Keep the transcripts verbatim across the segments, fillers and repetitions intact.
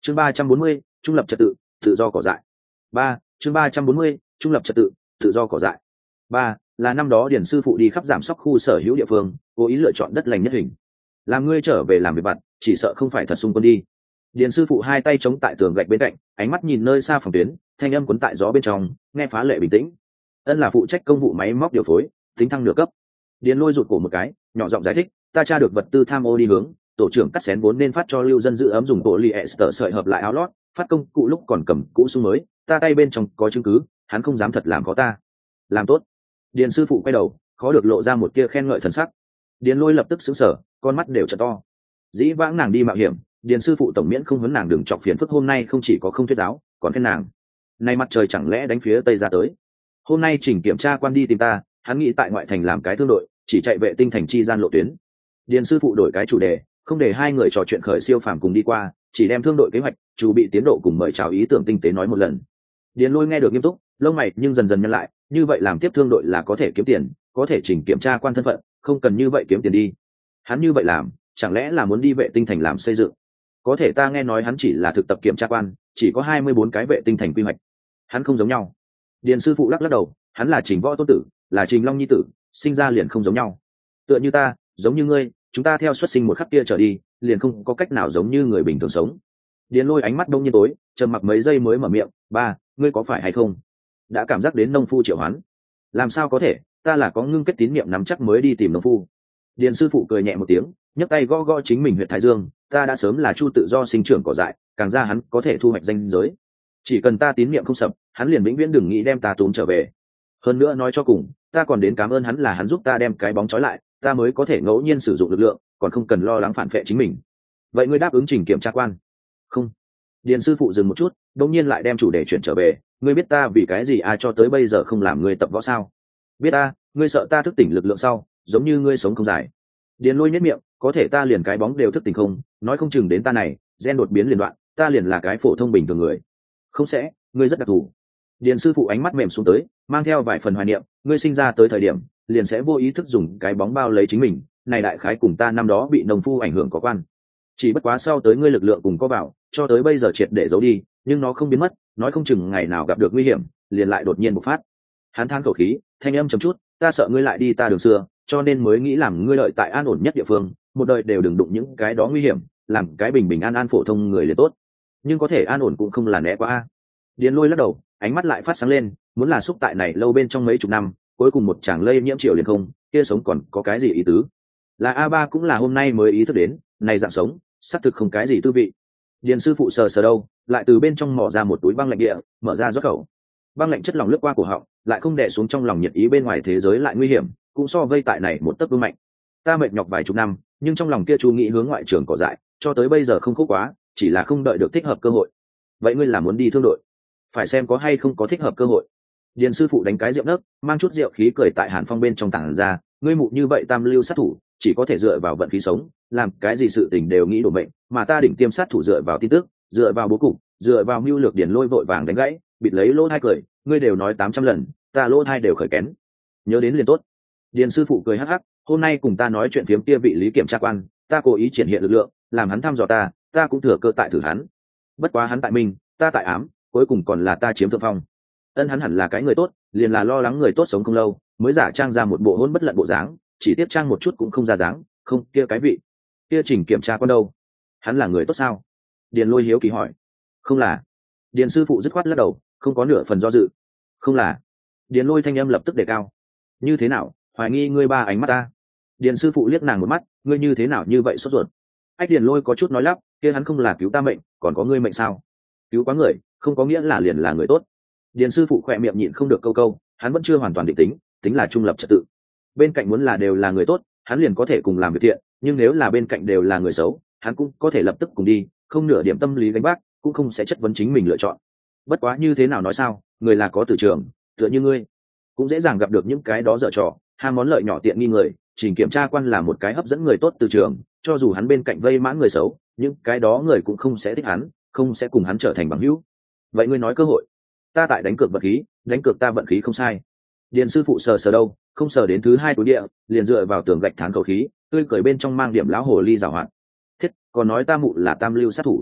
chương ba trăm bốn mươi trung lập trật tự tự do cỏ dại. Ba chương ba trăm bốn mươi trung lập trật tự tự do cỏ dại. Ba là năm đó điển sư phụ đi khắp giảm sóc khu sở hữu địa phương, cố ý lựa chọn đất lành nhất hình. Làm ngươi trở về làm việc vặt, chỉ sợ không phải thật xung quân đi. Điền sư phụ hai tay chống tại tường gạch bên cạnh, ánh mắt nhìn nơi xa phòng tuyến, thanh âm cuốn tại gió bên trong, nghe phá lệ bình tĩnh. Ân là phụ trách công vụ máy móc điều phối, tính thăng nửa cấp. Điền Lôi rụt cổ một cái, nhỏ giọng giải thích, ta tra được vật tư tham ô đi hướng, tổ trưởng cắt xén vốn nên phát cho lưu dân giữ ấm dùng polyester sợi hợp lại áo lót, phát công cụ lúc còn cầm cũ xuống mới, ta tay bên trong có chứng cứ, hắn không dám thật làm có ta. Làm tốt. Điền sư phụ quay đầu, khó được lộ ra một tia khen ngợi thần sắc. Điền Lôi lập tức sững sờ, con mắt đều trợn to. Dĩ vãng nàng đi mạo hiểm, Điền sư phụ tổng miễn không huấn nàng đừng chọc phiền phức, hôm nay không chỉ có không thuyết giáo, còn khen nàng. Nay mặt trời chẳng lẽ đánh phía tây ra tới. Hôm nay chỉnh kiểm tra quan đi tìm ta, hắn nghĩ tại ngoại thành làm cái thương đội, chỉ chạy vệ tinh thành chi gian lộ tuyến. Điền sư phụ đổi cái chủ đề, không để hai người trò chuyện khởi siêu phàm cùng đi qua, chỉ đem thương đội kế hoạch, chủ bị tiến độ cùng mời chào ý tưởng tinh tế nói một lần. Điền Lôi nghe được nghiêm túc, lông mày nhưng dần dần nhăn lại, như vậy làm tiếp thương đội là có thể kiếm tiền, có thể chỉnh kiểm tra quan thân phận, không cần như vậy kiếm tiền đi. Hắn như vậy làm, chẳng lẽ là muốn đi vệ tinh thành làm xây dựng? Có thể ta nghe nói hắn chỉ là thực tập kiểm tra quan, chỉ có hai mươi bốn cái vệ tinh thành quy hoạch. Hắn không giống nhau. Điền sư phụ lắc lắc đầu, hắn là Trình Võ tôn tử, là Trình Long nhi tử, sinh ra liền không giống nhau. Tựa như ta, giống như ngươi, chúng ta theo xuất sinh một khắc kia trở đi, liền không có cách nào giống như người bình thường sống. Điền Lôi ánh mắt đông như tối, trầm mặc mấy giây mới mở miệng, ba, ngươi có phải hay không? Đã cảm giác đến nông phu triệu hoán? Làm sao có thể, ta là có ngưng kết tín niệm nắm chắc mới đi tìm nông phu. Điền sư phụ cười nhẹ một tiếng, nhấc tay gõ gõ chính mình huyện Thái Dương, ta đã sớm là chu tự do sinh trưởng cỏ dại, càng ra hắn có thể thu hoạch danh giới. Chỉ cần ta tín niệm không sập, hắn liền vĩnh viễn đừng nghĩ đem ta tốn trở về. Hơn nữa nói cho cùng, ta còn đến cảm ơn hắn là hắn giúp ta đem cái bóng trói lại, ta mới có thể ngẫu nhiên sử dụng lực lượng, còn không cần lo lắng phản vệ chính mình. Vậy ngươi đáp ứng trình kiểm tra quan? Không. Điền sư phụ dừng một chút, đột nhiên lại đem chủ đề chuyển trở về, ngươi biết ta vì cái gì ai cho tới bây giờ không làm ngươi tập võ sao? Biết ta, ngươi sợ ta thức tỉnh lực lượng sau, giống như ngươi sống không dài. Điền Lôi nhếch miệng, có thể ta liền cái bóng đều thức tỉnh không, nói không chừng đến ta này, gen đột biến liền đoạn, ta liền là cái phổ thông bình thường người. Không sẽ, ngươi rất đặc thù. Điền sư phụ ánh mắt mềm xuống tới, mang theo vài phần hoài niệm, ngươi sinh ra tới thời điểm, liền sẽ vô ý thức dùng cái bóng bao lấy chính mình, này đại khái cùng ta năm đó bị nông phu ảnh hưởng có quan. Chỉ bất quá sau tới ngươi lực lượng cùng có vào, cho tới bây giờ triệt để giấu đi, nhưng nó không biến mất, nói không chừng ngày nào gặp được nguy hiểm, liền lại đột nhiên bộc phát. Hắn than khẩu khí, thanh âm trầm chút, ta sợ ngươi lại đi ta đường xưa, cho nên mới nghĩ làm ngươi lợi tại an ổn nhất địa phương, một đời đều đừng đụng những cái đó nguy hiểm, làm cái bình bình an an phổ thông người liền tốt. Nhưng có thể an ổn cũng không là né quá a. Điền Lôi lắc đầu, ánh mắt lại phát sáng lên, muốn là xúc tại này lâu bên trong mấy chục năm, cuối cùng một chàng lây nhiễm triệu liền không, kia sống còn có cái gì ý tứ? Là a ba cũng là hôm nay mới ý thức đến, này dạng sống, xác thực không cái gì tư vị. Điền sư phụ sờ sờ đâu, lại từ bên trong mò ra một túi băng lạnh địa, mở ra rót khẩu. Băng lạnh chất lỏng lướt qua cổ họng, lại không đè xuống trong lòng nhiệt ý bên ngoài thế giới lại nguy hiểm, cũng so vây tại này một tấc vương mạnh. Ta mệt nhọc vài chục năm, nhưng trong lòng kia chú nghĩ hướng ngoại trường cỏ dại, cho tới bây giờ không khúc quá, chỉ là không đợi được thích hợp cơ hội. Vậy ngươi là muốn đi thương đội? Phải xem có hay không có thích hợp cơ hội. Điền sư phụ đánh cái rượu nấc, mang chút rượu khí cười tại Hàn Phong bên trong tảng ra, ngươi mụ như vậy tam lưu sát thủ, chỉ có thể dựa vào vận khí sống, làm cái gì sự tình đều nghĩ đổ mệnh, mà ta đỉnh tiêm sát thủ dựa vào tin tức, dựa vào bố cục, dựa vào mưu lược. Điền Lôi vội vàng đánh gãy, bịt lấy lỗ thai cười, ngươi đều nói tám trăm lần, ta lỗ thai đều khởi kén. Nhớ đến liền tốt. Điền sư phụ cười hắc hắc, hôm nay cùng ta nói chuyện phiếm kia vị lý kiểm tra quan, ta cố ý triển hiện lực lượng, làm hắn thăm dò ta, ta cũng thừa cơ tại thử hắn. Bất quá hắn tại mình, ta tại ám, cuối cùng còn là ta chiếm thượng phong. Ân hắn hẳn là cái người tốt, liền là lo lắng người tốt sống không lâu, mới giả trang ra một bộ hôn bất lận bộ dáng, chỉ tiếp trang một chút cũng không ra dáng, không, kia cái vị, kia trình kiểm tra quan đâu? Hắn là người tốt sao? Điền Lôi hiếu kỳ hỏi. Không là. Điền sư phụ dứt khoát lắc đầu, không có nửa phần do dự. Không là. Điền Lôi thanh âm lập tức đề cao. Như thế nào, hoài nghi ngươi ba ánh mắt ta? Điền sư phụ liếc nàng một mắt, ngươi như thế nào như vậy sốt ruột? Ách Điền Lôi có chút nói lắp, kia hắn không là cứu ta mệnh, còn có ngươi mệnh sao? Cứu quá người, không có nghĩa là liền là người tốt. Điền sư phụ khỏe miệng nhịn không được câu câu, hắn vẫn chưa hoàn toàn định tính, tính là trung lập trật tự. Bên cạnh muốn là đều là người tốt, hắn liền có thể cùng làm việc thiện, nhưng nếu là bên cạnh đều là người xấu, hắn cũng có thể lập tức cùng đi, không nửa điểm tâm lý gánh vác, cũng không sẽ chất vấn chính mình lựa chọn. Bất quá như thế nào nói sao, người là có từ trường, tựa như ngươi, cũng dễ dàng gặp được những cái đó dở trò, ham món lợi nhỏ tiện nghi người. Trình kiểm tra quan là một cái hấp dẫn người tốt từ trường, cho dù hắn bên cạnh vây mãn người xấu, những cái đó người cũng không sẽ thích hắn, không sẽ cùng hắn trở thành bằng hữu. Vậy ngươi nói cơ hội? Ta tại đánh cược vận khí, đánh cược ta vận khí không sai. Điền sư phụ sờ sờ đâu, không sờ đến thứ hai túi địa, liền dựa vào tường gạch thán khẩu khí, tươi cười bên trong mang điểm lão hồ ly giảo hoạt. Thiết, còn nói ta mụ là tam lưu sát thủ.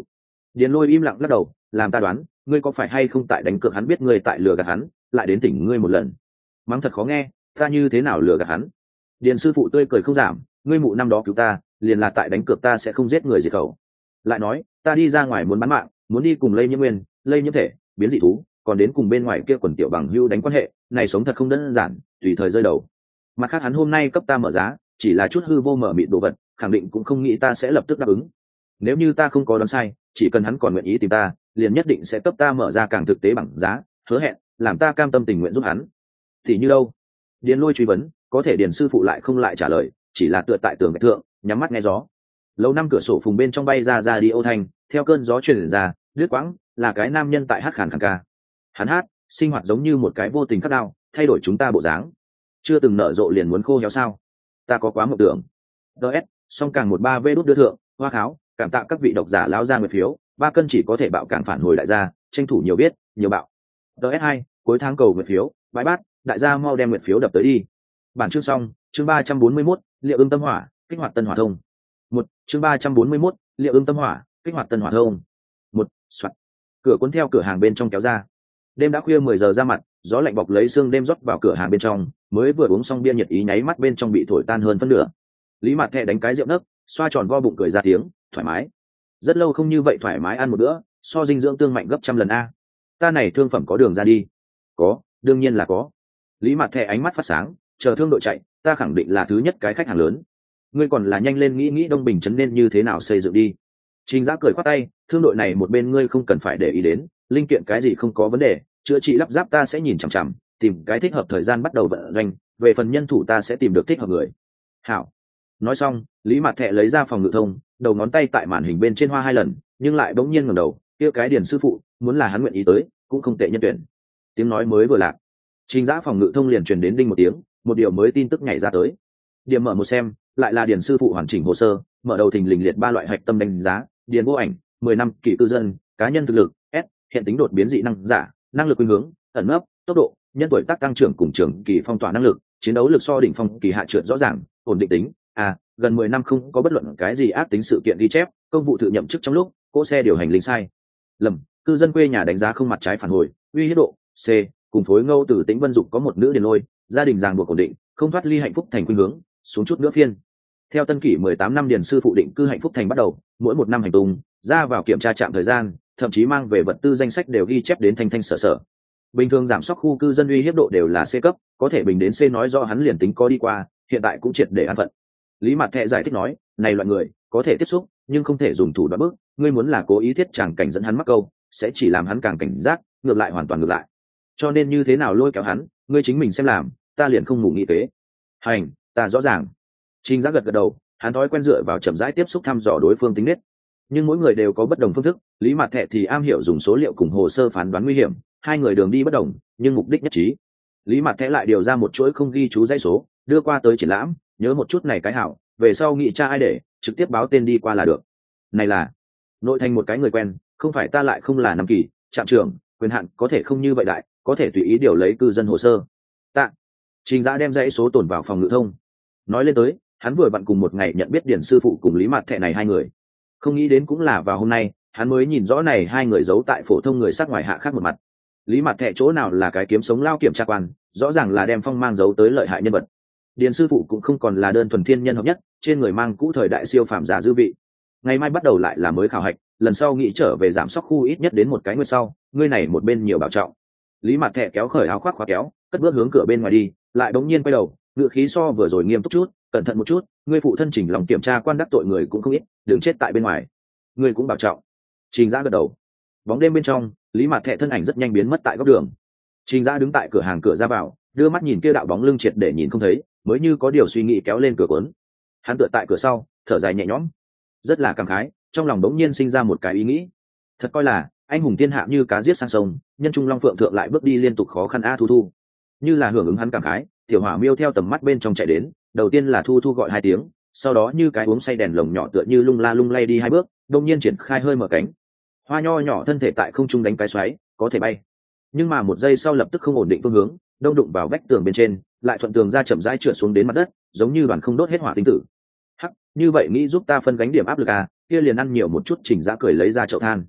Điền Lôi im lặng lắc đầu, làm ta đoán, ngươi có phải hay không tại đánh cược hắn biết ngươi tại lừa gạt hắn, lại đến tỉnh ngươi một lần. Mắng thật khó nghe, ta như thế nào lừa gạt hắn? Điền sư phụ tươi cười không giảm, ngươi mụ năm đó cứu ta, liền là tại đánh cược ta sẽ không giết người diệt khẩu. Lại nói, ta đi ra ngoài muốn bán mạng, muốn đi cùng lây nhiễm nguyên, lây nhiễm thể, biến dị thú, còn đến cùng bên ngoài kia quần tiểu bằng hưu đánh quan hệ, này sống thật không đơn giản, tùy thời rơi đầu. Mặt khác hắn hôm nay cấp ta mở giá, chỉ là chút hư vô mở mịt đồ vật, khẳng định cũng không nghĩ ta sẽ lập tức đáp ứng. Nếu như ta không có đoán sai, chỉ cần hắn còn nguyện ý tìm ta, liền nhất định sẽ cấp ta mở ra càng thực tế bằng giá, hứa hẹn, làm ta cam tâm tình nguyện giúp hắn. Thì như đâu? Điền Lôi truy vấn, có thể Điền sư phụ lại không lại trả lời, chỉ là tựa tại tường gạch thượng, nhắm mắt nghe gió. Lâu năm cửa sổ phùng bên trong bay ra ra đi ô thanh, theo cơn gió truyền ra, lướt quãng, là cái nam nhân tại hát khàn khàn ca. Hắn hát, sinh hoạt giống như một cái vô tình khắc đao, thay đổi chúng ta bộ dáng. Chưa từng nở rộ liền muốn khô héo sao? Ta có quá mộng tưởng. ds song càng một ba v đút đưa thượng, hoa kháo, cảm tạ các vị độc giả lão ra nguyệt phiếu, ba cân chỉ có thể bạo cản phản hồi đại gia, tranh thủ nhiều biết, nhiều bạo. ds hai cuối tháng cầu nguyệt phiếu, bãi bát, đại gia mau đem nguyệt phiếu đập tới đi. Bản chương xong, chương ba trăm bốn mươi mốt, liệu ưng tâm hỏa, kích hoạt tân hỏa thông. Một, chương ba trăm bốn mươi mốt, liệu ưng tâm hỏa, kích hoạt tân hỏa thông. Một, soạt. Cửa cuốn theo cửa hàng bên trong kéo ra. Đêm đã khuya mười giờ ra mặt, gió lạnh bọc lấy xương đêm rót vào cửa hàng bên trong, mới vừa uống xong bia nhiệt ý nháy mắt bên trong bị thổi tan hơn phân nửa. Lý Mạt Thẹ đánh cái rượu nấc, xoa tròn vo bụng cười ra tiếng, thoải mái. Rất lâu không như vậy thoải mái ăn một bữa, so dinh dưỡng tương mạnh gấp trăm lần a. Ta này thương phẩm có đường ra đi. Có, đương nhiên là có. Lý Mạt Thẹ ánh mắt phát sáng, chờ thương đội chạy, ta khẳng định là thứ nhất cái khách hàng lớn. Ngươi còn là nhanh lên nghĩ nghĩ Đông Bình trấn nên như thế nào xây dựng đi. Trình Giã cười khoát tay, thương đội này một bên ngươi không cần phải để ý đến, linh kiện cái gì không có vấn đề, chữa trị lắp ráp ta sẽ nhìn chằm chằm, tìm cái thích hợp thời gian bắt đầu vận doanh, về phần nhân thủ ta sẽ tìm được thích hợp người. Hảo. Nói xong, Lý Mạt Thẹ lấy ra phòng ngự thông, đầu ngón tay tại màn hình bên trên hoa hai lần, nhưng lại bỗng nhiên ngẩng đầu, kia cái Điền sư phụ, muốn là hắn nguyện ý tới, cũng không tệ nhân tuyển. Tiếng nói mới vừa lạc, Trình Giã phòng ngự thông liền truyền đến đinh một tiếng, một điều mới tin tức nhảy ra tới. Điểm mở một xem, lại là Điền sư phụ hoàn chỉnh hồ sơ, mở đầu thình lình liệt ba loại hạch tâm đánh giá, Điền vô ảnh, mười năm kỷ cư dân, cá nhân thực lực, S, hiện tính đột biến dị năng giả, năng lực khuynh hướng, ẩn nấp, tốc độ, nhân tuổi tác tăng trưởng cùng trưởng kỳ phong tỏa năng lực, chiến đấu lực so đỉnh phong kỳ hạ trượt rõ ràng, ổn định tính, à, gần mười năm không có bất luận cái gì ác tính sự kiện ghi chép, công vụ thự nhậm chức trong lúc, cỗ xe điều hành linh sai. Lầm, cư dân quê nhà đánh giá không mặt trái phản hồi, uy hiếp độ, C, cùng phối ngâu từ Tĩnh Vân Dục có một nữ Điền Lôi, gia đình ràng buộc ổn định, không thoát ly hạnh phúc thành khuynh hướng, xuống chút nữa phiên. Theo tân kỷ mười tám năm Điền sư phụ định cư hạnh phúc thành bắt đầu, mỗi một năm hành tung, ra vào kiểm tra trạm thời gian, thậm chí mang về vật tư danh sách đều ghi chép đến thanh thanh sở sở. Bình thường giảm sóc khu cư dân uy hiếp độ đều là C cấp, có thể bình đến C nói do hắn liền tính có đi qua, hiện tại cũng triệt để an phận. Lý Mạt Thẹ giải thích nói, này loại người có thể tiếp xúc, nhưng không thể dùng thủ đoạn bức, ngươi muốn là cố ý thiết tràng cảnh dẫn hắn mắc câu, sẽ chỉ làm hắn càng cảnh giác, ngược lại hoàn toàn ngược lại. Cho nên như thế nào lôi kéo hắn, ngươi chính mình xem làm, ta liền không ngủ nghĩ kế. Hành, ta rõ ràng. Trình Giác gật gật đầu, hắn thói quen dựa vào chậm rãi tiếp xúc thăm dò đối phương tính nết. Nhưng mỗi người đều có bất đồng phương thức, Lý Mạt Thẹ thì am hiểu dùng số liệu cùng hồ sơ phán đoán nguy hiểm, hai người đường đi bất đồng, nhưng mục đích nhất trí. Lý Mạt Thẹ lại điều ra một chuỗi không ghi chú dãy số, đưa qua tới triển lãm, nhớ một chút này cái hảo, về sau nghị tra ai để, trực tiếp báo tên đi qua là được. Này là nội thành một cái người quen, không phải ta lại không là năm kỳ, trạm trưởng, quyền hạn có thể không như vậy đại, có thể tùy ý điều lấy cư dân hồ sơ. Tạ. Trình Giã đem dãy số tồn vào phòng ngự thông. Nói lên tới, hắn vừa vặn cùng một ngày nhận biết Điền sư phụ cùng Lý Mạt Thẹ này hai người. Không nghĩ đến cũng là vào hôm nay, hắn mới nhìn rõ này hai người giấu tại phổ thông người sắc ngoài hạ khác một mặt. Lý Mạt Thẹ chỗ nào là cái kiếm sống lao kiểm tra quan, rõ ràng là đem phong mang giấu tới lợi hại nhân vật. Điền sư phụ cũng không còn là đơn thuần thiên nhân hợp nhất, trên người mang cũ thời đại siêu phàm giả dư vị. Ngày mai bắt đầu lại là mới khảo hạch, lần sau nghĩ trở về giảm sóc khu ít nhất đến một cái nguyệt sau, ngươi này một bên nhiều bảo trọng. Lý Mạt Thẹ kéo khởi áo khoác khóa kéo, cất bước hướng cửa bên ngoài đi, lại bỗng nhiên quay đầu, ngựa khí so vừa rồi nghiêm túc chút, cẩn thận một chút, ngươi phụ thân chỉnh lòng kiểm tra quan đắc tội người cũng không ít, đừng chết tại bên ngoài. Ngươi cũng bảo trọng. Trình Giã gật đầu. Bóng đêm bên trong, Lý Mạt Thẹ thân ảnh rất nhanh biến mất tại góc đường. Trình Giã đứng tại cửa hàng cửa ra vào, đưa mắt nhìn kia đạo bóng lưng triệt để nhìn không thấy, mới như có điều suy nghĩ kéo lên cửa cuốn. Hắn tựa tại cửa sau, thở dài nhẹ nhõm, rất là cảm khái, trong lòng đống nhiên sinh ra một cái ý nghĩ. Thật coi là anh hùng thiên hạ như cá giết sang sông, nhân trung long phượng thượng lại bước đi liên tục khó khăn a thu thu. Như là hưởng ứng hắn cảm khái, tiểu hỏa miêu theo tầm mắt bên trong chạy đến, đầu tiên là thu thu gọi hai tiếng, sau đó như cái uống say đèn lồng nhỏ tựa như lung la lung lay đi hai bước, đột nhiên triển khai hơi mở cánh. Hoa nho nhỏ thân thể tại không trung đánh cái xoáy, có thể bay. Nhưng mà một giây sau lập tức không ổn định phương hướng, đông đụng vào vách tường bên trên, lại thuận tường ra chậm rãi trượt xuống đến mặt đất, giống như đoàn không đốt hết hỏa tinh tử. Hắc, như vậy nghĩ giúp ta phân gánh điểm áp lực à, kia liền ăn nhiều một chút. Trình Giã cười lấy ra chậu than.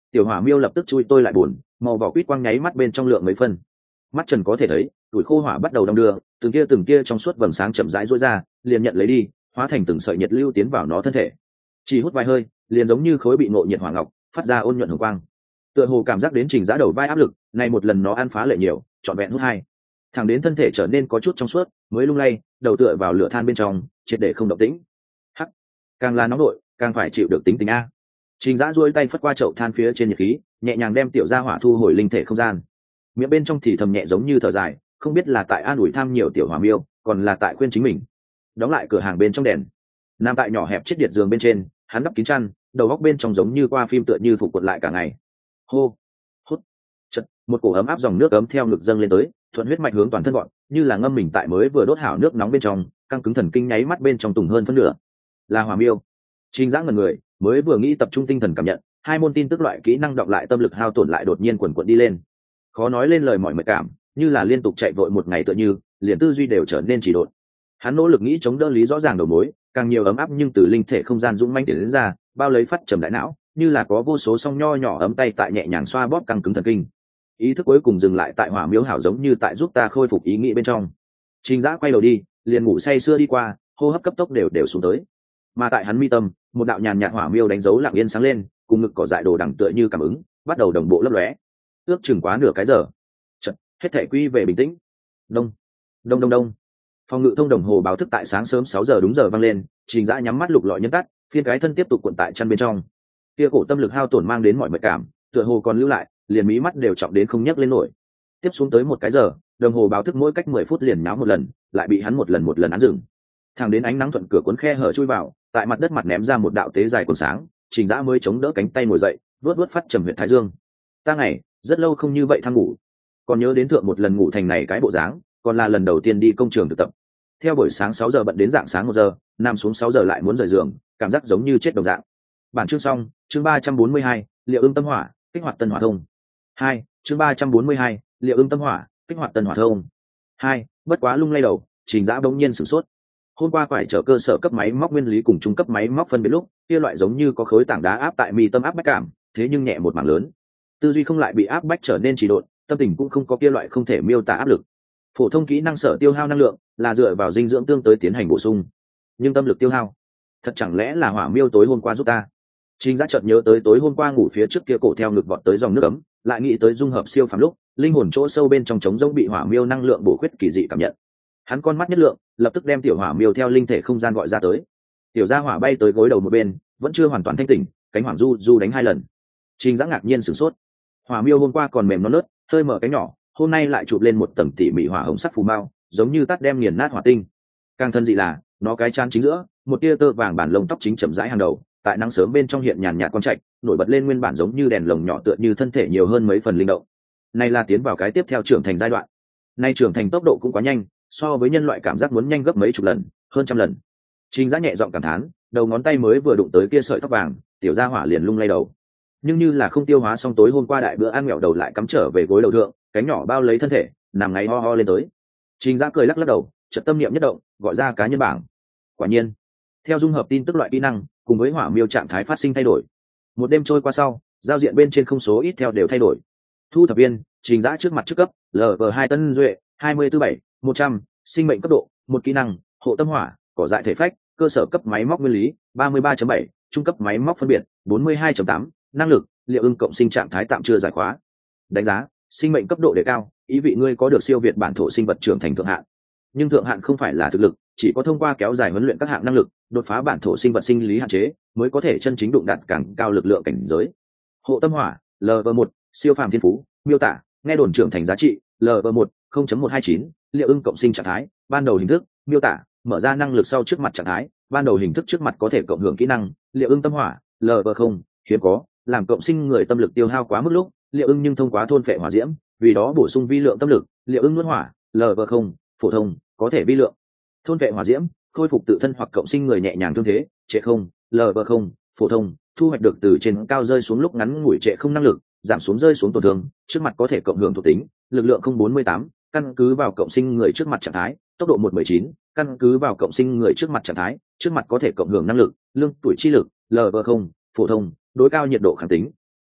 tiểu hỏa miêu lập tức chui tôi lại buồn, màu vỏ quýt quang nháy mắt bên trong lượng mấy phân. Mắt trần có thể thấy tuổi khô hỏa bắt đầu đong đưa, từng kia từng kia trong suốt vầng sáng chậm rãi rối ra, liền nhận lấy đi, hóa thành từng sợi nhiệt lưu tiến vào nó thân thể. Chỉ hút vài hơi, liền giống như khối bị nộ nhiệt hỏa ngọc, phát ra ôn nhuận hồng quang. Tựa hồ cảm giác đến Trình Giã đầu vai áp lực, này một lần nó ăn phá lệ nhiều, trọn vẹn hút hai. Thẳng đến thân thể trở nên có chút trong suốt, mới lung lay, đầu tựa vào lửa than bên trong, triệt để không động tĩnh. Hắc, càng là nóng nội, càng phải chịu được tính tình a. Trình Giã duỗi tay phất qua chậu than phía trên nhiệt khí, nhẹ nhàng đem tiểu gia hỏa thu hồi linh thể không gian. Miệng bên trong thì thầm nhẹ giống như thở dài, không biết là tại an ủi tham nhiều tiểu hỏa miêu, còn là tại khuyên chính mình. Đóng lại cửa hàng bên trong đèn, nằm tại nhỏ hẹp chiếc điện giường bên trên, hắn đắp kín chăn, đầu góc bên trong giống như qua phim tựa như phục cuộn lại cả ngày. Hô, hút, chật, một cổ ấm áp dòng nước ấm theo ngực dâng lên tới, thuận huyết mạch hướng toàn thân bọn, như là ngâm mình tại mới vừa đốt hảo nước nóng bên trong, căng cứng thần kinh nháy mắt bên trong tùng hơn phân nửa. Là hỏa miêu. Trình Giã ngẩn người, mới vừa nghĩ tập trung tinh thần cảm nhận, hai môn tin tức loại kỹ năng đọc lại tâm lực hao tổn lại đột nhiên quần quật đi lên. Khó nói lên lời mọi mệt cảm, như là liên tục chạy vội một ngày tựa như, liền tư duy đều trở nên chỉ độn. Hắn nỗ lực nghĩ chống đỡ lý rõ ràng đầu mối, càng nhiều ấm áp nhưng từ linh thể không gian dũng manh tiến đến ra, bao lấy phát trầm đại não, như là có vô số song nho nhỏ ấm tay tại nhẹ nhàng xoa bóp căng cứng thần kinh. Ý thức cuối cùng dừng lại tại hỏa miếu hảo giống như tại giúp ta khôi phục ý nghĩ bên trong. Trình Giã quay đầu đi, liền ngủ say sưa đi qua, hô hấp cấp tốc đều đều xuống tới. Mà tại hắn mi tâm, một đạo nhàn nhạt hỏa miêu đánh dấu lặng yên sáng lên, cùng ngực cỏ dại đồ đằng tựa như cảm ứng, bắt đầu đồng bộ lấp lóe. Ước chừng quá nửa cái giờ, chợt hết thể quy về bình tĩnh. Đông, đông đông đông. Phòng ngự thông đồng hồ báo thức tại sáng sớm sáu giờ đúng giờ vang lên, Trình Giã nhắm mắt lục lọi nhấn tắt, phiên cái thân tiếp tục cuộn tại chăn bên trong. Kia cổ tâm lực hao tổn mang đến mọi mệt cảm, tựa hồ còn lưu lại, liền mí mắt đều trọng đến không nhấc lên nổi. Tiếp xuống tới một cái giờ, đồng hồ báo thức mỗi cách mười phút liền nháo một lần, lại bị hắn một lần một lần án dừng. Thẳng đến ánh nắng thuận cửa cuốn khe hở chui vào, tại mặt đất mặt ném ra một đạo tế dài cuốn sáng, Trình Giã mới chống đỡ cánh tay ngồi dậy, vớt vớt phát trầm huyệt thái dương. Ta ngày, rất lâu không như vậy thăng ngủ. Còn nhớ đến thượng một lần ngủ thành này cái bộ dáng, còn là lần đầu tiên đi công trường thực tập. Theo buổi sáng sáu giờ bận đến dạng sáng một giờ, nằm xuống sáu giờ lại muốn rời giường, cảm giác giống như chết đồng dạng. Bản chương xong, chương ba trăm bốn mươi hai, Liệu Ưng Tâm Hỏa, kích hoạt Tân Hỏa Thông. hai, chương ba trăm bốn mươi hai, Liệu Ưng Tâm Hỏa, kích hoạt Tân Hỏa Thông. hai, bất quá lung lay đầu, Trình Giã bỗng nhiên sửng sốt. Hôm qua phải chở cơ sở cấp máy móc nguyên lý cùng trung cấp máy móc phân biệt lúc, kia loại giống như có khối tảng đá áp tại mi tâm áp bách cảm, thế nhưng nhẹ một mảng lớn. Tư duy không lại bị áp bách trở nên trì độn, tâm tình cũng không có kia loại không thể miêu tả áp lực. Phổ thông kỹ năng sở tiêu hao năng lượng là dựa vào dinh dưỡng tương tới tiến hành bổ sung, nhưng tâm lực tiêu hao, thật chẳng lẽ là hỏa miêu tối hôm qua giúp ta? Trình Giã chợt nhớ tới tối hôm qua ngủ phía trước kia cổ theo ngực vọt tới dòng nước ấm, lại nghĩ tới dung hợp siêu phàm lúc, linh hồn chỗ sâu bên trong trống rỗng bị hỏa miêu năng lượng bổ khuyết kỳ dị cảm nhận. Hắn con mắt nhất lượng, lập tức đem tiểu hỏa miêu theo linh thể không gian gọi ra tới. Tiểu gia hỏa bay tới gối đầu một bên, vẫn chưa hoàn toàn thanh tỉnh, cánh hoàng du du đánh hai lần. Trình Giã ngạc nhiên sửng sốt. Hỏa miêu hôm qua còn mềm non nớt, hơi mở cánh nhỏ, hôm nay lại chụp lên một tầng tỉ mỉ hỏa hồng sắc phù mao, giống như tắt đem nghiền nát hỏa tinh. Càng thân dị là, nó cái chán chính giữa, một tia tơ vàng bản lông tóc chính chậm rãi hàng đầu, tại nắng sớm bên trong hiện nhàn nhạt quang trạch, nổi bật lên nguyên bản giống như đèn lồng nhỏ tựa như thân thể nhiều hơn mấy phần linh động. Này là tiến vào cái tiếp theo trưởng thành giai đoạn. Nay trưởng thành tốc độ cũng quá nhanh, so với nhân loại cảm giác muốn nhanh gấp mấy chục lần, hơn trăm lần. Trình Giã nhẹ giọng cảm thán, đầu ngón tay mới vừa đụng tới kia sợi tóc vàng, tiểu gia hỏa liền lung lay đầu. Nhưng như là không tiêu hóa xong tối hôm qua đại bữa ăn, ngẹo đầu lại cắm trở về gối đầu thượng, cánh nhỏ bao lấy thân thể, nằm ngáy ho ho lên tới. Trình Giã cười lắc lắc đầu, chợt tâm niệm nhất động, gọi ra cá nhân bảng. Quả nhiên, theo dung hợp tin tức loại kỹ năng cùng với hỏa miêu trạng thái phát sinh thay đổi, một đêm trôi qua sau, giao diện bên trên không số ít theo đều thay đổi. Thu thập viên, Trình Giã trước mặt trước cấp, lv hai tân duệ, hai mươi tư bảy, một trăm, sinh mệnh cấp độ, một kỹ năng, hộ tâm hỏa, cỏ dại thể phách, cơ sở cấp máy móc nguyên lý, ba mươi ba chấm bảy, trung cấp máy móc phân biệt, bốn mươi hai chấm tám, năng lực, Liệu Ưng cộng sinh trạng thái tạm chưa giải khóa. Đánh giá, sinh mệnh cấp độ đề cao, ý vị ngươi có được siêu việt bản thổ sinh vật trưởng thành thượng hạn. Nhưng thượng hạn không phải là thực lực, chỉ có thông qua kéo dài huấn luyện các hạng năng lực, đột phá bản thổ sinh vật sinh lý hạn chế, mới có thể chân chính đụng đạt càng cao lực lượng cảnh giới. Hộ tâm hỏa, lv một, siêu phàm thiên phú, miêu tả, nghe đồn trưởng thành giá trị, lv một, không chấm một hai chín, Liệu Ưng cộng sinh trạng thái, ban đầu hình thức, miêu tả, mở ra năng lực sau trước mặt trạng thái, ban đầu hình thức trước mặt có thể cộng hưởng kỹ năng, Liệu Ưng tâm hỏa, lv không, hiếm có, làm cộng sinh người tâm lực tiêu hao quá mức lúc, Liệu Ưng nhưng thông qua thôn phệ hỏa diễm, vì đó bổ sung vi lượng tâm lực, Liệu Ưng nuốt hỏa, lv không, phổ thông, có thể vi lượng thôn phệ hỏa diễm, khôi phục tự thân hoặc cộng sinh người nhẹ nhàng thương thế, trệ không, lv không, phổ thông, thu hoạch được từ trên cao rơi xuống lúc ngắn ngủi trệ không năng lực, giảm xuống rơi xuống tổn thương, trước mặt có thể cộng hưởng thuộc tính, lực lượng không bốn mươi tám, căn cứ vào cộng sinh người trước mặt trạng thái, tốc độ một mười chín, căn cứ vào cộng sinh người trước mặt trạng thái, trước mặt có thể cộng hưởng năng lực, lương tuổi chi lực, lv không, phổ thông, đối cao nhiệt độ kháng tính.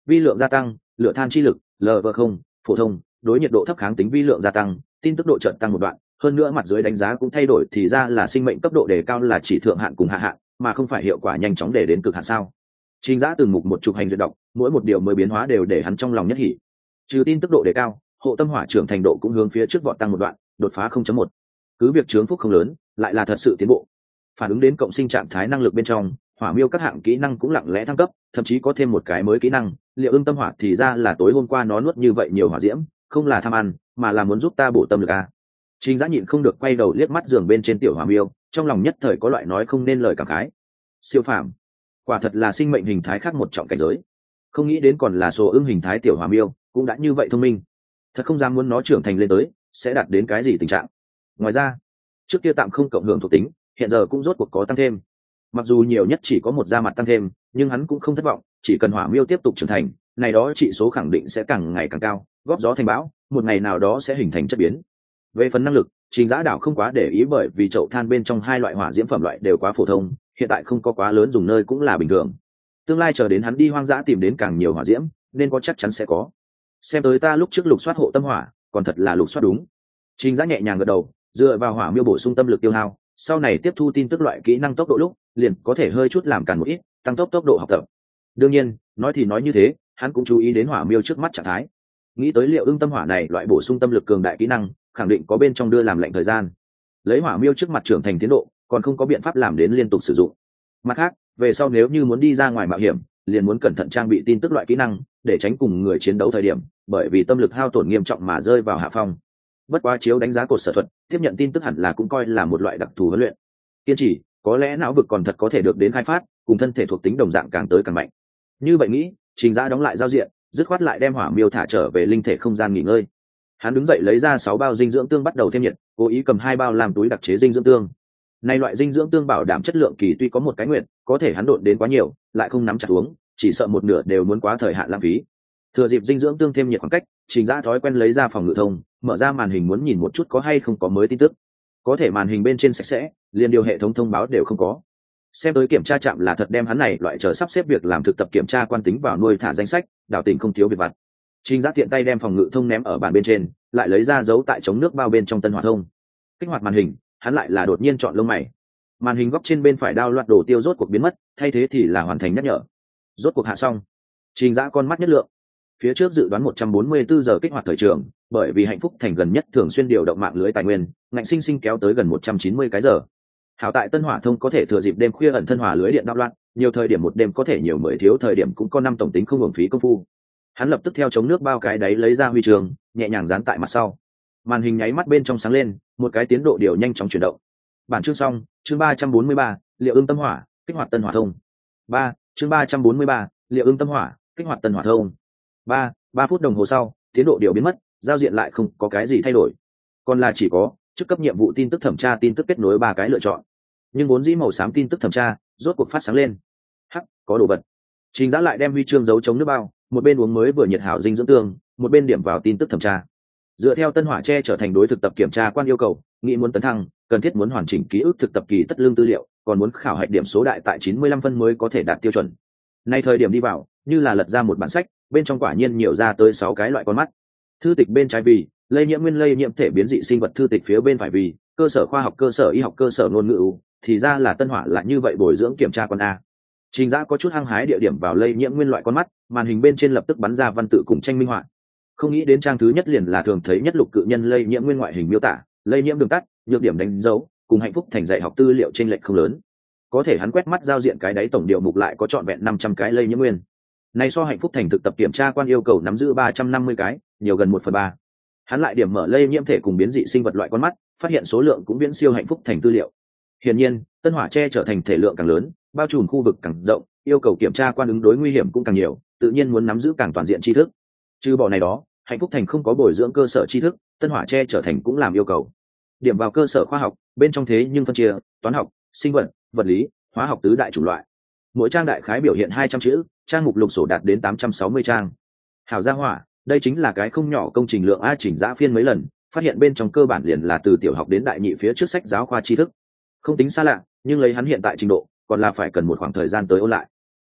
vi lượng gia tăng, lửa than chi lực, lv không, phổ thông, đối nhiệt độ thấp kháng tính vi lượng gia tăng, tin tức độ chợt tăng một đoạn, hơn nữa mặt dưới đánh giá cũng thay đổi, thì ra là sinh mệnh cấp độ đề cao là chỉ thượng hạn cùng hạ hạn, mà không phải hiệu quả nhanh chóng để đến cực hạn sao? Trình Dã từng mục một chục hành duyệt đọc, mỗi một điều mới biến hóa đều để hắn trong lòng nhất hỉ. Trừ tin tức độ đề cao, hộ tâm hỏa trưởng thành độ cũng hướng phía trước vọt tăng một đoạn, đột phá không chấm một. Cứ việc chướng phúc không lớn, lại là thật sự tiến bộ. Phản ứng đến cộng sinh trạng thái năng lực bên trong, hỏa miêu các hạng kỹ năng cũng lặng lẽ thăng cấp, thậm chí có thêm một cái mới kỹ năng, liệu ưng tâm hỏa, thì ra là tối hôm qua nó nuốt như vậy nhiều hỏa diễm, không là tham ăn, mà là muốn giúp ta bổ tâm lực à. Trình Dã nhịn không được quay đầu liếc mắt giường bên trên tiểu hỏa miêu, trong lòng nhất thời có loại nói không nên lời cảm khái. Siêu phàm, quả thật là sinh mệnh hình thái khác một trọng cảnh giới. Không nghĩ đến còn là số ưng hình thái tiểu hỏa miêu, cũng đã như vậy thông minh. Thật không dám muốn nó trưởng thành lên tới, sẽ đạt đến cái gì tình trạng. Ngoài ra, trước kia tạm không cộng hưởng thuộc tính, hiện giờ cũng rốt cuộc có tăng thêm. Mặc dù nhiều nhất chỉ có một da mặt tăng thêm, nhưng hắn cũng không thất vọng, chỉ cần hỏa miêu tiếp tục trưởng thành, này đó trị số khẳng định sẽ càng ngày càng cao, góp gió thành bão, một ngày nào đó sẽ hình thành chất biến. Về phần năng lực, Trình Dã đảo không quá để ý, bởi vì chậu than bên trong hai loại hỏa diễm phẩm loại đều quá phổ thông, hiện tại không có quá lớn dùng nơi cũng là bình thường. Tương lai chờ đến hắn đi hoang dã tìm đến càng nhiều hỏa diễm, nên có chắc chắn sẽ có. Xem tới ta lúc trước lục soát hộ tâm hỏa, còn thật là lục soát đúng. Trình Dã nhẹ nhàng gật đầu, dựa vào hỏa miêu bổ sung tâm lực tiêu hao, sau này tiếp thu tin tức loại kỹ năng tốc độ lúc, liền có thể hơi chút làm càn một ít, tăng tốc tốc độ học tập. Đương nhiên, nói thì nói như thế, hắn cũng chú ý đến hỏa miêu trước mắt trạng thái. Nghĩ tới liệu ưng tâm hỏa này loại bổ sung tâm lực cường đại kỹ năng, khẳng định có bên trong đưa làm lệnh thời gian. Lấy hỏa miêu trước mặt trưởng thành tiến độ, còn không có biện pháp làm đến liên tục sử dụng. Mặt khác, về sau nếu như muốn đi ra ngoài mạo hiểm, liền muốn cẩn thận trang bị tin tức loại kỹ năng, để tránh cùng người chiến đấu thời điểm, bởi vì tâm lực hao tổn nghiêm trọng mà rơi vào hạ phong. Bất quá chiếu đánh giá cột sở thuật, tiếp nhận tin tức hẳn là cũng coi là một loại đặc thù huấn luyện. Kiên trì, có lẽ não vực còn thật có thể được đến khai phát, cùng thân thể thuộc tính đồng dạng càng tới càng mạnh. Như vậy nghĩ, Trình Dã đóng lại giao diện, dứt khoát lại đem hỏa miêu thả trở về linh thể không gian nghỉ ngơi. Hắn đứng dậy lấy ra sáu bao dinh dưỡng tương bắt đầu thêm nhiệt, cố ý cầm hai bao làm túi đặc chế dinh dưỡng tương. Nay loại dinh dưỡng tương bảo đảm chất lượng kỳ tuy có một cái nguyện, có thể hắn độn đến quá nhiều, lại không nắm chặt uống, chỉ sợ một nửa đều muốn quá thời hạn lãng phí. Thừa dịp dinh dưỡng tương thêm nhiệt khoảng cách, Trình Dã thói quen lấy ra phòng ngự thông, mở ra màn hình muốn nhìn một chút có hay không có mới tin tức. Có thể màn hình bên trên sạch sẽ, liền điều hệ thống thông báo đều không có. Xem tới kiểm tra trạm là thật đem hắn này loại chờ sắp xếp việc làm thực tập kiểm tra quan tính vào nuôi thả danh sách, đảo tình không thiếu việc vặt. Trình Dã tiện tay đem phòng ngự thông ném ở bàn bên trên, lại lấy ra giấu tại chống nước bao bên trong tân hỏa thông. Kích hoạt màn hình, hắn lại là đột nhiên chọn lông mày. Màn hình góc trên bên phải đao loạt đồ tiêu rốt cuộc biến mất, thay thế thì là hoàn thành nhắc nhở. Rốt cuộc hạ xong. Trình Dã con mắt nhất lượng. Phía trước dự đoán một trăm bốn mươi tư giờ kích hoạt thời trường, bởi vì hạnh phúc thành gần nhất thường xuyên điều động mạng lưới tài nguyên, ngạnh sinh sinh kéo tới gần một trăm chín mươi cái giờ. Hảo tại tân hỏa thông có thể thừa dịp đêm khuya ẩn thân hỏa lưới điện đạo loạn, nhiều thời điểm một đêm có thể nhiều mười thiếu thời điểm cũng có năm tổng tính không hưởng phí công phu. Hắn lập tức theo chống nước bao cái đáy lấy ra huy chương, nhẹ nhàng dán tại mặt sau. Màn hình nháy mắt bên trong sáng lên, một cái tiến độ điều nhanh chóng chuyển động. Bản chương xong, chương ba trăm bốn mươi ba, liệu ưng tâm hỏa, kích hoạt tân hỏa thông. ba, chương ba trăm bốn mươi ba, liệu ưng tâm hỏa, kích hoạt tân hỏa thông. ba, ba phút đồng hồ sau, tiến độ điều biến mất, giao diện lại không có cái gì thay đổi. Còn là chỉ có chức cấp nhiệm vụ tin tức thẩm tra tin tức kết nối ba cái lựa chọn. Nhưng vốn dĩ màu xám tin tức thẩm tra, rốt cuộc phát sáng lên. Hắc, có đồ vật. Trình Dã lại đem huy chương giấu chống nước bao, một bên uống mới vừa nhiệt hảo dinh dưỡng tương, một bên điểm vào tin tức thẩm tra. Dựa theo tân hỏa tre trở thành đối thực tập kiểm tra quan yêu cầu, nghĩ muốn tấn thăng, cần thiết muốn hoàn chỉnh ký ức thực tập kỳ tất lương tư liệu, còn muốn khảo hạch điểm số đại tại chín mươi lăm phân mới có thể đạt tiêu chuẩn. Nay thời điểm đi vào, như là lật ra một bản sách, bên trong quả nhiên nhiều ra tới sáu cái loại con mắt. Thư tịch bên trái vì lây nhiễm nguyên lây nhiễm thể biến dị sinh vật, thư tịch phía bên phải vì cơ sở khoa học cơ sở y học cơ sở ngôn ngữ, thì ra là tân hỏa lại như vậy bồi dưỡng kiểm tra con a. Trình Dã có chút hăng hái địa điểm vào lây nhiễm nguyên loại con mắt, màn hình bên trên lập tức bắn ra văn tự cùng tranh minh họa. Không nghĩ đến trang thứ nhất liền là thường thấy nhất lục cự nhân lây nhiễm nguyên ngoại hình miêu tả, lây nhiễm đường tắt, nhược điểm đánh dấu, cùng hạnh phúc thành dạy học tư liệu trên lệch không lớn. Có thể hắn quét mắt giao diện cái đáy tổng điều mục lại có trọn vẹn năm trăm cái lây nhiễm nguyên. Này so hạnh phúc thành thực tập kiểm tra quan yêu cầu nắm giữ ba trăm năm mươi cái, nhiều gần một phần ba. Hắn lại điểm mở lây nhiễm thể cùng biến dị sinh vật loại con mắt, phát hiện số lượng cũng viễn siêu hạnh phúc thành tư liệu. Hiển nhiên, tân hỏa tre trở thành thể lượng càng lớn, bao trùm khu vực càng rộng, yêu cầu kiểm tra quan ứng đối nguy hiểm cũng càng nhiều, tự nhiên muốn nắm giữ càng toàn diện tri thức. Trừ bỏ này đó, hạnh phúc thành không có bồi dưỡng cơ sở tri thức, tân hỏa tre trở thành cũng làm yêu cầu. Điểm vào cơ sở khoa học, bên trong thế nhưng phân chia toán học, sinh vật, vật lý, hóa học tứ đại chủng loại. Mỗi trang đại khái biểu hiện hai trăm chữ, trang mục lục sổ đạt đến tám trăm sáu mươi trang. Hảo gia hỏa, đây chính là cái không nhỏ công trình lượng a. Chỉnh Dã phiên mấy lần, phát hiện bên trong cơ bản liền là từ tiểu học đến đại nhị phía trước sách giáo khoa tri thức. Không tính xa lạ, nhưng lấy hắn hiện tại trình độ, còn là phải cần một khoảng thời gian tới ôn lại.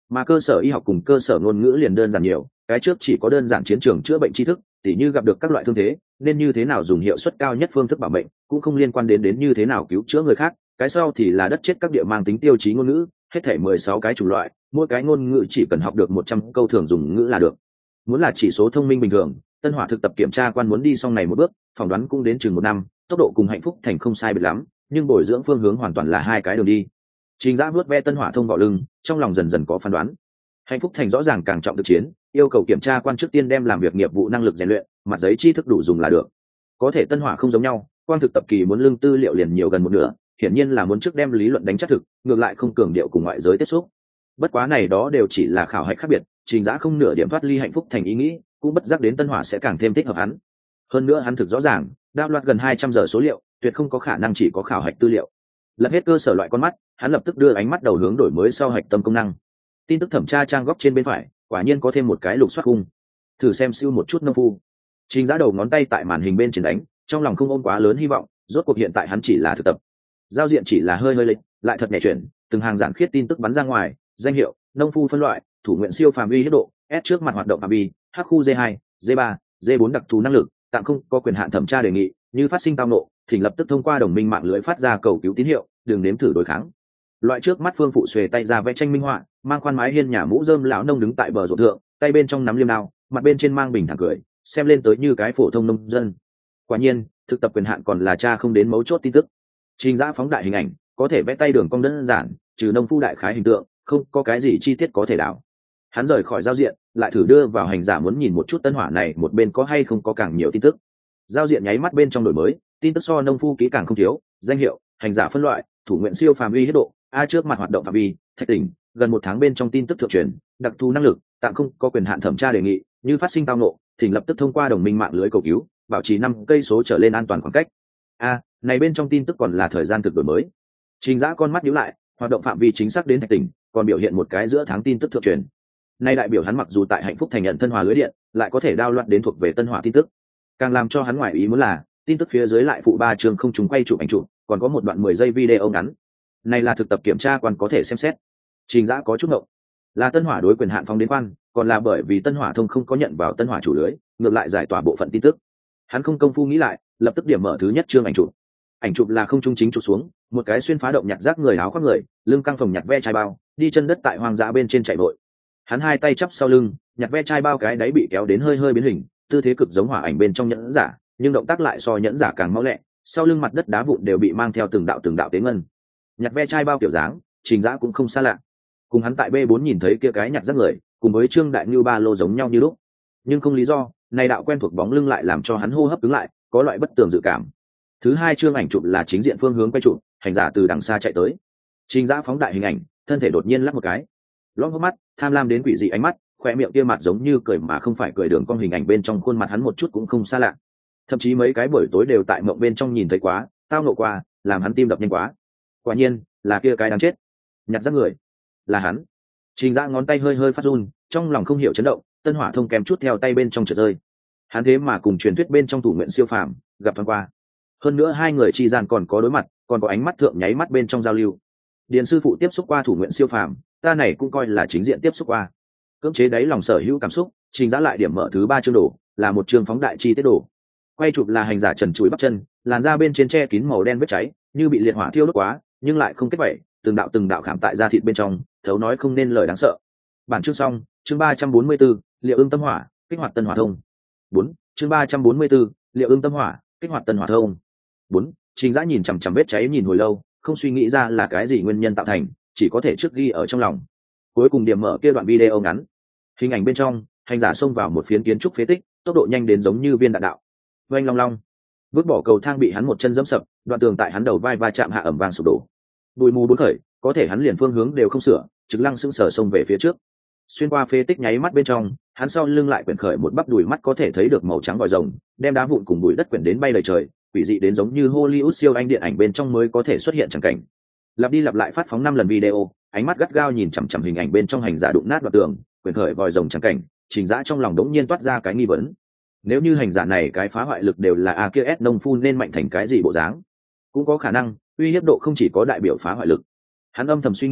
mà cơ sở y học cùng cơ sở ngôn ngữ liền đơn giản nhiều. Cái trước chỉ có đơn giản chiến trường chữa bệnh tri thức, tỉ như gặp được các loại thương thế nên như thế nào dùng hiệu suất cao nhất phương thức bảo mệnh, cũng không liên quan đến đến như thế nào cứu chữa người khác. Cái sau thì là đất chết các địa mang tính tiêu chí ngôn ngữ, hết thể mười sáu cái chủng loại, mỗi cái ngôn ngữ chỉ cần học được một trăm câu thường dùng ngữ là được. Muốn là chỉ số thông minh bình thường, Tân Hỏa thực tập kiểm tra quan muốn đi xong này một bước, phỏng đoán cũng đến chừng một năm, tốc độ cùng Hạnh Phúc Thành không sai biệt lắm, nhưng bồi dưỡng phương hướng hoàn toàn là hai cái đường đi. Trình Dã vuốt ve Tân Hỏa thông vào lưng, trong lòng dần dần có phán đoán. Hạnh Phúc Thành rõ ràng càng trọng thực chiến, yêu cầu kiểm tra quan trước tiên đem làm việc nghiệp vụ năng lực rèn luyện, mặt giấy tri thức đủ dùng là được. Có thể Tân Hỏa không giống nhau, quan thực tập kỳ muốn lương tư liệu liền nhiều gần một nửa, hiển nhiên là muốn trước đem lý luận đánh chắc thực, ngược lại không cường điệu cùng ngoại giới tiếp xúc. Bất quá này đó đều chỉ là khảo hạch khác biệt, Trình Dã không nửa điểm thoát ly Hạnh Phúc Thành ý nghĩ, cũng bất giác đến Tân Hỏa sẽ càng thêm thích hợp hắn. Hơn nữa hắn thực rõ ràng, đao loạt gần hai trăm giờ số liệu, tuyệt không có khả năng chỉ có khảo hạch tư liệu. Lật hết cơ sở loại con mắt, hắn lập tức đưa ánh mắt đầu hướng đổi mới sau hạch tâm công năng. Tin tức thẩm tra trang góc trên bên phải, quả nhiên có thêm một cái lục soát khung. Thử xem siêu một chút nông phu. Trình Dã đầu ngón tay tại màn hình bên trên đánh, trong lòng không ôm quá lớn hy vọng, rốt cuộc hiện tại hắn chỉ là thực tập. Giao diện chỉ là hơi hơi lệch, lại thật nhẹ chuyển, từng hàng giản khiết tin tức bắn ra ngoài, danh hiệu, nông phu phân loại, thủ nguyện siêu phàm uy hiếp độ, S trước mặt hoạt động phạm vi, H khu D hai, D ba, D bốn đặc thù năng lực, tạm không có quyền hạn thẩm tra đề nghị, như phát sinh tao nộ, thỉnh lập tức thông qua đồng minh mạng lưới phát ra cầu cứu tín hiệu, đừng nếm thử đối kháng. Loại trước mắt Phương phụ xuề tay ra vẽ tranh minh họa, mang khoan mái hiên nhà mũ rơm lão nông đứng tại bờ ruộng thượng, tay bên trong nắm liêm đao, mặt bên trên mang bình thẳng cười, xem lên tới như cái phổ thông nông dân. Quả nhiên, thực tập quyền hạn còn là cha không đến mấu chốt tin tức. Trình Dã phóng đại hình ảnh, có thể vẽ tay đường cong đơn giản, trừ nông phu đại khái hình tượng, không có cái gì chi tiết có thể đảo. Hắn rời khỏi giao diện, lại thử đưa vào hành giả muốn nhìn một chút Tân Hỏa này một bên có hay không có càng nhiều tin tức. Giao diện nháy mắt bên trong đổi mới, tin tức so nông phu kỹ càng không thiếu, danh hiệu, hành giả phân loại, thủ nguyện siêu phàm uy hiếp độ, A trước mặt hoạt động phạm vi, thạch tỉnh, gần một tháng bên trong tin tức thượng truyền, đặc thù năng lực, tạm không có quyền hạn thẩm tra đề nghị, như phát sinh tao nộ, thỉnh lập tức thông qua đồng minh mạng lưới cầu cứu, bảo trì năm cây số trở lên an toàn khoảng cách. A, này bên trong tin tức còn là thời gian thực đổi mới. Trình Dã con mắt nhíu lại, hoạt động phạm vi chính xác đến thạch tỉnh, còn biểu hiện một cái giữa tháng tin tức thượng truyền. Nay đại biểu hắn mặc dù tại Hạnh Phúc Thành nhận Tân Hỏa lưới điện, lại có thể đao loạt đến thuộc về Tân Hỏa tin tức. Càng làm cho hắn ngoại ý muốn là, tin tức phía dưới lại phụ ba chương không trùng quay chụp ảnh chụp, còn có một đoạn mười giây video ngắn. Này là thực tập kiểm tra quan có thể xem xét. Trình Dã có chút ngộng. Là Tân Hỏa đối quyền hạn phóng đến quan, còn là bởi vì Tân Hỏa thông không có nhận vào Tân Hỏa chủ lưới, ngược lại giải tỏa bộ phận tin tức. Hắn không công phu nghĩ lại, lập tức điểm mở thứ nhất chương ảnh chụp. Ảnh chụp là không trung chính chụp xuống, một cái xuyên phá động nhặt rác người áo khoác người, lưng căng phồng nhặt ve chai bao, đi chân đất tại hoang dã bên trên chạy vội. Hắn hai tay chắp sau lưng, nhặt ve chai bao cái đáy bị kéo đến hơi hơi biến hình, tư thế cực giống hỏa ảnh bên trong nhẫn giả, nhưng động tác lại so nhẫn giả càng mau lẹ, sau lưng mặt đất đá vụn đều bị mang theo từng đạo từng đạo tế ngân. Nhặt ve chai bao kiểu dáng, Trình Dã cũng không xa lạ. Cùng hắn tại B bốn nhìn thấy kia cái nhặt rác người, cùng với Trương Đại Nưu ba lô giống nhau như lúc. Nhưng không lý do, này đạo quen thuộc bóng lưng lại làm cho hắn hô hấp cứng lại, có loại bất tường dự cảm. Thứ hai chương ảnh chụp là chính diện phương hướng quay chụp, hành giả từ đằng xa chạy tới. Trình Dã phóng đại hình ảnh, thân thể đột nhiên lắc một cái. Lóp hốc mắt, tham lam đến quỷ dị ánh mắt, khóe miệng kia mặt giống như cười mà không phải cười, đường cong hình ảnh bên trong khuôn mặt hắn một chút cũng không xa lạ. Thậm chí mấy cái buổi tối đều tại mộng bên trong nhìn thấy quá, tao ngộ qua, làm hắn tim đập nhanh quá. Quả nhiên, là kia cái đáng chết. Nhặt rác người, là hắn. Trình Dã ngón tay hơi hơi phát run, trong lòng không hiểu chấn động, Tân Hỏa thông kèm chút theo tay bên trong trượt rơi. Hắn thế mà cùng truyền thuyết bên trong thủ nguyện siêu phàm gặp thoáng qua. Hơn nữa hai người chi gian còn có đối mặt, còn có ánh mắt thượng nháy mắt bên trong giao lưu. Điền sư phụ tiếp xúc qua thủ nguyện siêu phàm, ta này cũng coi là chính diện tiếp xúc qua. Cưỡng chế đáy lòng sở hữu cảm xúc, Trình Dã lại điểm mở thứ ba chương đồ, là một chương phóng đại chi tiết đồ. Quay chụp là hành giả trần trụi bắp chân, làn da bên trên che kín màu đen vết cháy, như bị liệt hỏa thiêu đốt quá, nhưng lại không kết vẩy, từng đạo từng đạo khảm tại da thịt bên trong, thấu nói không nên lời đáng sợ. Bản chương xong, chương ba trăm bốn mươi 4, Liệu ưng tâm hỏa, kích hoạt Tân Hỏa thông. bốn, chương ba trăm bốn mươi 4, Liệu ưng tâm hỏa, kích hoạt Tân Hỏa thông. bốn, Trình Dã nhìn chằm chằm vết cháy nhìn hồi lâu, không suy nghĩ ra là cái gì nguyên nhân tạo thành, chỉ có thể trước ghi ở trong lòng. Cuối cùng điểm mở kia đoạn video ngắn. Hình ảnh bên trong, hành giả xông vào một phiến kiến trúc phế tích, tốc độ nhanh đến giống như viên đạn đạo. Oanh long long, vứt bỏ cầu thang bị hắn một chân giẫm sập, đoạn tường tại hắn đầu vai va chạm hạ ẩm vang sụp đổ. Bụi mù bốn khởi, có thể hắn liền phương hướng đều không sửa, trực lăng sững sờ xông về phía trước. Xuyên qua phế tích nháy mắt bên trong, hắn sau lưng lại quyển khởi một bắp đùi mắt có thể thấy được màu trắng vòi rồng, đem đá vụn cùng bụi đất quyển đến bay đầy trời, quỷ dị đến giống như Hollywood siêu anh điện ảnh bên trong mới có thể xuất hiện chẳng cảnh. Lặp đi lặp lại phát phóng năm lần video, ánh mắt gắt gao nhìn chằm chằm hình ảnh bên trong hành giả đụng nát vào tường, quyển khởi vòi rồng chẳng cảnh, Trình Dã trong lòng đống nhiên toát ra cái nghi vấn. Nếu như hành giả này cái phá hoại lực đều là a kia s nông phu nên mạnh thành cái gì bộ dáng? Cũng có khả năng, uy hiếp độ không chỉ có đại biểu phá hoại lực. Hắn âm thầm suy nghĩ,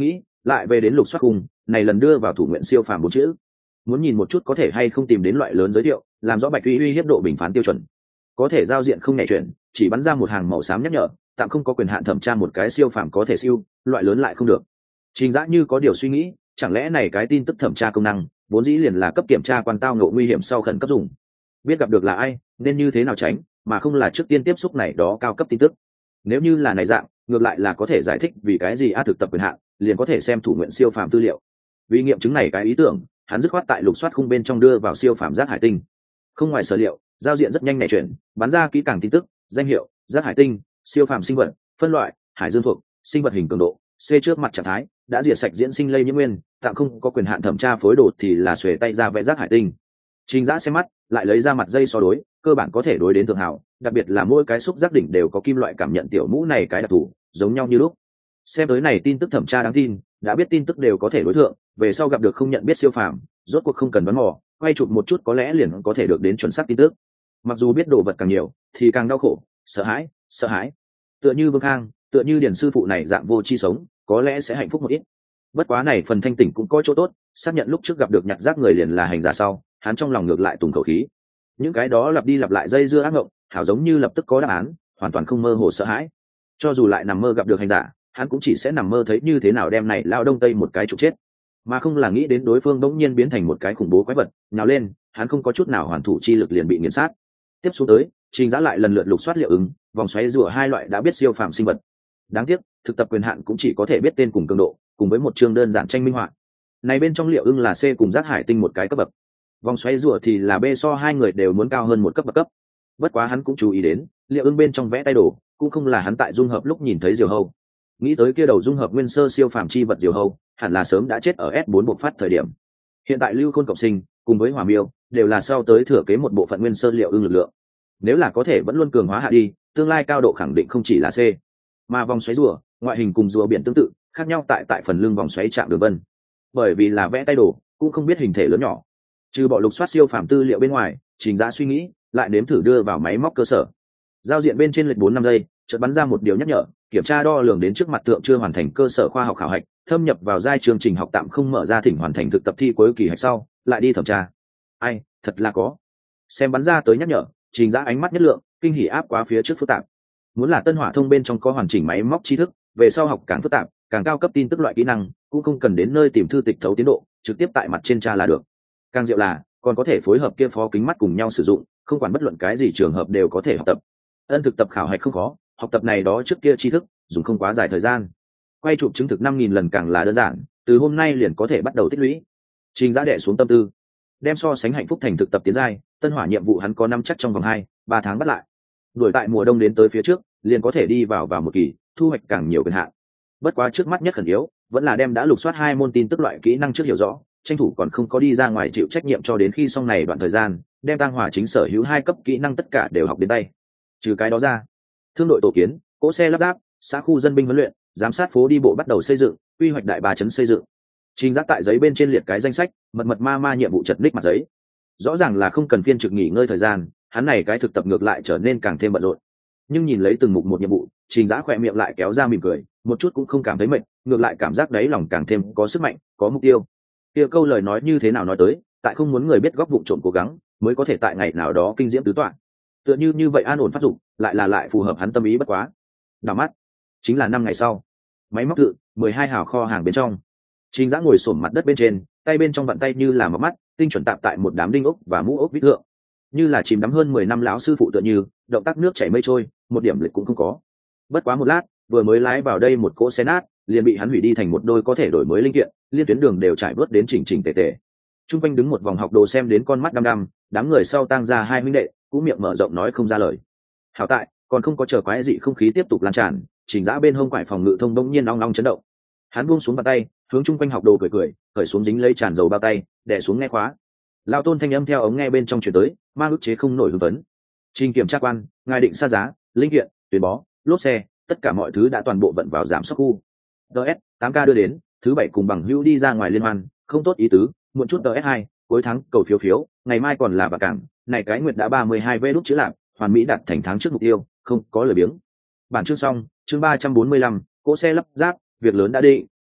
lại về đến lục soát khung, này lần đưa vào thủ nguyện siêu phàm bốn chữ. Muốn nhìn một chút có thể hay không tìm đến loại lớn giới thiệu, làm rõ Bạch Uy uy hiếp độ bình phán tiêu chuẩn. Có thể giao diện không nhảy chuyển, chỉ bắn ra một hàng màu xám nhắc nhở, tạm không có quyền hạn thẩm tra một cái siêu phàm có thể siêu, loại lớn lại không được. Trình Dã như có điều suy nghĩ, chẳng lẽ này cái tin tức thẩm tra công năng, vốn dĩ liền là cấp kiểm tra quan tao ngộ nguy hiểm sau khẩn cấp dùng. Biết gặp được là ai, nên như thế nào tránh, mà không là trước tiên tiếp xúc này đó cao cấp tin tức. Nếu như là này dạng, ngược lại là có thể giải thích vì cái gì a thực tập quyền hạn, liền có thể xem thủ nguyện siêu phàm tư liệu. Vì nghiệm chứng này cái ý tưởng, hắn dứt khoát tại lục soát khung bên trong đưa vào siêu phàm giác hải tinh. Không ngoài sở liệu, giao diện rất nhanh nhạy chuyển, bắn ra kỹ càng tin tức, danh hiệu, giác hải tinh, siêu phàm sinh vật, phân loại, hải dương thuộc, sinh vật hình cường độ, C trước mặt trạng thái, đã diệt sạch diễn sinh lây nhiễm nguyên, tạm không có quyền hạn thẩm tra phối đồ thì là xuề tay ra vẽ giác hải tinh. Trình Dã xem mắt, lại lấy ra mặt dây so đối, cơ bản có thể đối đến thượng hảo, đặc biệt là mỗi cái xúc giác đỉnh đều có kim loại cảm nhận tiểu mũ này cái đặc thù, giống nhau như lúc. Xem tới này tin tức thẩm tra đáng tin, đã biết tin tức đều có thể đối thượng, về sau gặp được không nhận biết siêu phàm, rốt cuộc không cần đoán mò, quay chụp một chút có lẽ liền có thể được đến chuẩn xác tin tức. Mặc dù biết đồ vật càng nhiều, thì càng đau khổ, sợ hãi, sợ hãi. Tựa như Vương Khang, tựa như Điền sư phụ này dạng vô chi sống, có lẽ sẽ hạnh phúc một ít. Bất quá này phần thanh tỉnh cũng có chỗ tốt, xác nhận lúc trước gặp được nhặt rác người liền là hành giả sau, hắn trong lòng ngược lại tùng khẩu khí. Những cái đó lặp đi lặp lại dây dưa ác ngộng, hảo giống như lập tức có đáp án, hoàn toàn không mơ hồ sợ hãi. Cho dù lại nằm mơ gặp được hành giả, hắn cũng chỉ sẽ nằm mơ thấy như thế nào đem này lao đông tây một cái trục chết, mà không là nghĩ đến đối phương đống nhiên biến thành một cái khủng bố quái vật, nhào lên, hắn không có chút nào hoàn thủ chi lực liền bị nghiền sát. Tiếp xuống tới, Trình Dã lại lần lượt lục soát liệu ứng, vòng xoáy rùa hai loại đã biết siêu phàm sinh vật. Đáng tiếc, thực tập quyền hạn cũng chỉ có thể biết tên cùng cường độ, cùng với một chương đơn giản tranh minh họa. Này bên trong liệu ưng là C cùng giác hải tinh một cái cấp bậc. Vòng xoáy rùa thì là B, so hai người đều muốn cao hơn một cấp bậc cấp. Bất quá hắn cũng chú ý đến, liệu ưng bên trong vẽ tay đồ, cũng không là hắn tại dung hợp lúc nhìn thấy diều hâu. Nghĩ tới kia đầu dung hợp nguyên sơ siêu phàm chi vật diều hâu, hẳn là sớm đã chết ở S bốn bộc phát thời điểm. Hiện tại Lưu Khôn cộng sinh, cùng với Hỏa Miêu, đều là sau tới thừa kế một bộ phận nguyên sơ liệu ưng lực lượng. Nếu là có thể vẫn luôn cường hóa hạ đi, tương lai cao độ khẳng định không chỉ là C. Mà vòng xoáy rùa, ngoại hình cùng rùa biển tương tự, khác nhau tại tại phần lưng vòng xoáy chạm đường vân. Bởi vì là vẽ tay đồ, cũng không biết hình thể lớn nhỏ. Trừ bỏ lục soát siêu phàm tư liệu bên ngoài, Trình Dã suy nghĩ, lại nếm thử đưa vào máy móc cơ sở. Giao diện bên trên lệch bốn năm giây, chợt bắn ra một điều nhắc nhở, kiểm tra đo lường đến trước mặt tượng chưa hoàn thành cơ sở khoa học khảo hạch, thâm nhập vào giai chương trình học tạm không mở ra thỉnh hoàn thành thực tập thi cuối kỳ hạch sau, lại đi thẩm tra. Ai, thật là có. Xem bắn ra tới nhắc nhở, Trình Dã ánh mắt nhất lượng, kinh hỉ áp quá phía trước phức tạp. Muốn là Tân Hỏa thông bên trong có hoàn chỉnh máy móc tri thức, về sau học càng phức tạp, càng cao cấp tin tức loại kỹ năng, cũng không cần đến nơi tìm thư tịch thấu tiến độ, trực tiếp tại mặt trên tra là được. Càng diệu là, còn có thể phối hợp kia phó kính mắt cùng nhau sử dụng, không quản bất luận cái gì trường hợp đều có thể học tập. Ân thực tập khảo hạch không khó, học tập này đó trước kia tri thức, dùng không quá dài thời gian. Quay chụp chứng thực năm nghìn lần càng là đơn giản, từ hôm nay liền có thể bắt đầu tích lũy. Trình Dã đè xuống tâm tư, đem so sánh hạnh phúc thành thực tập tiến giai, Tân Hỏa nhiệm vụ hắn có năm chắc trong vòng hai, ba tháng bắt lại. Đuổi tại mùa đông đến tới phía trước, liền có thể đi vào vào một kỳ, thu hoạch càng nhiều quyền hạn. Bất quá trước mắt nhất khẩn yếu, vẫn là đem đã lục soát hai môn tin tức loại kỹ năng trước hiểu rõ, tranh thủ còn không có đi ra ngoài chịu trách nhiệm cho đến khi xong này đoạn thời gian, đem Tăng Hỏa chính sở hữu hai cấp kỹ năng tất cả đều học đến tay. Trừ cái đó ra, thương đội tổ kiến, cỗ xe lắp ráp, xã khu dân binh huấn luyện, giám sát phố đi bộ bắt đầu xây dựng, quy hoạch đại ba chấn xây dựng. Trình Dã tại giấy bên trên liệt cái danh sách, mật mật ma ma nhiệm vụ chật ních mặt giấy. Rõ ràng là không cần phiên trực nghỉ ngơi thời gian, hắn này cái thực tập ngược lại trở nên càng thêm bận rộn. Nhưng nhìn lấy từng mục một nhiệm vụ, Trình Dã khỏe miệng lại kéo ra mỉm cười, một chút cũng không cảm thấy mệt, ngược lại cảm giác đấy lòng càng thêm có sức mạnh, có mục tiêu. Kia câu lời nói như thế nào nói tới, tại không muốn người biết góc vụ trộm cố gắng, mới có thể tại ngày nào đó kinh diễm tứ toạn. Tựa như như vậy an ổn phát dụng, lại là lại phù hợp hắn tâm ý bất quá. Đảo mắt, chính là năm ngày sau. Máy móc tự, mười hai hào kho hàng bên trong. Trình Dã ngồi xổm mặt đất bên trên, tay bên trong vặn tay như là mở mắt, tinh chuẩn tạm tại một đám đinh ốc và mũ ốc vít thượng. Như là chìm đắm hơn mười năm lão sư phụ tựa như, động tác nước chảy mây trôi, một điểm lịch cũng không có. Bất quá một lát, vừa mới lái vào đây một cỗ xe nát, liền bị hắn hủy đi thành một đôi có thể đổi mới linh kiện, liên tuyến đường đều trải bớt đến chỉnh chỉnh tề tề. Trung quanh đứng một vòng học đồ xem đến con mắt đăm đăm, đám người sau tang ra hai huynh đệ, cũng miệng mở rộng nói không ra lời. Hảo tại, còn không có chờ quái dị không khí tiếp tục lan tràn, Trình Dã bên hông quải phòng ngự thông đông nhiên long long chấn động. Hắn buông xuống bàn tay, hướng trung quanh học đồ cười cười, cởi xuống dính lấy tràn dầu bao tay, đè xuống nghe khóa. Lão Tôn thanh âm theo ống nghe bên trong truyền tới, mang ức chế không nổi hưng vấn. Trình kiểm tra quan, ngài định xa giá, linh kiện, tuyến bó, lốp xe, tất cả mọi thứ đã toàn bộ vận vào giảm sóc khu. ds tám k đưa đến, thứ bảy cùng bằng hữu đi ra ngoài liên hoan, không tốt ý tứ, muộn chút ds hai, cuối tháng cầu phiếu phiếu, ngày mai còn là bà cảng, này cái nguyệt đã ba mươi hai vé đút chữ lạc, hoàn mỹ đạt thành tháng trước mục tiêu, không có lời biếng. Bản chương xong, chương ba trăm bốn mươi lăm, cỗ xe lắp ráp, việc lớn đã đi. Một,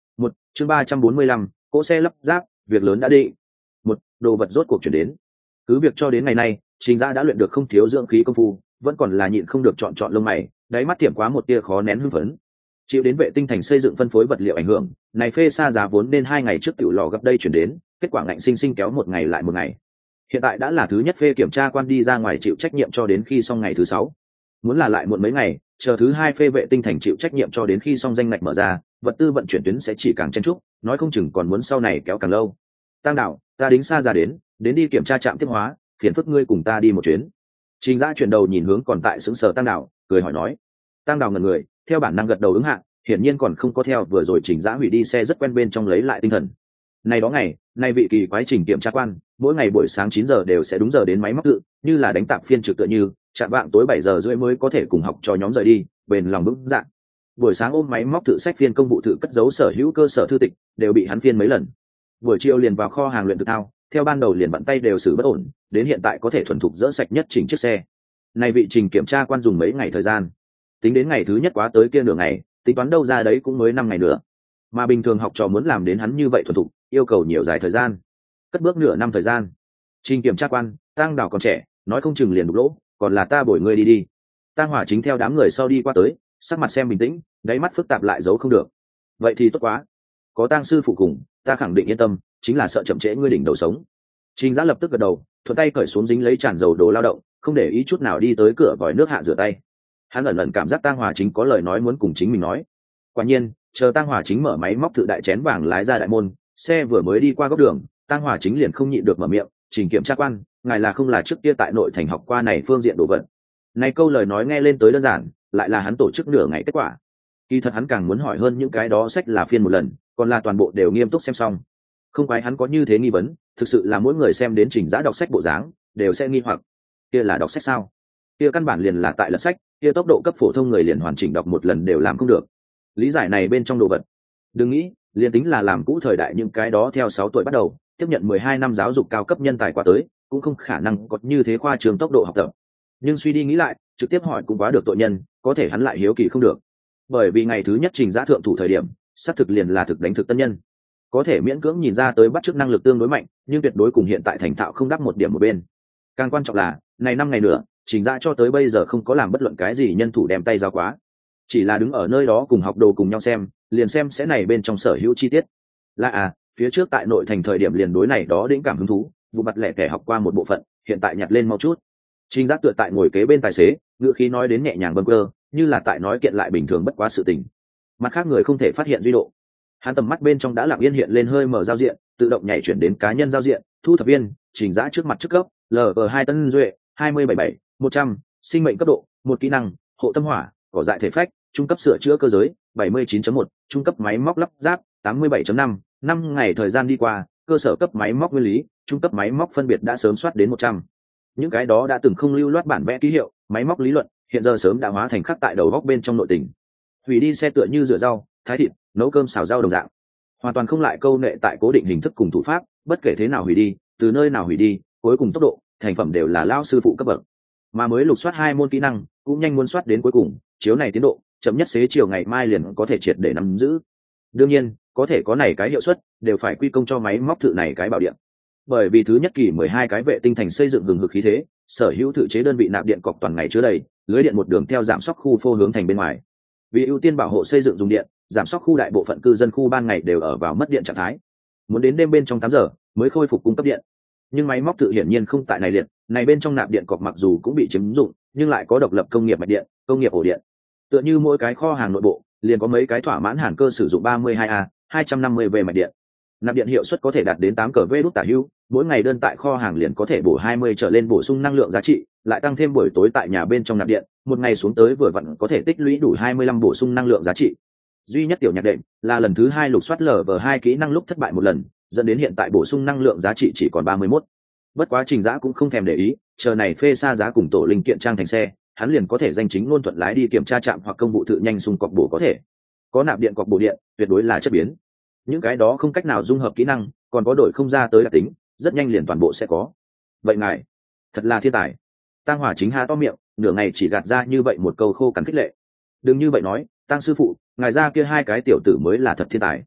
chương ba trăm bốn mươi lăm, cỗ xe lắp ráp, việc lớn đã đi. Một đồ vật rốt cuộc chuyển đến. Cứ việc cho đến ngày nay Trình Dã đã luyện được không thiếu dưỡng khí công phu, vẫn còn là nhịn không được chọn chọn lông mày, đáy mắt tiệm quá một tia khó nén hưng phấn. Chịu đến vệ tinh thành xây dựng phân phối vật liệu ảnh hưởng, này phê xa giá vốn nên hai ngày trước tiểu lò gấp đây chuyển đến, kết quả ngạnh sinh sinh kéo một ngày lại một ngày. Hiện tại đã là thứ nhất phê kiểm tra quan đi ra ngoài chịu trách nhiệm cho đến khi xong ngày thứ sáu. Muốn là lại muộn mấy ngày, chờ thứ hai phê vệ tinh thành chịu trách nhiệm cho đến khi xong danh ngạch mở ra, vật tư vận chuyển tuyến sẽ chỉ càng chen chúc, nói không chừng còn muốn sau này kéo càng lâu. Tăng đạo, ta đính xa ra đến, đến đi kiểm tra trạm tiếp hóa, phiền phức ngươi cùng ta đi một chuyến. Trình Dã chuyển đầu nhìn hướng còn tại sững sờ Tăng Đạo, cười hỏi nói. Tăng Đạo ngẩn người, theo bản năng gật đầu ứng hạ, hiển nhiên còn không có theo vừa rồi Trình Dã hủy đi xe rất quen bên trong lấy lại tinh thần. Này đó ngày, nay vị kỳ quái trình kiểm tra quan, mỗi ngày buổi sáng chín giờ đều sẽ đúng giờ đến máy móc tự, như là đánh tạp phiên trực tựa như, chạm vạng tối bảy giờ rưỡi mới có thể cùng học cho nhóm rời đi, bền lòng vững dạ. Buổi sáng ôm máy móc tự sách phiên công vụ tự cất giấu sở hữu cơ sở thư tịch, đều bị hắn phiên mấy lần. Buổi chiều liền vào kho hàng luyện tự thao, theo ban đầu liền bận tay đều xử bất ổn, đến hiện tại có thể thuần thục dỡ sạch nhất chỉnh chiếc xe. Này vị trình kiểm tra quan dùng mấy ngày thời gian, tính đến ngày thứ nhất quá tới kia nửa ngày, tính toán đâu ra đấy cũng mới năm ngày nữa. Mà bình thường học trò muốn làm đến hắn như vậy thuần thục, yêu cầu nhiều dài thời gian, cất bước nửa năm thời gian. Trình kiểm tra quan, Tăng Đào còn trẻ, nói không chừng liền đục lỗ, còn là ta bồi ngươi đi đi. Tăng Hỏa chính theo đám người sau đi qua tới, sắc mặt xem bình tĩnh, đáy mắt phức tạp lại giấu không được. Vậy thì tốt quá, có Tăng sư phụ cùng, ta khẳng định yên tâm, chính là sợ chậm trễ ngươi đỉnh đầu sống. Trình Dã lập tức gật đầu, thuận tay cởi xuống dính lấy tràn dầu đồ lao động, không để ý chút nào đi tới cửa vòi nước hạ rửa tay. Hắn ẩn ẩn cảm giác Tăng Hòa chính có lời nói muốn cùng chính mình nói. Quả nhiên, chờ Tăng Hòa chính mở máy móc tự đại chén vàng lái ra đại môn, xe vừa mới đi qua góc đường, Tăng Hòa chính liền không nhịn được mở miệng, "Trình kiểm tra quan, ngài là không là trước kia tại nội thành học qua này phương diện đồ vật?" Này câu lời nói nghe lên tới đơn giản, lại là hắn tổ chức nửa ngày kết quả. Kỳ thật hắn càng muốn hỏi hơn những cái đó sách là phiên một lần, còn là toàn bộ đều nghiêm túc xem xong. Không phải hắn có như thế nghi vấn, thực sự là mỗi người xem đến Trình Dã đọc sách bộ dáng, đều sẽ nghi hoặc, kia là đọc sách sao? Kia căn bản liền là tại lật sách, kia tốc độ cấp phổ thông người liền hoàn chỉnh đọc một lần đều làm không được. Lý giải này bên trong đồ vật, đừng nghĩ, liền tính là làm cũ thời đại những cái đó theo sáu tuổi bắt đầu, tiếp nhận mười hai năm giáo dục cao cấp nhân tài qua tới, cũng không khả năng có như thế khoa trường tốc độ học tập. Nhưng suy đi nghĩ lại, trực tiếp hỏi cũng quá được tội nhân, có thể hắn lại hiếu kỳ không được. Bởi vì ngày thứ nhất Trình Dã thượng thủ thời điểm, xác thực liền là thực đánh thực tân nhân. Có thể miễn cưỡng nhìn ra tới bắt chước năng lực tương đối mạnh, nhưng tuyệt đối cùng hiện tại thành thạo không đắp một điểm một bên. Càng quan trọng là, này năm ngày nữa, Trình Dã cho tới bây giờ không có làm bất luận cái gì nhân thủ đem tay giao quá, chỉ là đứng ở nơi đó cùng học đồ cùng nhau xem, liền xem sẽ này bên trong sở hữu chi tiết. Là à, phía trước tại nội thành thời điểm liền đối này đó đĩnh cảm hứng thú, vụ mặt lẻ tẻ học qua một bộ phận, hiện tại nhặt lên mau chút. Trình Dã tựa tại ngồi kế bên tài xế, ngữ khí nói đến nhẹ nhàng bâng quơ, như là tại nói kiện lại bình thường bất quá sự tình. Mặt khác người không thể phát hiện duy độ. Hắn tầm mắt bên trong đã lặng yên hiện lên hơi mở giao diện, tự động nhảy chuyển đến cá nhân giao diện, thu thập viên, Trình Dã trước mặt trước cấp, lờ vê hai tân duệ, hai mươi bảy bảy, một trăm, sinh mệnh cấp độ, một kỹ năng, hộ tâm hỏa, cỏ dại thể phách, trung cấp sửa chữa cơ giới, bảy mươi chín chấm một, trung cấp máy móc lắp ráp, tám mươi bảy chấm năm, năm ngày thời gian đi qua, cơ sở cấp máy móc nguyên lý, trung cấp máy móc phân biệt đã sớm soát đến một trăm. Những cái đó đã từng không lưu loát bản vẽ ký hiệu, máy móc lý luận, hiện giờ sớm đã hóa thành khắc tại đầu góc bên trong nội tình. Hủy đi xe tựa như rửa rau, thái thịt, nấu cơm xào rau đồng dạng, hoàn toàn không lại câu nệ tại cố định hình thức cùng thủ pháp, bất kể thế nào hủy đi, từ nơi nào hủy đi, cuối cùng tốc độ, thành phẩm đều là lao sư phụ cấp bậc. Mà mới lục soát hai môn kỹ năng, cũng nhanh muốn soát đến cuối cùng, chiếu này tiến độ, chậm nhất xế chiều ngày mai liền có thể triệt để nắm giữ. Đương nhiên, có thể có này cái hiệu suất, đều phải quy công cho máy móc thử này cái bảo điện. Bởi vì thứ nhất kỳ mười hai cái vệ tinh thành xây dựng hừng hực khí thế, sở hữu thử chế đơn vị nạp điện cọc toàn ngày chứa đầy, lưới điện một đường theo giảm sóc khu phô hướng thành bên ngoài. Vì ưu tiên bảo hộ xây dựng dùng điện, giảm sóc khu đại bộ phận cư dân khu ban ngày đều ở vào mất điện trạng thái. Muốn đến đêm bên trong tám giờ mới khôi phục cung cấp điện. Nhưng máy móc tự hiển nhiên không tại này liệt, này bên trong nạp điện cọc mặc dù cũng bị chiếm dụng, nhưng lại có độc lập công nghiệp mạch điện, công nghiệp ổ điện. Tựa như mỗi cái kho hàng nội bộ liền có mấy cái thỏa mãn hàn cơ sử dụng ba mươi hai A, hai trăm năm mươi V mạch điện. Nạp điện hiệu suất có thể đạt đến tám cờ vê đút tả hữu, mỗi ngày đơn tại kho hàng liền có thể bổ hai mươi trở lên bổ sung năng lượng giá trị, lại tăng thêm buổi tối tại nhà bên trong nạp điện, một ngày xuống tới vừa vặn có thể tích lũy đủ hai mươi lăm bổ sung năng lượng giá trị. Duy nhất tiểu nhạc đệm là lần thứ hai lục soát lở vờ hai kỹ năng lúc thất bại một lần, dẫn đến hiện tại bổ sung năng lượng giá trị chỉ còn ba mươi mốt. Bất quá Trình Dã cũng không thèm để ý, chờ này phê xa giá cùng tổ linh kiện trang thành xe, hắn liền có thể danh chính ngôn thuận lái đi kiểm tra trạm hoặc công vụ tự nhanh xung cọc bổ có thể. Có nạp điện cọc bổ điện, tuyệt đối là chất biến. Những cái đó không cách nào dung hợp kỹ năng, còn có đổi không ra tới đặc tính, rất nhanh liền toàn bộ sẽ có. Vậy ngài, thật là thiên tài. Tăng Hỏa chính há to miệng, nửa ngày chỉ gạt ra như vậy một câu khô cằn khích lệ. Đừng như vậy nói, Tăng sư phụ, ngài ra kia hai cái tiểu tử mới là thật thiên tài.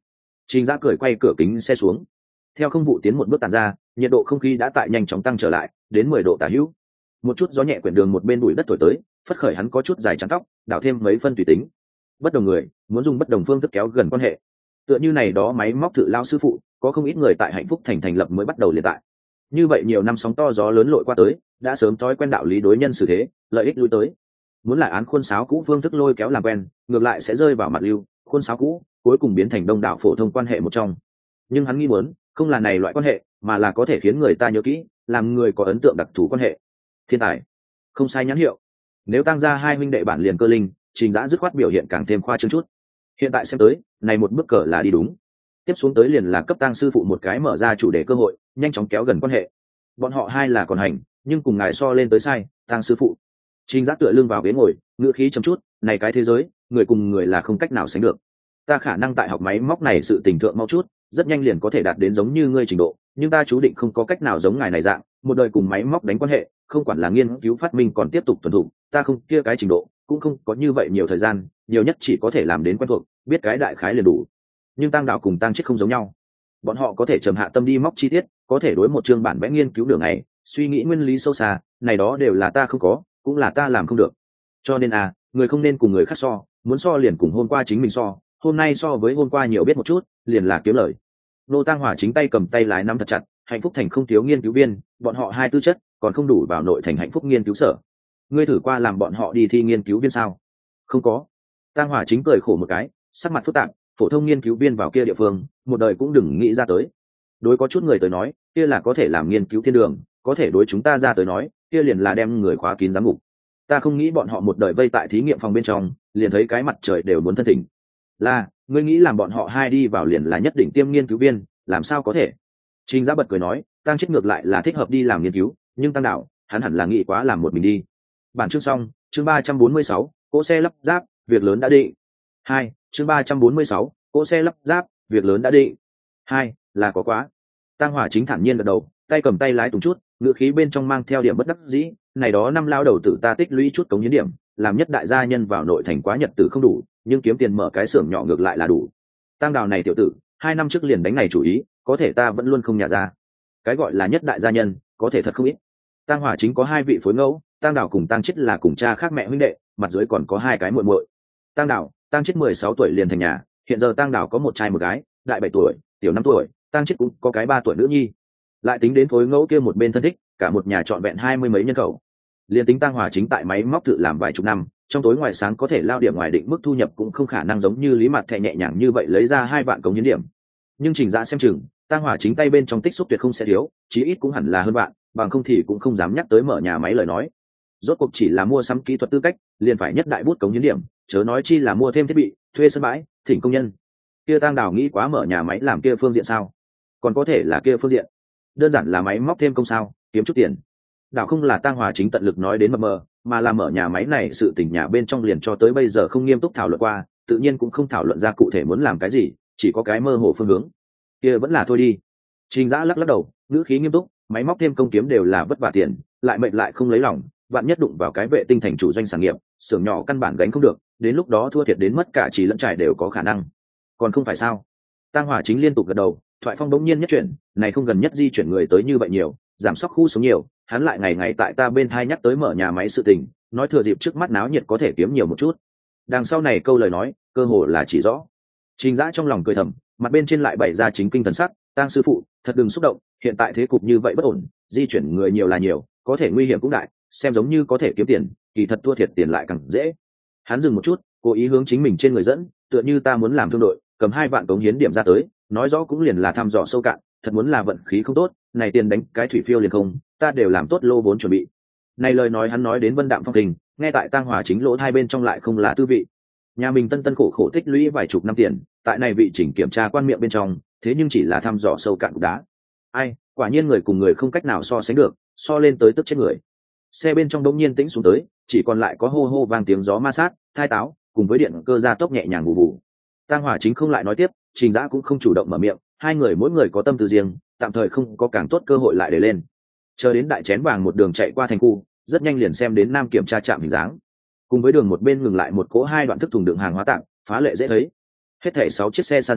Trình Dã cười quay cửa kính xe xuống. Theo không vụ tiến một bước tàn ra, nhiệt độ không khí đã tại nhanh chóng tăng trở lại, đến mười độ tả hữu. Một chút gió nhẹ quyển đường một bên bụi đất thổi tới, phất khởi hắn có chút dài trắng tóc, đảo thêm mấy phân tùy tính. Bất đồng người, muốn dùng bất đồng phương thức kéo gần quan hệ. Tựa như này đó máy móc thử lao sư phụ, có không ít người tại Hạnh Phúc Thành thành lập mới bắt đầu liền tại. Như vậy nhiều năm sóng to gió lớn lội qua tới, đã sớm thói quen đạo lý đối nhân xử thế, lợi ích lui tới. Muốn lại án khuôn sáo cũ phương thức lôi kéo làm quen, ngược lại sẽ rơi vào mặt lưu, khuôn sáo cũ, cuối cùng biến thành đông đảo phổ thông quan hệ một trong. Nhưng hắn nghĩ muốn, không là này loại quan hệ, mà là có thể khiến người ta nhớ kỹ, làm người có ấn tượng đặc thù quan hệ. Thiên tài, không sai nhãn hiệu. Nếu tăng ra hai huynh đệ bản liền cơ linh, Trình Dã dứt khoát biểu hiện càng thêm khoa trương chút. Hiện tại xem tới, này một bước cờ là đi đúng. Tiếp xuống tới liền là cấp tăng sư phụ một cái mở ra chủ đề cơ hội, nhanh chóng kéo gần quan hệ. Bọn họ hai là còn hành, nhưng cùng ngài so lên tới sai, tăng sư phụ. Trình Dã tựa lưng vào ghế ngồi, ngữ khí trầm chút, này cái thế giới, người cùng người là không cách nào sánh được. Ta khả năng tại học máy móc này sự tình thượng mau chút, rất nhanh liền có thể đạt đến giống như ngươi trình độ, nhưng ta chú định không có cách nào giống ngài này dạng, một đời cùng máy móc đánh quan hệ, không quản là nghiên cứu phát minh còn tiếp tục tuần thủ, ta không kia cái trình độ, cũng không có như vậy nhiều thời gian, nhiều nhất chỉ có thể làm đến quen thuộc, biết cái đại khái liền đủ. Nhưng Tăng Đạo cùng Tăng Chết không giống nhau, bọn họ có thể trầm hạ tâm đi móc chi tiết, có thể đối một chương bản vẽ nghiên cứu đường này, suy nghĩ nguyên lý sâu xa, này đó đều là ta không có, cũng là ta làm không được. Cho nên à, người không nên cùng người khác so, muốn so liền cùng hôm qua chính mình so, hôm nay so với hôm qua nhiều biết một chút, liền là kiếm lời. Nô Tăng Hỏa chính tay cầm tay lái nắm thật chặt, Hạnh Phúc Thành không thiếu nghiên cứu viên, bọn họ hai tư chất, còn không đủ vào nội thành Hạnh Phúc nghiên cứu sở. Ngươi thử qua làm bọn họ đi thi nghiên cứu viên sao? Không có. Tăng Hỏa chính cười khổ một cái, sắc mặt phức tạp, phổ thông nghiên cứu viên vào kia địa phương, một đời cũng đừng nghĩ ra tới. Đối có chút người tới nói, kia là có thể làm nghiên cứu thiên đường, có thể đối chúng ta ra tới nói, kia liền là đem người khóa kín giám ngục. Ta không nghĩ bọn họ một đời vây tại thí nghiệm phòng bên trong, liền thấy cái mặt trời đều muốn thân thỉnh. Là, ngươi nghĩ làm bọn họ hai đi vào liền là nhất định tiêm nghiên cứu viên, làm sao có thể? Trình Dã bật cười nói, Tăng Chết ngược lại là thích hợp đi làm nghiên cứu, nhưng Tăng Đạo, hắn hẳn là nghĩ quá làm một mình đi. Bản chương xong, chương ba trăm bốn mươi sáu, cỗ xe lắp ráp, việc lớn đã định. Hai, chương ba trăm bốn mươi sáu, cỗ xe lắp ráp, việc lớn đã định. Hai, là có quá. Tăng Hỏa chính thản nhiên gật đầu, tay cầm tay lái tùng chút, ngữ khí bên trong mang theo điểm bất đắc dĩ, này đó năm lao đầu tử ta tích lũy chút cống hiến điểm, làm nhất đại gia nhân vào nội thành quá nhật tử không đủ, nhưng kiếm tiền mở cái xưởng nhỏ ngược lại là đủ. Tăng Đào này tiểu tử, hai năm trước liền đánh này chủ ý, có thể ta vẫn luôn không nhả ra. Cái gọi là nhất đại gia nhân, có thể thật không ít. Tăng Hỏa chính có hai vị phối ngẫu, Tăng Đào cùng Tăng Chết là cùng cha khác mẹ huynh đệ, mặt dưới còn có hai cái muội muội. Tăng Đào, Tăng Chết mười sáu tuổi liền thành nhà, hiện giờ Tăng Đào có một trai một gái, đại bảy tuổi, tiểu năm tuổi, Tăng Chết cũng có cái ba tuổi nữ nhi. Lại tính đến phối ngẫu kia một bên thân thích, cả một nhà trọn vẹn hai mươi mấy nhân khẩu. Liên tính Tăng Hòa chính tại máy móc tự làm vài chục năm, trong tối ngoài sáng có thể lao điểm ngoài định mức thu nhập cũng không khả năng giống như Lý Mạt Thẻ nhẹ nhàng như vậy lấy ra hai vạn cống hiến điểm. Nhưng Trình Dã xem chừng, Tăng Hòa chính tay bên trong tích xúc tuyệt không sẽ thiếu, chí ít cũng hẳn là hơn vạn, bằng không thì cũng không dám nhắc tới mở nhà máy lời nói. Rốt cuộc chỉ là mua sắm kỹ thuật tư cách, liền phải nhất đại bút cống hiến điểm, chớ nói chi là mua thêm thiết bị, thuê sân bãi, thỉnh công nhân. Kia Tăng Đào nghĩ quá mở nhà máy làm kia phương diện sao? Còn có thể là kia phương diện, đơn giản là máy móc thêm công sao, kiếm chút tiền. Đảo không là Tăng Hòa chính tận lực nói đến mờ mờ, mà là mở nhà máy này sự tình nhà bên trong liền cho tới bây giờ không nghiêm túc thảo luận qua, tự nhiên cũng không thảo luận ra cụ thể muốn làm cái gì, chỉ có cái mơ hồ phương hướng. Kia vẫn là thôi đi. Trình Dã lắc lắc đầu, ngữ khí nghiêm túc, máy móc thêm công kiếm đều là vất vả tiền, lại mệnh lại không lấy lòng, vạn nhất đụng vào cái vệ tinh thành chủ doanh sản nghiệp, xưởng nhỏ căn bản gánh không được, đến lúc đó thua thiệt đến mất cả trí lẫn trải đều có khả năng. Còn không phải sao? Tăng Hòa chính liên tục gật đầu, thoại phong đống nhiên nhất chuyển, này không gần nhất di chuyển người tới như vậy nhiều, giảm sóc khu sống nhiều, hắn lại ngày ngày tại ta bên thai nhắc tới mở nhà máy sự tình, nói thừa dịp trước mắt náo nhiệt có thể kiếm nhiều một chút. Đằng sau này câu lời nói, cơ hồ là chỉ rõ. Trình Dã trong lòng cười thầm, mặt bên trên lại bày ra chính kinh thần sắc, Tăng sư phụ, thật đừng xúc động, hiện tại thế cục như vậy bất ổn, di chuyển người nhiều là nhiều, có thể nguy hiểm cũng đại, xem giống như có thể kiếm tiền, kỳ thật thua thiệt tiền lại càng dễ. Hắn dừng một chút, cố ý hướng chính mình trên người dẫn, tựa như ta muốn làm thương đội, cầm hai vạn cống hiến điểm ra tới, nói rõ cũng liền là thăm dò sâu cạn, thật muốn là vận khí không tốt, này tiền đánh cái thủy phiêu liền không, ta đều làm tốt lô vốn chuẩn bị. Này lời nói hắn nói đến vân đạm phong tình, nghe tại Tăng Hòa chính lỗ hai bên trong lại không là tư vị. Nhà mình tân tân khổ khổ tích lũy vài chục năm tiền, tại này vị chỉnh kiểm tra quan miệng bên trong, thế nhưng chỉ là thăm dò sâu cạn cục đá. Ai, quả nhiên người cùng người không cách nào so sánh được, so lên tới tức chết người. Xe bên trong đống nhiên tĩnh xuống tới, chỉ còn lại có hô hô vang tiếng gió ma sát, thai táo, cùng với điện cơ gia tốc nhẹ nhàng bù bù. Tăng Hòa chính không lại nói tiếp, Trình Dã cũng không chủ động mở miệng, hai người mỗi người có tâm tư riêng, tạm thời không có càng tốt cơ hội lại để lên. Chờ đến đại chén vàng một đường chạy qua thành khu, rất nhanh liền xem đến nam kiểm tra trạm hình dáng. Cùng với đường một bên ngừng lại một cỗ hai đoạn thức thùng đựng hàng hóa tạm, phá lệ dễ thấy. Hết thảy sáu chiếc xe xa giá,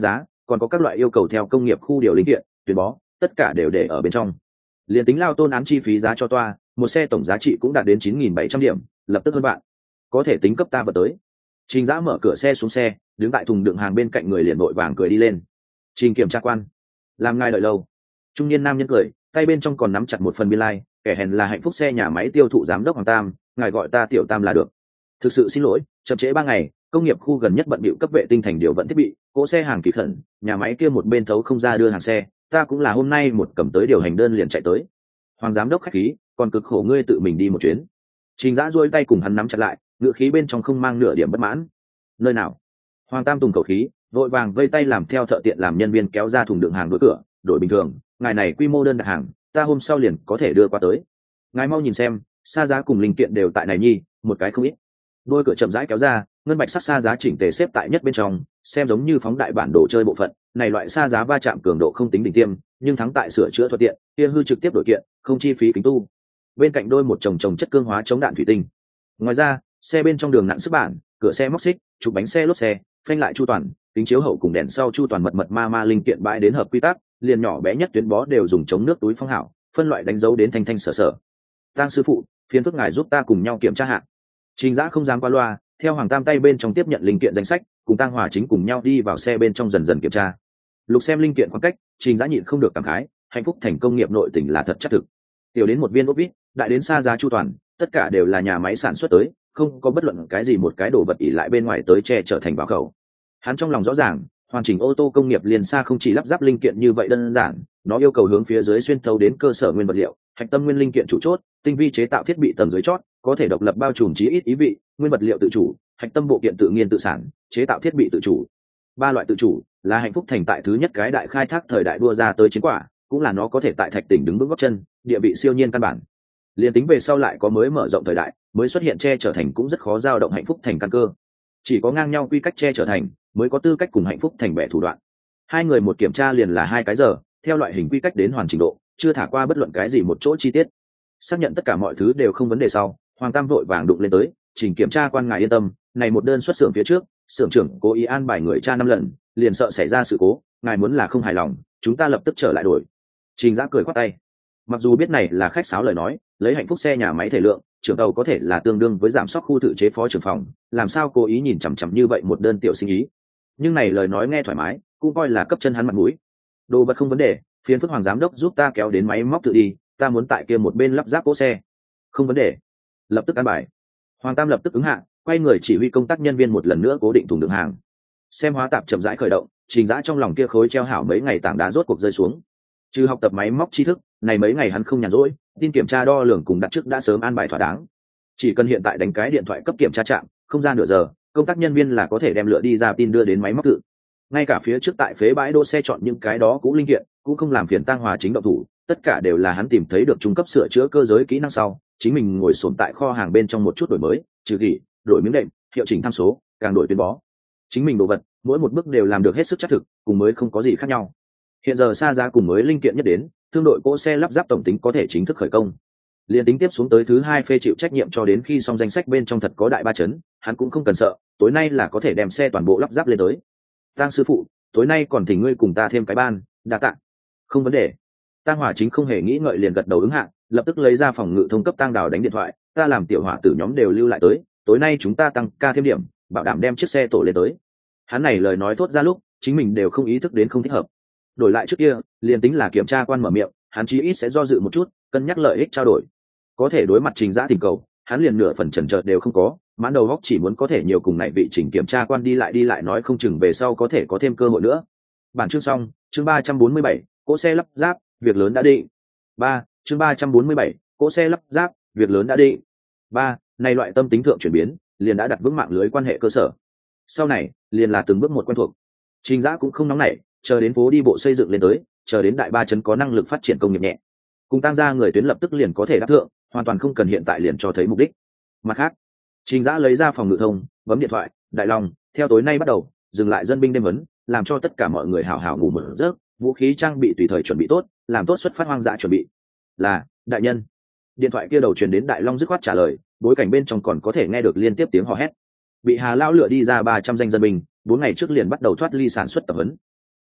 còn có các loại yêu cầu theo công nghiệp khu điều linh kiện tuyến bó, tất cả đều để ở bên trong. Liên tính lao tôn án chi phí giá cho toa, một xe tổng giá trị cũng đạt đến chín nghìn bảy trăm điểm, lập tức hơn bạn có thể tính cấp ta vật tới. Trình Dã mở cửa xe xuống xe, đứng tại thùng đựng hàng bên cạnh người liền vội vàng cười đi lên. Trình kiểm tra quan, làm ngài đợi lâu. Trung niên nam nhân cười, tay bên trong còn nắm chặt một phần biên lai, kẻ hèn là Hạnh Phúc xe nhà máy tiêu thụ giám đốc Hoàng Tam, ngài gọi ta Tiểu Tam là được. Thực sự xin lỗi, chậm trễ ba ngày, công nghiệp khu gần nhất bận bịu cấp vệ tinh thành điều vận thiết bị, cỗ xe hàng kỳ khẩn, nhà máy kia một bên thấu không ra đưa hàng xe, ta cũng là hôm nay một cầm tới điều hành đơn liền chạy tới. Hoàng giám đốc khách khí, còn cực khổ ngươi tự mình đi một chuyến. Trình Dã duỗi tay cùng hắn nắm chặt lại, ngựa khí bên trong không mang nửa điểm bất mãn. Nơi nào? Hoàng Tam tùng khẩu khí, vội vàng vây tay làm theo thợ tiện làm nhân viên kéo ra thùng đựng hàng đối cửa, đổi bình thường, ngài này quy mô đơn đặt hàng, ta hôm sau liền có thể đưa qua tới. Ngài mau nhìn xem, xa giá cùng linh kiện đều tại này nhi, một cái không ít. Đôi cửa chậm rãi kéo ra, ngân bạch sắc xa giá chỉnh tề xếp tại nhất bên trong, xem giống như phóng đại bản đồ chơi bộ phận, này loại xa giá va chạm cường độ không tính đỉnh tiêm, nhưng thắng tại sửa chữa thuận tiện, kia hư trực tiếp đổi kiện, không chi phí kính tu. Bên cạnh đôi một chồng chồng chất cương hóa chống đạn thủy tinh. Ngoài ra, xe bên trong đường nặng sức bản, cửa xe móc xích, trục bánh xe lốp xe, phanh lại chu toàn, kính chiếu hậu cùng đèn sau chu toàn mật mật ma ma linh kiện bãi đến hợp quy tắc, liền nhỏ bé nhất tuyến bó đều dùng chống nước túi phong hảo, phân loại đánh dấu đến thanh thanh sở sở. Tang sư phụ, phiền phức ngài giúp ta cùng nhau kiểm tra hạ. Trình Dã không dám qua loa, theo Hoàng Tam tay bên trong tiếp nhận linh kiện danh sách, cùng Tang Hòa chính cùng nhau đi vào xe bên trong dần dần kiểm tra. Lục xem linh kiện khoảng cách, Trình Dã nhịn không được cảm khái, Hạnh Phúc thành công nghiệp nội tỉnh là thật chất thực. Tiểu đến một viên ốp vít, đại đến xa giá chu toàn, tất cả đều là nhà máy sản xuất tới, không có bất luận cái gì một cái đồ vật ỉ lại bên ngoài tới che trở thành vào khẩu. Hắn trong lòng rõ ràng, hoàn chỉnh ô tô công nghiệp liền xa không chỉ lắp ráp linh kiện như vậy đơn giản, nó yêu cầu hướng phía dưới xuyên thấu đến cơ sở nguyên vật liệu, hạch tâm nguyên linh kiện chủ chốt, tinh vi chế tạo thiết bị tầng dưới chót, có thể độc lập bao trùm chí ít ý vị, nguyên vật liệu tự chủ, hạch tâm bộ kiện tự nghiên tự sản, chế tạo thiết bị tự chủ. Ba loại tự chủ là Hạnh Phúc thành tại thứ nhất cái đại khai thác thời đại đua ra tới chiến quả, cũng là nó có thể tại Thạch Tỉnh đứng vững gót chân, địa vị siêu nhiên căn bản. Liên tính về sau lại có mới mở rộng thời đại, mới xuất hiện che trở thành cũng rất khó dao động Hạnh Phúc thành căn cơ. Chỉ có ngang nhau quy cách che trở thành, mới có tư cách cùng Hạnh Phúc thành bẻ thủ đoạn. Hai người một kiểm tra liền là hai cái giờ, theo loại hình quy cách đến hoàn chỉnh độ, chưa thả qua bất luận cái gì một chỗ chi tiết. Xác nhận tất cả mọi thứ đều không vấn đề sau, Hoàng Tam vội vàng đụng lên tới, trình kiểm tra quan ngài yên tâm, này một đơn xuất xưởng phía trước, xưởng trưởng cố ý an bài người tra năm lần, liền sợ xảy ra sự cố, ngài muốn là không hài lòng, chúng ta lập tức trở lại đổi. Trình Dã cười khoát tay. Mặc dù biết này là khách sáo lời nói, lấy Hạnh Phúc xe nhà máy thể lượng, trưởng tàu có thể là tương đương với giảm sóc khu tự chế phó trưởng phòng, làm sao cố ý nhìn chằm chằm như vậy một đơn tiểu sinh ý. Nhưng này lời nói nghe thoải mái, cũng coi là cấp chân hắn mặt mũi. Đồ vật không vấn đề, phiền phức Hoàng giám đốc giúp ta kéo đến máy móc tự đi, ta muốn tại kia một bên lắp ráp cỗ xe. Không vấn đề. Lập tức ăn bài. Hoàng Tam lập tức ứng hạ, quay người chỉ huy công tác nhân viên một lần nữa cố định thùng đựng hàng. Xem hóa tạp chậm rãi khởi động, Trình Dã trong lòng kia khối treo hảo mấy ngày tảng đá rốt cuộc rơi xuống. Trừ học tập máy móc tri thức, này mấy ngày hắn không nhàn rỗi, tin kiểm tra đo lường cùng đặt trước đã sớm an bài thỏa đáng. Chỉ cần hiện tại đánh cái điện thoại cấp kiểm tra trạm, không ra nửa giờ, công tác nhân viên là có thể đem lựa đi ra tin đưa đến máy móc tự. Ngay cả phía trước tại phế bãi đỗ xe chọn những cái đó cũng linh kiện, cũng không làm phiền Tang Hòa chính động thủ, tất cả đều là hắn tìm thấy được trung cấp sửa chữa cơ giới kỹ năng sau, chính mình ngồi xổm tại kho hàng bên trong một chút đổi mới, trừ gỉ, đổi miếng đệm, hiệu chỉnh tham số, càng đổi tuyến bó. Chính mình đồ vật, mỗi một bước đều làm được hết sức chắc thực, cùng mới không có gì khác nhau. Hiện giờ xa giá cùng mới linh kiện nhất đến, thương đội cỗ xe lắp ráp tổng tính có thể chính thức khởi công. Liên tính tiếp xuống tới thứ hai phê chịu trách nhiệm cho đến khi xong danh sách bên trong thật có đại ba chấn, hắn cũng không cần sợ, tối nay là có thể đem xe toàn bộ lắp ráp lên tới. Tang sư phụ, tối nay còn thỉnh ngươi cùng ta thêm cái ban, đa tạ. Không vấn đề. Tang Hỏa chính không hề nghĩ ngợi liền gật đầu ứng hạ, lập tức lấy ra phòng ngự thông cấp Tang Đào đánh điện thoại, ta làm tiểu hỏa tử nhóm đều lưu lại tới, tối nay chúng ta tăng ca thêm điểm, bảo đảm đem chiếc xe tổ lên tới. Hắn này lời nói thốt ra lúc, chính mình đều không ý thức đến không thích hợp. Đổi lại trước kia, liền tính là kiểm tra quan mở miệng, hắn chí ít sẽ do dự một chút, cân nhắc lợi ích trao đổi. Có thể đối mặt Trình Dã thỉnh cầu, hắn liền nửa phần chần chừ đều không có, mãn đầu góc chỉ muốn có thể nhiều cùng này vị Trình kiểm tra quan đi lại đi lại nói không chừng về sau có thể có thêm cơ hội nữa. Bản chương xong, chương ba trăm bốn mươi bảy, cỗ xe lắp ráp, việc lớn đã định. ba, chương ba trăm bốn mươi bảy, cỗ xe lắp ráp, việc lớn đã định. ba, này loại tâm tính thượng chuyển biến, liền đã đặt vững mạng lưới quan hệ cơ sở. Sau này, liền là từng bước một quen thuộc. Trình Dã cũng không nóng nảy, chờ đến phố đi bộ xây dựng lên tới, chờ đến đại ba trấn có năng lực phát triển công nghiệp nhẹ. Cùng tăng ra người tuyến lập tức liền có thể đáp thượng, hoàn toàn không cần hiện tại liền cho thấy mục đích. Mặt khác, Trình Dã lấy ra phòng ngự thông, bấm điện thoại, Đại Long, theo tối nay bắt đầu, dừng lại dân binh đêm vấn, làm cho tất cả mọi người hảo hảo ngủ một giấc, vũ khí trang bị tùy thời chuẩn bị tốt, làm tốt xuất phát hoang dã chuẩn bị. Là, đại nhân. Điện thoại kia đầu truyền đến Đại Long dứt khoát trả lời, bối cảnh bên trong còn có thể nghe được liên tiếp tiếng hò hét. Bị Hà lão lựa đi ra ba trăm danh dân binh, bốn ngày trước liền bắt đầu thoát ly sản xuất tập huấn.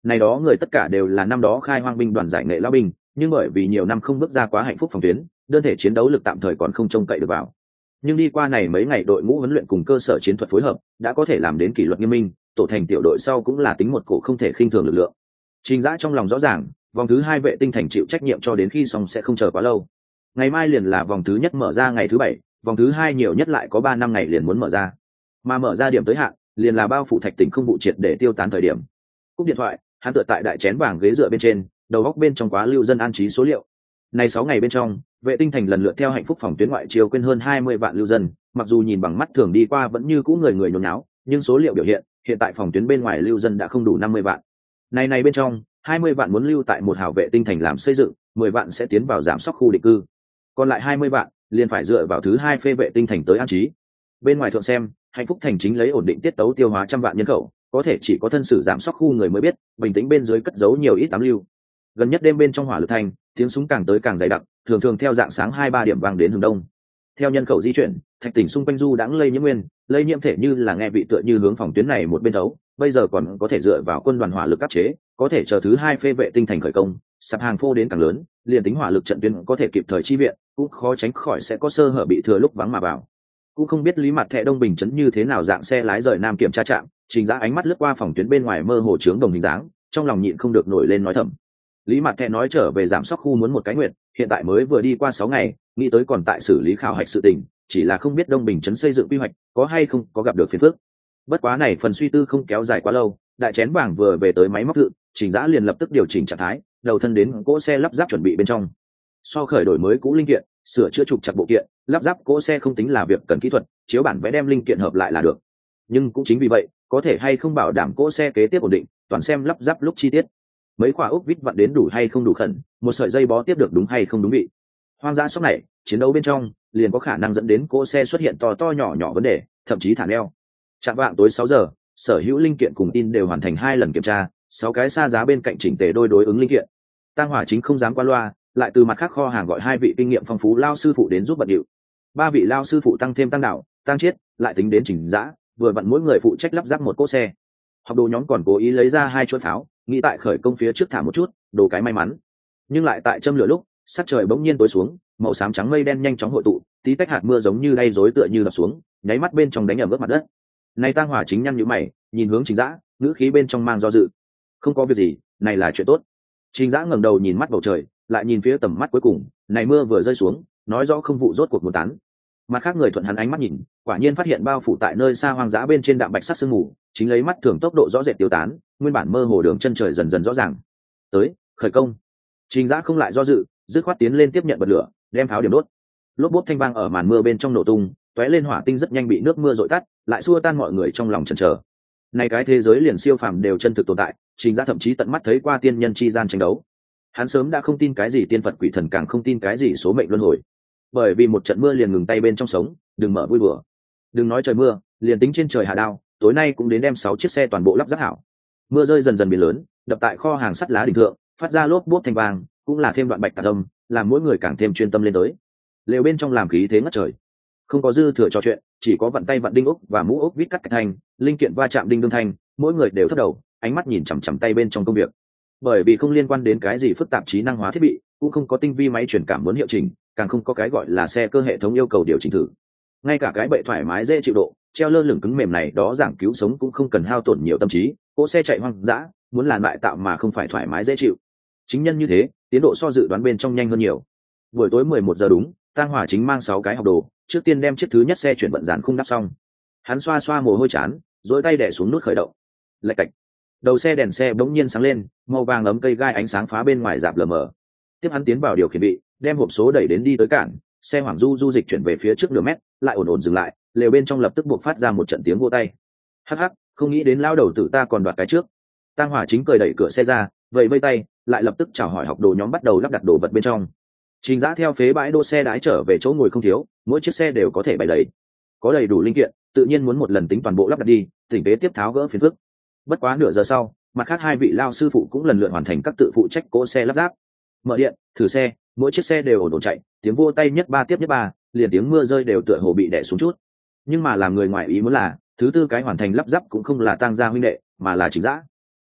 Này đó người tất cả đều là năm đó khai hoang binh đoàn giải nghệ lao binh, nhưng bởi vì nhiều năm không bước ra quá hạnh phúc phòng tuyến, đơn thể chiến đấu lực tạm thời còn không trông cậy được vào. Nhưng đi qua này mấy ngày đội ngũ huấn luyện cùng cơ sở chiến thuật phối hợp, đã có thể làm đến kỷ luật nghiêm minh, tổ thành tiểu đội sau cũng là tính một cổ không thể khinh thường lực lượng. Trình Dã trong lòng rõ ràng, vòng thứ hai vệ tinh thành chịu trách nhiệm cho đến khi xong sẽ không chờ quá lâu. Ngày mai liền là vòng thứ nhất mở ra ngày thứ bảy, vòng thứ hai nhiều nhất lại có ba năm ngày liền muốn mở ra. Mà mở ra điểm tới hạn, liền là bao phủ thạch tỉnh không vụ triệt để tiêu tán thời điểm. Cúp điện thoại, hắn tựa tại đại chén vàng ghế dựa bên trên, đầu góc bên trong quá lưu dân an trí số liệu. Này sáu ngày bên trong, vệ tinh thành lần lượt theo hạnh phúc phòng tuyến ngoại chiêu quên hơn hai mươi vạn lưu dân, mặc dù nhìn bằng mắt thường đi qua vẫn như cũ người người nhốn nháo, nhưng số liệu biểu hiện, hiện tại phòng tuyến bên ngoài lưu dân đã không đủ năm mươi vạn. Này này bên trong, hai mươi vạn muốn lưu tại một hào vệ tinh thành làm xây dựng, mười vạn sẽ tiến vào giảm sóc khu định cư. Còn lại hai mươi vạn, liền phải dựa vào thứ hai phê vệ tinh thành tới an trí. Bên ngoài thượng xem, hạnh phúc thành chính lấy ổn định tiết tấu tiêu hóa trăm vạn nhân khẩu, có thể chỉ có thân sử giảm sóc khu người mới biết, bình tĩnh bên dưới cất giấu nhiều ít tám lưu. Gần nhất đêm bên trong hỏa lực thành, tiếng súng càng tới càng dày đặc, thường thường theo dạng sáng hai ba điểm vang đến hướng đông. Theo nhân khẩu di chuyển, thạch tỉnh xung quanh du đãng lây nhiễm nguyên, lây nhiễm thể như là nghe vị tựa như hướng phòng tuyến này một bên đấu, bây giờ còn có thể dựa vào quân đoàn hỏa lực áp chế, có thể chờ thứ hai phê vệ tinh thành khởi công, sạp hàng phô đến càng lớn, liền tính hỏa lực trận tuyến có thể kịp thời chi viện, cũng khó tránh khỏi sẽ có sơ hở bị thừa lúc vắng mà vào. Cũng không biết Lý Mặt Thẹ Đông Bình chấn như thế nào dạng xe lái rời nam kiểm tra trạm, Trình Dã ánh mắt lướt qua phòng tuyến bên ngoài mơ hồ trướng đồng hình dáng, trong lòng nhịn không được nổi lên nói thầm. Lý Mặt Thẹ nói trở về giảm sóc khu muốn một cái nguyện, hiện tại mới vừa đi qua sáu ngày, nghĩ tới còn tại xử lý khảo hạch sự tình, chỉ là không biết Đông Bình chấn xây dựng quy hoạch có hay không có gặp được phiền phức. Bất quá này phần suy tư không kéo dài quá lâu, đại chén vàng vừa về tới máy móc tự, Trình Dã liền lập tức điều chỉnh trạng thái, đầu thân đến cỗ xe lắp ráp chuẩn bị bên trong. So khởi đổi mới cũ linh kiện, sửa chữa trục chặt bộ kiện, lắp ráp cỗ xe không tính là việc cần kỹ thuật, chiếu bản vẽ đem linh kiện hợp lại là được. Nhưng cũng chính vì vậy, có thể hay không bảo đảm cỗ xe kế tiếp ổn định, toàn xem lắp ráp lúc chi tiết. Mấy quả ốc vít vặn đến đủ hay không đủ khẩn, một sợi dây bó tiếp được đúng hay không đúng vị. Hoang dã sóc này, chiến đấu bên trong, liền có khả năng dẫn đến cỗ xe xuất hiện to to nhỏ nhỏ vấn đề, thậm chí thả neo. Chạm vạng tối sáu giờ, sở hữu linh kiện cùng tin đều hoàn thành hai lần kiểm tra, sáu cái xa giá bên cạnh chỉnh tề đôi đối ứng linh kiện. Tăng Hỏa Chính không dám qua loa, lại từ mặt khác kho hàng gọi hai vị kinh nghiệm phong phú lao sư phụ đến giúp bận điệu. Ba vị lao sư phụ tăng thêm tăng đạo, tăng chiết, lại tính đến Trình Dã, vừa vặn mỗi người phụ trách lắp ráp một cỗ xe. Học đồ nhóm còn cố ý lấy ra hai chuỗi pháo, nghĩ tại khởi công phía trước thả một chút, đồ cái may mắn. Nhưng lại tại châm lửa lúc, sắc trời bỗng nhiên tối xuống, màu xám trắng mây đen nhanh chóng hội tụ, tí tách hạt mưa giống như đay rối tựa như đập xuống, nháy mắt bên trong đánh ẩm ướt mặt đất. Này Tăng Hỏa Chính nhăn nhíu mày, nhìn hướng Trình Dã, ngữ khí bên trong mang do dự. Không có việc gì, này là chuyện tốt. Trình Dã ngẩng đầu nhìn mắt bầu trời, lại nhìn phía tầm mắt cuối cùng, này mưa vừa rơi xuống, nói rõ không vụ rốt cuộc một tán. Mặt khác người thuận hắn ánh mắt nhìn, quả nhiên phát hiện bao phủ tại nơi xa hoang dã bên trên đạm bạch sắc sương mù, chính lấy mắt thường tốc độ rõ rệt tiêu tán, nguyên bản mơ hồ đường chân trời dần dần rõ ràng. Tới, khởi công. Trình Dã không lại do dự, dứt khoát tiến lên tiếp nhận bật lửa, đem pháo điểm đốt. Lốp bốp thanh vang ở màn mưa bên trong nổ tung, tóe lên hỏa tinh rất nhanh bị nước mưa dội tắt, lại xua tan mọi người trong lòng chần chờ. Này cái thế giới liền siêu phàm đều chân thực tồn tại, Trình Dã thậm chí tận mắt thấy qua tiên nhân chi gian tranh đấu. Hắn sớm đã không tin cái gì tiên phật quỷ thần, càng không tin cái gì số mệnh luân hồi. Bởi vì một trận mưa liền ngừng tay bên trong sống, đừng mở vui bừa. Đừng nói trời mưa, liền tính trên trời hạ đao, tối nay cũng đến đem sáu chiếc xe toàn bộ lắp ráp hảo. Mưa rơi dần dần biến lớn, đập tại kho hàng sắt lá đỉnh thượng, phát ra lốp bốp thanh vang, cũng là thêm đoạn bạch tạc âm, làm mỗi người càng thêm chuyên tâm lên tới. Lều bên trong làm khí thế ngất trời, không có dư thừa trò chuyện, chỉ có vận tay vận đinh ốc và mũ ốc vít cắt cạch thành, linh kiện va chạm đinh đương thanh, mỗi người đều thất đầu, ánh mắt nhìn chằm chằm tay bên trong công việc. Bởi vì không liên quan đến cái gì phức tạp trí năng hóa thiết bị, cũng không có tinh vi máy truyền cảm muốn hiệu chỉnh, càng không có cái gọi là xe cơ hệ thống yêu cầu điều chỉnh thử. Ngay cả cái bệ thoải mái dễ chịu độ, treo lơ lửng cứng mềm này đó giảng cứu sống cũng không cần hao tổn nhiều tâm trí, cỗ xe chạy hoang dã, muốn làn lại tạo mà không phải thoải mái dễ chịu. Chính nhân như thế, tiến độ so dự đoán bên trong nhanh hơn nhiều. Buổi tối mười một giờ đúng, Tăng Hỏa Chính mang sáu cái học đồ, trước tiên đem chiếc thứ nhất xe chuyển vận dàn khung đắp xong. Hắn xoa xoa mồ hôi chán, duỗi tay đè xuống nút khởi động. Lạch cạch. Đầu xe đèn xe bỗng nhiên sáng lên, màu vàng ấm cây gai ánh sáng phá bên ngoài rạp lờ mờ. Tiếp hắn tiến vào điều khiển vị, đem hộp số đẩy đến đi tới cản, xe hoảng du du dịch chuyển về phía trước nửa mét, lại ổn ổn dừng lại, lều bên trong lập tức buộc phát ra một trận tiếng vỗ tay. Hắc hắc, không nghĩ đến lao đầu tử ta còn đoạt cái trước. Tăng Hỏa Chính cười đẩy cửa xe ra, vẫy vây tay, lại lập tức chào hỏi học đồ nhóm bắt đầu lắp đặt đồ vật bên trong. Trình Dã theo phế bãi đỗ xe đái trở về chỗ ngồi không thiếu, mỗi chiếc xe đều có thể bày đầy. Có đầy đủ linh kiện, tự nhiên muốn một lần tính toàn bộ lắp đặt đi, tỉnh tế tiếp tháo gỡ phiền phức. Bất quá nửa giờ sau, mặt khác hai vị lao sư phụ cũng lần lượt hoàn thành các tự phụ trách cỗ xe lắp ráp. Mở điện, thử xe, mỗi chiếc xe đều ổn ổn chạy, tiếng vô tay nhất ba tiếp nhất ba, liền tiếng mưa rơi đều tựa hồ bị đè xuống chút. Nhưng mà làm người ngoài ý muốn là, thứ tư cái hoàn thành lắp ráp cũng không là Tăng gia huynh đệ, mà là Trình Dã.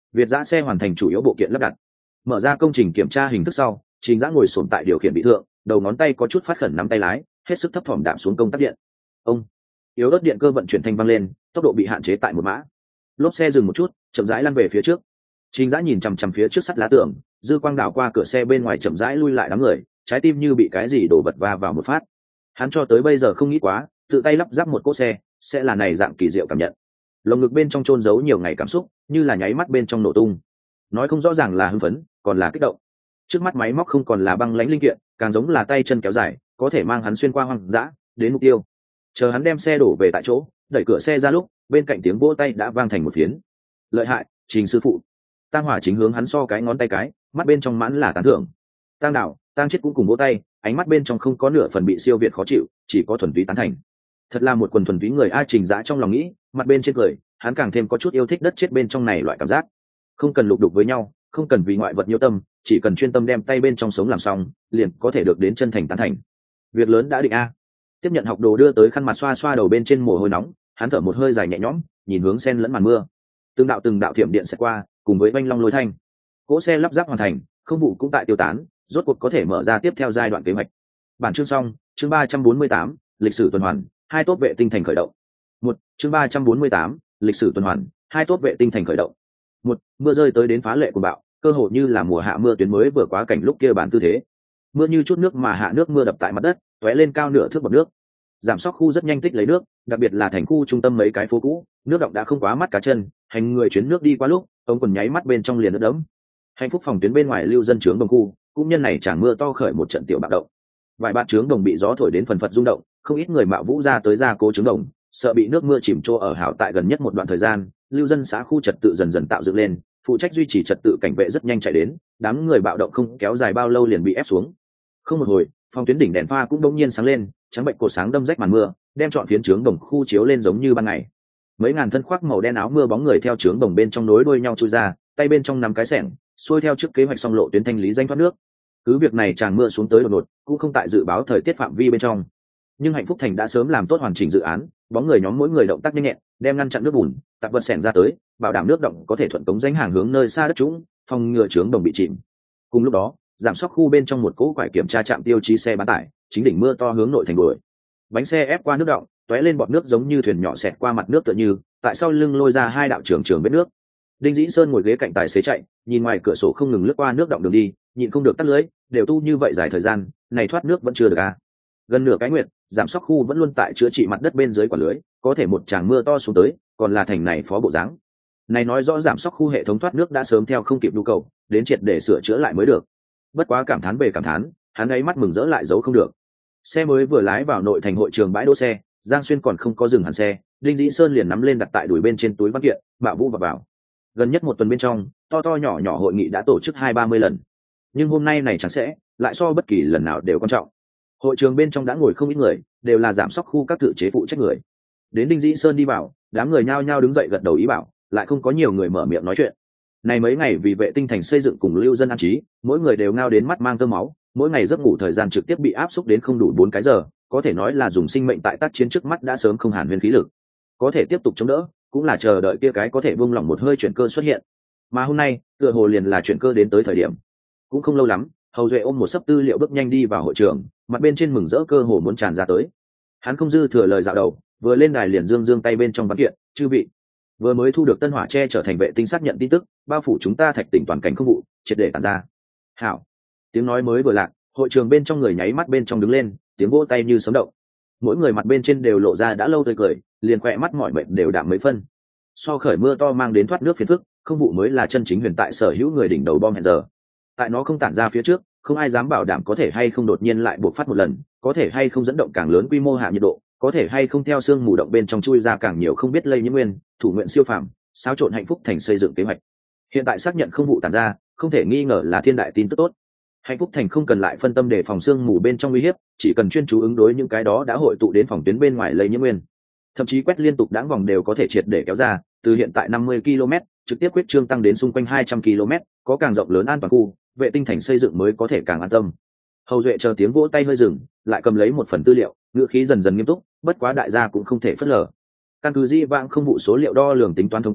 Việt Giã xe hoàn thành chủ yếu bộ kiện lắp đặt, mở ra công trình kiểm tra hình thức sau, Trình Giã ngồi xổm tại điều khiển bị thượng, đầu ngón tay có chút phát khẩn nắm tay lái, hết sức thấp thỏm đạp xuống công tắc điện. Ông, yếu ớt điện cơ vận chuyển thanh vang lên, tốc độ bị hạn chế tại một mã. Lốp xe dừng một chút, chậm rãi lăn về phía trước. Trình Giã nhìn chằm chằm phía trước sắt lá tường, dư quang đảo qua cửa xe bên ngoài chậm rãi lui lại đám người, trái tim như bị cái gì đổ bật va vào một phát. Hắn cho tới bây giờ không nghĩ quá, tự tay lắp ráp một cỗ xe sẽ là này dạng kỳ diệu cảm nhận. Lồng ngực bên trong chôn giấu nhiều ngày cảm xúc, như là nháy mắt bên trong nổ tung. Nói không rõ ràng là hưng phấn, còn là kích động. Trước mắt máy móc không còn là băng lãnh linh kiện, càng giống là tay chân kéo dài, có thể mang hắn xuyên qua hoang dã đến mục tiêu. Chờ hắn đem xe đổ về tại chỗ, đẩy cửa xe ra lúc, bên cạnh tiếng vỗ tay đã vang thành một phiến. Lợi hại, Trình sư phụ. Tang Hỏa chính hướng hắn so cái ngón tay cái, mắt bên trong mãn là tán thưởng. Tang Đạo, Tang Chết cũng cùng vỗ tay, ánh mắt bên trong không có nửa phần bị siêu việt khó chịu, chỉ có thuần túy tán thành. Thật là một quần thuần túy người. A Trình Giã trong lòng nghĩ, mặt bên trên cười, hắn càng thêm có chút yêu thích đất chết bên trong này loại cảm giác. Không cần lục đục với nhau, không cần vì ngoại vật nhiễu tâm, chỉ cần chuyên tâm đem tay bên trong sống làm xong, liền có thể được đến chân thành tán thành. Việc lớn đã định a. Tiếp nhận học đồ đưa tới khăn mặt xoa xoa đầu bên trên mồ hôi nóng, hắn thở một hơi dài nhẹ nhõm, nhìn hướng sen lẫn màn mưa. Từng đạo từng đạo thiểm điện sẽ qua, cùng với vang long lôi thanh. Cỗ xe lắp ráp hoàn thành, không vụ cũng tại tiêu tán, rốt cuộc có thể mở ra tiếp theo giai đoạn kế hoạch. Bản chương xong, chương ba trăm bốn mươi tám, lịch sử tuần hoàn, hai tốt vệ tinh thành khởi động. Một, chương ba trăm bốn mươi tám, lịch sử tuần hoàn, hai tốt vệ tinh thành khởi động. Một, mưa rơi tới đến phá lệ của bão, cơ hồ như là mùa hạ mưa tuyến mới vừa quá cảnh lúc kia bản tư thế. Mưa như chút nước mà hạ nước mưa đập tại mặt đất, tóe lên cao nửa thước bọt nước. Giảm sóc khu rất nhanh tích lấy nước, đặc biệt là thành khu trung tâm mấy cái phố cũ, nước động đã không quá mắt cá chân, hành người chuyến nước đi qua lúc, ông còn nháy mắt bên trong liền nước đẫm. Hạnh phúc phòng tuyến bên ngoài lưu dân trướng đồng khu, cũng nhân này tràn mưa to khởi một trận tiểu bạo động. Vài bạn trướng đồng bị gió thổi đến phần phật rung động, không ít người mạo vũ ra tới ra cố trướng đồng, sợ bị nước mưa chìm trô ở hảo tại gần nhất một đoạn thời gian, lưu dân xã khu trật tự dần dần tạo dựng lên, phụ trách duy trì trật tự cảnh vệ rất nhanh chạy đến, đám người bạo động không kéo dài bao lâu liền bị ép xuống. Không một hồi, phòng tuyến đỉnh đèn pha cũng đống nhiên sáng lên, trắng bệnh cột sáng đâm rách màn mưa, đem trọn phiến trướng đồng khu chiếu lên giống như ban ngày. Mấy ngàn thân khoác màu đen áo mưa bóng người theo trướng đồng bên trong nối đuôi nhau chui ra, tay bên trong nắm cái xẻng, xuôi theo trước kế hoạch song lộ tuyến thanh lý danh thoát nước. Cứ việc này tràn mưa xuống tới đột ngột, cũng không tại dự báo thời tiết phạm vi bên trong. Nhưng Hạnh Phúc Thành đã sớm làm tốt hoàn chỉnh dự án, bóng người nhóm mỗi người động tác nhanh nhẹn, đem ngăn chặn nước bùn, tạp vật xẻng ra tới, bảo đảm nước động có thể thuận cống danh hàng hướng nơi xa đất trũng, phòng ngừa trướng đồng bị chìm. Cùng lúc đó, giảm sóc khu bên trong một cỗ quải kiểm tra trạm tiêu chí xe bán tải, chính đỉnh mưa to hướng nội thành đuổi. Bánh xe ép qua nước động, tóe lên bọt nước giống như thuyền nhỏ xẹt qua mặt nước tựa như, tại sau lưng lôi ra hai đạo trường trường vết nước. Đinh Dĩ Sơn ngồi ghế cạnh tài xế chạy, nhìn ngoài cửa sổ không ngừng lướt qua nước động đường đi, nhịn không được tắt lưới, đều tu như vậy dài thời gian, này thoát nước vẫn chưa được à? Gần nửa cái nguyệt, giảm sóc khu vẫn luôn tại chữa trị mặt đất bên dưới quả lưới, có thể một tràng mưa to xuống tới, còn là thành này phó bộ dáng. Này nói rõ giảm sóc khu hệ thống thoát nước đã sớm theo không kịp nhu cầu, đến triệt để sửa chữa lại mới được. Bất quá cảm thán về cảm thán, hắn ấy mắt mừng rỡ lại giấu không được. Xe mới vừa lái vào nội thành hội trường bãi đỗ xe, Giang Xuyên còn không có dừng hẳn xe, Đinh Dĩ Sơn liền nắm lên đặt tại đùi bên trên túi văn kiện, bạo vũ vào vào. Gần nhất một tuần bên trong, to to nhỏ nhỏ hội nghị đã tổ chức hai ba mươi lần, nhưng hôm nay này chẳng sẽ lại so bất kỳ lần nào đều quan trọng. Hội trường bên trong đã ngồi không ít người, đều là giảm sóc khu các tự chế phụ trách người. Đến Đinh Dĩ Sơn đi vào, đám người nhao nhao đứng dậy gật đầu ý bảo, lại không có nhiều người mở miệng nói chuyện. Này mấy ngày vì vệ tinh thành xây dựng cùng lưu dân an trí, mỗi người đều ngao đến mắt mang tơ máu, mỗi ngày giấc ngủ thời gian trực tiếp bị áp suất đến không đủ bốn cái giờ, có thể nói là dùng sinh mệnh tại tác chiến trước mắt đã sớm không hàn huyên khí lực. Có thể tiếp tục chống đỡ, cũng là chờ đợi kia cái có thể buông lỏng một hơi chuyển cơ xuất hiện. Mà hôm nay, tựa hồ liền là chuyển cơ đến tới thời điểm. Cũng không lâu lắm, Hầu Duệ ôm một sấp tư liệu bước nhanh đi vào hội trường, mặt bên trên mừng rỡ cơ hồ muốn tràn ra tới. Hắn không dư thừa lời dạo đầu, vừa lên đài liền dương dương tay bên trong văn kiện, "Chư vị, vừa mới thu được Tân Hỏa Tre trở thành vệ tinh xác nhận tin tức, bao phủ chúng ta Thạch Tỉnh toàn cảnh không vụ, triệt để tản ra." Hảo. Tiếng nói mới vừa lạc, hội trường bên trong người nháy mắt bên trong đứng lên, tiếng vỗ tay như sấm động. Mỗi người mặt bên trên đều lộ ra đã lâu tươi cười, liền khỏe mắt mỏi mệt đều đạm mấy phân. So khởi mưa to mang đến thoát nước phiền phức, không vụ mới là chân chính huyền tại sở hữu người đỉnh đầu bom hẹn giờ. Tại nó không tản ra phía trước, không ai dám bảo đảm có thể hay không đột nhiên lại buộc phát một lần, có thể hay không dẫn động càng lớn quy mô hạ nhiệt độ, có thể hay không theo xương mù động bên trong chui ra càng nhiều không biết lây nhiễm nguyên, thủ nguyện siêu phàm, xáo trộn hạnh phúc thành xây dựng kế hoạch. Hiện tại xác nhận không vụ tản ra, không thể nghi ngờ là thiên đại tin tức tốt. Hạnh phúc thành không cần lại phân tâm để phòng xương mù bên trong uy hiếp, chỉ cần chuyên chú ứng đối những cái đó đã hội tụ đến phòng tuyến bên ngoài lây nhiễm nguyên. Thậm chí quét liên tục đãng vòng đều có thể triệt để kéo ra, từ hiện tại năm mươi ki lô mét, trực tiếp quyết trương tăng đến xung quanh hai trăm ki lô mét, có càng rộng lớn an toàn khu, vệ tinh thành xây dựng mới có thể càng an tâm. Hầu Duệ chờ tiếng vỗ tay hơi dừng, lại cầm lấy một phần tư liệu, ngữ khí dần dần nghiêm túc, bất quá đại gia cũng không thể phớt lờ. Căn cứ di vãng không vụ số liệu đo lường tính toán thống kê,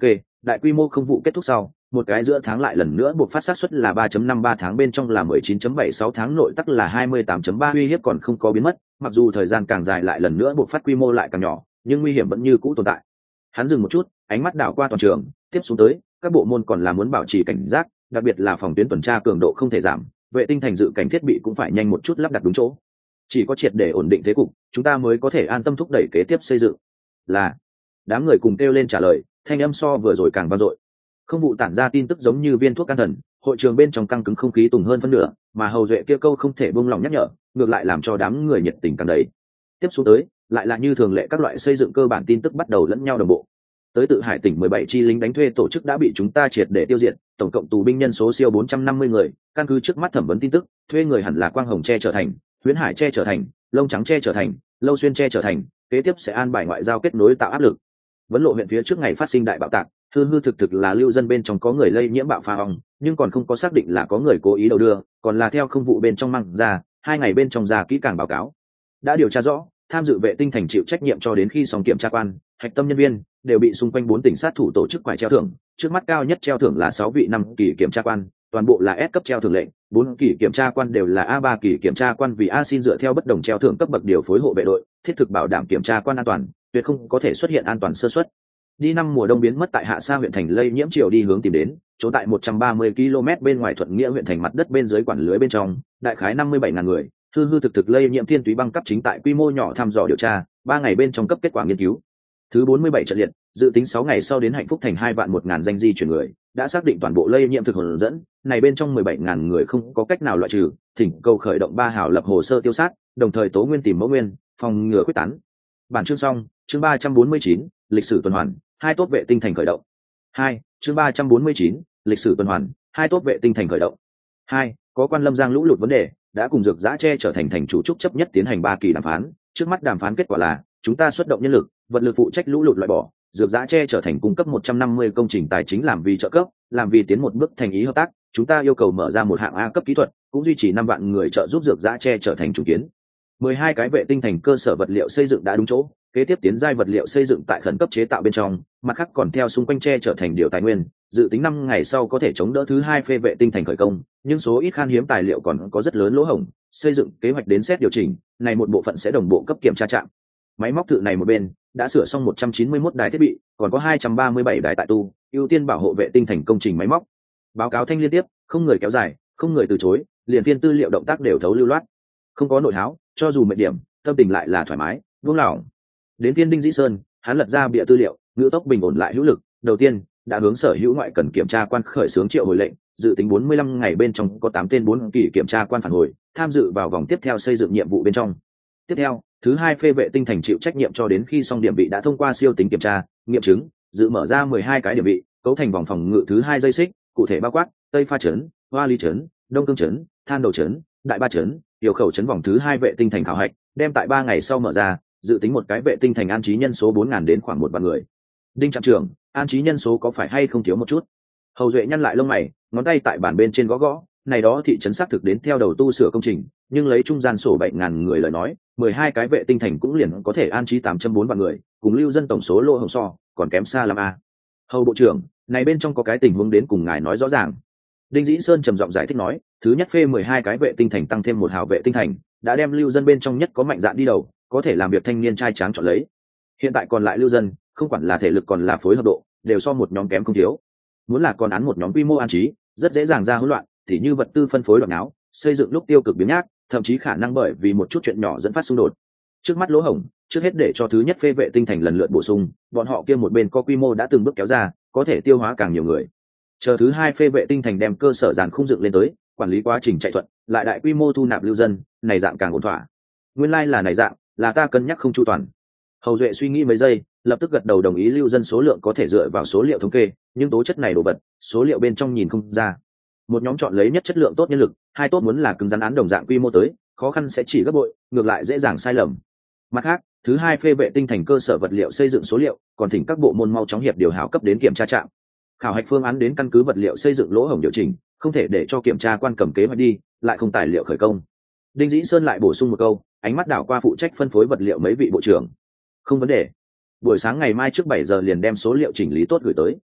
đại quy mô không vụ kết thúc sau, một cái giữa tháng lại lần nữa buộc phát xác suất là ba phẩy năm ba tháng bên trong là mười chín phẩy bảy sáu tháng nội tắc là hai mươi tám phẩy ba uy hiếp còn không có biến mất, mặc dù thời gian càng dài lại lần nữa buộc phát quy mô lại càng nhỏ, nhưng nguy hiểm vẫn như cũ tồn tại. Hắn dừng một chút, ánh mắt đảo qua toàn trường, tiếp xuống tới, các bộ môn còn là muốn bảo trì cảnh giác, đặc biệt là phòng tuyến tuần tra cường độ không thể giảm, vệ tinh thành dự cảnh thiết bị cũng phải nhanh một chút lắp đặt đúng chỗ. Chỉ có triệt để ổn định thế cục, chúng ta mới có thể an tâm thúc đẩy kế tiếp xây dựng. Là, đám người cùng kêu lên trả lời, thanh âm so vừa rồi càng vang dội. Không vụ tản ra tin tức giống như viên thuốc can thần, hội trường bên trong căng cứng không khí tùng hơn phân nửa, mà hầu duệ kia câu không thể buông lòng nhắc nhở, ngược lại làm cho đám người nhiệt tình càng đầy. Tiếp xuống tới, lại là như thường lệ các loại xây dựng cơ bản tin tức bắt đầu lẫn nhau đồng bộ. Tới tự Hải tỉnh mười bảy chi lính đánh thuê tổ chức đã bị chúng ta triệt để tiêu diệt, tổng cộng tù binh nhân số siêu bốn trăm năm mươi người, căn cứ trước mắt thẩm vấn tin tức, thuê người hẳn là Quang Hồng che trở thành, Huyễn Hải che trở thành, Lông Trắng che trở thành, Lâu Xuyên che trở thành, kế tiếp sẽ an bài ngoại giao kết nối tạo áp lực. Vấn lộ huyện phía trước ngày phát sinh đại bạo tạc, hư hư thực thực là lưu dân bên trong có người lây nhiễm bạo phá ong, nhưng còn không có xác định là có người cố ý đầu đưa, còn là theo không vụ bên trong mang ra, hai ngày bên trong ra kỹ càng báo cáo. Đã điều tra rõ, tham dự vệ tinh thành chịu trách nhiệm cho đến khi xong kiểm tra quan, hạch tâm nhân viên đều bị xung quanh bốn tỉnh sát thủ tổ chức quải treo thưởng, trước mắt cao nhất treo thưởng là sáu vị năm kỳ kiểm tra quan, toàn bộ là S cấp treo thưởng lệnh, bốn kỳ kiểm tra quan đều là A ba kỳ kiểm tra quan vì A xin dựa theo bất đồng treo thưởng cấp bậc điều phối hộ vệ đội, thiết thực bảo đảm kiểm tra quan an toàn, tuyệt không có thể xuất hiện an toàn sơ suất. Đi năm mùa đông biến mất tại Hạ Sa huyện thành lây nhiễm chiều đi hướng tìm đến, chỗ tại một trăm ba mươi ki lô mét bên ngoài Thuận Nghĩa huyện thành mặt đất bên dưới quản lưới bên trong, đại khái năm mươi bảy ngàn người, hư hư thực thực lây nhiễm thiên túy băng cấp chính tại quy mô nhỏ thăm dò điều tra, ba ngày bên trong cấp kết quả nghiên cứu. Thứ bốn mươi bảy trận liệt, dự tính sáu ngày sau đến Hạnh Phúc thành hai vạn một ngàn danh di chuyển người, đã xác định toàn bộ lây nhiễm thực hồn dẫn, này bên trong mười bảy ngàn người không có cách nào loại trừ, thỉnh cầu khởi động ba hào lập hồ sơ tiêu sát, đồng thời tố nguyên tìm mẫu nguyên, phòng ngừa quyết tán. Bản chương xong, chương ba trăm bốn mươi chín, lịch sử tuần hoàn, hai tốt vệ tinh thành khởi động. Hai, chương ba trăm bốn mươi chín, lịch sử tuần hoàn, hai tốt vệ tinh thành khởi động. Hai, có quan Lâm Giang lũ lụt vấn đề, đã cùng Dược Giã Tre trở thành thành chủ trúc chấp nhất tiến hành ba kỳ đàm phán, trước mắt đàm phán kết quả là chúng ta xuất động nhân lực, vật lực phụ trách lũ lụt loại bỏ, Dược Giã Tre trở thành cung cấp một trăm năm mươi công trình tài chính làm vì trợ cấp, làm vì tiến một bước thành ý hợp tác, chúng ta yêu cầu mở ra một hạng A cấp kỹ thuật, cũng duy trì năm vạn người trợ giúp Dược Giã Tre trở thành chủ kiến. mười hai cái vệ tinh thành cơ sở vật liệu xây dựng đã đúng chỗ, kế tiếp tiến giai vật liệu xây dựng tại khẩn cấp chế tạo bên trong, mặt khác còn theo xung quanh Tre trở thành điều tài nguyên, dự tính năm ngày sau có thể chống đỡ thứ hai phê vệ tinh thành khởi công, nhưng số ít khan hiếm tài liệu còn có rất lớn lỗ hổng, xây dựng kế hoạch đến xét điều chỉnh, này một bộ phận sẽ đồng bộ cấp kiểm tra trạm. Máy móc thự này một bên đã sửa xong một trăm chín mươi mốt đài thiết bị, còn có hai trăm ba mươi bảy đài tại tu, ưu tiên bảo hộ vệ tinh thành công trình máy móc. Báo cáo thanh liên tiếp, không người kéo dài, không người từ chối, liền phiên tư liệu động tác đều thấu lưu loát, không có nội háo, cho dù mệt điểm, tâm tình lại là thoải mái, buông lỏng. Đến phiên Đinh Dĩ Sơn, hắn lật ra bìa tư liệu, ngữ tốc bình ổn lại hữu lực. Đầu tiên, đã hướng sở hữu ngoại cần kiểm tra quan khởi xướng triệu hồi lệnh, dự tính bốn mươi lăm ngày bên trong có tám tên bốn kỳ kiểm tra quan phản hồi, tham dự vào vòng tiếp theo xây dựng nhiệm vụ bên trong. Tiếp theo, thứ hai phê vệ tinh thành chịu trách nhiệm cho đến khi xong điểm vị đã thông qua siêu tính kiểm tra, nghiệm chứng, dự mở ra mười hai cái điểm vị, cấu thành vòng phòng ngự thứ hai dây xích, cụ thể bao quát Tây Pha trấn, Hoa Ly trấn, Đông Cương trấn, Than Đầu trấn, Đại Ba trấn, yêu khẩu trấn vòng thứ hai vệ tinh thành khảo hạch, đem tại ba ngày sau mở ra, dự tính một cái vệ tinh thành an trí nhân số bốn ngàn đến khoảng một vạn người. Đinh trạm trưởng, an trí nhân số có phải hay không thiếu một chút? Hầu Duệ nhăn lại lông mày, ngón tay tại bàn bên trên gõ gõ, này đó thị trấn xác thực đến theo đầu tu sửa công trình, nhưng lấy trung gian sổ bảy ngàn người lời nói, mười hai cái vệ tinh thành cũng liền có thể an trí tám trăm bốn vạn người, cùng lưu dân tổng số lô hồng so, còn kém xa lắm a. Hầu bộ trưởng, này bên trong có cái tình huống đến cùng ngài nói rõ ràng. Đinh Dĩ Sơn trầm giọng giải thích nói, thứ nhất phê mười hai cái vệ tinh thành tăng thêm một hào vệ tinh thành, đã đem lưu dân bên trong nhất có mạnh dạn đi đầu, có thể làm việc thanh niên trai tráng chọn lấy. Hiện tại còn lại lưu dân, không quản là thể lực còn là phối hợp độ, đều so một nhóm kém không thiếu. Muốn là còn án một nhóm quy mô an trí, rất dễ dàng ra hỗn loạn, thì như vật tư phân phối loạn náo, xây dựng lúc tiêu cực biến nhác, thậm chí khả năng bởi vì một chút chuyện nhỏ dẫn phát xung đột. Trước mắt lỗ hổng, trước hết để cho thứ nhất phê vệ tinh thành lần lượt bổ sung, bọn họ kia một bên có quy mô đã từng bước kéo ra, có thể tiêu hóa càng nhiều người. Chờ thứ hai phê vệ tinh thành đem cơ sở dàn khung dựng lên tới, quản lý quá trình chạy thuận, lại đại quy mô thu nạp lưu dân, này dạng càng ổn thỏa. Nguyên lai like là này dạng, là ta cân nhắc không chu toàn. Hầu Duệ suy nghĩ mấy giây, lập tức gật đầu đồng ý lưu dân số lượng có thể dựa vào số liệu thống kê, nhưng tố chất này đồ vật, số liệu bên trong nhìn không ra. Một nhóm chọn lấy nhất chất lượng tốt nhân lực, hai tốt muốn là cứng rắn án đồng dạng quy mô tới, khó khăn sẽ chỉ gấp bội, ngược lại dễ dàng sai lầm. Mặt khác, thứ hai phê vệ tinh thành cơ sở vật liệu xây dựng số liệu, còn thỉnh các bộ môn mau chóng hiệp điều hảo cấp đến kiểm tra trạm. Khảo hạch phương án đến căn cứ vật liệu xây dựng lỗ hổng điều chỉnh, không thể để cho kiểm tra quan cầm kế hoạch đi, lại không tài liệu khởi công. Đinh Dĩ Sơn lại bổ sung một câu, ánh mắt đảo qua phụ trách phân phối vật liệu mấy vị bộ trưởng. Không vấn đề. Buổi sáng ngày mai trước bảy giờ liền đem số liệu chỉnh lý tốt gửi tới.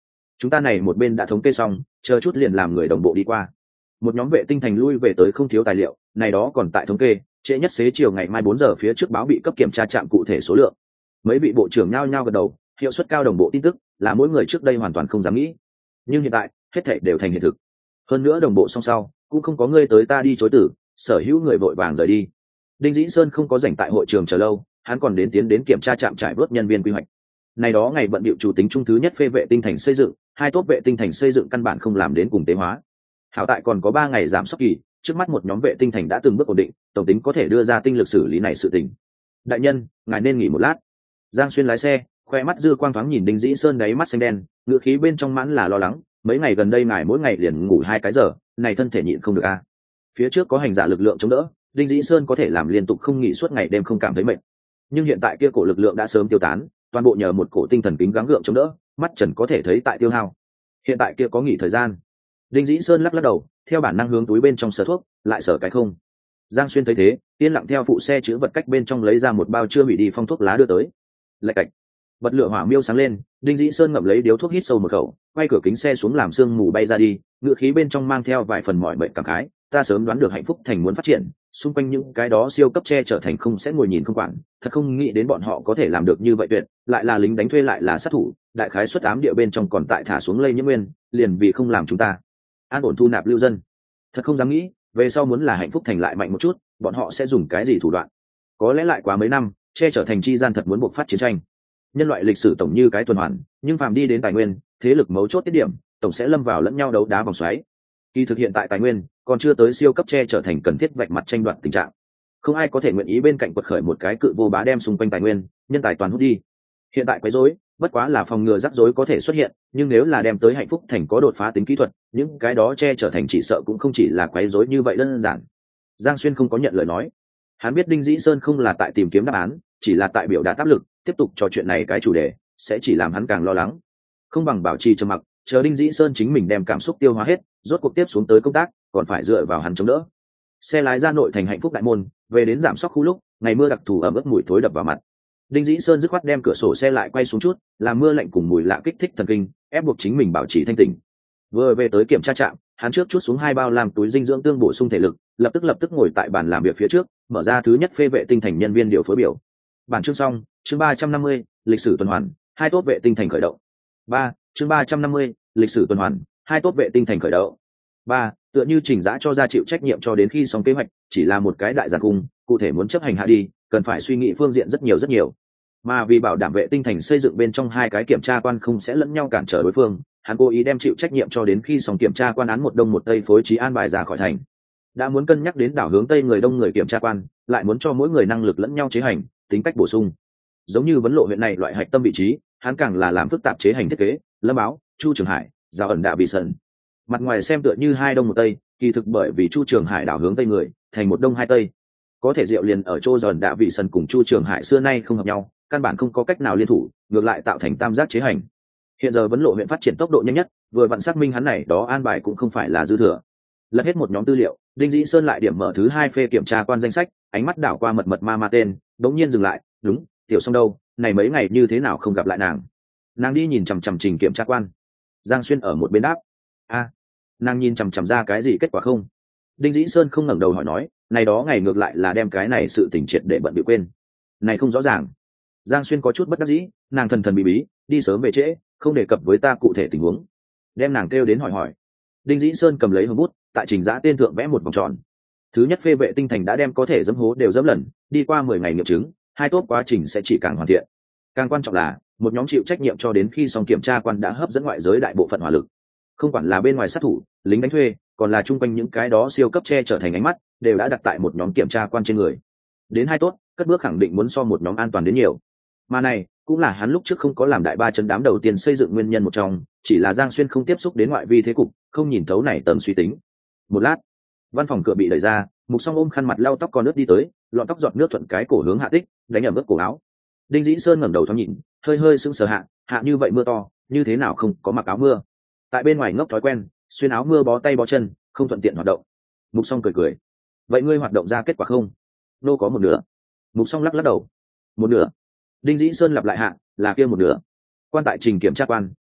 chúng ta này một bên đã thống kê xong, chờ chút liền làm người đồng bộ đi qua. Một nhóm vệ tinh thành lui về tới không thiếu tài liệu, này đó còn tại thống kê, trễ nhất xế chiều ngày mai bốn giờ phía trước báo bị cấp kiểm tra trạm cụ thể số lượng. Mấy vị bộ trưởng nhao nhao gật đầu, hiệu suất cao đồng bộ tin tức là mỗi người trước đây hoàn toàn không dám nghĩ, nhưng hiện tại hết thảy đều thành hiện thực. Hơn nữa đồng bộ song sau cũng không có ngươi tới ta đi chối tử, sở hữu người vội vàng rời đi. Đinh Dĩ Sơn không có rảnh tại hội trường chờ lâu, hắn còn đến tiến đến kiểm tra trạm trải vớt nhân viên quy hoạch. Này đó ngày bận bịu chủ tính trung thứ nhất phê vệ tinh thành xây dựng, hai tốt vệ tinh thành xây dựng căn bản không làm đến cùng tế hóa. Hảo tại còn có ba ngày giảm sốc kỳ, trước mắt một nhóm vệ tinh thành đã từng bước ổn định, tổng tính có thể đưa ra tinh lực xử lý này sự tình. Đại nhân, ngài nên nghỉ một lát. Giang Xuyên lái xe, khoe mắt dư quang thoáng nhìn Đinh Dĩ Sơn đáy mắt xanh đen, ngựa khí bên trong mãn là lo lắng. Mấy ngày gần đây ngài mỗi ngày liền ngủ hai cái giờ, này thân thể nhịn không được a. À. Phía trước có hành giả lực lượng chống đỡ, Đinh Dĩ Sơn có thể làm liên tục không nghỉ suốt ngày đêm không cảm thấy mệt. Nhưng hiện tại kia cổ lực lượng đã sớm tiêu tán, toàn bộ nhờ một cổ tinh thần kính gắng gượng chống đỡ, mắt trần có thể thấy tại tiêu hao. Hiện tại kia có nghỉ thời gian. Đinh Dĩ Sơn lắc lắc đầu, theo bản năng hướng túi bên trong sở thuốc, lại sở cái không. Giang Xuyên thấy thế, yên lặng theo phụ xe chứa vật cách bên trong lấy ra một bao chưa hủy đi phong thuốc lá đưa tới. Lạch cạch, bật lửa hỏa miêu sáng lên, Đinh Dĩ Sơn ngậm lấy điếu thuốc hít sâu một khẩu, quay cửa kính xe xuống làm sương mù bay ra đi, ngựa khí bên trong mang theo vài phần mỏi mệt cảm khái. Ta sớm đoán được hạnh phúc thành muốn phát triển, xung quanh những cái đó siêu cấp che trở thành không sẽ ngồi nhìn không quản, thật không nghĩ đến bọn họ có thể làm được như vậy tuyệt, lại là lính đánh thuê lại là sát thủ, đại khái xuất ám địa bên trong còn tại thả xuống lây nhiễm nguyên, liền vì không làm chúng ta an ổn thu nạp lưu dân. Thật không dám nghĩ, về sau muốn là hạnh phúc thành lại mạnh một chút, bọn họ sẽ dùng cái gì thủ đoạn? Có lẽ lại quá mấy năm, che trở thành chi gian thật muốn buộc phát chiến tranh. Nhân loại lịch sử tổng như cái tuần hoàn, nhưng phàm đi đến tài nguyên, thế lực mấu chốt tiết điểm, tổng sẽ lâm vào lẫn nhau đấu đá vòng xoáy. Kỳ thực hiện tại tài nguyên còn chưa tới siêu cấp che trở thành cần thiết vạch mặt tranh đoạt tình trạng, không ai có thể nguyện ý bên cạnh quật khởi một cái cự vô bá đem xung quanh tài nguyên nhân tài toàn hút đi. Hiện tại quấy rối bất quá là phòng ngừa rắc rối có thể xuất hiện, nhưng nếu là đem tới hạnh phúc thành có đột phá tính kỹ thuật, những cái đó che trở thành chỉ sợ cũng không chỉ là quấy rối như vậy đơn giản. Giang Xuyên không có nhận lời nói, hắn biết Đinh Dĩ Sơn không là tại tìm kiếm đáp án, chỉ là tại biểu đạt áp lực. Tiếp tục trò chuyện này cái chủ đề sẽ chỉ làm hắn càng lo lắng, không bằng bảo trì trầm mặc, chờ Đinh Dĩ Sơn chính mình đem cảm xúc tiêu hóa hết, rốt cuộc tiếp xuống tới công tác còn phải dựa vào hắn chống đỡ. Xe lái ra nội thành hạnh phúc đại môn, về đến giảm sóc khu lúc ngày mưa đặc thù ẩm ướt mùi thối đập vào mặt. Đinh Dĩ Sơn dứt khoát đem cửa sổ xe lại quay xuống chút, làm mưa lạnh cùng mùi lạ kích thích thần kinh, ép buộc chính mình bảo trì thanh tỉnh. Vừa về tới kiểm tra trạm, hắn trước chút xuống hai bao làm túi dinh dưỡng tương bổ sung thể lực, lập tức lập tức ngồi tại bàn làm việc phía trước, mở ra thứ nhất phê vệ tinh thành nhân viên điều phối biểu. Bản chương xong, chương ba trăm năm mươi, lịch sử tuần hoàn, hai tốt vệ tinh thành khởi động. ba, chương ba trăm năm mươi, lịch sử tuần hoàn, hai tốt vệ tinh thành khởi động. ba, tựa như Trình Dã cho ra chịu trách nhiệm cho đến khi xong kế hoạch, chỉ là một cái đại giản cung, cụ thể muốn chấp hành hạ đi, cần phải suy nghĩ phương diện rất nhiều rất nhiều. Mà vì bảo đảm vệ tinh thành xây dựng bên trong hai cái kiểm tra quan không sẽ lẫn nhau cản trở đối phương, hắn cố ý đem chịu trách nhiệm cho đến khi xong kiểm tra quan án một đông một tây phối trí an bài ra khỏi thành. Đã muốn cân nhắc đến đảo hướng tây người đông người kiểm tra quan, lại muốn cho mỗi người năng lực lẫn nhau chế hành, tính cách bổ sung. Giống như vấn lộ huyện này loại hạch tâm vị trí, hắn càng là làm phức tạp chế hành thiết kế, Lâm Áo, Chu Trường Hải, Giao ẩn Đạ Bị Sần. Mặt ngoài xem tựa như hai đông một tây, kỳ thực bởi vì Chu Trường Hải đảo hướng tây người, thành một đông hai tây. Có thể diệu liền ở chỗ Giao ẩn Đạ Bị Sần cùng Chu Trường Hải xưa nay không hợp nhau, căn bản không có cách nào liên thủ, ngược lại tạo thành tam giác chế hành. Hiện giờ vấn lộ huyện phát triển tốc độ nhanh nhất, vừa vặn xác minh hắn này đó an bài cũng không phải là dư thừa. Lật hết một nhóm tư liệu, Đinh Dĩ Sơn lại điểm mở thứ hai phê kiểm tra quan danh sách, ánh mắt đảo qua mật mật ma ma tên, đống nhiên dừng lại, đúng, tiểu Song đâu, này mấy ngày như thế nào không gặp lại nàng? Nàng đi nhìn chằm chằm trình kiểm tra quan. Giang Xuyên ở một bên đáp, a, nàng nhìn chằm chằm ra cái gì kết quả không? Đinh Dĩ Sơn không ngẩng đầu hỏi nói, này đó ngày ngược lại là đem cái này sự tình triệt để bận bị quên. Này không rõ ràng. Giang Xuyên có chút bất đắc dĩ, nàng thần thần bí bí, đi sớm về trễ, không đề cập với ta cụ thể tình huống. Đem nàng kêu đến hỏi hỏi. Đinh Dĩ Sơn cầm lấy hồng bút, tại trình giã tên thượng vẽ một vòng tròn. Thứ nhất phê vệ tinh thành đã đem có thể dẫm hố đều dẫm lần, đi qua mười ngày nghiệm chứng, hai tốt quá trình sẽ chỉ càng hoàn thiện. Càng quan trọng là, một nhóm chịu trách nhiệm cho đến khi xong kiểm tra quan đã hấp dẫn ngoại giới đại bộ phận hỏa lực. Không quản là bên ngoài sát thủ, lính đánh thuê, còn là chung quanh những cái đó siêu cấp che trở thành ánh mắt, đều đã đặt tại một nhóm kiểm tra quan trên người. Đến hai tốt, cất bước khẳng định muốn so một nhóm an toàn đến nhiều. Mà này cũng là hắn lúc trước không có làm đại ba chân đám đầu tiên xây dựng nguyên nhân một trong, chỉ là Giang Xuyên không tiếp xúc đến ngoại vi thế cục, không nhìn thấu này tầm suy tính. Một lát, văn phòng cửa bị đẩy ra, Mục Song ôm khăn mặt lau tóc con nước đi tới, lọn tóc giọt nước thuận cái cổ hướng hạ tích, đánh ẩm ướt cổ áo. Đinh Dĩ Sơn ngẩng đầu thoáng nhìn, hơi hơi sững sờ hạ, hạ như vậy mưa to, như thế nào không có mặc áo mưa? Tại bên ngoài ngốc thói quen, xuyên áo mưa bó tay bó chân, không thuận tiện hoạt động. Mục Song cười cười, vậy ngươi hoạt động ra kết quả không? Nô có một nửa. Mục Song lắc lắc đầu, một nửa. Đinh Dĩ Sơn lặp lại hạ, là kia một nửa. Quan tại trình kiểm tra quan,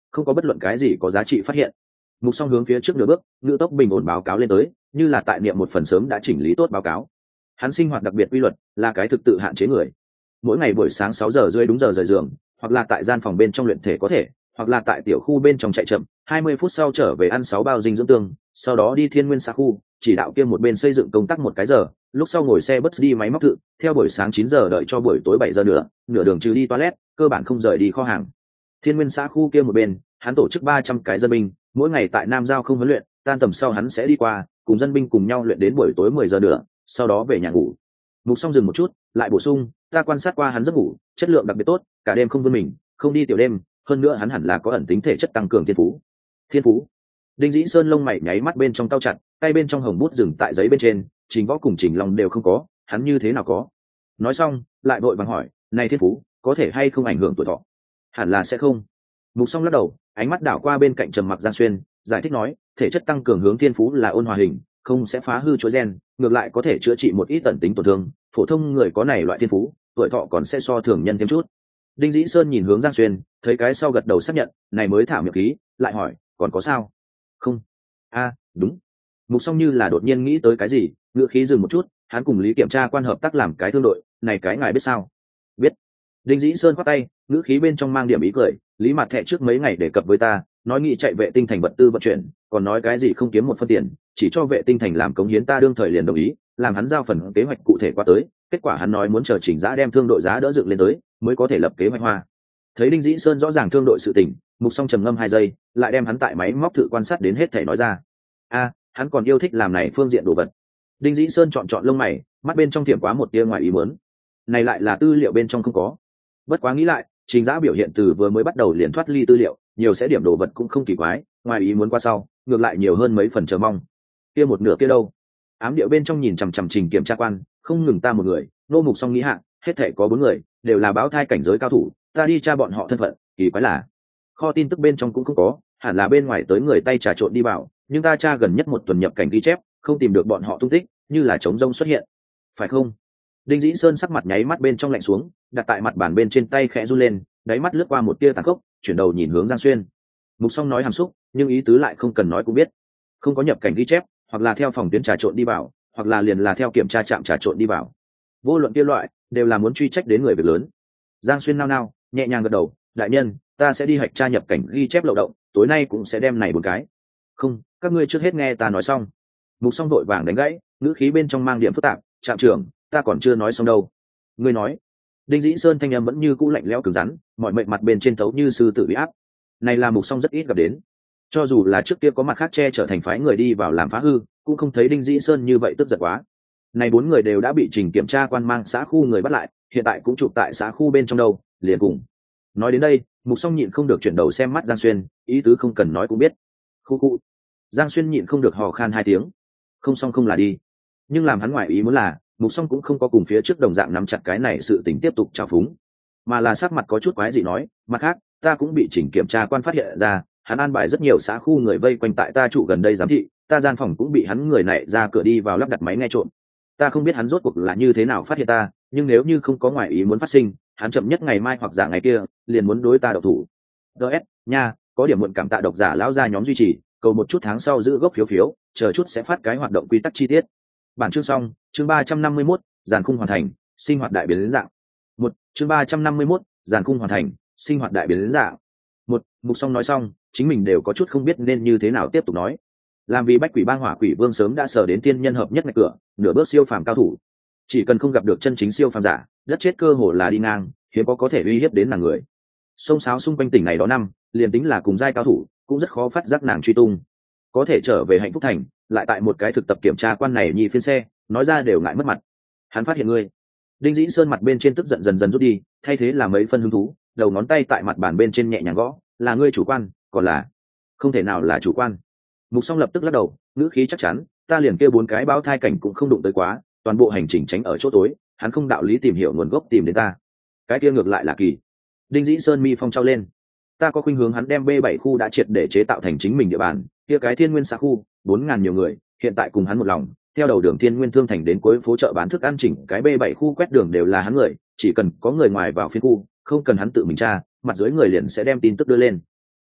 không có bất luận cái gì có giá trị phát hiện. Mục Song hướng phía trước nửa bước, ngữ tốc bình ổn báo cáo lên tới, như là tại niệm một phần sớm đã chỉnh lý tốt báo cáo. Hắn sinh hoạt đặc biệt quy luật, là cái thực tự hạn chế người. Mỗi ngày buổi sáng sáu giờ rưỡi đúng giờ rời giường, hoặc là tại gian phòng bên trong luyện thể có thể, hoặc là tại tiểu khu bên trong chạy chậm, hai mươi phút sau trở về ăn sáu bao dinh dưỡng tương, sau đó đi Thiên Nguyên xã khu, chỉ đạo kia một bên xây dựng công tác một cái giờ, lúc sau ngồi xe bus đi máy móc thự, theo buổi sáng chín giờ đợi cho buổi tối bảy giờ nữa, nửa đường trừ đi toilet, cơ bản không rời đi kho hàng. Thiên Nguyên xã khu kia một bên, hắn tổ chức ba trăm cái dân binh, mỗi ngày tại Nam Giao không huấn luyện, tan tầm sau hắn sẽ đi qua, cùng dân binh cùng nhau luyện đến buổi tối mười giờ nữa, sau đó về nhà ngủ. Mục Song dừng một chút, lại bổ sung, ta quan sát qua hắn giấc ngủ, chất lượng đặc biệt tốt, cả đêm không vươn mình, không đi tiểu đêm, hơn nữa hắn hẳn là có ẩn tính thể chất tăng cường thiên phú. Thiên phú? Đinh Dĩ Sơn lông mày nháy mắt bên trong cau chặt, tay bên trong hồng bút dừng tại giấy bên trên, Trình Võ cùng Trình Long đều không có, hắn như thế nào có? Nói xong, lại vội vàng hỏi, này thiên phú, có thể hay không ảnh hưởng tuổi thọ? Hẳn là sẽ không. Mục Song lắc đầu, ánh mắt đảo qua bên cạnh Trầm Mặc Giang Xuyên, giải thích nói, thể chất tăng cường hướng thiên phú là ôn hòa hình, không sẽ phá hư chuỗi gen, ngược lại có thể chữa trị một ít tận tính tổn thương, phổ thông người có này loại thiên phú, tuổi thọ còn sẽ so thường nhân thêm chút. Đinh Dĩ Sơn nhìn hướng Giang Xuyên, thấy cái sau gật đầu xác nhận, này mới thả miệng khí, lại hỏi, còn có sao? Không. A, à, đúng. Mục Song như là đột nhiên nghĩ tới cái gì, ngựa khí dừng một chút, hắn cùng Lý kiểm tra quan hợp tác làm cái thương đội, này cái ngài biết sao? Biết. Đinh Dĩ Sơn khoát tay, ngữ khí bên trong mang điểm ý cười, Lý Mạt Thẹ trước mấy ngày đề cập với ta, nói nghị chạy vệ tinh thành vật tư vận chuyển, còn nói cái gì không kiếm một phân tiền, chỉ cho vệ tinh thành làm cống hiến, ta đương thời liền đồng ý, làm hắn giao phần kế hoạch cụ thể qua tới, kết quả hắn nói muốn chờ chỉnh giá đem thương đội giá đỡ dựng lên tới, mới có thể lập kế hoạch hoa. Thấy Đinh Dĩ Sơn rõ ràng thương đội sự tình, Mục Song trầm ngâm hai giây, lại đem hắn tại máy móc thử quan sát đến hết thảy nói ra. A, hắn còn yêu thích làm này phương diện đồ vật. Đinh Dĩ Sơn chọn chọn lông mày, mắt bên trong thiểm quá một tia ngoài ý muốn. Này lại là tư liệu bên trong không có. Bất quá nghĩ lại, Trình Giã biểu hiện từ vừa mới bắt đầu liền thoát ly tư liệu, nhiều sẽ điểm đồ vật cũng không kỳ quái, ngoài ý muốn qua sau, ngược lại nhiều hơn mấy phần chờ mong. Kia một nửa kia đâu? Ám điệu bên trong nhìn chằm chằm Trình kiểm tra quan, không ngừng ta một người, nô Mục Song nghĩ hạ, hết thảy có bốn người, đều là báo thai cảnh giới cao thủ, ta đi tra bọn họ thân phận, kỳ quái là kho tin tức bên trong cũng không có, hẳn là bên ngoài tới người tay trà trộn đi vào, nhưng ta tra gần nhất một tuần nhập cảnh ghi chép, không tìm được bọn họ tung tích, như là trống rông xuất hiện, phải không? Đinh Dĩ Sơn sắc mặt nháy mắt bên trong lạnh xuống, đặt tại mặt bàn bên trên tay khẽ run lên, đáy mắt lướt qua một tia tàn khốc, chuyển đầu nhìn hướng Giang Xuyên. Mục Song nói hàm xúc, nhưng ý tứ lại không cần nói cũng biết, không có nhập cảnh ghi chép, hoặc là theo phòng tuyến trà trộn đi vào, hoặc là liền là theo kiểm tra trạm trà trộn đi vào. Vô luận kia loại, đều là muốn truy trách đến người việc lớn. Giang Xuyên nao nao, nhẹ nhàng gật đầu, đại nhân, ta sẽ đi hạch tra nhập cảnh ghi chép lậu động, tối nay cũng sẽ đem này một cái. Không, các ngươi trước hết nghe ta nói xong. Mục Song đội vàng đánh gãy, ngữ khí bên trong mang điểm phức tạp, trạm trưởng, ta còn chưa nói xong đâu. Ngươi nói. Đinh Dĩ Sơn thanh âm vẫn như cũ lạnh lẽo cứng rắn, mọi mệnh mặt bên trên thấu như sư tử bị áp. Này là Mục Song rất ít gặp đến. Cho dù là trước kia có mặt khác che trở thành phái người đi vào làm phá hư, cũng không thấy Đinh Dĩ Sơn như vậy tức giận quá. Này bốn người đều đã bị Trình kiểm tra quan mang xã khu người bắt lại, hiện tại cũng chụp tại xã khu bên trong đâu, liền cùng. Nói đến đây, Mục Song nhịn không được chuyển đầu xem mắt Giang Xuyên, ý tứ không cần nói cũng biết. Khu khu. Giang Xuyên nhịn không được hò khan hai tiếng. Không xong không là đi. Nhưng làm hắn ngoại ý muốn là, Mục Song cũng không có cùng phía trước đồng dạng nắm chặt cái này sự tình tiếp tục trào phúng, mà là sắc mặt có chút quái dị nói, mặt khác, ta cũng bị Trình kiểm tra quan phát hiện ra, hắn an bài rất nhiều xã khu người vây quanh tại ta trụ gần đây giám thị, ta gian phòng cũng bị hắn người này ra cửa đi vào lắp đặt máy nghe trộm. Ta không biết hắn rốt cuộc là như thế nào phát hiện ta, nhưng nếu như không có ngoại ý muốn phát sinh, hắn chậm nhất ngày mai hoặc giả ngày kia, liền muốn đối ta độc thủ. ds nha, có điểm muộn, cảm tạ độc giả lão gia nhóm duy trì, cầu một chút tháng sau giữ gốc phiếu phiếu, chờ chút sẽ phát cái hoạt động quy tắc chi tiết. Bản chương xong, chương ba trăm năm mươi mốt, giàn khung hoàn thành, sinh hoạt đại biến dạng. Một, chương ba trăm năm mươi mốt, giàn khung hoàn thành, sinh hoạt đại biến dạng. Một, Mục Song nói xong, chính mình đều có chút không biết nên như thế nào tiếp tục nói. Làm vì Bách Quỷ Bang Hỏa Quỷ Vương sớm đã sở đến tiên nhân hợp nhất ngạch cửa, nửa bước siêu phàm cao thủ. Chỉ cần không gặp được chân chính siêu phàm giả, đất chết cơ hồ là đi ngang, hiếm có có thể uy hiếp đến nàng người. Sông sáo xung quanh tỉnh này đó năm, liền tính là cùng giai cao thủ, cũng rất khó phát giác nàng truy tung. Có thể trở về Hạnh Phúc Thành, lại tại một cái thực tập kiểm tra quan này nhì phiên xe, nói ra đều ngại mất mặt. Hắn phát hiện ngươi. Đinh Dĩ Sơn mặt bên trên tức giận dần dần rút đi, thay thế là mấy phân hứng thú, đầu ngón tay tại mặt bàn bên trên nhẹ nhàng gõ, là ngươi chủ quan, còn là không thể nào là chủ quan. Mục Song lập tức lắc đầu, ngữ khí chắc chắn, ta liền kêu bốn cái báo thai cảnh cũng không đụng tới quá, toàn bộ hành trình tránh ở chỗ tối, hắn không đạo lý tìm hiểu nguồn gốc tìm đến ta. Cái kia ngược lại là kỳ. Đinh Dĩ Sơn mi phong trao lên, ta có khuynh hướng hắn đem B bảy khu đã triệt để chế tạo thành chính mình địa bàn, kia cái Thiên Nguyên xã khu, bốn ngàn nhiều người, hiện tại cùng hắn một lòng, theo đầu đường Thiên Nguyên thương thành đến cuối phố chợ bán thức ăn chỉnh cái B bảy khu quét đường đều là hắn người, chỉ cần có người ngoài vào phiên khu, không cần hắn tự mình tra, mặt dưới người liền sẽ đem tin tức đưa lên.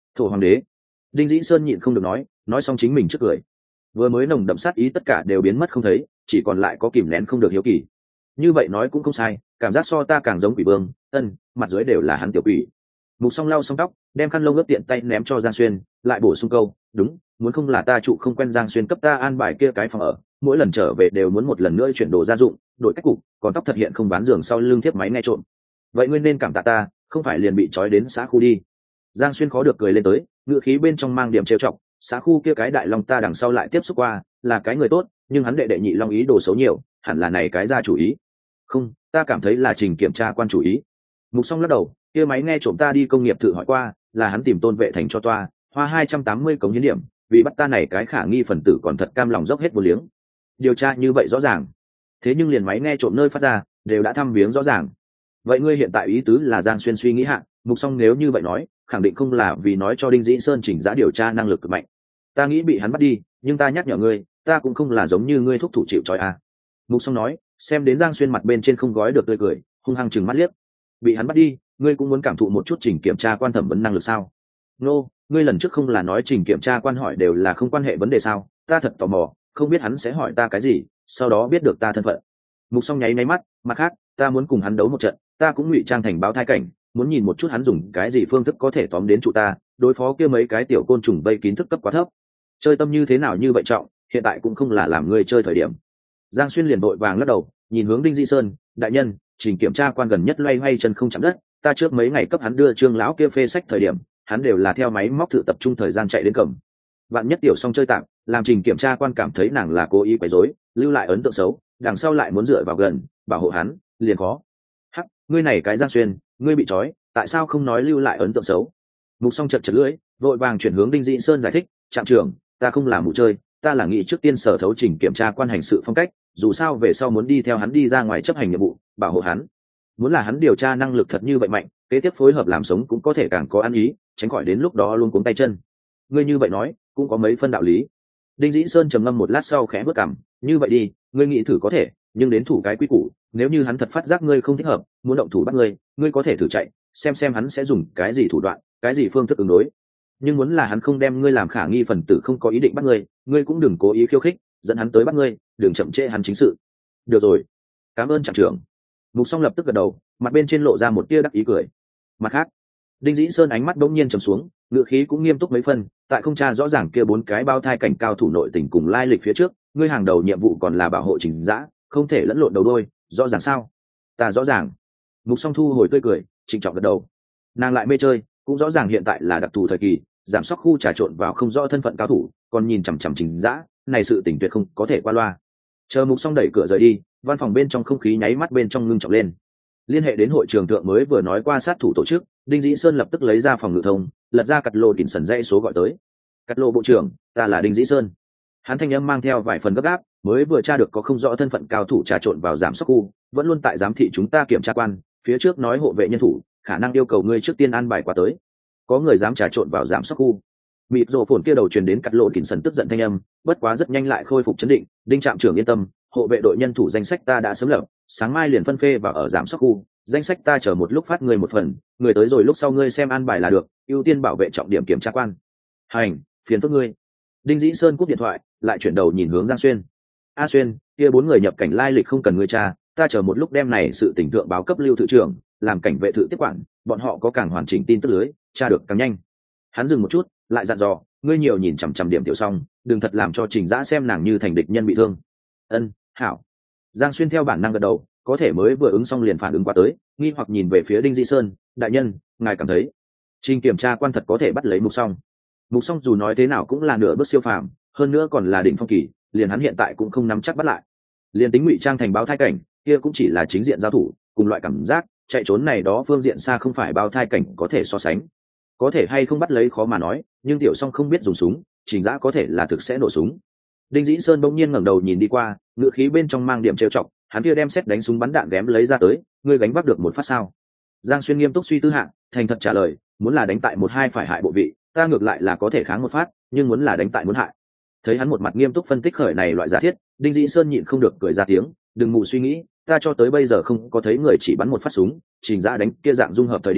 Thổ hoàng đế. Đinh Dĩ Sơn nhịn không được nói, nói xong chính mình trước cười. Vừa mới nồng đậm sát ý tất cả đều biến mất không thấy, chỉ còn lại có kìm nén không được hiếu kỳ. Như vậy nói cũng không sai, cảm giác so ta càng giống quỷ vương. Ân, mặt dưới đều là hắn tiểu quỷ. Mục Song lau xong tóc, đem khăn lông ướt tiện tay ném cho Giang Xuyên, lại bổ sung câu, đúng, muốn không là ta trụ không quen Giang Xuyên cấp ta an bài kia cái phòng ở, mỗi lần trở về đều muốn một lần nữa chuyển đồ gia dụng, đổi cách cục, còn tóc thật hiện không bán giường sau lưng thiếp máy nghe trộm. Vậy ngươi nên cảm tạ ta, không phải liền bị trói đến xã khu đi. Giang Xuyên khó được cười lên tới, ngữ khí bên trong mang điểm trêu chọc, xã khu kia cái đại long ta đằng sau lại tiếp xúc qua, là cái người tốt, nhưng hắn đệ đệ nhị long ý đồ xấu nhiều, hẳn là này cái ra chủ ý. Không, ta cảm thấy là Trình kiểm tra quan chủ ý. Mục Song lắc đầu, kia máy nghe trộm ta đi công nghiệp thử hỏi qua, là hắn tìm Tôn Vệ Thành cho toa, hoa hai trăm tám mươi cống hiến điểm, vì bắt ta này cái khả nghi phần tử còn thật cam lòng dốc hết vô liếng. Điều tra như vậy rõ ràng, thế nhưng liền máy nghe trộm nơi phát ra đều đã thăm viếng rõ ràng. Vậy ngươi hiện tại ý tứ là Giang Xuyên suy nghĩ hạn, Mục Song nếu như vậy nói, khẳng định không là vì nói cho Đinh Dĩ Sơn chỉnh giá điều tra năng lực cực mạnh. Ta nghĩ bị hắn bắt đi, nhưng ta nhắc nhở ngươi, ta cũng không là giống như ngươi thúc thủ chịu trói à. Mục Song nói, xem đến Giang Xuyên mặt bên trên không gói được tươi cười, hung hăng chừng mắt liếc. Bị hắn bắt đi, ngươi cũng muốn cảm thụ một chút trình kiểm tra quan thẩm vấn năng lực sao? Nô, no, ngươi lần trước không là nói trình kiểm tra quan hỏi đều là không quan hệ vấn đề sao? Ta thật tò mò, không biết hắn sẽ hỏi ta cái gì, sau đó biết được ta thân phận. Mục Song nháy nháy mắt, mặt khác, ta muốn cùng hắn đấu một trận, ta cũng ngụy trang thành báo thai cảnh, muốn nhìn một chút hắn dùng cái gì phương thức có thể tóm đến trụ ta, đối phó kia mấy cái tiểu côn trùng vây kín thức cấp quá thấp. Chơi tâm như thế nào như vậy trọng, hiện tại cũng không là làm ngươi chơi thời điểm. Giang Xuyên liền vội vàng lắc đầu, nhìn hướng Đinh Dĩ Sơn, đại nhân, trình kiểm tra quan gần nhất loay hoay chân không chạm đất, ta trước mấy ngày cấp hắn đưa Trương lão kia phê sách thời điểm, hắn đều là theo máy móc thử tập trung thời gian chạy đến cầm. Vạn nhất tiểu xong chơi tạm, làm trình kiểm tra quan cảm thấy nàng là cố ý quấy rối, lưu lại ấn tượng xấu, đằng sau lại muốn dựa vào gần, bảo hộ hắn, liền khó. Hắc, ngươi này cái Giang Xuyên, ngươi bị trói, tại sao không nói lưu lại ấn tượng xấu? Mục Song chật chật lưỡi, vội vàng chuyển hướng Đinh Dĩ Sơn giải thích, trạm trưởng, ta không là mù chơi, ta là nghĩ trước tiên sở thấu trình kiểm tra quan hành sự phong cách, dù sao về sau muốn đi theo hắn đi ra ngoài chấp hành nhiệm vụ, bảo hộ hắn. Muốn là hắn điều tra năng lực thật như vậy mạnh, kế tiếp phối hợp làm sống cũng có thể càng có ăn ý, tránh khỏi đến lúc đó luôn cuống tay chân. Ngươi như vậy nói, cũng có mấy phân đạo lý. Đinh Dĩ Sơn trầm ngâm một lát sau khẽ bước cằm, như vậy đi, ngươi nghĩ thử có thể, nhưng đến thủ cái quy củ, nếu như hắn thật phát giác ngươi không thích hợp, muốn động thủ bắt ngươi, ngươi có thể thử chạy, xem xem hắn sẽ dùng cái gì thủ đoạn, cái gì phương thức ứng đối. Nhưng muốn là hắn không đem ngươi làm khả nghi phần tử, không có ý định bắt ngươi, ngươi cũng đừng cố ý khiêu khích, dẫn hắn tới bắt ngươi, đừng chậm trễ hắn chính sự. Được rồi, cảm ơn trạm trưởng. Mục Song lập tức gật đầu, mặt bên trên lộ ra một tia đắc ý cười. Mặt khác, Đinh Dĩ Sơn ánh mắt đống nhiên trầm xuống, ngựa khí cũng nghiêm túc mấy phân, tại không tra rõ ràng kia bốn cái bao thai cảnh cao thủ nội tình cùng lai lịch phía trước, ngươi hàng đầu nhiệm vụ còn là bảo hộ Trình Dã, không thể lẫn lộn đầu đôi, rõ ràng sao? Ta rõ ràng. Mục Song thu hồi tươi cười, trịnh trọng gật đầu. Nàng lại mê chơi, cũng rõ ràng hiện tại là đặc thù thời kỳ, giảm sóc khu trà trộn vào không rõ thân phận cao thủ, còn nhìn chằm chằm Trình Dã, này sự tình tuyệt không có thể qua loa. Chờ Mục Song đẩy cửa rời đi, văn phòng bên trong không khí nháy mắt bên trong ngưng trọng lên. Liên hệ đến hội trường thượng mới vừa nói qua sát thủ tổ chức, Đinh Dĩ Sơn lập tức lấy ra phòng ngự thông, lật ra cật lộ đỉnh sần dãy số gọi tới. Cật lộ bộ trưởng, ta là Đinh Dĩ Sơn. Hắn thanh âm mang theo vài phần gấp gáp, mới vừa tra được có không rõ thân phận cao thủ trà trộn vào giảm sóc khu, vẫn luôn tại giám thị chúng ta kiểm tra quan, phía trước nói hộ vệ nhân thủ, khả năng yêu cầu ngươi trước tiên an bài qua tới. Có người dám trà trộn vào giảm sóc khu. Mịt rồ phồn kia đầu truyền đến cật lộ đỉnh sần tức giận thanh âm, bất quá rất nhanh lại khôi phục chấn định, Đinh trạm trưởng yên tâm, hộ vệ đội nhân thủ danh sách ta đã sớm lập, sáng mai liền phân phê vào ở giảm sóc khu, danh sách ta chờ một lúc phát người một phần, người tới rồi lúc sau ngươi xem an bài là được, ưu tiên bảo vệ trọng điểm kiểm tra quan. Hành, phiền phức ngươi. Đinh Dĩ Sơn cúp điện thoại, lại chuyển đầu nhìn hướng Giang Xuyên. A Xuyên, kia bốn người nhập cảnh lai lịch không cần ngươi tra, ta chờ một lúc đem này sự tình thượng báo cấp lưu thự trưởng, làm cảnh vệ thự tiếp quản, bọn họ có càng hoàn chỉnh tin tức lưới, tra được càng nhanh. Hắn dừng một chút, lại dặn dò, ngươi nhiều nhìn chằm chằm điểm tiểu xong, đừng thật làm cho Trình Dã xem nàng như thành địch nhân bị thương. Ân, hảo. Giang Xuyên theo bản năng gật đầu, có thể mới vừa ứng xong liền phản ứng qua tới, nghi hoặc nhìn về phía Đinh Dĩ Sơn, đại nhân, ngài cảm thấy trình kiểm tra quan thật có thể bắt lấy Mục Song. Mục Song dù nói thế nào cũng là nửa bước siêu phàm, hơn nữa còn là đỉnh phong kỳ, liền hắn hiện tại cũng không nắm chắc bắt lại. Liền tính ngụy trang thành báo thai cảnh, kia cũng chỉ là chính diện giao thủ, cùng loại cảm giác, chạy trốn này đó phương diện xa không phải báo thai cảnh có thể so sánh. Có thể hay không bắt lấy khó mà nói, nhưng tiểu Song không biết dùng súng, Trình Dã có thể là thực sẽ nổ súng. Đinh Dĩ Sơn bỗng nhiên ngẩng đầu nhìn đi qua, ngựa khí bên trong mang điểm trêu chọc, hắn kia đem xét đánh súng bắn đạn ghém lấy ra tới, ngươi gánh vác được một phát sao? Giang Xuyên nghiêm túc suy tư hạng, thành thật trả lời, muốn là đánh tại một hai phải hại bộ vị, ta ngược lại là có thể kháng một phát, nhưng muốn là đánh tại muốn hại. Thấy hắn một mặt nghiêm túc phân tích khởi này loại giả thiết, Đinh Dĩ Sơn nhịn không được cười ra tiếng, đừng mù suy nghĩ, ta cho tới bây giờ không có thấy người chỉ bắn một phát súng, Trình Dã đánh kia dạng dung hợp thời điểm,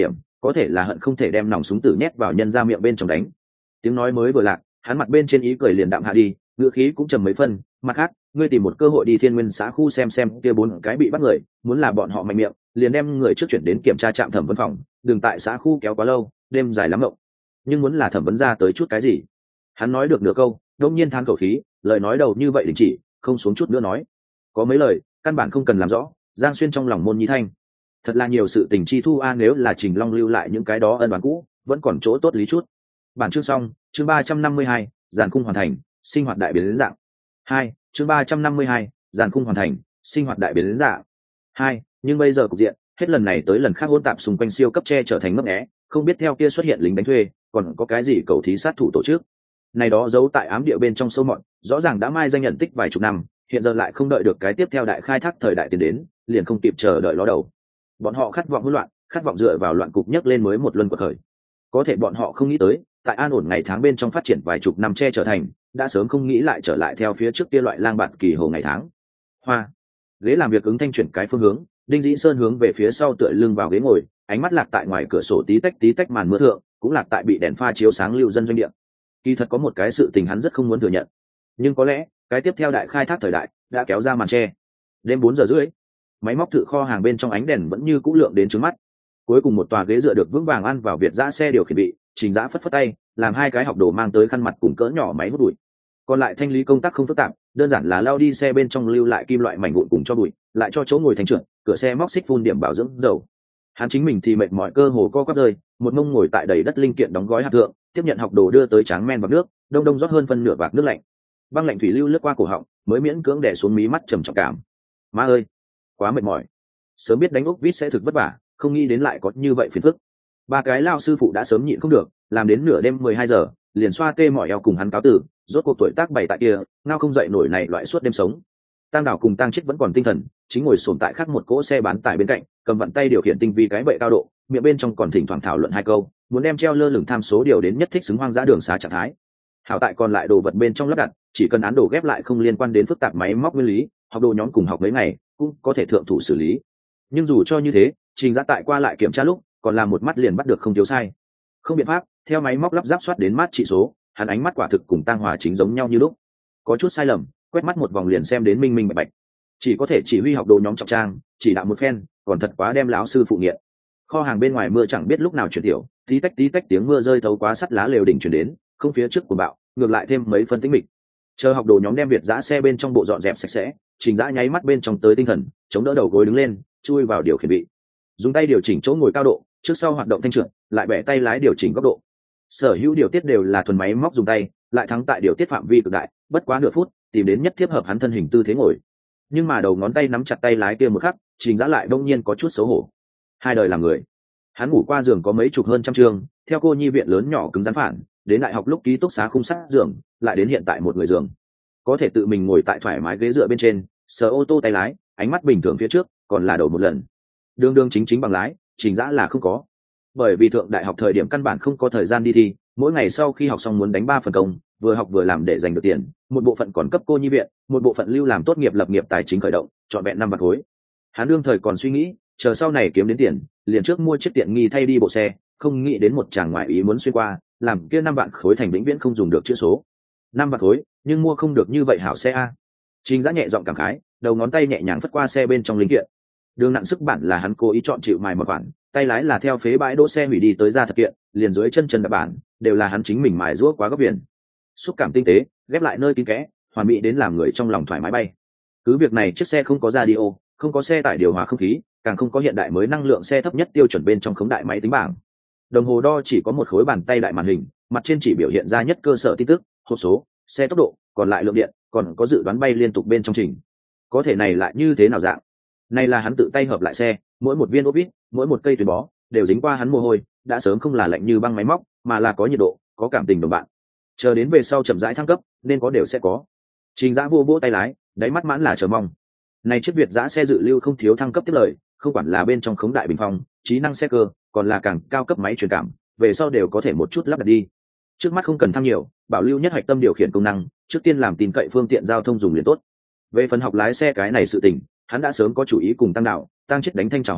có thể là hận không thể đem nòng súng tử nhét vào nhân ra miệng bên trong đánh. Tiếng nói mới vừa lạc, hắn mặt bên trên ý cười liền đạm hạ đi, ngữ khí cũng trầm mấy phân. Mặt khác, ngươi tìm một cơ hội đi Thiên Nguyên xã khu xem xem kia bốn cái bị bắt người, muốn là bọn họ mạnh miệng, liền đem người trước chuyển đến kiểm tra trạm thẩm vấn phòng, đừng tại xã khu kéo quá lâu, đêm dài lắm mộng. Nhưng muốn là thẩm vấn ra tới chút cái gì? Hắn nói được nửa câu, đột nhiên than khẩu khí, lời nói đầu như vậy đình chỉ, không xuống chút nữa nói. Có mấy lời, căn bản không cần làm rõ, Giang Xuyên trong lòng môn nhi thanh. Thật là nhiều sự tình chi thu a, nếu là Trình Long lưu lại những cái đó ân oán cũ, vẫn còn chỗ tốt lý chút. Bản chương xong, chương ba trăm năm mươi hai, giàn khung hoàn thành, sinh hoạt đại biến đến dạng. Hai, chương ba trăm năm mươi hai, giàn khung hoàn thành, sinh hoạt đại biến đến dạng. Hai, nhưng bây giờ cục diện, hết lần này tới lần khác hỗn tạp xung quanh siêu cấp che trở thành ngấp nghé, không biết theo kia xuất hiện lính đánh thuê, còn có cái gì cầu thí sát thủ tổ chức. Này đó giấu tại ám địa bên trong sâu mọt, rõ ràng đã mai danh nhận tích vài chục năm, hiện giờ lại không đợi được cái tiếp theo đại khai thác thời đại tiền đến, liền không kịp chờ đợi ló đầu. Bọn họ khát vọng hỗn loạn, khát vọng dựa vào loạn cục nhấc lên mới một luân quật khởi. Có thể bọn họ không nghĩ tới, tại an ổn ngày tháng bên trong phát triển vài chục năm che trở thành, đã sớm không nghĩ lại trở lại theo phía trước kia loại lang bạt kỳ hồ ngày tháng. Hoa, ghế làm việc ứng thanh chuyển cái phương hướng, Đinh Dĩ Sơn hướng về phía sau tựa lưng vào ghế ngồi, ánh mắt lạc tại ngoài cửa sổ tí tách tí tách màn mưa thượng, cũng lạc tại bị đèn pha chiếu sáng lưu dân doanh địa. Kỳ thật có một cái sự tình hắn rất không muốn thừa nhận, nhưng có lẽ cái tiếp theo đại khai thác thời đại đã kéo ra màn che. Đêm bốn giờ rưỡi, máy móc thử kho hàng bên trong ánh đèn vẫn như cũ lượng đến trứng mắt. Cuối cùng một tòa ghế dựa được vững vàng ăn vào Việt giã xe điều khiển bị, Trình Giã phất phất tay, làm hai cái học đồ mang tới khăn mặt cùng cỡ nhỏ máy hút bụi. Còn lại thanh lý công tác không phức tạp, đơn giản là lao đi xe bên trong lưu lại kim loại mảnh vụn cùng cho bụi, lại cho chỗ ngồi thành trượt, cửa xe móc xích phun điểm bảo dưỡng dầu. Hắn chính mình thì mệt mỏi cơ hồ co quắp rơi, một mông ngồi tại đầy đất linh kiện đóng gói hạt thượng, tiếp nhận học đồ đưa tới tráng men vào nước, đông đông rót hơn phân nửa vạc nước lạnh. Băng lạnh thủy lưu lướt qua cổ họng, mới miễn cưỡng đè xuống mí mắt trầm trọng cảm. Má ơi, quá mệt mỏi. Sớm biết đánh ốc vít sẽ thực vất vả, không nghĩ đến lại có như vậy phiền phức. Ba cái lao sư phụ đã sớm nhịn không được, làm đến nửa đêm mười hai giờ, liền xoa tê mỏi eo cùng hắn cáo tử, rốt cuộc tuổi tác bảy tại kia, ngao không dậy nổi này loại suốt đêm sống. Tang Đào cùng Tang Chết vẫn còn tinh thần, chính ngồi xổm tại khác một cỗ xe bán tải bên cạnh, cầm vặn tay điều khiển tinh vi cái bệ cao độ, miệng bên trong còn thỉnh thoảng thảo luận hai câu, muốn đem treo lơ lửng tham số điều đến nhất thích xứng hoang dã đường xá trạng thái. Hảo tại còn lại đồ vật bên trong lắp đặt, chỉ cần án đồ ghép lại không liên quan đến phức tạp máy móc nguyên lý, học đồ nhóm cùng học mấy ngày, cũng có thể thượng thủ xử lý. Nhưng dù cho như thế, Trình Giã tại qua lại kiểm tra lúc, còn làm một mắt liền bắt được không thiếu sai. Không biện pháp, theo máy móc lắp ráp soát đến mát trị số, hắn ánh mắt quả thực cùng Tang Hòa chính giống nhau như lúc. Có chút sai lầm, quét mắt một vòng liền xem đến minh minh bạch bạch. Chỉ có thể chỉ huy học đồ nhóm trọng trang, chỉ đạo một phen, còn thật quá đem lão sư phụ nghiện. Kho hàng bên ngoài mưa chẳng biết lúc nào chuyển tiểu, tí tách tí tách tiếng mưa rơi thấu quá sắt lá lều đỉnh chuyển đến, không phía trước của bạo, ngược lại thêm mấy phân tĩnh mịch. Chờ học đồ nhóm đem Việt giã xe bên trong bộ dọn dẹp sạch sẽ, Trình Giã nháy mắt bên trong tới tinh thần, chống đỡ đầu gối đứng lên, chui vào điều khiển bị, dùng tay điều chỉnh chỗ ngồi cao độ, trước sau hoạt động thanh trượt, lại bẻ tay lái điều chỉnh góc độ. Sở hữu điều tiết đều là thuần máy móc dùng tay, lại thắng tại điều tiết phạm vi cực đại, bất quá nửa phút, tìm đến nhất thiết hợp hắn thân hình tư thế ngồi. Nhưng mà đầu ngón tay nắm chặt tay lái kia một khắc, Trình Giã lại đông nhiên có chút xấu hổ. Hai đời làm người, hắn ngủ qua giường có mấy chục hơn trăm trường, theo cô nhi viện lớn nhỏ cứng rắn phản, đến đại học lúc ký túc xá khung sát giường, lại đến hiện tại một người giường. Có thể tự mình ngồi tại thoải mái ghế dựa bên trên, sờ ô tô tay lái, ánh mắt bình thường phía trước, còn là đầu một lần. Đương đương chính chính bằng lái, Trình Giã là không có. Bởi vì thượng đại học thời điểm căn bản không có thời gian đi thi, mỗi ngày sau khi học xong muốn đánh ba phần công, vừa học vừa làm để giành được tiền, một bộ phận còn cấp cô nhi viện, một bộ phận lưu làm tốt nghiệp lập nghiệp tài chính khởi động, chọn vẹn năm vạn khối. Hắn đương thời còn suy nghĩ, chờ sau này kiếm đến tiền, liền trước mua chiếc tiện nghi thay đi bộ xe, không nghĩ đến một chàng ngoại ý muốn xuyên qua, làm kia năm vạn khối thành vĩnh viễn không dùng được chữ số. Năm vạn khối, nhưng mua không được như vậy hảo xe a. Trình Giã nhẹ giọng cảm khái, đầu ngón tay nhẹ nhàng phất qua xe bên trong linh kiện. Đường nặng sức bản là hắn cố ý chọn chịu mài một khoản, tay lái là theo phế bãi đỗ xe hủy đi tới ra thật kiện, liền dưới chân chân đạp bản, đều là hắn chính mình mài rũa quá góc viền. Xúc cảm tinh tế, ghép lại nơi kín kẽ, hoàn mỹ đến làm người trong lòng thoải mái bay. Cứ việc này chiếc xe không có radio, không có xe tải điều hòa không khí, càng không có hiện đại mới năng lượng xe thấp nhất tiêu chuẩn bên trong khống đại máy tính bảng. Đồng hồ đo chỉ có một khối bàn tay đại màn hình, mặt trên chỉ biểu hiện ra nhất cơ sở tin tức, hộp số, xe tốc độ, còn lại lượng điện, còn có dự đoán bay liên tục bên trong trình. Có thể này lại như thế nào dạng? Này là hắn tự tay hợp lại xe, mỗi một viên ốp vít, mỗi một cây tuyến bó, đều dính qua hắn mồ hôi, đã sớm không là lạnh như băng máy móc, mà là có nhiệt độ, có cảm tình đồng bạn. Chờ đến về sau chậm rãi thăng cấp, nên có đều sẽ có. Trình Giã vô vỗ tay lái, đáy mắt mãn là chờ mong. Này chiếc Việt giã xe dự lưu không thiếu thăng cấp tiếp lời, không quản là bên trong khống đại bình phong, trí năng xe cơ, còn là càng cao cấp máy truyền cảm, về sau đều có thể một chút lắp đặt đi. Trước mắt không cần tham nhiều, bảo lưu nhất hạch tâm điều khiển công năng, trước tiên làm tin cậy phương tiện giao thông dùng liền tốt. Về phần học lái xe cái này sự tình, hắn đã sớm có chủ ý cùng Tăng Đạo, Tăng Chết đánh thanh chào hỏi,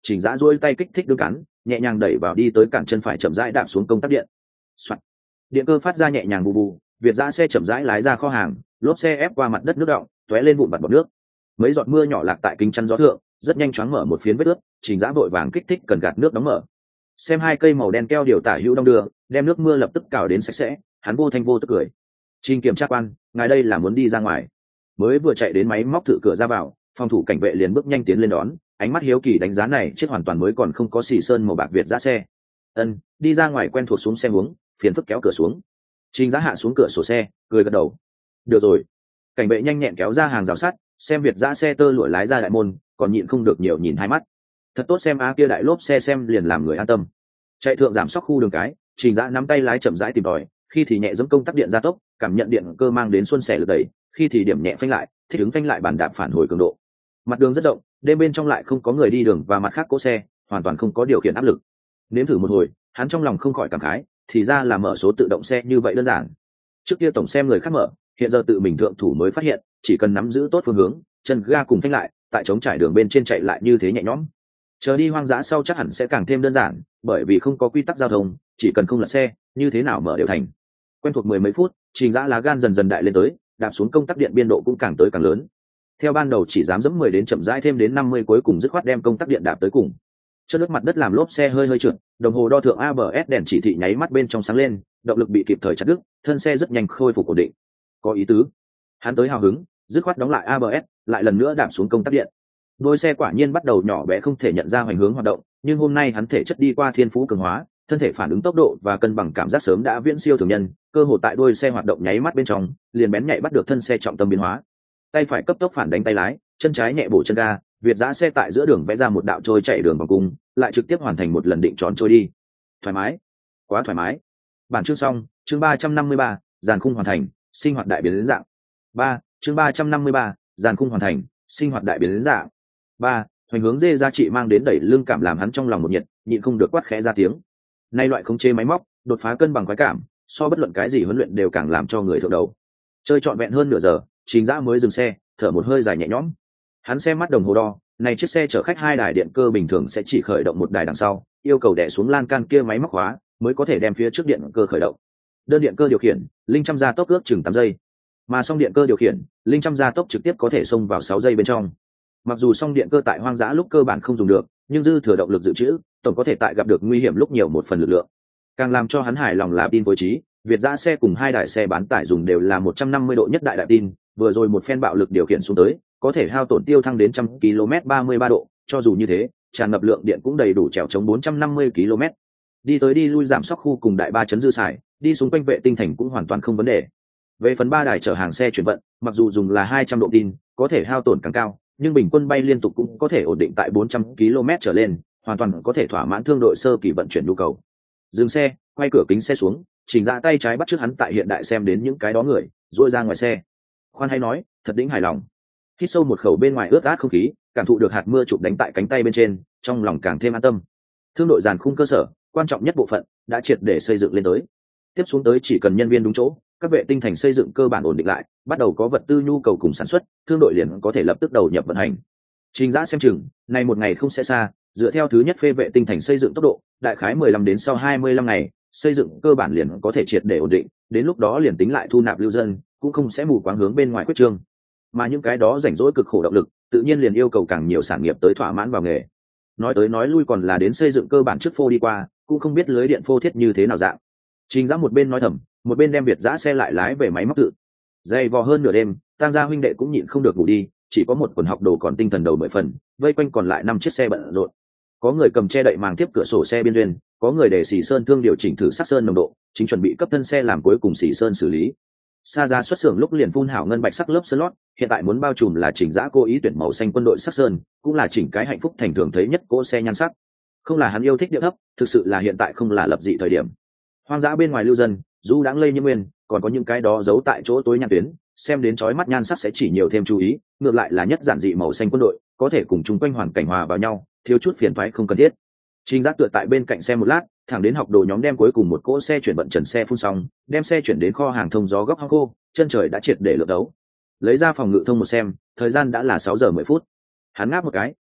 Trình Dã duỗi tay kích thích đương cắn, nhẹ nhàng đẩy vào đi tới cản chân phải chậm rãi đạp xuống công tắc điện. Soạn. Điện cơ phát ra nhẹ nhàng bù bù, Việt Dã xe chậm rãi lái ra kho hàng, lốp xe ép qua mặt đất nước đọng, tóe lên vụn vặt bọt nước. Mấy giọt mưa nhỏ lạc tại kính chắn gió thượng, rất nhanh choáng mở một phiến vết ướt. Trình Dã vội vàng kích thích cần gạt nước đóng mở. Xem hai cây màu đen keo điều tả hữu đong đưa, đem nước mưa lập tức cào đến sạch sẽ, hắn vô thanh vô tức cười. Trình kiểm tra quan, ngài đây là muốn đi ra ngoài? Mới vừa chạy đến máy móc thử cửa ra vào, phòng thủ cảnh vệ liền bước nhanh tiến lên đón, ánh mắt hiếu kỳ đánh giá này chiếc hoàn toàn mới còn không có xì sơn màu bạc Việt Dã xe. Ân, đi ra ngoài quen thuộc xuống xe uống, phiền phức kéo cửa xuống. Trình Dã hạ xuống cửa sổ xe, cười gật đầu. Được rồi. Cảnh vệ nhanh nhẹn kéo ra hàng rào sắt, xem Việt Dã xe tơ lụa lái ra đại môn, còn nhịn không được nhiều nhìn hai mắt. Thật tốt xem á kia đại lốp xe xem liền làm người an tâm. Chạy thượng giảm sóc khu đường cái, Trình Dã nắm tay lái chậm rãi tìm tòi, khi thì nhẹ giẫm công tắc điện gia tốc, cảm nhận điện cơ mang đến xuân sẻ lực đẩy, khi thì điểm nhẹ phanh lại, thích ứng phanh lại bàn đạp phản hồi cường độ. Mặt đường rất rộng, đêm bên trong lại không có người đi đường và mặt khác cỗ xe, hoàn toàn không có điều khiển áp lực. Nếm thử một hồi, hắn trong lòng không khỏi cảm khái, thì ra là mở số tự động xe như vậy đơn giản. Trước kia tổng xem người khác mở, hiện giờ tự mình thượng thủ mới phát hiện, chỉ cần nắm giữ tốt phương hướng, chân ga cùng phanh lại, tại chống trải đường bên trên chạy lại như thế nhẹ nhõm. Chờ đi hoang dã sau chắc hẳn sẽ càng thêm đơn giản, bởi vì không có quy tắc giao thông, chỉ cần không lật xe, như thế nào mở đều thành. Quen thuộc mười mấy phút, Trình Dã lá gan dần dần đại lên tới, đạp xuống công tắc điện biên độ cũng càng tới càng lớn. Theo ban đầu chỉ dám dẫm mười đến chậm rãi thêm đến năm mươi cuối cùng dứt khoát đem công tắc điện đạp tới cùng. Chất nước mặt đất làm lốp xe hơi hơi trượt, đồng hồ đo thượng a bê ét đèn chỉ thị nháy mắt bên trong sáng lên, động lực bị kịp thời chặt đứt, thân xe rất nhanh khôi phục ổn định. Có ý tứ. Hắn tới hào hứng, dứt khoát đóng lại a bê ét, lại lần nữa đạp xuống công tắc điện. Đôi xe quả nhiên bắt đầu nhỏ bé không thể nhận ra hoành hướng hoạt động, nhưng hôm nay hắn thể chất đi qua thiên phú cường hóa, thân thể phản ứng tốc độ và cân bằng cảm giác sớm đã viễn siêu thường nhân, cơ hội tại đôi xe hoạt động nháy mắt bên trong, liền bén nhạy bắt được thân xe trọng tâm biến hóa. Tay phải cấp tốc phản đánh tay lái, chân trái nhẹ bổ chân ga, Việt Dã xe tại giữa đường vẽ ra một đạo trôi chạy đường vòng cung, lại trực tiếp hoàn thành một lần định tròn trôi đi. Thoải mái, quá thoải mái. Bản chương xong, chương ba trăm năm mươi ba, dàn khung hoàn thành, sinh hoạt đại biến đến dạng. ba, chương ba trăm năm mươi ba, dàn khung hoàn thành, sinh hoạt đại biến đến dạng. ba, hoành hướng dê giá trị mang đến đẩy lưng cảm làm hắn trong lòng một nhiệt, nhịn không được quát khẽ ra tiếng. Nay loại khống chế máy móc, đột phá cân bằng khoái cảm, so bất luận cái gì huấn luyện đều càng làm cho người thượng đầu. Chơi trọn vẹn hơn nửa giờ, Trình Dã mới dừng xe, thở một hơi dài nhẹ nhõm. Hắn xem mắt đồng hồ đo, này chiếc xe chở khách hai đài điện cơ bình thường sẽ chỉ khởi động một đài đằng sau, yêu cầu đè xuống lan can kia máy móc hóa mới có thể đem phía trước điện cơ khởi động. Đơn điện cơ điều khiển, linh trăm gia tốc ước chừng tám giây, mà song điện cơ điều khiển, linh trăm gia tốc trực tiếp có thể xông vào sáu giây bên trong. Mặc dù song điện cơ tại hoang dã lúc cơ bản không dùng được, nhưng dư thừa động lực dự trữ, tổng có thể tại gặp được nguy hiểm lúc nhiều một phần lực lượng. Càng làm cho hắn hài lòng là tin phối trí, Việt Dã xe cùng hai đài xe bán tải dùng đều là một trăm năm mươi độ nhất đại đại tin, vừa rồi một phen bạo lực điều khiển xuống tới, có thể hao tổn tiêu thăng đến trăm ki lô mét ba mươi ba độ, cho dù như thế, tràn ngập lượng điện cũng đầy đủ trèo chống bốn trăm năm mươi ki lô mét. Đi tới đi lui giảm sóc khu cùng đại ba chấn dư xài, đi xung quanh vệ tinh thành cũng hoàn toàn không vấn đề. Về phần ba đài chở hàng xe chuyển vận, mặc dù dùng là hai trăm độ tin, có thể hao tổn càng cao, nhưng bình quân bay liên tục cũng có thể ổn định tại bốn trăm ki lô mét trở lên, hoàn toàn có thể thỏa mãn thương đội sơ kỳ vận chuyển nhu cầu. Dừng xe, quay cửa kính xe xuống, Trình Dã tay trái bắt trước hắn tại hiện đại xem đến những cái đó người, duỗi ra ngoài xe. Khoan hay nói, thật đĩnh hài lòng. Hít sâu một khẩu bên ngoài ướt át không khí, cảm thụ được hạt mưa chụp đánh tại cánh tay bên trên, trong lòng càng thêm an tâm. Thương đội dàn khung cơ sở, quan trọng nhất bộ phận, đã triệt để xây dựng lên tới. Tiếp xuống tới chỉ cần nhân viên đúng chỗ, các vệ tinh thành xây dựng cơ bản ổn định lại, bắt đầu có vật tư nhu cầu cùng sản xuất, thương đội liền có thể lập tức đầu nhập vận hành. Trình Dã xem chừng, này một ngày không sẽ xa, dựa theo thứ nhất phê vệ tinh thành xây dựng tốc độ, đại khái mười lăm đến sau hai mươi lăm ngày, xây dựng cơ bản liền có thể triệt để ổn định, đến lúc đó liền tính lại thu nạp lưu dân, cũng không sẽ mù quáng hướng bên ngoài quyết trương. Mà những cái đó rảnh rỗi cực khổ động lực, tự nhiên liền yêu cầu càng nhiều sản nghiệp tới thỏa mãn vào nghề. Nói tới nói lui còn là đến xây dựng cơ bản trước phô đi qua, cũng không biết lưới điện phô thiết như thế nào dạng. Trình Dã một bên nói thầm, một bên đem Việt Dã xe lại lái về máy móc tự. Dày vò hơn nửa đêm, Tang gia huynh đệ cũng nhịn không được ngủ đi, chỉ có một quần học đồ còn tinh thần đầu mười phần, vây quanh còn lại năm chiếc xe bận rộn. Có người cầm che đậy màng tiếp cửa sổ xe biên duyên, có người để xì sơn thương điều chỉnh thử sắc sơn nồng độ, chính chuẩn bị cấp thân xe làm cuối cùng xì sơn xử lý. Sa ra xuất xưởng lúc liền phun hảo ngân bạch sắc lớp sơn lót, hiện tại muốn bao trùm là Trình Dã cố ý tuyển màu xanh quân đội sắc sơn, cũng là chỉnh cái hạnh phúc thành thường thấy nhất cỗ xe nhan sắc. Không là hắn yêu thích điệu thấp, thực sự là hiện tại không là lập dị thời điểm. Hoang dã bên ngoài lưu dân, du đãng lây nhiễm nguyên, còn có những cái đó giấu tại chỗ tối nhăn tuyến, xem đến chói mắt nhan sắc sẽ chỉ nhiều thêm chú ý, ngược lại là nhất giản dị màu xanh quân đội, có thể cùng chung quanh hoàn cảnh hòa vào nhau, thiếu chút phiền toái không cần thiết. Trình Dã tựa tại bên cạnh xe một lát, thẳng đến học đồ nhóm đem cuối cùng một cỗ xe chuyển vận trần xe phun xong, đem xe chuyển đến kho hàng thông gió góc hang khô, chân trời đã triệt để lượt đấu. Lấy ra phòng ngự thông một xem, thời gian đã là sáu giờ mười phút. Hắn ngáp một cái,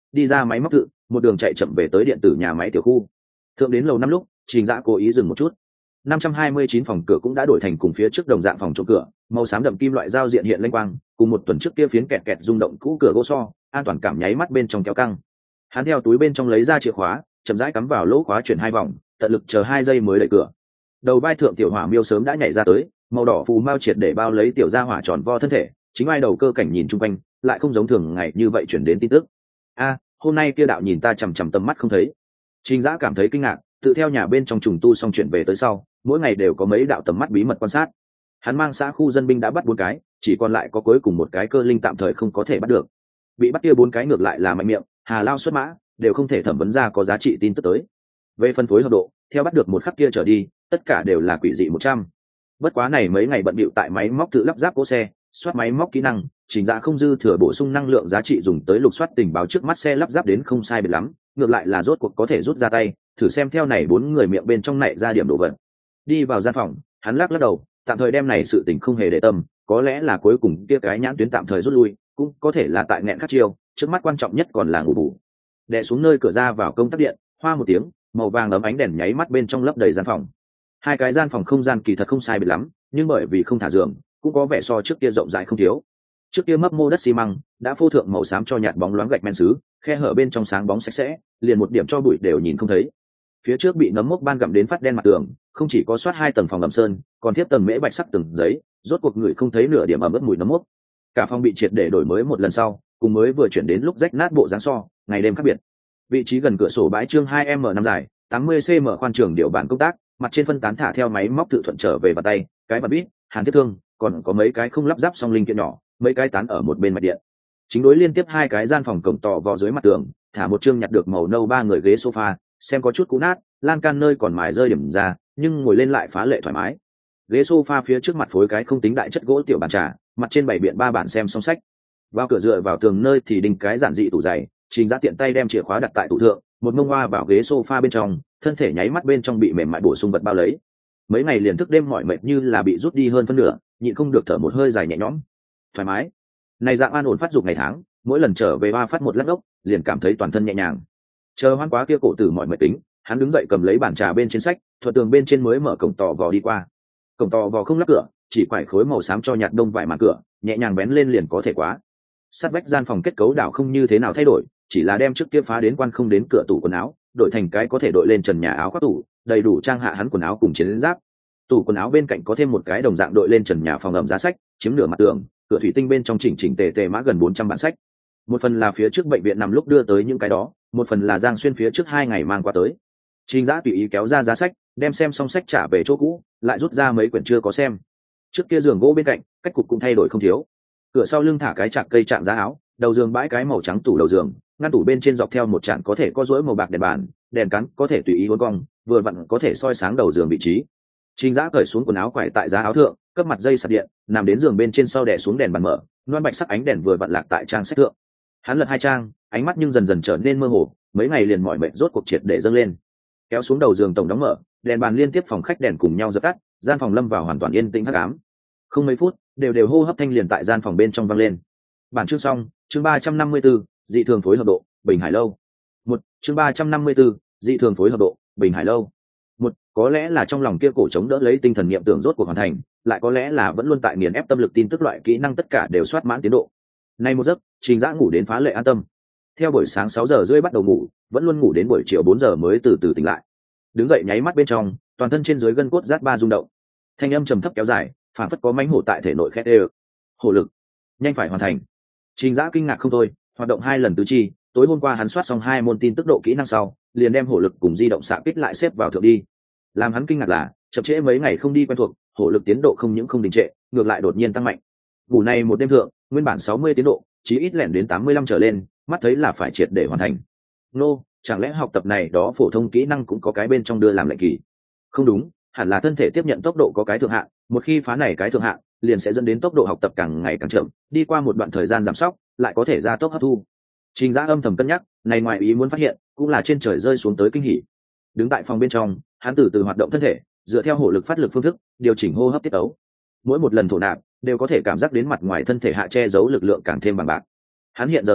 đi ra máy móc tự một đường chạy chậm về tới điện tử nhà máy tiểu khu. Thượng đến lầu năm lúc Trình Dã cố ý dừng một chút. năm trăm hai mươi chín phòng cửa cũng đã đổi thành cùng phía trước đồng dạng phòng trộm cửa, màu xám đậm kim loại giao diện hiện lênh quang, cùng một tuần trước kia phiến kẹt kẹt rung động cũ cửa gỗ so, an toàn cảm nháy mắt bên trong kéo căng. Hắn theo túi bên trong lấy ra chìa khóa, chậm rãi cắm vào lỗ khóa chuyển hai vòng, tận lực chờ hai giây mới đẩy cửa. Đầu vai thượng tiểu hỏa miêu sớm đã nhảy ra tới, màu đỏ phù mao triệt để bao lấy tiểu gia hỏa tròn vo thân thể, chính ai đầu cơ cảnh nhìn chung quanh, lại không giống thường ngày như vậy chuyển đến tin tức. A, hôm nay kia đạo nhìn ta chằm chằm tầm mắt không thấy. Trình Dã cảm thấy kinh ngạc, tự theo nhà bên trong trùng tu xong chuyện về tới sau, mỗi ngày đều có mấy đạo tầm mắt bí mật quan sát. Hắn mang xã khu dân binh đã bắt bốn cái, chỉ còn lại có cuối cùng một cái cơ linh tạm thời không có thể bắt được. Bị bắt kia bốn cái ngược lại là mạnh miệng, hà lao xuất mã, đều không thể thẩm vấn ra có giá trị tin tức tới. Về phân phối hợp độ, theo bắt được một khắc kia trở đi, tất cả đều là quỷ dị một trăm. Bất quá này mấy ngày bận bịu tại máy móc tự lắp ráp cỗ xe, soát máy móc kỹ năng, Trình Dã không dư thừa bổ sung năng lượng giá trị dùng tới lục soát tình báo trước mắt xe lắp ráp đến không sai biệt lắm, ngược lại là rốt cuộc có thể rút ra tay, thử xem theo này bốn người miệng bên trong nảy ra điểm đồ vật. Đi vào gian phòng, hắn lắc lắc đầu, tạm thời đem này sự tình không hề để tâm, có lẽ là cuối cùng kia cái nhãn tuyến tạm thời rút lui, cũng có thể là tại nghẹn khắc chiêu, trước mắt quan trọng nhất còn là ngủ bù. Đè xuống nơi cửa ra vào công tắc điện, hoa một tiếng, màu vàng ấm ánh đèn nháy mắt bên trong lấp đầy gian phòng. Hai cái gian phòng không gian kỳ thật không sai biệt lắm, nhưng bởi vì không thả giường, cũng có vẻ so trước kia rộng rãi không thiếu. Trước kia mấp mô đất xi măng đã phô thượng màu xám cho nhạt bóng loáng gạch men sứ, khe hở bên trong sáng bóng sạch sẽ, liền một điểm cho bụi đều nhìn không thấy. Phía trước bị nấm mốc ban gặm đến phát đen mặt tường, không chỉ có soát hai tầng phòng ngầm sơn, còn tiếp tầng mễ bạch sắc từng giấy, rốt cuộc người không thấy nửa điểm ẩm ướt mùi nấm mốc. Cả phòng bị triệt để đổi mới một lần sau, cùng mới vừa chuyển đến lúc rách nát bộ dáng so, ngày đêm khác biệt. Vị trí gần cửa sổ bãi trương hai m năm dài, tám mươi xăng-ti-mét khoan trường điều bản công tác, mặt trên phân tán thả theo máy móc tự thuận trở về bàn tay, cái bàn bít, hàn thiết thương, còn có mấy cái không lắp ráp song linh kiện nhỏ, mấy cái tán ở một bên mạch điện. Chính đối liên tiếp hai cái gian phòng cổng tỏ vò dưới mặt tường, thả một chương nhặt được màu nâu ba người ghế sofa, xem có chút cũ nát, lan can nơi còn mài rơi điểm ra, nhưng ngồi lên lại phá lệ thoải mái. Ghế sofa phía trước mặt phối cái không tính đại chất gỗ tiểu bàn trà, mặt trên bảy biện ba bản xem song sách. Vào cửa dựa vào tường nơi thì đinh cái giản dị tủ giày, Trình Dã tiện tay đem chìa khóa đặt tại tủ thượng, một mông hoa vào ghế sofa bên trong, thân thể nháy mắt bên trong bị mềm mại bổ sung vật bao lấy. Mấy ngày liền thức đêm mỏi mệt như là bị rút đi hơn phân nửa, nhịn không được thở một hơi dài nhẹ nhõm. Thoải mái. Này dạng an ổn phát dục ngày tháng, mỗi lần trở về ba phát một lát ốc, liền cảm thấy toàn thân nhẹ nhàng. Chờ hoan quá kia cổ tử mỏi mệt tính, hắn đứng dậy cầm lấy bàn trà bên trên sách, thuận tường bên trên mới mở cổng tò vò đi qua. Cổng tò vò không lắp cửa, chỉ quải khối màu xám cho nhạt đông vải màn cửa, nhẹ nhàng bén lên liền có thể quá. Sát vách gian phòng kết cấu đảo không như thế nào thay đổi, chỉ là đem trước kia phá đến quan không đến cửa tủ quần áo, đổi thành cái có thể đội lên trần nhà áo khoác tủ, đầy đủ trang hạ hắn quần áo cùng chiến giáp. Tủ quần áo bên cạnh có thêm một cái đồng dạng đội lên trần nhà phòng ẩm giá sách, chiếm nửa mặt tường, cửa thủy tinh bên trong chỉnh chỉnh tề tề mã gần bốn trăm bản sách. Một phần là phía trước bệnh viện nằm lúc đưa tới những cái đó, một phần là Giang Xuyên phía trước hai ngày mang qua tới. Trình Dã tùy ý kéo ra giá sách, đem xem xong sách trả về chỗ cũ, lại rút ra mấy quyển chưa có xem. Trước kia giường gỗ bên cạnh, cách cục cũng thay đổi không thiếu. Cửa sau lưng thả cái chạc cây trạng giá áo, đầu giường bãi cái màu trắng tủ đầu giường, ngăn tủ bên trên dọc theo một chản có thể có rỗi màu bạc đèn bàn, đèn cắn có thể tùy ý uốn cong, vừa vặn có thể soi sáng đầu giường vị trí. Trình Dã cởi xuống quần áo quải tại giá áo thượng, cấp mặt dây sạc điện, nằm đến giường bên trên sau đè xuống đèn bàn mở, loan bạch sắc ánh đèn vừa vặn lạc tại trang sách thượng. Hắn lật hai trang, ánh mắt nhưng dần dần trở nên mơ hồ, mấy ngày liền mỏi mệt rốt cuộc triệt để dâng lên. Kéo xuống đầu giường tổng đóng mở, đèn bàn liên tiếp phòng khách đèn cùng nhau dập tắt, gian phòng lâm vào hoàn toàn yên tĩnh hắc ám. Không mấy phút, đều đều hô hấp thanh liền tại gian phòng bên trong vang lên. Bản chương xong, chương ba trăm năm mươi 4, dị thường phối hợp độ, Bình Hải lâu. Một, chương ba trăm năm mươi 4, dị thường phối hợp độ, Bình Hải lâu. Một, có lẽ là trong lòng kia cổ chống đỡ lấy tinh thần niệm tưởng rốt cuộc hoàn thành, lại có lẽ là vẫn luôn tại nghiền ép tâm lực tin tức loại kỹ năng tất cả đều soát mãn tiến độ. Nay một giấc, Trình Dã ngủ đến phá lệ an tâm. Theo buổi sáng sáu giờ rưỡi bắt đầu ngủ, vẫn luôn ngủ đến buổi chiều bốn giờ mới từ từ tỉnh lại. Đứng dậy nháy mắt bên trong, toàn thân trên dưới gân cốt rát ba rung động. Thanh âm trầm thấp kéo dài, phản phất có mãnh hổ tại thể nội khét ê. Hổ lực, nhanh phải hoàn thành. Trình Dã kinh ngạc không thôi, hoạt động hai lần tứ chi, tối hôm qua hắn soát xong hai môn tin tức độ kỹ năng sau, liền đem hổ lực cùng di động xạ kích lại xếp vào thượng đi. Làm hắn kinh ngạc là, chậm trễ mấy ngày không đi quen thuộc, hổ lực tiến độ không những không đình trệ, ngược lại đột nhiên tăng mạnh. Ngủ này một đêm thượng, nguyên bản sáu mươi tiến độ, chí ít lẻn đến tám mươi lăm trở lên, mắt thấy là phải triệt để hoàn thành. Nô, chẳng lẽ học tập này đó phổ thông kỹ năng cũng có cái bên trong đưa làm lệnh kỳ? Không đúng, hẳn là thân thể tiếp nhận tốc độ có cái thượng hạn, một khi phá này cái thượng hạn, liền sẽ dẫn đến tốc độ học tập càng ngày càng chậm, đi qua một đoạn thời gian giảm sóc, lại có thể gia tốc hấp thu. Trình Dã âm thầm cân nhắc, này ngoài ý muốn phát hiện, cũng là trên trời rơi xuống tới kinh hỉ. Đứng tại phòng bên trong, hắn từ từ hoạt động thân thể, dựa theo hổ lực phát lực phương thức, điều chỉnh hô hấp tiết tấu. Mỗi một lần thổ nạp, đều có thể cảm giác đến mặt ngoài thân thể hạ che giấu lực lượng càng thêm bằng bạc. Hắn hiện giờ thực lực,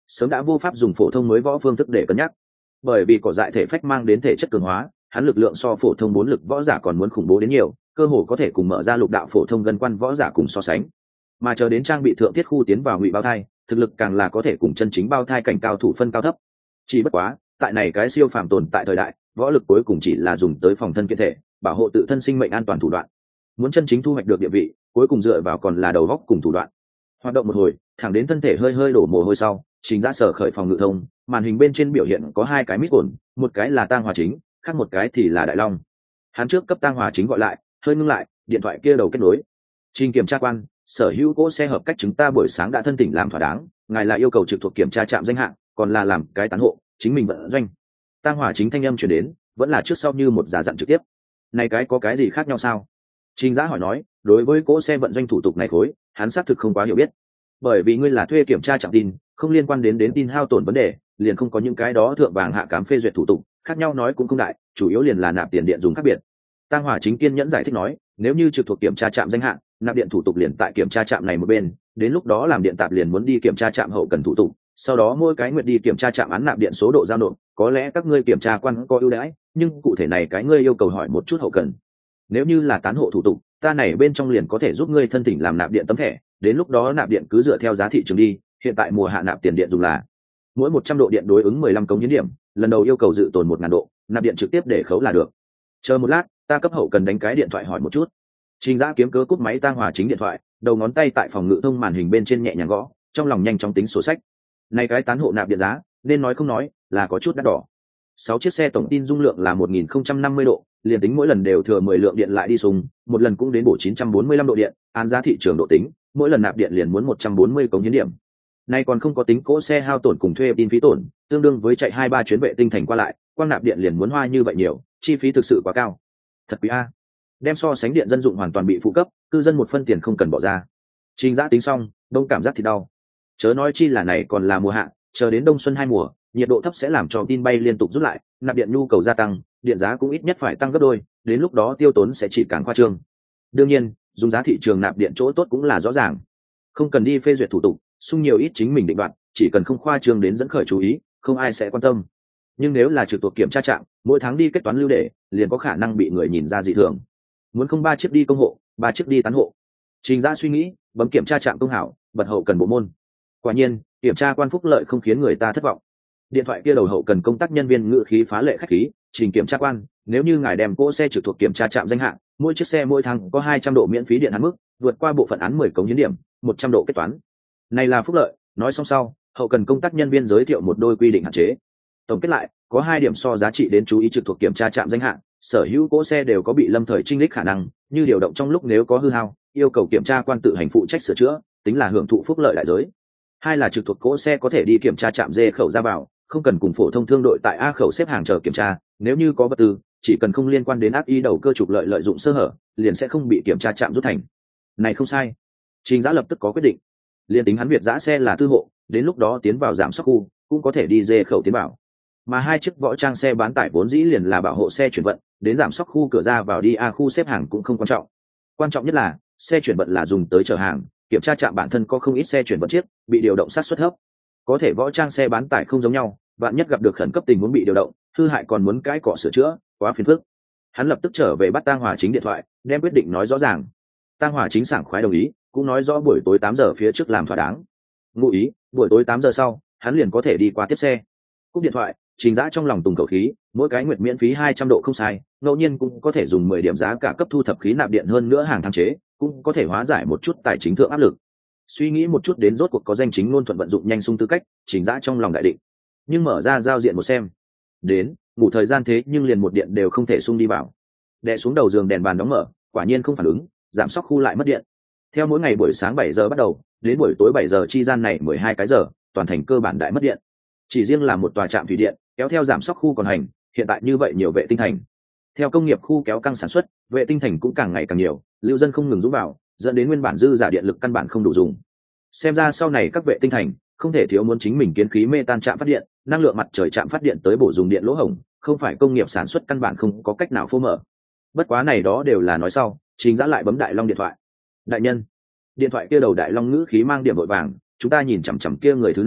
sớm đã vô pháp dùng phổ thông mới võ phương thức để cân nhắc. Bởi vì cỏ dại thể phách mang đến thể chất cường hóa, hắn lực lượng so phổ thông bốn lực võ giả còn muốn khủng bố đến nhiều, cơ hồ có thể cùng mở ra lục đạo phổ thông gần quan võ giả cùng so sánh. Mà chờ đến trang bị thượng thiết khu tiến vào ngụy bao thai, thực lực càng là có thể cùng chân chính bao thai cảnh cao thủ phân cao thấp. Chỉ bất quá, tại này cái siêu phàm tồn tại thời đại, võ lực cuối cùng chỉ là dùng tới phòng thân kiện thể, bảo hộ tự thân sinh mệnh an toàn thủ đoạn. Muốn chân chính thu hoạch được địa vị, cuối cùng dựa vào còn là đầu óc cùng thủ đoạn. Hoạt động một hồi, thẳng đến thân thể hơi hơi đổ mồ hôi sau, Trình Dã sở khởi phòng ngự thông, màn hình bên trên biểu hiện có hai cái mít ổn, một cái là Tang Hòa Chính, khác một cái thì là Đại Long. Hắn trước cấp Tang Hòa Chính gọi lại, hơi ngưng lại, điện thoại kia đầu kết nối. Trình kiểm tra quan, sở hữu cỗ xe hợp cách chúng ta buổi sáng đã thân tỉnh làm thỏa đáng, ngài là yêu cầu trực thuộc kiểm tra trạm danh hạng, còn là làm cái tán hộ, chính mình vận doanh. Tang Hòa Chính thanh âm truyền đến, vẫn là trước sau như một giả dặn trực tiếp. Này cái có cái gì khác nhau sao? Trình Dã hỏi nói, đối với cỗ xe vận doanh thủ tục này khối, hắn xác thực không quá hiểu biết. Bởi vì ngươi là thuê kiểm tra trạm tin, không liên quan đến đến tin hao tổn vấn đề, liền không có những cái đó thượng vàng hạ cám phê duyệt thủ tục, khác nhau nói cũng không đại, chủ yếu liền là nạp tiền điện dùng khác biệt. Tang Hòa Chính kiên nhẫn giải thích nói, nếu như trực thuộc kiểm tra trạm danh hạng, nạp điện thủ tục liền tại kiểm tra trạm này một bên, đến lúc đó làm điện tạp liền muốn đi kiểm tra trạm hậu cần thủ tục, sau đó mỗi cái nguyện đi kiểm tra trạm án nạp điện số độ giao nộp, có lẽ các ngươi kiểm tra quan có ưu đãi, nhưng cụ thể này cái ngươi yêu cầu hỏi một chút hậu cần. Nếu như là tán hộ thủ tục, ta này bên trong liền có thể giúp ngươi thân thỉnh làm nạp điện tấm thẻ, đến lúc đó nạp điện cứ dựa theo giá thị trường đi, hiện tại mùa hạ nạp tiền điện dùng là mỗi một trăm độ điện đối ứng mười lăm cống hiến điểm, lần đầu yêu cầu dự tồn một ngàn độ, nạp điện trực tiếp để khấu là được. Chờ một lát, ta cấp hậu cần đánh cái điện thoại hỏi một chút. Trình Dã kiếm cớ cúp máy Tang Hòa Chính điện thoại, đầu ngón tay tại phòng ngự thông màn hình bên trên nhẹ nhàng gõ, trong lòng nhanh chóng tính sổ sách. Này cái tán hộ nạp điện giá, nên nói không nói, là có chút đắt đỏ. Sáu chiếc xe tổng tin dung lượng là một nghìn không trăm năm mươi độ, liền tính mỗi lần đều thừa mười lượng điện lại đi sùng, một lần cũng đến bổ chín trăm bốn mươi lăm độ điện, án giá thị trường độ tính, mỗi lần nạp điện liền muốn một trăm bốn mươi cống hiến điểm. Nay còn không có tính cỗ xe hao tổn cùng thuê tin phí tổn, tương đương với chạy hai ba chuyến vệ tinh thành qua lại, quang nạp điện liền muốn hoa như vậy nhiều, chi phí thực sự quá cao. Thật quý a. Đem so sánh điện dân dụng hoàn toàn bị phụ cấp, cư dân một phân tiền không cần bỏ ra. Trình Dã tính xong, đông cảm giác thì đau. Chớ nói chi là này còn là mùa hạ, chờ đến đông xuân hai mùa, nhiệt độ thấp sẽ làm cho tin bay liên tục rút lại, nạp điện nhu cầu gia tăng, điện giá cũng ít nhất phải tăng gấp đôi, đến lúc đó tiêu tốn sẽ chỉ càng khoa trương. Đương nhiên, dùng giá thị trường nạp điện chỗ tốt cũng là rõ ràng. Không cần đi phê duyệt thủ tục, sung nhiều ít chính mình định đoạt, chỉ cần không khoa trương đến dẫn khởi chú ý, không ai sẽ quan tâm. Nhưng nếu là trực thuộc kiểm tra trạm, mỗi tháng đi kết toán lưu để, liền có khả năng bị người nhìn ra dị thường. Muốn không ba chiếc đi công hộ, ba chiếc đi tán hộ. Trình Dã suy nghĩ, bấm kiểm tra trạm công hảo, bật hậu cần bộ môn. Quả nhiên, kiểm tra quan phúc lợi không khiến người ta thất vọng. Điện thoại kia đầu hậu cần công tác nhân viên ngữ khí phá lệ khách khí, Trình kiểm tra quan, nếu như ngài đem cỗ xe trực thuộc kiểm tra trạm danh hạng, mỗi chiếc xe mỗi tháng có hai trăm độ miễn phí điện hạn mức, vượt qua bộ phận án mười cống hiến điểm, một trăm độ kết toán. Này là phúc lợi. Nói xong sau, hậu cần công tác nhân viên giới thiệu một đôi quy định hạn chế. Tổng kết lại, có hai điểm so giá trị đến chú ý trực thuộc kiểm tra trạm danh hạng, sở hữu cỗ xe đều có bị lâm thời trinh lích khả năng, như điều động trong lúc nếu có hư hao, yêu cầu kiểm tra quan tự hành phụ trách sửa chữa, tính là hưởng thụ phúc lợi đại giới. Hai là trực thuộc cỗ xe có thể đi kiểm tra trạm D khẩu ra vào, không cần cùng phổ thông thương đội tại A khẩu xếp hàng chờ kiểm tra, nếu như có vật tư, chỉ cần không liên quan đến ác ý đầu cơ trục lợi lợi dụng sơ hở, liền sẽ không bị kiểm tra trạm rút thành. Này không sai. Trình Dã lập tức có quyết định. Liên tính hắn Việt giã xe là tư hộ, đến lúc đó tiến vào giảm sóc khu, cũng có thể đi dê khẩu tiến vào. Mà hai chiếc võ trang xe bán tải vốn dĩ liền là bảo hộ xe chuyển vận, đến giảm sóc khu cửa ra vào đi A khu xếp hàng cũng không quan trọng. Quan trọng nhất là, xe chuyển vận là dùng tới chở hàng, kiểm tra trạm bản thân có không ít xe chuyển vận chiếc, bị điều động sát suất thấp. Có thể võ trang xe bán tải không giống nhau, vạn nhất gặp được khẩn cấp tình huống bị điều động, hư hại còn muốn cãi cọ sửa chữa, quá phiền phức. Hắn lập tức trở về bắt Tang Hòa Chính điện thoại, đem quyết định nói rõ ràng. Tang Hòa Chính sảng khoái đồng ý, cũng nói rõ buổi tối tám giờ phía trước làm thỏa đáng. Ngụ ý, buổi tối tám giờ sau, hắn liền có thể đi qua tiếp xe. Cúp điện thoại, Trình Dã trong lòng tùng khẩu khí, mỗi cái nguyệt miễn phí hai trăm độ không sai, ngẫu nhiên cũng có thể dùng mười điểm giá cả cấp thu thập khí nạp điện hơn nữa hàng tháng chế, cũng có thể hóa giải một chút tài chính thượng áp lực. Suy nghĩ một chút đến rốt cuộc có danh chính ngôn thuận vận dụng nhanh sung tư cách, Trình Dã trong lòng đại định. Nhưng mở ra giao diện một xem, đến, ngủ thời gian thế nhưng liền một điện đều không thể sung đi vào. Đè xuống đầu giường đèn bàn đóng mở, quả nhiên không phản ứng, giảm sóc khu lại mất điện. Theo mỗi ngày buổi sáng bảy giờ bắt đầu, đến buổi tối bảy giờ chi gian này mười hai cái giờ, toàn thành cơ bản đại mất điện. Chỉ riêng là một tòa trạm thủy điện, kéo theo giảm sóc khu còn hành, hiện tại như vậy nhiều vệ tinh thành. Theo công nghiệp khu kéo căng sản xuất, vệ tinh thành cũng càng ngày càng nhiều, lưu dân không ngừng rút vào, dẫn đến nguyên bản dư giả điện lực căn bản không đủ dùng. Xem ra sau này các vệ tinh thành không thể thiếu muốn chính mình kiến khí mê tan trạm phát điện, năng lượng mặt trời trạm phát điện tới bổ dùng điện lỗ hổng, không phải công nghiệp sản xuất căn bản không có cách nào phô mở. Bất quá này đó đều là nói sau, Trình Dã lại bấm Đại Long điện thoại. Đại nhân. Điện thoại kia đầu Đại Long ngữ khí mang điểm vội vàng, chúng ta nhìn chằm chằm kia người thứ năm,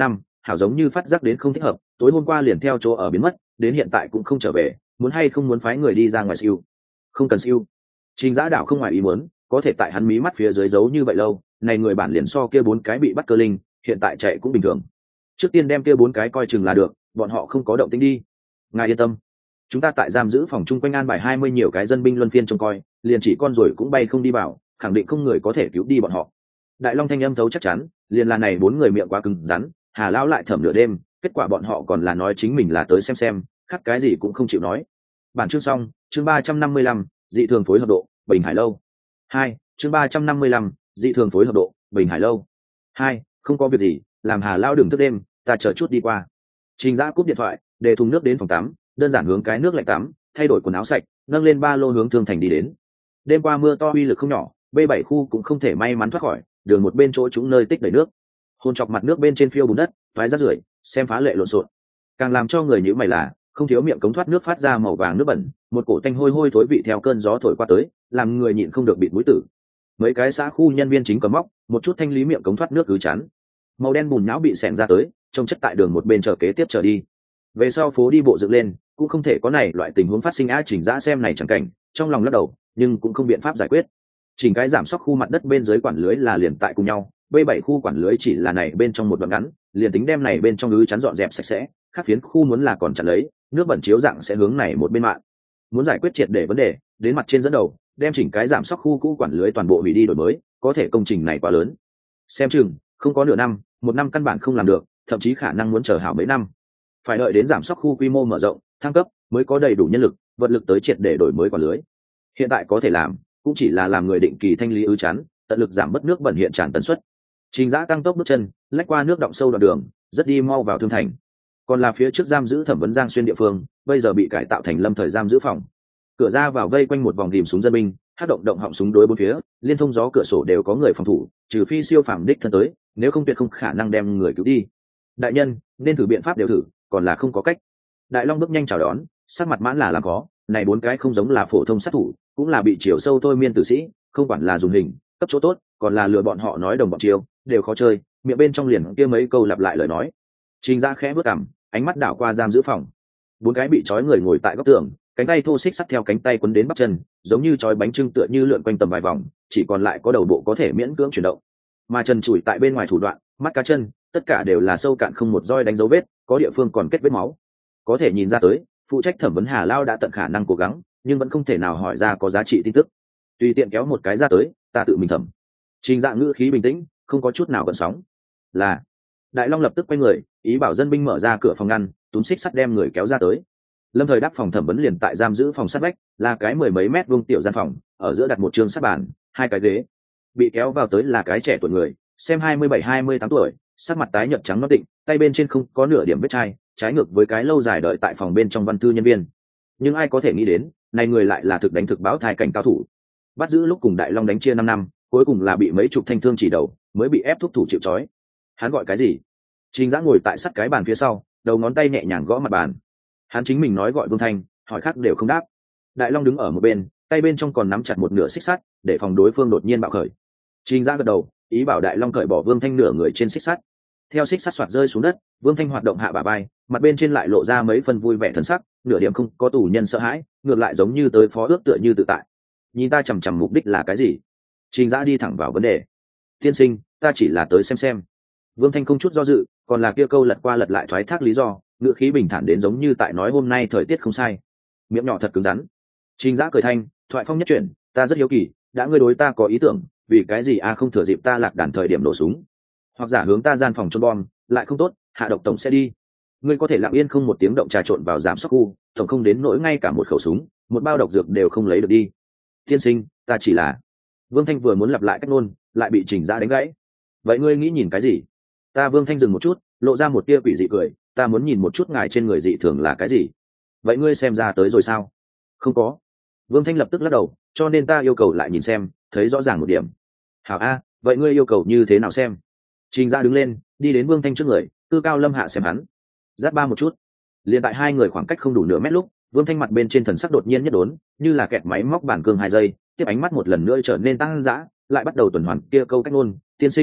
hảo giống như phát giác đến không thích hợp, tối hôm qua liền theo chỗ ở biến mất, đến hiện tại cũng không trở về, muốn hay không muốn phái người đi ra ngoài siêu. Không cần siêu. Trình Giã đảo không ngoài ý muốn, có thể tại hắn mí mắt phía dưới giấu như vậy lâu, này người bản liền so kia bốn cái bị bắt cơ linh, hiện tại chạy cũng bình thường. Trước tiên đem kia bốn cái coi chừng là được, bọn họ không có động tĩnh đi. Ngài yên tâm, chúng ta tại giam giữ phòng chung quanh an bài hai mươi nhiều cái dân binh luân phiên trông coi, liền chỉ con rồi cũng bay không đi vào, khẳng định không người có thể cứu đi bọn họ. Đại Long thanh âm thấu chắc chắn, liền là này bốn người miệng quá cứng rắn, Hà lão lại thẩm nửa đêm, kết quả bọn họ còn là nói chính mình là tới xem xem, khác cái gì cũng không chịu nói. Bản chương xong, chương ba trăm năm mươi lăm, dị thường phối hợp độ, Bình Hải lâu. Hai, chương ba trăm năm mươi lăm, dị thường phối hợp độ, Bình Hải lâu. Hai, không có việc gì, làm Hà lão đừng thức đêm, ta chờ chút đi qua. Trình Giã cúp điện thoại, để thùng nước đến phòng tắm, đơn giản hướng cái nước lạnh tắm, thay đổi quần áo sạch, nâng lên ba lô hướng Thương Thành đi đến. Đêm qua mưa to uy lực không nhỏ, B bảy khu cũng không thể may mắn thoát khỏi, đường một bên chỗ chúng nơi tích đầy nước. Hôn chọc mặt nước bên trên phiêu bùn đất, toái rác rưởi, xem phá lệ lộn xộn. Càng làm cho người nhíu mày là, không thiếu miệng cống thoát nước phát ra màu vàng nước bẩn, một cổ tanh hôi hôi thối vị theo cơn gió thổi qua tới, làm người nhịn không được bịt mũi tử. Mấy cái xã khu nhân viên chính cầm móc, một chút thanh lý miệng cống thoát nước cứ chắn. Màu đen bùn nhão bị xẻng ra tới, trông chất tại đường một bên chờ kế tiếp trở đi. Về sau phố đi bộ dựng lên, cũng không thể có này loại tình huống phát sinh. Á Trình Giã xem này chẳng cảnh, trong lòng lắc đầu, nhưng cũng không biện pháp giải quyết. Chỉnh cái giảm sóc khu mặt đất bên dưới quản lưới là liền tại cùng nhau, B bảy khu quản lưới chỉ là này bên trong một đoạn ngắn, liền tính đem này bên trong ứ chắn dọn dẹp sạch sẽ, các phiến khu muốn là còn chặn lấy, nước bẩn chiếu dạng sẽ hướng này một bên mạng. Muốn giải quyết triệt để vấn đề, đến mặt trên dẫn đầu, đem chỉnh cái giảm sóc khu cũ quản lưới toàn bộ hủy đi đổi mới, có thể công trình này quá lớn. Xem chừng, không có nửa năm, một năm căn bản không làm được, thậm chí khả năng muốn chờ hảo mấy năm. Phải đợi đến giảm sóc khu quy mô mở rộng, thăng cấp, mới có đầy đủ nhân lực, vật lực tới triệt để đổi mới quản lưới. Hiện tại có thể làm, cũng chỉ là làm người định kỳ thanh lý ứ chắn, tận lực giảm bớt nước bẩn hiện tràn tần suất. Trình Giã tăng tốc bước chân, lách qua nước đọng sâu đoạn đường, rất đi mau vào Thương Thành. Còn là phía trước giam giữ thẩm vấn Giang Xuyên địa phương, bây giờ bị cải tạo thành lâm thời giam giữ phòng. Cửa ra vào vây quanh một vòng rìm súng dân binh, hát động động họng súng đối bốn phía, liên thông gió cửa sổ đều có người phòng thủ, trừ phi siêu phàm đích thân tới, nếu không tuyệt không khả năng đem người cứu đi. Đại nhân, nên thử biện pháp đều thử, còn là không có cách. Đại Long bước nhanh chào đón, sắc mặt mãn là làm khó, này bốn cái không giống là phổ thông sát thủ, cũng là bị chiều sâu thôi miên tử sĩ, không quản là dùng hình cấp chỗ tốt, còn là lừa bọn họ nói đồng bọn chiêu, đều khó chơi, miệng bên trong liền kia mấy câu lặp lại lời nói. Trình Giã khẽ bước cằm, ánh mắt đảo qua giam giữ phòng. Bốn cái bị trói người ngồi tại góc tường, cánh tay thô xích sắt theo cánh tay quấn đến bắp chân, giống như trói bánh trưng tựa như lượn quanh tầm vài vòng, chỉ còn lại có đầu bộ có thể miễn cưỡng chuyển động. Mà trần trụi tại bên ngoài thủ đoạn, mắt cá chân, tất cả đều là sâu cạn không một roi đánh dấu vết, có địa phương còn kết vết máu. Có thể nhìn ra tới, phụ trách thẩm vấn Hà Lao đã tận khả năng cố gắng, nhưng vẫn không thể nào hỏi ra có giá trị tin tức. Tùy tiện kéo một cái ra tới, ta tự mình thẩm. Trình Dạ ngữ khí bình tĩnh, không có chút nào gợn sóng. Là. Đại Long lập tức quay người, ý bảo dân binh mở ra cửa phòng ngăn, túm xích sắt đem người kéo ra tới. Lâm thời đáp phòng thẩm vấn liền tại giam giữ phòng sát vách, là cái mười mấy mét vuông tiểu gian phòng, ở giữa đặt một trường sát bàn, hai cái ghế. Bị kéo vào tới là cái trẻ tuổi người, xem hai mươi bảy hai mươi tám tuổi, sắc mặt tái nhợt trắng nõn định, tay bên trên không có nửa điểm vết chai, trái ngược với cái lâu dài đợi tại phòng bên trong văn thư nhân viên. Nhưng ai có thể nghĩ đến, này người lại là thực đánh thực báo thai cảnh cao thủ. Bắt giữ lúc cùng Đại Long đánh chia năm năm, cuối cùng là bị mấy chục thanh thương chỉ đầu, mới bị ép thúc thủ chịu trói. Hắn gọi cái gì? Trình Giã ngồi tại sắt cái bàn phía sau, đầu ngón tay nhẹ nhàng gõ mặt bàn. Hắn chính mình nói gọi Vương Thanh, hỏi khác đều không đáp. Đại Long đứng ở một bên, tay bên trong còn nắm chặt một nửa xích sắt, để phòng đối phương đột nhiên bạo khởi. Trình Giã gật đầu, ý bảo Đại Long cởi bỏ Vương Thanh nửa người trên xích sắt. Theo xích sắt xoạt rơi xuống đất, Vương Thanh hoạt động hạ bả vai, mặt bên trên lại lộ ra mấy phần vui vẻ thần sắc, nửa điểm không có tù nhân sợ hãi, ngược lại giống như tới phó ước tựa như tự tại. Nhìn ta chằm chằm mục đích là cái gì? Trình Giã đi thẳng vào vấn đề. Tiên sinh, ta chỉ là tới xem xem. Vương Thanh không chút do dự, còn là kia câu lật qua lật lại thoái thác lý do, ngữ khí bình thản đến giống như tại nói hôm nay thời tiết không sai. Miệng nhỏ thật cứng rắn. Trình Giã cười thanh, thoại phong nhất chuyển, ta rất hiếu kỳ, đã ngươi đối ta có ý tưởng, vì cái gì a không thừa dịp ta lạc đàn thời điểm nổ súng, hoặc giả hướng ta gian phòng trôn bom, lại không tốt, hạ độc tổng sẽ đi. Ngươi có thể lặng yên không một tiếng động trà trộn vào giám sóc khu, tổng không đến nỗi ngay cả một khẩu súng, một bao độc dược đều không lấy được đi. Tiên sinh, ta chỉ là. Vương Thanh vừa muốn lặp lại cách ngôn, lại bị Trình Giã đánh gãy. Vậy ngươi nghĩ nhìn cái gì? Ta Vương Thanh dừng một chút, lộ ra một tia quỷ dị cười, ta muốn nhìn một chút ngài trên người dị thường là cái gì. Vậy ngươi xem ra tới rồi sao? Không có. Vương Thanh lập tức lắc đầu, cho nên ta yêu cầu lại nhìn xem, thấy rõ ràng một điểm. Hảo a, vậy ngươi yêu cầu như thế nào xem? Trình Giã đứng lên, đi đến Vương Thanh trước người, Tư Cao Lâm hạ xem hắn. Giáp ba một chút. Liền tại hai người khoảng cách không đủ nửa mét lúc, Vương Thanh mặt bên trên thần sắc đột nhiên nhất đốn, như là kẹt máy móc bản cương hai giây, tiếp ánh mắt một lần nữa trở nên tăng dã, lại bắt đầu tuần hoàn kia câu cách ngôn, tiên sinh,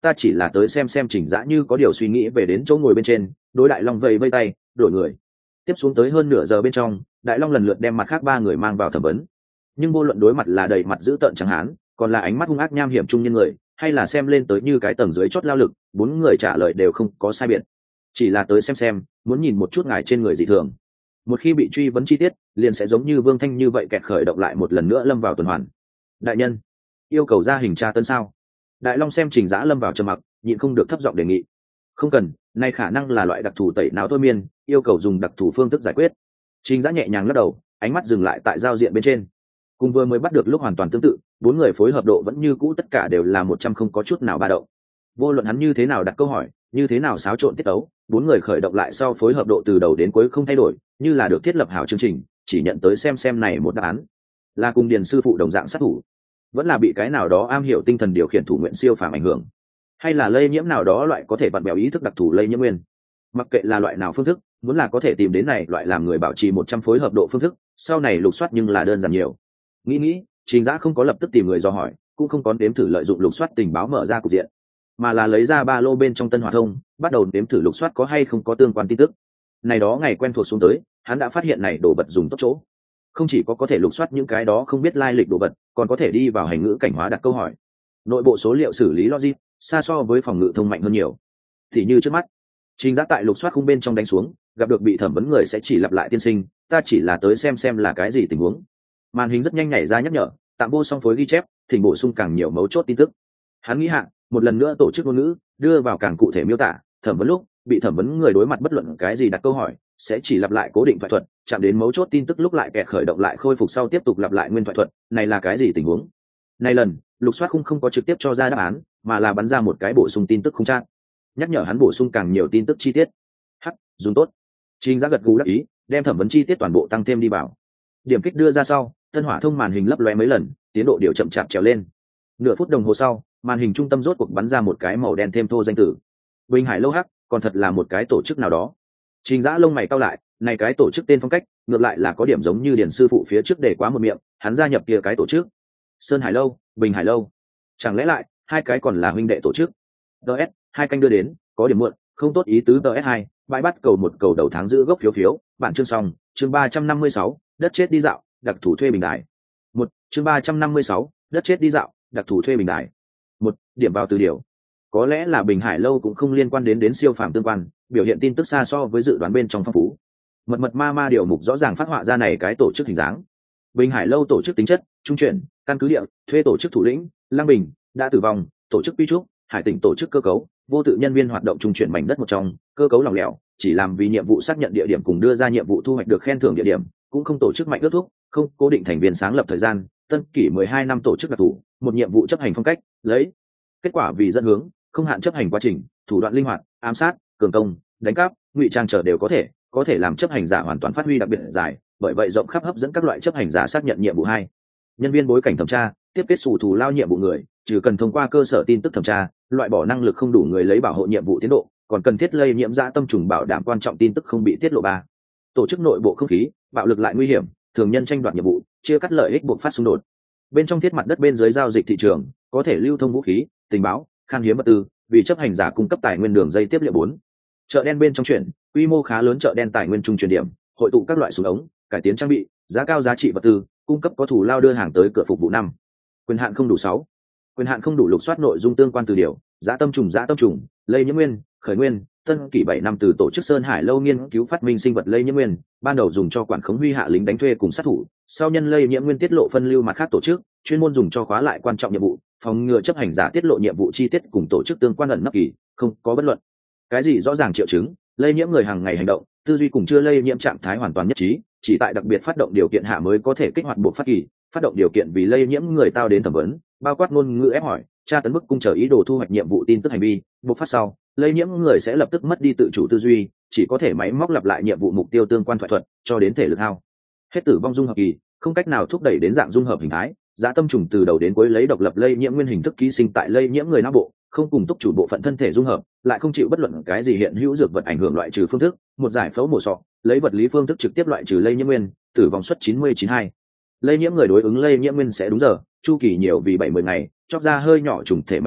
ta chỉ là tới xem xem Trình Dã như có điều suy nghĩ về đến chỗ ngồi bên trên, đối Đại Long vây vây tay, đổi người. Tiếp xuống tới hơn nửa giờ bên trong, Đại Long lần lượt đem mặt khác ba người mang vào thẩm vấn. Nhưng vô luận đối mặt là đầy mặt dữ tợn chẳng hán, còn là ánh mắt hung ác nham hiểm trung nhân người, hay là xem lên tới như cái tầng dưới chót lao lực, bốn người trả lời đều không có sai biệt. Chỉ là tới xem xem, muốn nhìn một chút ngài trên người dị thường. Một khi bị truy vấn chi tiết, liền sẽ giống như Vương Thanh như vậy kẹt khởi động lại một lần nữa lâm vào tuần hoàn. Đại nhân, yêu cầu ra hình tra tấn sao? Đại Long xem Trình Dã lâm vào trầm mặc, nhịn không được thấp giọng đề nghị. Không cần, này khả năng là loại đặc thù tẩy não thôi miên, yêu cầu dùng đặc thù phương thức giải quyết. Trình Dã nhẹ nhàng lắc đầu, ánh mắt dừng lại tại giao diện bên trên. Cùng vừa mới bắt được lúc hoàn toàn tương tự, bốn người phối hợp độ vẫn như cũ, tất cả đều là một trăm không có chút nào ba động. Vô luận hắn như thế nào đặt câu hỏi, như thế nào xáo trộn tiết tấu, bốn người khởi động lại sau phối hợp độ từ đầu đến cuối không thay đổi, như là được thiết lập hảo chương trình, chỉ nhận tới xem xem này một đáp án. Là cùng điền sư phụ đồng dạng sát thủ, vẫn là bị cái nào đó am hiểu tinh thần điều khiển thủ nguyện siêu phàm ảnh hưởng, hay là lây nhiễm nào đó loại có thể vặn bèo ý thức đặc thù lây nhiễm nguyên. Mặc kệ là loại nào phương thức, muốn là có thể tìm đến này loại làm người bảo trì một trăm phối hợp độ phương thức, sau này lục soát nhưng là đơn giản nhiều. Nghĩ nghĩ, Trình Dã không có lập tức tìm người do hỏi, cũng không có đếm thử lợi dụng lục soát tình báo mở ra cục diện, mà là lấy ra ba lô bên trong Tân Hỏa Thông, bắt đầu đếm thử lục soát có hay không có tương quan tin tức. Này đó ngày quen thuộc xuống tới, hắn đã phát hiện này đồ vật dùng tốt chỗ. Không chỉ có có thể lục soát những cái đó không biết lai lịch đồ vật, còn có thể đi vào hành ngữ cảnh hóa đặt câu hỏi. Nội bộ số liệu xử lý logic, xa so với phòng ngự thông mạnh hơn nhiều. Thì như trước mắt, Trình Dã tại lục soát khung bên trong đánh xuống, gặp được bị thẩm vấn người sẽ chỉ lặp lại tiên sinh, ta chỉ là tới xem xem là cái gì tình huống. Màn hình rất nhanh nhảy ra nhắc nhở, tạm vô song phối ghi chép, thỉnh bổ sung càng nhiều mấu chốt tin tức. Hắn nghĩ hạ, một lần nữa tổ chức ngôn ngữ, đưa vào càng cụ thể miêu tả, thẩm vấn lúc, bị thẩm vấn người đối mặt bất luận cái gì đặt câu hỏi, sẽ chỉ lặp lại cố định thoại thuật, chạm đến mấu chốt tin tức lúc lại kẹt khởi động lại khôi phục sau tiếp tục lặp lại nguyên thoại thuật, này là cái gì tình huống? Này lần, lục soát khung không có trực tiếp cho ra đáp án, mà là bắn ra một cái bổ sung tin tức không trang, nhắc nhở hắn bổ sung càng nhiều tin tức chi tiết. Hắc, dùng tốt. Trình Dã gật gù đáp ý, đem thẩm vấn chi tiết toàn bộ tăng thêm đi vào. Điểm kích đưa ra sau, Tân Hỏa Thông màn hình lấp lóe mấy lần, tiến độ điều chậm chạp trèo lên. Nửa phút đồng hồ sau, màn hình trung tâm rốt cuộc bắn ra một cái màu đen thêm thô danh tử. Bình Hải Lâu Hắc, còn thật là một cái tổ chức nào đó. Trình Dã lông mày cau lại, này cái tổ chức tên phong cách, ngược lại là có điểm giống như điển sư phụ phía trước để quá một miệng, hắn gia nhập kia cái tổ chức. Sơn Hải Lâu, Bình Hải Lâu. Chẳng lẽ lại, hai cái còn là huynh đệ tổ chức? đê ét, hai canh đưa đến, có điểm muộn, không tốt ý tứ đê ét hai, bãi bắt cầu một cầu đầu tháng giữ gốc phiếu phiếu, bản chương xong, chương ba trăm năm mươi sáu, đất chết đi dạo, đặc thủ thuê bình đài. Một, chương ba trăm năm mươi sáu, đất chết đi dạo, đặc thủ thuê bình đài. Một, điểm vào từ điều. Có lẽ là Bình Hải Lâu cũng không liên quan đến đến siêu phàm tương quan, biểu hiện tin tức xa so với dự đoán bên trong phong phú. Mật mật ma ma điều mục rõ ràng phát họa ra này cái tổ chức hình dáng. Bình Hải Lâu tổ chức tính chất, trung chuyển, căn cứ địa, thuê tổ chức thủ lĩnh, Lăng Bình, đã tử vong, tổ chức quy trúc, Hải Tỉnh tổ chức cơ cấu, vô tự nhân viên hoạt động trung chuyển mảnh đất một trong, cơ cấu lỏng lẻo, chỉ làm vì nhiệm vụ xác nhận địa điểm cùng đưa ra nhiệm vụ thu hoạch được khen thưởng địa điểm, cũng không tổ chức mạnh ước thúc, không cố định thành viên sáng lập thời gian, tân kỷ mười hai năm tổ chức đặc thù, một nhiệm vụ chấp hành phong cách, lấy kết quả vì dẫn hướng, không hạn chấp hành quá trình, thủ đoạn linh hoạt, ám sát, cường công, đánh cắp, ngụy trang trở đều có thể, có thể làm chấp hành giả hoàn toàn phát huy đặc biệt giải, bởi vậy rộng khắp hấp dẫn các loại chấp hành giả xác nhận nhiệm vụ hai. Nhân viên bối cảnh thẩm tra, tiếp kết sủ thù lao nhiệm vụ người, trừ cần thông qua cơ sở tin tức thẩm tra, loại bỏ năng lực không đủ người lấy bảo hộ nhiệm vụ tiến độ, còn cần thiết lây nhiễm dã tâm trùng bảo đảm quan trọng tin tức không bị tiết lộ ba. Tổ chức nội bộ không khí, bạo lực lại nguy hiểm, thường nhân tranh đoạt nhiệm vụ, chia cắt lợi ích buộc phát xung đột. Bên trong thiết mặt đất bên dưới giao dịch thị trường, có thể lưu thông vũ khí, tình báo, khan hiếm vật tư, vì chấp hành giả cung cấp tài nguyên đường dây tiếp liệu bốn. Chợ đen bên trong chuyển, quy mô khá lớn chợ đen tài nguyên trung chuyển điểm, hội tụ các loại súng ống, cải tiến trang bị, giá cao giá trị vật tư, cung cấp có thủ lao đưa hàng tới cửa phục vụ năm. Quyền hạn không đủ sáu. Quyền hạn không đủ lục soát nội dung tương quan từ điều, giá tâm trùng giá tâm trùng, lây nhiễm nguyên, khởi nguyên, tân kỷ bảy năm từ tổ chức Sơn Hải Lâu nghiên cứu phát minh sinh vật lây nhiễm nguyên, ban đầu dùng cho quản khống huy hạ lính đánh thuê cùng sát thủ, sau nhân lây nhiễm nguyên tiết lộ phân lưu mặt khác tổ chức, chuyên môn dùng cho khóa lại quan trọng nhiệm vụ, phòng ngừa chấp hành giả tiết lộ nhiệm vụ chi tiết cùng tổ chức tương quan ẩn nấp kỳ, không có bất luận cái gì rõ ràng triệu chứng, lây nhiễm người hàng ngày hành động, tư duy cùng chưa lây nhiễm trạng thái hoàn toàn nhất trí, chỉ tại đặc biệt phát động điều kiện hạ mới có thể kích hoạt buộc phát kỳ, phát động điều kiện vì lây nhiễm người tao đến thẩm vấn, bao quát ngôn ngữ ép hỏi, tra tấn bức cung chờ ý đồ thu hoạch nhiệm vụ tin tức hành vi, buộc phát sau, lây nhiễm người sẽ lập tức mất đi tự chủ tư duy, chỉ có thể máy móc lặp lại nhiệm vụ mục tiêu tương quan thoại thuật, cho đến thể lực hao hết tử vong dung hợp kỳ, không cách nào thúc đẩy đến dạng dung hợp hình thái, giá tâm trùng từ đầu đến cuối lấy độc lập lây nhiễm nguyên hình thức ký sinh tại lây nhiễm người não bộ, không cùng túc chủ bộ phận thân thể dung hợp, lại không chịu bất luận cái gì hiện hữu dược vật ảnh hưởng loại trừ phương thức, một giải phẫu mổ sọ, lấy vật lý phương thức trực tiếp loại trừ lây nhiễm nguyên, tử vong suất chín mươi chín hai. Lây nhiễm người đối ứng lây nhiễm nguyên sẽ đúng giờ, chu kỳ nhiều vì bảy mươi ngày, chóc ra hơi nhỏ trùng thể mảnh vỡ,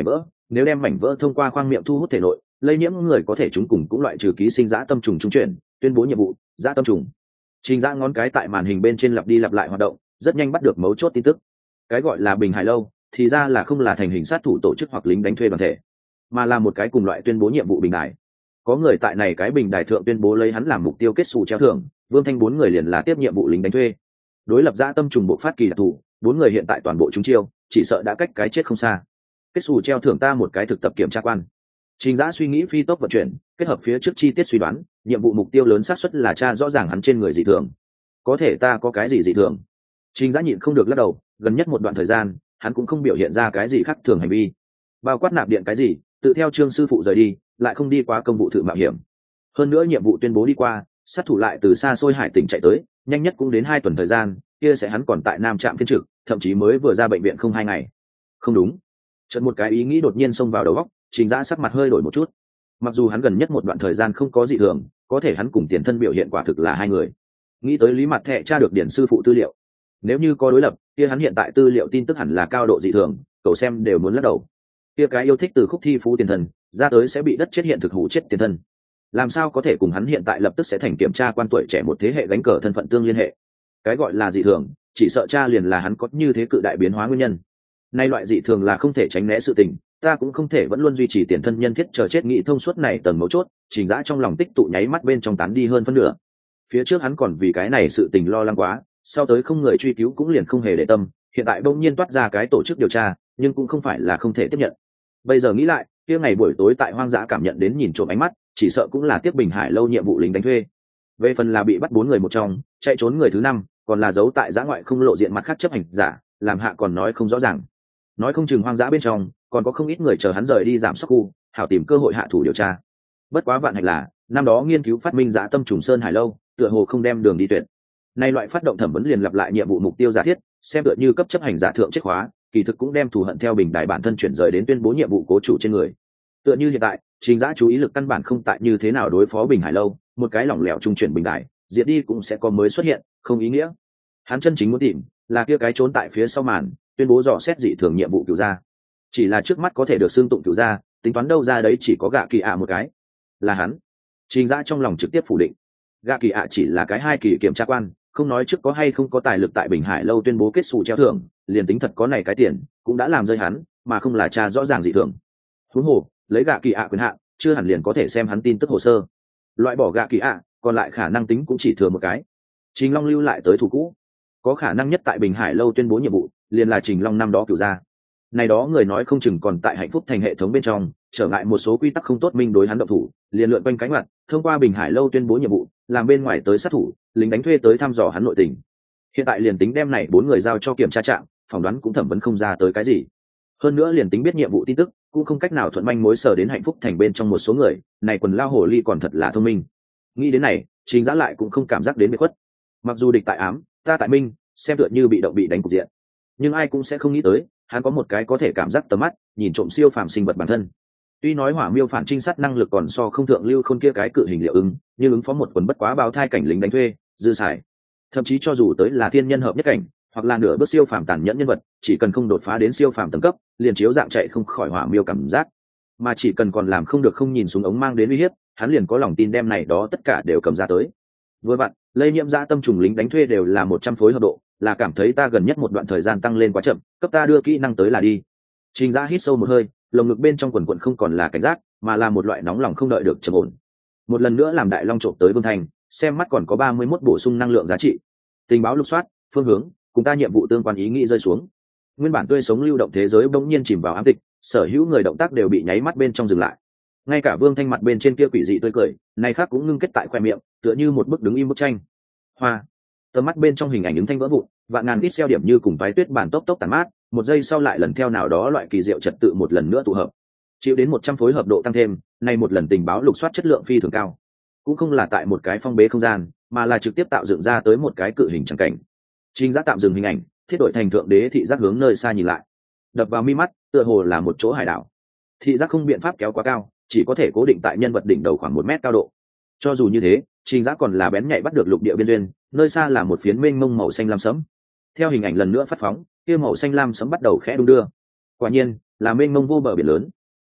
nếu đem mảnh vỡ thông qua khoang miệng thu hút thể nội, lây nhiễm người có thể chúng cùng cũng loại trừ ký sinh dã tâm trùng trung chuyển, tuyên bố nhiệm vụ dã tâm trùng. Trình Dã ngón cái tại màn hình bên trên lặp đi lặp lại hoạt động, rất nhanh bắt được mấu chốt tin tức. Cái gọi là Bình Hải lâu thì ra là không là thành hình sát thủ tổ chức hoặc lính đánh thuê đoàn thể, mà là một cái cùng loại tuyên bố nhiệm vụ bình đài. Có người tại này cái bình đài thượng tuyên bố lấy hắn làm mục tiêu kết xù treo thưởng, Vương Thanh bốn người liền là tiếp nhiệm vụ lính đánh thuê. Đối lập dã tâm trùng bộ phát kỳ đặc thù, bốn người hiện tại toàn bộ chúng chiêu, chỉ sợ đã cách cái chết không xa. Kết xù treo thưởng ta một cái thực tập kiểm tra quan. Trình Dã suy nghĩ phi tốc vận chuyển, kết hợp phía trước chi tiết suy đoán, nhiệm vụ mục tiêu lớn xác suất là tra rõ ràng hắn trên người dị thường. Có thể ta có cái gì dị thường? Trình Dã nhịn không được lắc đầu, gần nhất một đoạn thời gian, hắn cũng không biểu hiện ra cái gì khác thường hành vi. Bao quát nạp điện cái gì, tự theo Trương sư phụ rời đi, lại không đi qua công vụ thử mạo hiểm. Hơn nữa nhiệm vụ tuyên bố đi qua, sát thủ lại từ xa xôi hải tỉnh chạy tới, nhanh nhất cũng đến hai tuần thời gian, kia sẽ hắn còn tại Nam Trạm phiên trực, thậm chí mới vừa ra bệnh viện không hai ngày. Không đúng. Chợt một cái ý nghĩ đột nhiên xông vào đầu óc, Trình Dã sắc mặt hơi đổi một chút. Mặc dù hắn gần nhất một đoạn thời gian không có dị thường, có thể hắn cùng tiền thân biểu hiện quả thực là hai người. Nghĩ tới Lý Mặt Thẹ tra được điển sư phụ tư liệu, nếu như có đối lập, kia hắn hiện tại tư liệu tin tức hẳn là cao độ dị thường, cậu xem đều muốn lắc đầu. Kia cái yêu thích từ khúc thi phú tiền thân, ra tới sẽ bị đất chết hiện thực hủ chết tiền thân. Làm sao có thể cùng hắn hiện tại lập tức sẽ thành kiểm tra quan tuổi trẻ một thế hệ gánh cờ thân phận tương liên hệ? Cái gọi là dị thường, chỉ sợ cha liền là hắn có như thế cự đại biến hóa nguyên nhân. Nay loại dị thường là không thể tránh né sự tình, ta cũng không thể vẫn luôn duy trì tiền thân nhân thiết chờ chết nghị thông suốt này tầng mấu chốt. Trình Dã trong lòng tích tụ nháy mắt bên trong tán đi hơn phân nửa. Phía trước hắn còn vì cái này sự tình lo lắng quá, sau tới không người truy cứu cũng liền không hề để tâm, hiện tại bỗng nhiên toát ra cái tổ chức điều tra, nhưng cũng không phải là không thể tiếp nhận. Bây giờ nghĩ lại, kia ngày buổi tối tại hoang dã cảm nhận đến nhìn trộm ánh mắt, chỉ sợ cũng là tiếp Bình Hải lâu nhiệm vụ lính đánh thuê. Về phần là bị bắt bốn người một trong, chạy trốn người thứ năm, còn là giấu tại dã ngoại không lộ diện mặt khác chấp hành giả, làm hạ còn nói không rõ ràng. Nói không chừng hoang dã bên trong còn có không ít người chờ hắn rời đi giảm sóc khu, hảo tìm cơ hội hạ thủ điều tra. Bất quá vạn hạnh là năm đó nghiên cứu phát minh dã tâm trùng sơn hải lâu, tựa hồ không đem đường đi tuyệt. Nay loại phát động thẩm vấn liền lặp lại nhiệm vụ mục tiêu giả thiết, xem tựa như cấp chấp hành giả thượng chết khóa, kỳ thực cũng đem thù hận theo bình đại bản thân chuyển rời đến tuyên bố nhiệm vụ cố chủ trên người. Tựa như hiện tại, Trình Dã chú ý lực căn bản không tại như thế nào đối phó Bình Hải lâu, một cái lỏng lẻo trung chuyển bình đại, diệt đi cũng sẽ có mới xuất hiện, không ý nghĩa. Hắn chân chính muốn tìm là kia cái trốn tại phía sau màn, tuyên bố dò xét dị thường nhiệm vụ cửu gia. Chỉ là trước mắt có thể được xưng tụng cửu gia, tính toán đâu ra đấy chỉ có Gạ Kỳ ạ một cái. Là hắn. Trình Dã trong lòng trực tiếp phủ định. Gạ Kỳ ạ chỉ là cái hai kỳ kiểm tra quan, không nói trước có hay không có tài lực tại Bình Hải lâu tuyên bố kết xù treo thưởng, liền tính thật có này cái tiền, cũng đã làm rơi hắn, mà không là tra rõ ràng dị thường. Huống hồ, lấy Gạ Kỳ ạ quyền hạn, chưa hẳn liền có thể xem hắn tin tức hồ sơ. Loại bỏ Gạ Kỳ ạ, còn lại khả năng tính cũng chỉ thừa một cái. Trình Long lưu lại tới thủ cũ, có khả năng nhất tại Bình Hải lâu tuyên bố nhiệm vụ, liền là Trình Long năm đó cửu gia. Này đó người nói không chừng còn tại Hạnh Phúc thành hệ thống bên trong, trở ngại một số quy tắc không tốt minh đối hắn động thủ, liền lượn quanh cánh mặt, thông qua Bình Hải lâu tuyên bố nhiệm vụ, làm bên ngoài tới sát thủ, lính đánh thuê tới thăm dò hắn nội tình. Hiện tại liền tính đem này bốn người giao cho kiểm tra trạm, phỏng đoán cũng thẩm vấn không ra tới cái gì. Hơn nữa liền tính biết nhiệm vụ tin tức, cũng không cách nào thuận manh mối sở đến Hạnh Phúc thành bên trong một số người, này quần lao hồ ly còn thật là thông minh. Nghĩ đến này, Trình Dã lại cũng không cảm giác đến biệt khuất. Mặc dù địch tại ám, ta tại minh, xem tựa như bị động bị đánh cục diện, nhưng ai cũng sẽ không nghĩ tới hắn có một cái có thể cảm giác tầm mắt nhìn trộm siêu phàm sinh vật bản thân. Tuy nói hỏa miêu phản trinh sát năng lực còn so không thượng lưu khôn kia cái cự hình liệu ứng, nhưng ứng phó một quần bất quá báo thai cảnh lính đánh thuê dư xài. Thậm chí cho dù tới là thiên nhân hợp nhất cảnh, hoặc là nửa bước siêu phàm tàn nhẫn nhân vật, chỉ cần không đột phá đến siêu phàm tầng cấp, liền chiếu dạng chạy không khỏi hỏa miêu cảm giác. Mà chỉ cần còn làm không được không nhìn xuống ống mang đến uy hiếp, hắn liền có lòng tin đem này đó tất cả đều cầm ra tới. Vừa vặn, lây nhiễm dã tâm trùng lính đánh thuê đều là một trăm phối hợp độ, là cảm thấy ta gần nhất một đoạn thời gian tăng lên quá chậm, cấp ta đưa kỹ năng tới là đi. Trình Dã hít sâu một hơi, lồng ngực bên trong quần quần không còn là cảnh giác, mà là một loại nóng lòng không đợi được trầm ổn. Một lần nữa làm đại long trộm tới Vương Thành, xem mắt còn có ba mươi mốt bổ sung năng lượng giá trị. Tình báo lục soát, phương hướng, cùng ta nhiệm vụ tương quan ý nghĩ rơi xuống. Nguyên bản tươi sống lưu động thế giới bỗng nhiên chìm vào ám tịch, sở hữu người động tác đều bị nháy mắt bên trong dừng lại. Ngay cả Vương Thanh mặt bên trên kia quỷ dị tươi cười, này khác cũng ngưng kết tại khoe miệng, tựa như một bức đứng im bức tranh. Hoa. Tầm mắt bên trong hình ảnh ứng thanh vỡ vụn, vạn ngàn ít xeo điểm như cùng vái tuyết bản tốc tốc tàn mát, một giây sau lại lần theo nào đó loại kỳ diệu trật tự một lần nữa tụ hợp. Chịu đến một trăm phối hợp độ tăng thêm, nay một lần tình báo lục soát chất lượng phi thường cao. Cũng không là tại một cái phong bế không gian, mà là trực tiếp tạo dựng ra tới một cái cự hình chẳng cảnh. Trình Dã tạm dừng hình ảnh, thiết đổi thành thượng đế thị giác hướng nơi xa nhìn lại. Đập vào mi mắt, tựa hồ là một chỗ hải đảo. Thị giác không biện pháp kéo quá cao, chỉ có thể cố định tại nhân vật đỉnh đầu khoảng một mét cao độ. Cho dù như thế, Trình Dã còn là bén nhạy bắt được lục địa biên duyên, nơi xa là một phiến mênh mông màu xanh lam sẫm. Theo hình ảnh lần nữa phát phóng, kia màu xanh lam sẫm bắt đầu khẽ đung đưa. Quả nhiên, là mênh mông vô bờ biển lớn.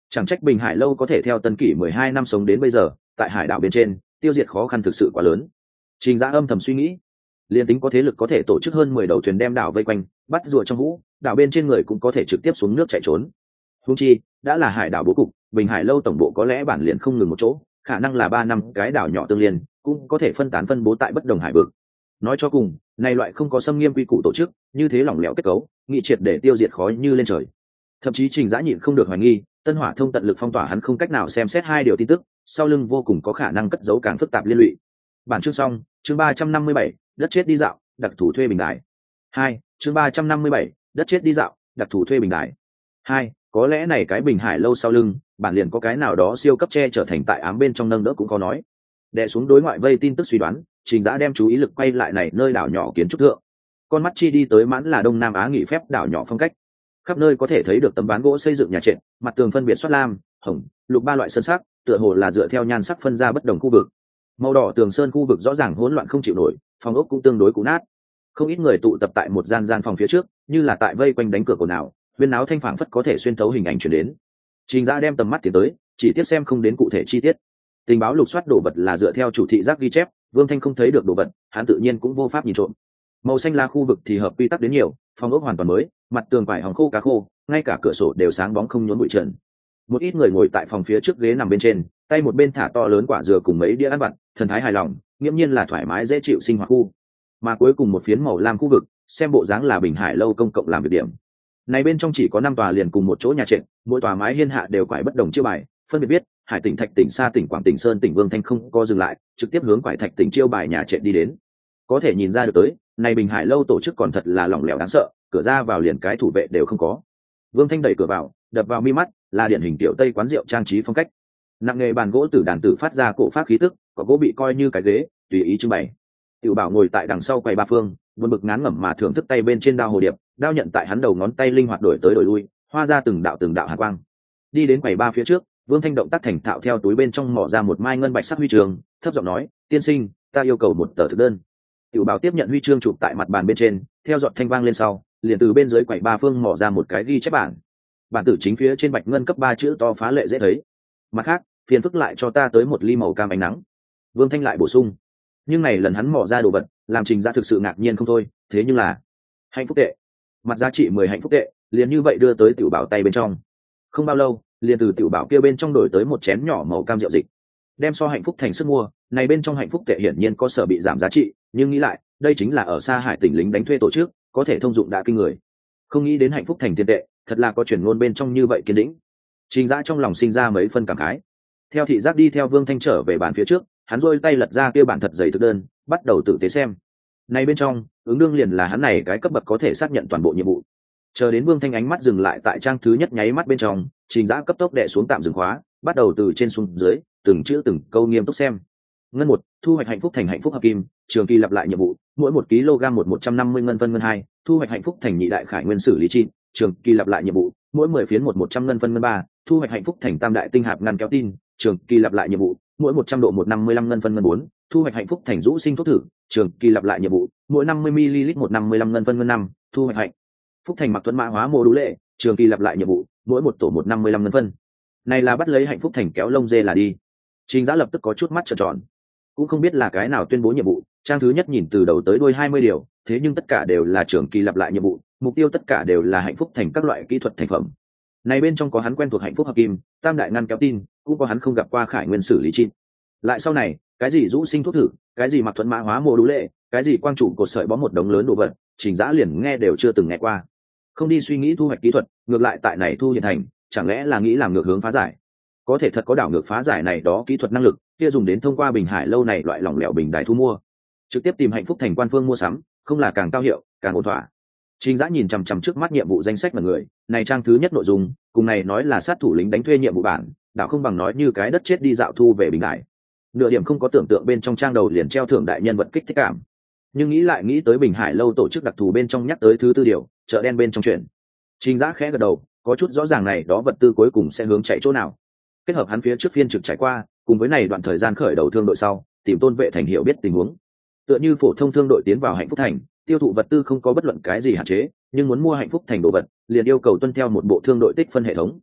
Chẳng trách Bình Hải lâu có thể theo Tân Kỷ mười hai năm sống đến bây giờ, tại hải đảo bên trên tiêu diệt khó khăn thực sự quá lớn. Trình Dã âm thầm suy nghĩ, liên tính có thế lực có thể tổ chức hơn mười đầu thuyền đem đảo vây quanh, bắt rùa trong vũ, đảo bên trên người cũng có thể trực tiếp xuống nước chạy trốn. Huống chi đã là hải đảo bố cục, Bình Hải lâu tổng bộ có lẽ bản liền không ngừng một chỗ, khả năng là ba năm cái đảo nhỏ tương liên, cũng có thể phân tán phân bố tại bất đồng hải vực. Nói cho cùng, này loại không có xâm nghiêm quy củ tổ chức, như thế lỏng lẻo kết cấu, nghị triệt để tiêu diệt khó như lên trời. Thậm chí Trình Dã nhịn không được hoài nghi, Tân Hỏa Thông tận lực phong tỏa hắn không cách nào xem xét hai điều tin tức, sau lưng vô cùng có khả năng cất giấu càng phức tạp liên lụy. Bản chương xong, chương ba trăm năm mươi bảy, đất chết đi dạo, đặc thủ thuê bình đài. Hai, chương ba trăm năm mươi bảy, đất chết đi dạo, đặc thủ thuê bình đài. Hai, có lẽ này cái Bình Hải lâu sau lưng, bản liền có cái nào đó siêu cấp che trở thành tại ám bên trong nâng đỡ cũng có nói. Đè xuống đối ngoại vây tin tức suy đoán, Trình Dã đem chú ý lực quay lại này nơi đảo nhỏ kiến trúc thượng. Con mắt chi đi tới mãn là Đông Nam Á nghỉ phép đảo nhỏ phong cách. Khắp nơi có thể thấy được tấm ván gỗ xây dựng nhà trệt, mặt tường phân biệt xoát lam, hồng, lục ba loại sơn sắc, tựa hồ là dựa theo nhan sắc phân ra bất đồng khu vực. Màu đỏ tường sơn khu vực rõ ràng hỗn loạn không chịu nổi, phòng ốc cũng tương đối cũ nát. Không ít người tụ tập tại một gian gian phòng phía trước, như là tại vây quanh đánh cửa cổ nào, huyên náo thanh phảng phất có thể xuyên thấu hình ảnh truyền đến. Trình Dã đem tầm mắt tiến tới, chỉ tiếp xem không đến cụ thể chi tiết. Tình báo lục soát đồ vật là dựa theo chủ thị giác ghi chép, Vương Thanh không thấy được đồ vật, hắn tự nhiên cũng vô pháp nhìn trộm. Màu xanh lá khu vực thì hợp quy tắc đến nhiều, phòng ốc hoàn toàn mới, mặt tường vải hỏng khô cá khô, ngay cả cửa sổ đều sáng bóng không nhốn bụi trần. Một ít người ngồi tại phòng phía trước ghế nằm bên trên, tay một bên thả to lớn quả dừa cùng mấy đĩa ăn vặt, thần thái hài lòng, nghiễm nhiên là thoải mái dễ chịu sinh hoạt khu. Mà cuối cùng một phiến màu lam khu vực, xem bộ dáng là Bình Hải lâu công cộng làm việc điểm. Này bên trong chỉ có năm tòa liền cùng một chỗ nhà trệt, mỗi tòa mái hiên hạ đều quải bất đồng chiêu bài, phân biệt viết Hải tỉnh Thạch tỉnh Sa tỉnh Quảng tỉnh Sơn tỉnh. Vương Thanh không có dừng lại, trực tiếp hướng quải Thạch tỉnh chiêu bài nhà trệt đi đến. Có thể nhìn ra được tới, này Bình Hải lâu tổ chức còn thật là lỏng lẻo đáng sợ, cửa ra vào liền cái thủ vệ đều không có. Vương Thanh đẩy cửa vào, đập vào mi mắt là điển hình tiểu Tây quán rượu trang trí phong cách. Nặng nghề bàn gỗ tử đàn tử phát ra cổ pháp khí tức, có gỗ bị coi như cái ghế, tùy ý trưng bày. Tiểu Bảo ngồi tại đằng sau quầy ba phương, buồn bực ngán ngẩm mà thưởng thức tay bên trên đao hồ điệp, đao nhận tại hắn đầu ngón tay linh hoạt đổi tới đổi lui, hoa ra từng đạo từng đạo hàn quang. Đi đến quầy ba phía trước, Vương Thanh động tác thành thạo theo túi bên trong mỏ ra một mai ngân bạch sắc huy chương, thấp giọng nói: "Tiên sinh, ta yêu cầu một tờ thực đơn." Tiểu Bảo tiếp nhận huy chương chụp tại mặt bàn bên trên, theo giọt thanh vang lên sau, liền từ bên dưới quầy ba phương mỏ ra một cái ghi chép bản. Bản tử chính phía trên bạch ngân cấp ba chữ to phá lệ dễ thấy. Mặt khác, phiền phức lại cho ta tới một ly màu cam ánh nắng. Vương Thanh lại bổ sung. Nhưng này lần hắn mỏ ra đồ vật, làm Trình Dã thực sự ngạc nhiên không thôi, thế nhưng là hạnh phúc tệ. Mặt giá trị mười hạnh phúc tệ, liền như vậy đưa tới Tiểu Bảo tay bên trong. Không bao lâu, liền từ Tiểu Bảo kia bên trong đổi tới một chén nhỏ màu cam rượu dịch. Đem so hạnh phúc thành sức mua, này bên trong hạnh phúc tệ hiển nhiên có sở bị giảm giá trị, nhưng nghĩ lại, đây chính là ở xa Hải tỉnh lính đánh thuê tổ chức, có thể thông dụng đã kinh người. Không nghĩ đến hạnh phúc thành tiền tệ, thật là có truyền ngôn bên trong như vậy kiên định. Trình Dã trong lòng sinh ra mấy phân cảm khái. Theo thị giác đi theo Vương Thanh trở về bàn phía trước, hắn rôi tay lật ra kia bản thật dày thực đơn, bắt đầu tự tế xem. Này bên trong, ứng đương liền là hắn này cái cấp bậc có thể xác nhận toàn bộ nhiệm vụ. Chờ đến Vương Thanh ánh mắt dừng lại tại trang thứ nhất nháy mắt bên trong, Trình Dã cấp tốc đè xuống tạm dừng khóa, bắt đầu từ trên xuống dưới, từng chữ từng câu nghiêm túc xem. Ngân một, thu hoạch hạnh phúc thành hạnh phúc hợp kim, trường kỳ lặp lại nhiệm vụ, mỗi một kg một một trăm năm mươi ngân phân ngân hai, thu hoạch hạnh phúc thành nhị đại khải nguyên xử lý chi, trường kỳ lặp lại nhiệm vụ, mỗi mười phiến một một trăm ngân phân ngân ba, thu hoạch hạnh phúc thành tam đại tinh hạp ngăn kéo tin, trường kỳ lặp lại nhiệm vụ, mỗi một trăm độ một năm mươi lăm ngân phân ngân bốn, thu hoạch hạnh phúc thành rũ sinh thuốc thử, trường kỳ lặp lại nhiệm vụ, mỗi năm mươi mi li lít một năm mươi lăm ngân phân ngân năm, thu hoạch hạnh phúc thành mặc thuẫn mã hóa mô đũ lệ, trường kỳ lặp lại nhiệm vụ, mỗi một tổ một năm mươi lăm ngân phân. Này là bắt lấy hạnh phúc thành kéo lông dê là đi. Trình Dã lập tức có chút mắt trợn tròn, cũng không biết là cái nào tuyên bố nhiệm vụ. Trang thứ nhất nhìn từ đầu tới đuôi hai mươi điều, thế nhưng tất cả đều là trường kỳ lặp lại nhiệm vụ, mục tiêu tất cả đều là hạnh phúc thành các loại kỹ thuật thành phẩm. Này bên trong có hắn quen thuộc hạnh phúc hợp kim, tam đại ngăn kéo tin, cũng có hắn không gặp qua khải nguyên xử lý chi. Lại sau này, cái gì rũ sinh thuốc thử, cái gì mặc thuẫn mã hóa mô đũ lệ, cái gì quang trụ cột sợi bó một đống lớn đồ vật, Trình Dã liền nghe đều chưa từng nghe qua. Không đi suy nghĩ thu hoạch kỹ thuật, ngược lại tại này thu hiện thành, chẳng lẽ là nghĩ làm ngược hướng phá giải? Có thể thật có đảo ngược phá giải này đó kỹ thuật năng lực, kia dùng đến thông qua Bình Hải lâu này loại lỏng lẻo bình đài thu mua, trực tiếp tìm hạnh phúc thành quan phương mua sắm, không là càng cao hiệu, càng ổn thỏa. Trình Dã nhìn chằm chằm trước mắt nhiệm vụ danh sách mà người, này trang thứ nhất nội dung, cùng này nói là sát thủ lính đánh thuê nhiệm vụ bản, đảo không bằng nói như cái đất chết đi dạo thu về bình đài. Nửa điểm không có tưởng tượng bên trong trang đầu liền treo thưởng đại nhân vật kích thích cảm. Nhưng nghĩ lại nghĩ tới Bình Hải lâu tổ chức đặc thù bên trong nhắc tới thứ tư điều, chợ đen bên trong chuyện. Trình Dã khẽ gật đầu, có chút rõ ràng này đó vật tư cuối cùng sẽ hướng chạy chỗ nào. Kết hợp hắn phía trước phiên trực trải qua, cùng với này đoạn thời gian khởi đầu thương đội sau, tìm Tôn Vệ Thành hiểu biết tình huống. Tựa như phổ thông thương đội tiến vào hạnh phúc thành, tiêu thụ vật tư không có bất luận cái gì hạn chế, nhưng muốn mua hạnh phúc thành đồ vật, liền yêu cầu tuân theo một bộ thương đội tích phân hệ thống.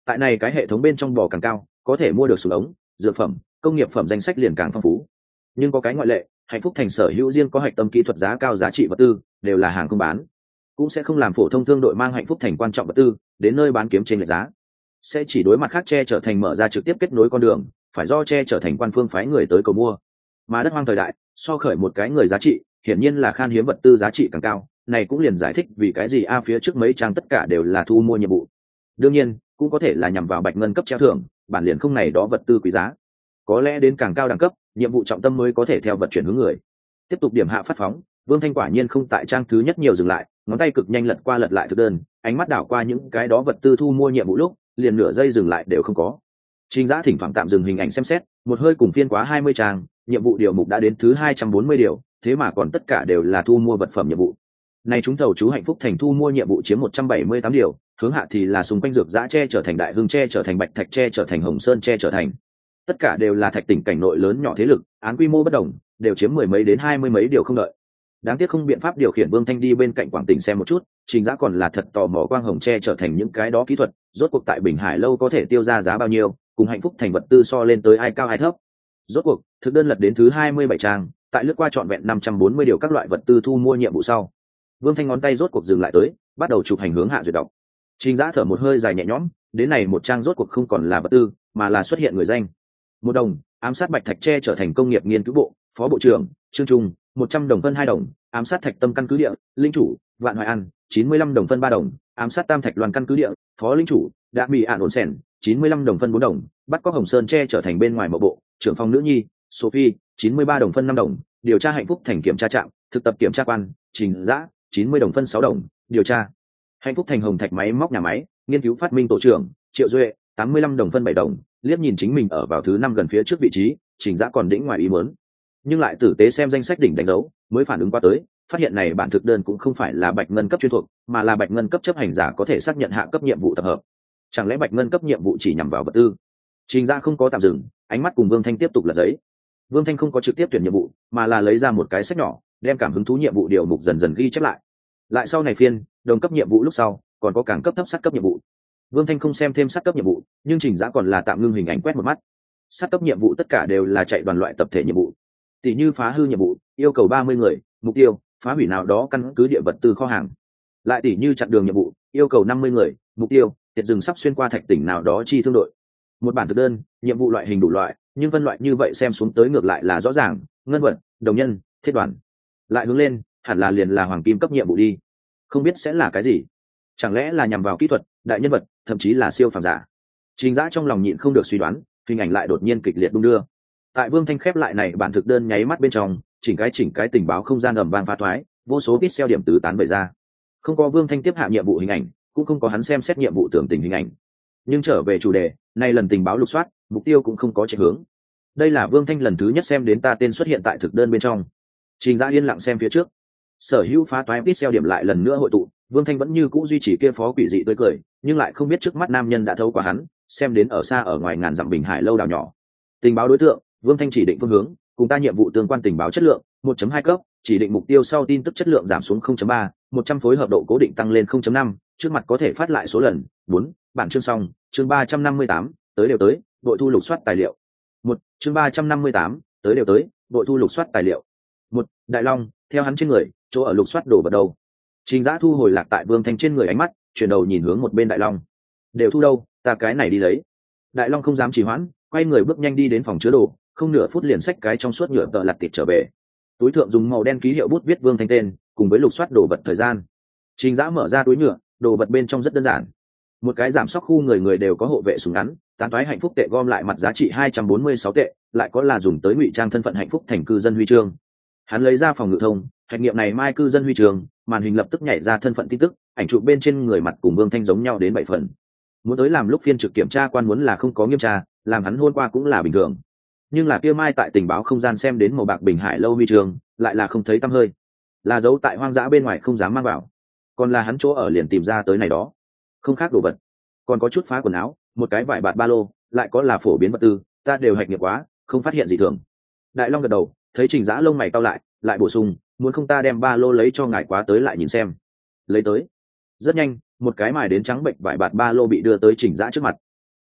Tại này cái hệ thống bên trong bò càng cao, có thể mua được súng ống, dược phẩm, công nghiệp phẩm danh sách liền càng phong phú. Nhưng có cái ngoại lệ, hạnh phúc thành sở hữu riêng có hạch tâm kỹ thuật giá cao giá trị vật tư, đều là hàng không bán, cũng sẽ không làm phổ thông thương đội mang hạnh phúc thành quan trọng vật tư đến nơi bán kiếm trên lệch giá, sẽ chỉ đối mặt khác che trở thành mở ra trực tiếp kết nối con đường, phải do che trở thành quan phương phái người tới cầu mua. Mà đất hoang thời đại, so khởi một cái người giá trị, hiển nhiên là khan hiếm vật tư giá trị càng cao, này cũng liền giải thích vì cái gì a phía trước mấy trang tất cả đều là thu mua nhiệm vụ. Đương nhiên, cũng có thể là nhằm vào bạch ngân cấp treo thưởng, bản liền không này đó vật tư quý giá. Có lẽ đến càng cao đẳng cấp, nhiệm vụ trọng tâm mới có thể theo vật chuyển hướng người. Tiếp tục điểm hạ phát phóng, Vương Thanh quả nhiên không tại trang thứ nhất nhiều dừng lại, ngón tay cực nhanh lật qua lật lại thực đơn, ánh mắt đảo qua những cái đó vật tư thu mua nhiệm vụ lúc, liền nửa giây dừng lại đều không có. Trình Dã thỉnh thoảng tạm dừng hình ảnh xem xét, một hơi cùng phiên quá hai mươi trang, nhiệm vụ điều mục đã đến thứ hai trăm bốn mươi điều, thế mà còn tất cả đều là thu mua vật phẩm nhiệm vụ. Này chúng thầu chú hạnh phúc thành thu mua nhiệm vụ chiếm một trăm bảy mươi tám điều, hướng hạ thì là xung quanh dược dã che trở thành đại hương che trở thành bạch thạch che trở thành hồng sơn che trở thành. Tất cả đều là thạch tỉnh cảnh nội lớn nhỏ thế lực, án quy mô bất đồng, đều chiếm mười mấy đến hai mươi mấy điều không đợi. Đáng tiếc không biện pháp điều khiển Vương Thanh đi bên cạnh Quảng Tỉnh xem một chút, Trình Dã còn là thật tò mò quang hồng che trở thành những cái đó kỹ thuật, rốt cuộc tại Bình Hải lâu có thể tiêu ra giá bao nhiêu, cùng hạnh phúc thành vật tư so lên tới ai cao ai thấp. Rốt cuộc, thực đơn lật đến thứ hai mươi bảy trang, tại lướt qua trọn vẹn năm trăm bốn mươi điều các loại vật tư thu mua nhiệm vụ sau, Vương Thanh ngón tay rốt cuộc dừng lại tới, bắt đầu chụp hành hướng hạ duyệt đọc. Trình Dã thở một hơi dài nhẹ nhõm, đến này một trang rốt cuộc không còn là vật tư, mà là xuất hiện người danh. Một đồng, ám sát bạch thạch tre trở thành công nghiệp nghiên cứu bộ, phó bộ trưởng, Trương Trung, một trăm đồng phân hai đồng, ám sát thạch tâm căn cứ địa, linh chủ, Vạn Hoài An, chín mươi lăm đồng phân ba đồng, ám sát tam thạch loan căn cứ địa, phó linh chủ, đã bị ản ổn sẻn, chín mươi lăm đồng phân bốn đồng, bắt có hồng sơn tre trở thành bên ngoài mộ bộ, trưởng phòng nữ nhi, Sophie, chín mươi ba đồng phân năm đồng, điều tra hạnh phúc thành kiểm tra trạm, thực tập kiểm tra quan, Trình Dã, chín mươi đồng phân sáu đồng, điều tra hạnh phúc thành hồng thạch máy móc nhà máy, nghiên cứu phát minh tổ trưởng, Triệu Duệ, tám mươi lăm đồng phân bảy đồng, liếc nhìn chính mình ở vào thứ năm gần phía trước vị trí, Trình Dã còn đỉnh ngoài ý muốn, nhưng lại tử tế xem danh sách đỉnh đánh dấu, mới phản ứng qua tới, phát hiện này bản thực đơn cũng không phải là bạch ngân cấp chuyên thuộc, mà là bạch ngân cấp chấp hành giả có thể xác nhận hạ cấp nhiệm vụ tập hợp. Chẳng lẽ bạch ngân cấp nhiệm vụ chỉ nhằm vào vật tư? Trình Dã không có tạm dừng, ánh mắt cùng Vương Thanh tiếp tục lật giấy. Vương Thanh không có trực tiếp tuyển nhiệm vụ, mà là lấy ra một cái sách nhỏ, đem cảm hứng thú nhiệm vụ điều mục dần dần ghi chép lại. Lại sau này phiên, đồng cấp nhiệm vụ lúc sau, còn có càng cấp thấp sát cấp nhiệm vụ. Vương Thanh không xem thêm sát cấp nhiệm vụ, nhưng Trình Dã còn là tạm ngưng hình ảnh quét một mắt. Sát cấp nhiệm vụ tất cả đều là chạy đoàn loại tập thể nhiệm vụ. Tỷ như phá hư nhiệm vụ, yêu cầu ba mươi người, mục tiêu phá hủy nào đó căn cứ địa vật tư kho hàng. Lại tỷ như chặn đường nhiệm vụ, yêu cầu năm mươi người, mục tiêu tiệt rừng sắp xuyên qua thạch tỉnh nào đó chi thương đội. Một bản thực đơn, nhiệm vụ loại hình đủ loại, nhưng phân loại như vậy xem xuống tới ngược lại là rõ ràng, ngân vật, đồng nhân, thiết đoàn. Lại hướng lên, hẳn là liền là hoàng kim cấp nhiệm vụ đi. Không biết sẽ là cái gì? Chẳng lẽ là nhằm vào kỹ thuật, đại nhân vật, thậm chí là siêu phàm giả? Trình Dã trong lòng nhịn không được suy đoán, hình ảnh lại đột nhiên kịch liệt đung đưa. Tại Vương Thanh khép lại này bản thực đơn nháy mắt bên trong, chỉnh cái chỉnh cái tình báo không gian ầm vang phá thoái, vô số pixel điểm tứ tán bày ra. Không có Vương Thanh tiếp hạ nhiệm vụ hình ảnh, cũng không có hắn xem xét nhiệm vụ tưởng tình hình ảnh. Nhưng trở về chủ đề, nay lần tình báo lục soát, mục tiêu cũng không có chạy hướng. Đây là Vương Thanh lần thứ nhất xem đến ta tên xuất hiện tại thực đơn bên trong. Trình Dã yên lặng xem phía trước. Sở hữu phá toái pixel điểm lại lần nữa hội tụ, Vương Thanh vẫn như cũ duy trì kia phó quỷ dị tươi cười, nhưng lại không biết trước mắt nam nhân đã thấu qua hắn, xem đến ở xa ở ngoài ngàn dặm Bình Hải lâu đảo nhỏ. Tình báo đối tượng, Vương Thanh chỉ định phương hướng, cùng ta nhiệm vụ tương quan tình báo chất lượng, một chấm hai cấp, chỉ định mục tiêu sau tin tức chất lượng giảm xuống không chấm ba, một trăm phối hợp độ cố định tăng lên không chấm năm, trước mặt có thể phát lại số lần, bốn, bản chương xong, chương ba trăm năm mươi tám, tới đều tới, đội thu lục soát tài liệu. một, chương ba trăm năm mươi tám, tới đều tới, đội thu lục soát tài liệu. một, Đại Long, theo hắn trên người, chỗ ở lục soát đồ vật đâu? Trình Dã thu hồi lạc tại Vương Thanh trên người ánh mắt, chuyển đầu nhìn hướng một bên Đại Long. Đều thu đâu, ta cái này đi lấy. Đại Long không dám trì hoãn, quay người bước nhanh đi đến phòng chứa đồ, không nửa phút liền xách cái trong suốt nhựa tợ lặt tiệp trở về. Túi thượng dùng màu đen ký hiệu bút viết Vương Thanh tên, cùng với lục soát đồ vật thời gian. Trình Dã mở ra túi nhựa, đồ vật bên trong rất đơn giản. Một cái giảm sóc khu người người đều có hộ vệ súng ngắn, tán toái hạnh phúc tệ gom lại mặt giá trị hai trăm bốn mươi sáu tệ, lại có là dùng tới ngụy trang thân phận hạnh phúc thành cư dân huy chương. Hắn lấy ra phòng ngự thông, hạch nghiệm này mai cư dân huy chương, màn hình lập tức nhảy ra thân phận tin tức, ảnh chụp bên trên người mặt cùng Vương Thanh giống nhau đến bảy phần. Muốn tới làm lúc phiên trực kiểm tra quan muốn là không có nghiêm tra, làm hắn hôn qua cũng là bình thường. Nhưng là kia mai tại tình báo không gian xem đến màu bạc Bình Hải lâu huy chương, lại là không thấy tăm hơi. Là giấu tại hoang dã bên ngoài không dám mang vào. Còn là hắn chỗ ở liền tìm ra tới này đó. Không khác đồ vật. Còn có chút phá quần áo, một cái vải bạt ba lô, lại có là phổ biến vật tư, ta đều hạch nghiệm quá, không phát hiện gì thường. Đại Long gật đầu, thấy Trình Dã lông mày cau lại, lại bổ sung, muốn không ta đem ba lô lấy cho ngài quá tới lại nhìn xem. Lấy tới. Rất nhanh, một cái mài đến trắng bệnh vải bạt ba lô bị đưa tới Trình Dã trước mặt.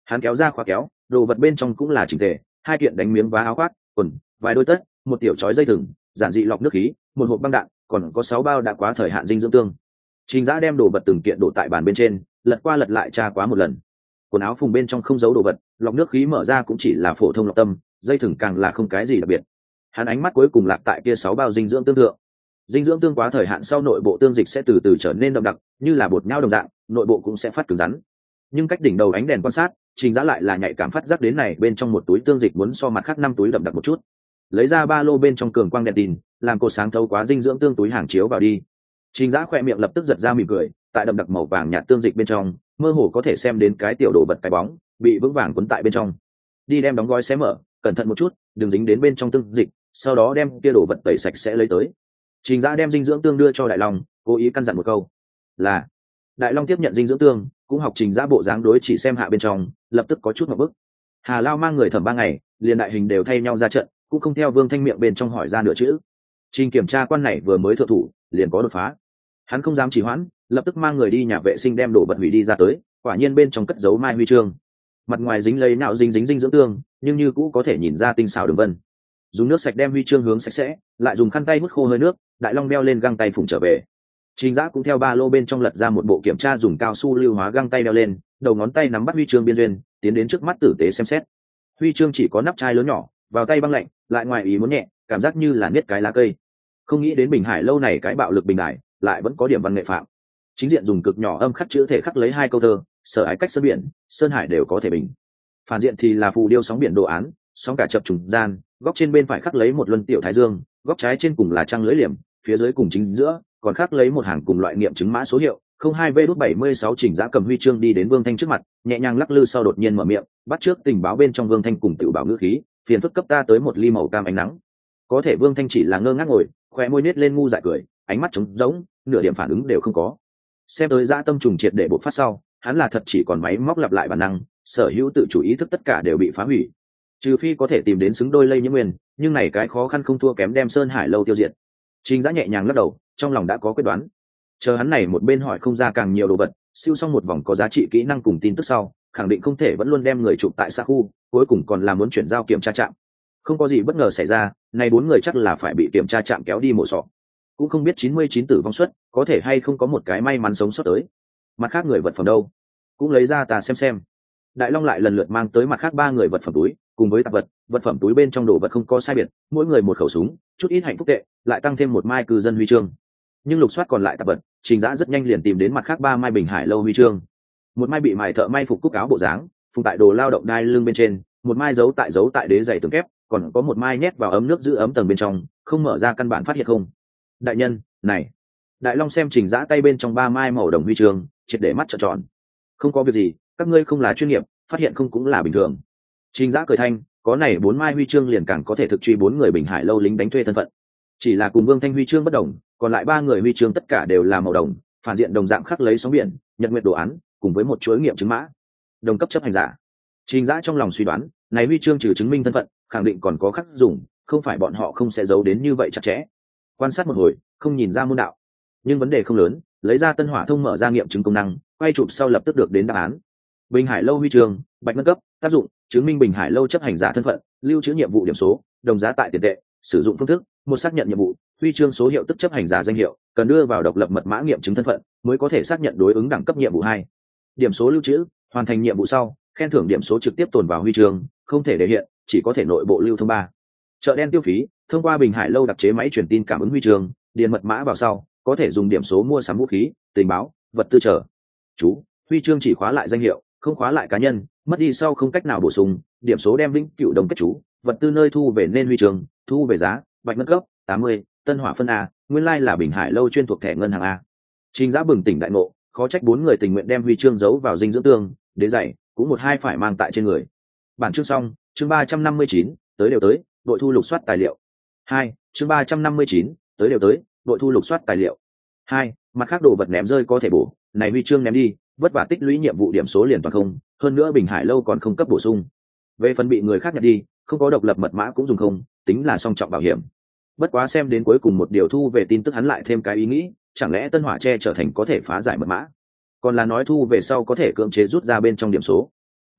Hắn kéo ra khóa kéo, đồ vật bên trong cũng là chỉnh tề, hai kiện đánh miếng vá áo khoác, quần, vài đôi tất, một tiểu chói dây thừng, giản dị lọc nước khí, một hộp băng đạn, còn có sáu bao đã quá thời hạn dinh dưỡng tương. Trình Dã đem đồ vật từng kiện đổ tại bàn bên trên, lật qua lật lại tra quá một lần. Quần áo phùng bên trong không giấu đồ vật, lọc nước khí mở ra cũng chỉ là phổ thông lọc tâm, dây thừng càng là không cái gì đặc biệt. Hắn ánh mắt cuối cùng lạc tại kia sáu bao dinh dưỡng tương thượng. Dinh dưỡng tương quá thời hạn sau nội bộ tương dịch sẽ từ từ trở nên đậm đặc, như là bột nhau đồng dạng, nội bộ cũng sẽ phát cứng rắn. Nhưng cách đỉnh đầu ánh đèn quan sát, Trình Dã lại là nhạy cảm phát giác đến này bên trong một túi tương dịch muốn so mặt khác năm túi đậm đặc một chút. Lấy ra ba lô bên trong cường quang đèn tin, làm cột sáng thấu quá dinh dưỡng tương túi hàng chiếu vào đi. Trình Dã khỏe miệng lập tức giật ra mỉm cười, tại đậm đặc màu vàng nhạt tương dịch bên trong, mơ hồ có thể xem đến cái tiểu đồ vật cái bóng, bị vững vàng cuốn tại bên trong. Đi đem đóng gói xé mở, cẩn thận một chút, đừng dính đến bên trong tương dịch, sau đó đem kia đồ vật tẩy sạch sẽ lấy tới. Trình Dã đem dinh dưỡng tương đưa cho Đại Long, cố ý căn dặn một câu, là Đại Long tiếp nhận dinh dưỡng tương, cũng học Trình Dã bộ dáng đối chỉ xem hạ bên trong, lập tức có chút ngượng bức. Hà Lao mang người thẩm ba ngày, liền đại hình đều thay nhau ra trận, cũng không theo Vương Thanh miệng bên trong hỏi ra nửa chữ. Trình kiểm tra quan này vừa mới thượng thủ, liền có đột phá. Hắn không dám trì hoãn, lập tức mang người đi nhà vệ sinh đem đồ vật hủy đi ra tới, quả nhiên bên trong cất giấu mai huy chương. Mặt ngoài dính lấy nạo dính dính dinh dưỡng tương, nhưng như cũ có thể nhìn ra tinh xảo đường vân. Dùng nước sạch đem huy chương hướng sạch sẽ, lại dùng khăn tay hút khô hơi nước, Đại Long đeo lên găng tay phụng trở về. Trình Dã cũng theo ba lô bên trong lật ra một bộ kiểm tra dùng cao su lưu hóa găng tay đeo lên, đầu ngón tay nắm bắt huy chương biên duyên, tiến đến trước mắt tử tế xem xét. Huy chương chỉ có nắp chai lớn nhỏ, vào tay băng lạnh, lại ngoài ý muốn nhẹ, cảm giác như là niết cái lá cây. Không nghĩ đến Bình Hải lâu này cái bạo lực bình đại, lại vẫn có điểm văn nghệ phạm. Chính diện dùng cực nhỏ âm khắc chữ thể khắc lấy hai câu thơ, sở ái cách sơn biển, sơn hải đều có thể bình. Phản diện thì là phù điêu sóng biển đồ án, sóng cả chập trùng gian, góc trên bên phải khắc lấy một luân tiểu thái dương, góc trái trên cùng là trăng lưỡi liềm, phía dưới cùng chính giữa còn khắc lấy một hàng cùng loại nghiệm chứng mã số hiệu không hai v bảy mươi sáu. Trình Dã cầm huy chương đi đến Vương Thanh trước mặt, nhẹ nhàng lắc lư sau đột nhiên mở miệng, bắt trước tình báo bên trong. Vương Thanh cùng tự bảo ngữ khí, phiền phức cấp ta tới một ly màu cam ánh nắng. Có thể Vương Thanh chỉ là ngơ ngác ngồi, khóe môi nết lên ngu dại cười, ánh mắt trống rỗng, nửa điểm phản ứng đều không có. Xem tới dã tâm trùng triệt để bộc phát sau, hắn là thật chỉ còn máy móc lặp lại bản năng, sở hữu tự chủ ý thức tất cả đều bị phá hủy. Trừ phi có thể tìm đến xứng đôi lây nhiễm nguyên, nhưng này cái khó khăn không thua kém đem Sơn Hải lâu tiêu diệt. Trình Dã nhẹ nhàng lắc đầu, trong lòng đã có quyết đoán. Chờ hắn này một bên hỏi không ra càng nhiều đồ vật, siêu xong một vòng có giá trị kỹ năng cùng tin tức sau, khẳng định không thể vẫn luôn đem người chụp tại xa khu, cuối cùng còn là muốn chuyển giao kiểm tra trạm. Không có gì bất ngờ xảy ra, này bốn người chắc là phải bị kiểm tra trạm kéo đi mổ sọ. Cũng không biết chín mươi chín tử vong suất, có thể hay không có một cái may mắn sống sót tới. Mặt khác người vật phẩm đâu? Cũng lấy ra ta xem xem. Đại Long lại lần lượt mang tới mặt khác ba người vật phẩm túi, cùng với tạp vật, vật phẩm túi bên trong đồ vật không có sai biệt, mỗi người một khẩu súng, chút ít hạnh phúc tệ, lại tăng thêm một mai cư dân huy chương. Nhưng lục soát còn lại tạp vật, Trình Dã rất nhanh liền tìm đến mặt khác ba mai Bình Hải lâu huy chương. Một mai bị mài thợ may phục cúc áo bộ dáng, phùng tại đồ lao động đai lưng bên trên, một mai giấu tại giấu tại đế giày tường kép, còn có một mai nhét vào ấm nước giữ ấm tầng bên trong, không mở ra căn bản phát hiện không. Đại nhân, này. Đại Long xem Trình Dã tay bên trong ba mai màu đồng huy chương, triệt để mắt trợn tròn. Không có việc gì, các ngươi không là chuyên nghiệp, phát hiện không cũng là bình thường. Trình Dã cười thanh, có này bốn mai huy chương liền càng có thể thực truy bốn người Bình Hải lâu lính đánh thuê thân phận. Chỉ là cùng Vương Thanh huy chương bất đồng, còn lại ba người huy chương tất cả đều là màu đồng, phản diện đồng dạng khắc lấy sóng biển, nhật nguyệt đồ án, cùng với một chuỗi nghiệm chứng mã. Đồng cấp chấp hành giả. Trình Dã trong lòng suy đoán, này huy chương trừ chứng minh thân phận, khẳng định còn có khắc dùng, không phải bọn họ không sẽ giấu đến như vậy chặt chẽ. Quan sát một hồi, không nhìn ra môn đạo. Nhưng vấn đề không lớn, lấy ra Tân Hỏa thông mở ra nghiệm chứng công năng, quay chụp sau lập tức được đến đáp án. Bình Hải lâu huy chương, bạch ngân cấp, tác dụng chứng minh Bình Hải lâu chấp hành giả thân phận, lưu trữ nhiệm vụ điểm số, đồng giá tại tiền tệ, sử dụng phương thức một xác nhận nhiệm vụ, huy chương số hiệu tức chấp hành giả danh hiệu, cần đưa vào độc lập mật mã nghiệm chứng thân phận mới có thể xác nhận đối ứng đẳng cấp nhiệm vụ hai. Điểm số lưu trữ, hoàn thành nhiệm vụ sau, khen thưởng điểm số trực tiếp tồn vào huy chương, không thể để hiện, chỉ có thể nội bộ lưu thông ba. Chợ đen tiêu phí, thông qua Bình Hải lâu đặc chế máy truyền tin cảm ứng huy chương, điền mật mã vào sau, có thể dùng điểm số mua sắm vũ khí, tình báo, vật tư trở. Chú, huy chương chỉ khóa lại danh hiệu, không khóa lại cá nhân, mất đi sau không cách nào bổ sung, điểm số đem vĩnh cửu đồng kết chú, vật tư nơi thu về nên huy chương, thu về giá, bạch ngân cấp tám mươi, Tân Hỏa phân A, nguyên lai là Bình Hải lâu chuyên thuộc thẻ ngân hàng A. Trình Dã bừng tỉnh đại ngộ, khó trách bốn người tình nguyện đem huy chương giấu vào dinh dưỡng tương, đế giày, cũng một hai phải mang tại trên người. Bản chương xong, chương ba trăm năm mươi chín, tới đều tới, đội thu lục soát tài liệu. hai, chương ba trăm năm mươi chín, tới đều tới, đội thu lục soát tài liệu. hai, mặt khác đồ vật ném rơi có thể bổ, này huy chương ném đi, vất vả tích lũy nhiệm vụ điểm số liền toàn không, hơn nữa Bình Hải lâu còn không cấp bổ sung. Về phần bị người khác nhặt đi, không có độc lập mật mã cũng dùng không, tính là song trọng bảo hiểm. Bất quá xem đến cuối cùng một điều thu về tin tức hắn lại thêm cái ý nghĩ, chẳng lẽ Tân Hỏa che trở thành có thể phá giải mật mã, còn là nói thu về sau có thể cưỡng chế rút ra bên trong điểm số.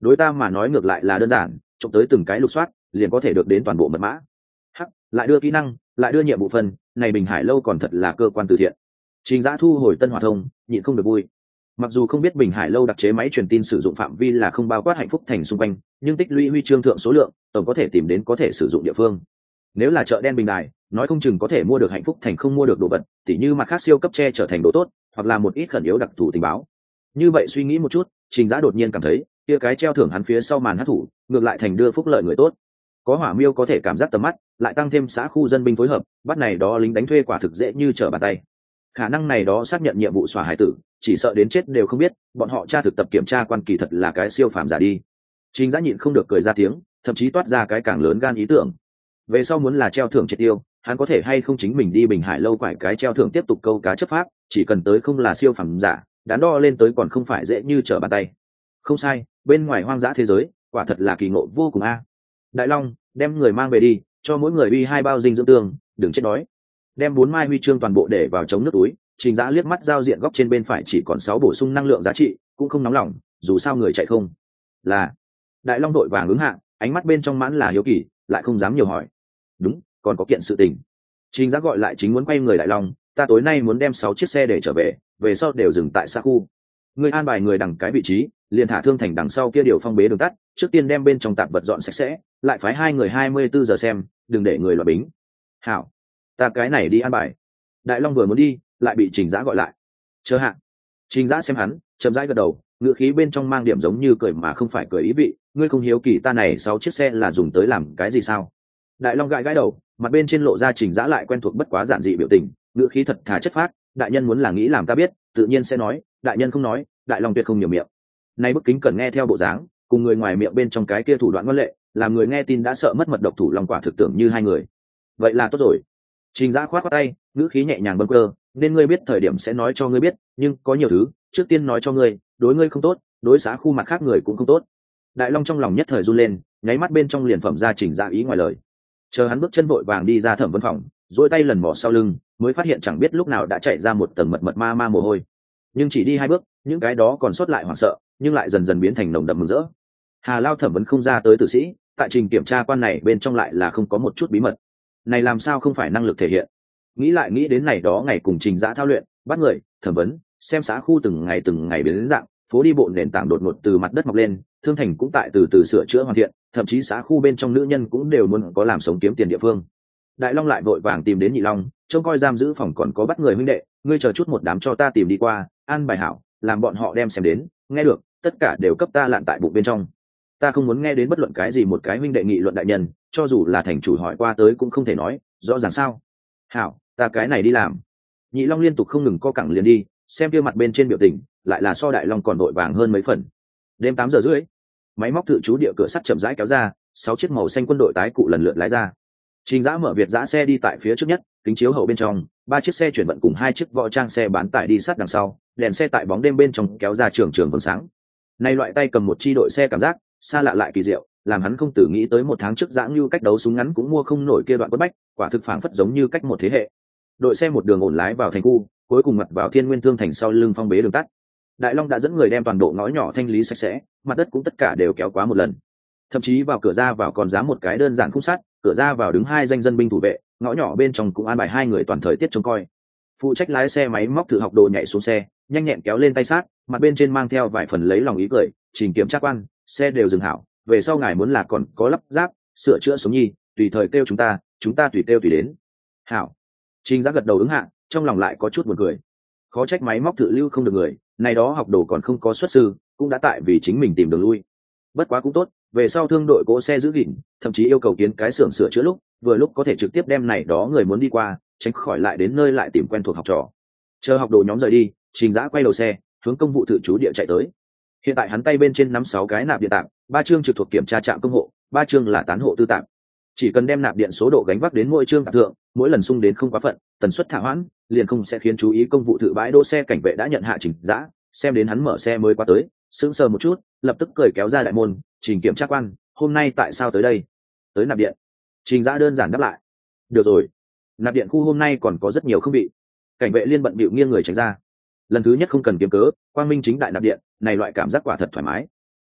đối ta mà nói ngược lại là đơn giản, trộm tới từng cái lục soát liền có thể được đến toàn bộ mật mã. Hắc, lại đưa kỹ năng, lại đưa nhiệm vụ phần, này Bình Hải lâu còn thật là cơ quan từ thiện. Trình Dã thu hồi Tân Hỏa Thông, nhịn không được vui. Mặc dù không biết Bình Hải lâu đặc chế máy truyền tin sử dụng phạm vi là không bao quát Hạnh Phúc thành xung quanh, nhưng tích lũy huy chương thượng số lượng, tổng có thể tìm đến có thể sử dụng địa phương. Nếu là chợ đen bình đài, nói không chừng có thể mua được Hạnh Phúc thành không mua được đồ vật, tỉ như mặt khác siêu cấp che trở thành đồ tốt, hoặc là một ít khẩn yếu đặc thù tình báo. Như vậy suy nghĩ một chút, Trình Dã đột nhiên cảm thấy, kia cái treo thưởng hắn phía sau màn hắc thủ, ngược lại thành đưa phúc lợi người tốt. Có Hỏa Miêu có thể cảm giác tầm mắt, lại tăng thêm xã khu dân binh phối hợp, bắt này đó lính đánh thuê quả thực dễ như trở bàn tay. Khả năng này đó xác nhận nhiệm vụ xóa hải tử, chỉ sợ đến chết đều không biết, bọn họ tra thực tập kiểm tra quan kỳ thật là cái siêu phàm giả đi. Trình Dã nhịn không được cười ra tiếng, thậm chí toát ra cái càng lớn gan ý tưởng. Về sau muốn là treo thưởng triệt tiêu, hắn có thể hay không chính mình đi Bình Hải lâu quải cái treo thưởng tiếp tục câu cá chấp pháp, chỉ cần tới không là siêu phàm giả, đắn đo lên tới còn không phải dễ như trở bàn tay. Không sai, bên ngoài hoang dã thế giới, quả thật là kỳ ngộ vô cùng a. Đại Long, đem người mang về đi, cho mỗi người uy hai bao dinh dưỡng tương, đừng chết đói. Đem bốn mai huy chương toàn bộ để vào chống nước túi, Trình Dã liếc mắt giao diện góc trên bên phải chỉ còn sáu bổ sung năng lượng giá trị, cũng không nóng lòng, dù sao người chạy không. Là. Đại Long đội vàng ứng hạ, ánh mắt bên trong mãn là hiếu kỳ, lại không dám nhiều hỏi. Đúng, còn có kiện sự tình. Trình Dã gọi lại chính muốn quay người Đại Long, ta tối nay muốn đem sáu chiếc xe để trở về, về sau đều dừng tại xa khu. Người an bài người đằng cái vị trí, liền thả Thương Thành đằng sau kia điều phong bế đường tắt, trước tiên đem bên trong tạp vật dọn sạch sẽ, lại phái hai người hai mươi bốn giờ xem, đừng để người loại bính. Hảo, ta cái này đi an bài. Đại Long vừa muốn đi, lại bị Trình Dã gọi lại. Chờ hạ. Trình Dã xem hắn, chậm rãi gật đầu, ngữ khí bên trong mang điểm giống như cười mà không phải cười ý vị, ngươi không hiếu kỳ ta này sáu chiếc xe là dùng tới làm cái gì sao? Đại Long gãi gãi đầu, mặt bên trên lộ ra Trình Dã lại quen thuộc bất quá giản dị biểu tình, ngữ khí thật thà chất phác, đại nhân muốn là nghĩ làm ta biết, tự nhiên sẽ nói, đại nhân không nói, Đại Long tuyệt không nhiều miệng. Nay bức kính cần nghe theo bộ dáng, cùng người ngoài miệng bên trong cái kia thủ đoạn ngoan lệ, làm người nghe tin đã sợ mất mật độc thủ Long quả thực tưởng như hai người. Vậy là tốt rồi. Trình Dã khoát khoát tay, ngữ khí nhẹ nhàng bâng quơ, nên ngươi biết thời điểm sẽ nói cho ngươi biết, nhưng có nhiều thứ, trước tiên nói cho ngươi, đối ngươi không tốt, đối xã khu mặt khác người cũng không tốt. Đại Long trong lòng nhất thời run lên, nháy mắt bên trong liền phẩm ra Trình Dã ý ngoài lời. Chờ hắn bước chân vội vàng đi ra thẩm vấn phòng, duỗi tay lần mò sau lưng, mới phát hiện chẳng biết lúc nào đã chạy ra một tầng mật mật ma ma mồ hôi. Nhưng chỉ đi hai bước, những cái đó còn sót lại hoảng sợ, nhưng lại dần dần biến thành nồng đậm mừng rỡ. Hà Lao thẩm vấn không ra tới tử sĩ, tại trình kiểm tra quan này bên trong lại là không có một chút bí mật. Này làm sao không phải năng lực thể hiện? Nghĩ lại nghĩ đến này đó ngày cùng Trình Dã thao luyện, bắt người, thẩm vấn, xem xã khu từng ngày từng ngày biến đến dạng, phố đi bộ nền tảng đột ngột từ mặt đất mọc lên, Thương Thành cũng tại từ từ sửa chữa hoàn thiện, thậm chí xã khu bên trong nữ nhân cũng đều muốn có làm sống kiếm tiền địa phương. Đại Long lại vội vàng tìm đến Nhị Long, trông coi giam giữ phòng còn có bắt người huynh đệ, ngươi chờ chút một đám cho ta tìm đi qua, an bài hảo, làm bọn họ đem xem đến, nghe được, tất cả đều cấp ta lạn tại bụng bên trong. Ta không muốn nghe đến bất luận cái gì một cái huynh đệ nghị luận đại nhân, cho dù là thành chủ hỏi qua tới cũng không thể nói, rõ ràng sao? Hảo, ta cái này đi làm. Nhị Long liên tục không ngừng co cẳng liền đi, xem kia mặt bên trên biểu tình, lại là so Đại Long còn vội vàng hơn mấy phần. Đêm tám giờ rưỡi, máy móc tự trú địa cửa sắt chậm rãi kéo ra, sáu chiếc màu xanh quân đội tái cụ lần lượt lái ra. Trình Dã mở Việt Dã xe đi tại phía trước nhất, kính chiếu hậu bên trong, ba chiếc xe chuyển vận cùng hai chiếc võ trang xe bán tải đi sát đằng sau, đèn xe tại bóng đêm bên trong kéo ra trường trường vầng sáng. Nay loại tay cầm một chi đội xe cảm giác xa lạ lại kỳ diệu, làm hắn không tử nghĩ tới một tháng trước Dã Ngưu cách đấu súng ngắn cũng mua không nổi kia đoạn quất bách, quả thực phảng phất giống như cách một thế hệ. Đội xe một đường ổn lái vào thành khu, cuối cùng mặt vào Thiên Nguyên Thương Thành sau lưng phong bế đường tắt. Đại Long đã dẫn người đem toàn bộ ngõ nhỏ thanh lý sạch sẽ, mặt đất cũng tất cả đều kéo quá một lần. Thậm chí vào cửa ra vào còn dám một cái đơn giản khung sắt, cửa ra vào đứng hai danh dân binh thủ vệ, ngõ nhỏ bên trong cũng an bài hai người toàn thời tiết trông coi. Phụ trách lái xe máy móc thử học đồ nhảy xuống xe, nhanh nhẹn kéo lên tay sát, mặt bên trên mang theo vài phần lấy lòng ý cười, trình kiểm tra quan, xe đều dừng hảo, về sau ngài muốn là còn có lắp ráp, sửa chữa sống nhi, tùy thời kêu chúng ta, chúng ta tùy kêu tùy đến. Hảo. Trình Dã gật đầu ứng hạ, trong lòng lại có chút buồn cười. Khó trách máy móc tự lưu không được người, này đó học đồ còn không có xuất sư, cũng đã tại vì chính mình tìm đường lui. Bất quá cũng tốt, về sau thương đội cỗ xe giữ gìn, thậm chí yêu cầu kiến cái xưởng sửa chữa lúc, vừa lúc có thể trực tiếp đem này đó người muốn đi qua, tránh khỏi lại đến nơi lại tìm quen thuộc học trò. Chờ học đồ nhóm rời đi, Trình Dã quay đầu xe, hướng công vụ tự trú địa chạy tới. Hiện tại hắn tay bên trên nắm sáu cái nạp điện tạm, ba chương trực thuộc kiểm tra trạm công hộ, ba chương là tán hộ tư tạm. Chỉ cần đem nạp điện số độ gánh vác đến mỗi chương tạm thượng, mỗi lần xung đến không quá phận, tần suất thả hoãn, liền không sẽ khiến chú ý công vụ tự bãi đỗ xe cảnh vệ đã nhận hạ Trình Dã, xem đến hắn mở xe mới qua tới, sững sờ một chút, lập tức cười kéo ra đại môn, Trình kiểm tra quan, hôm nay tại sao tới đây? Tới nạp điện. Trình Dã đơn giản đáp lại. Được rồi, nạp điện khu hôm nay còn có rất nhiều không bị. Cảnh vệ liên bận bịu nghiêng người tránh ra. Lần thứ nhất không cần kiếm cớ, quang minh chính đại nạp điện, này loại cảm giác quả thật thoải mái.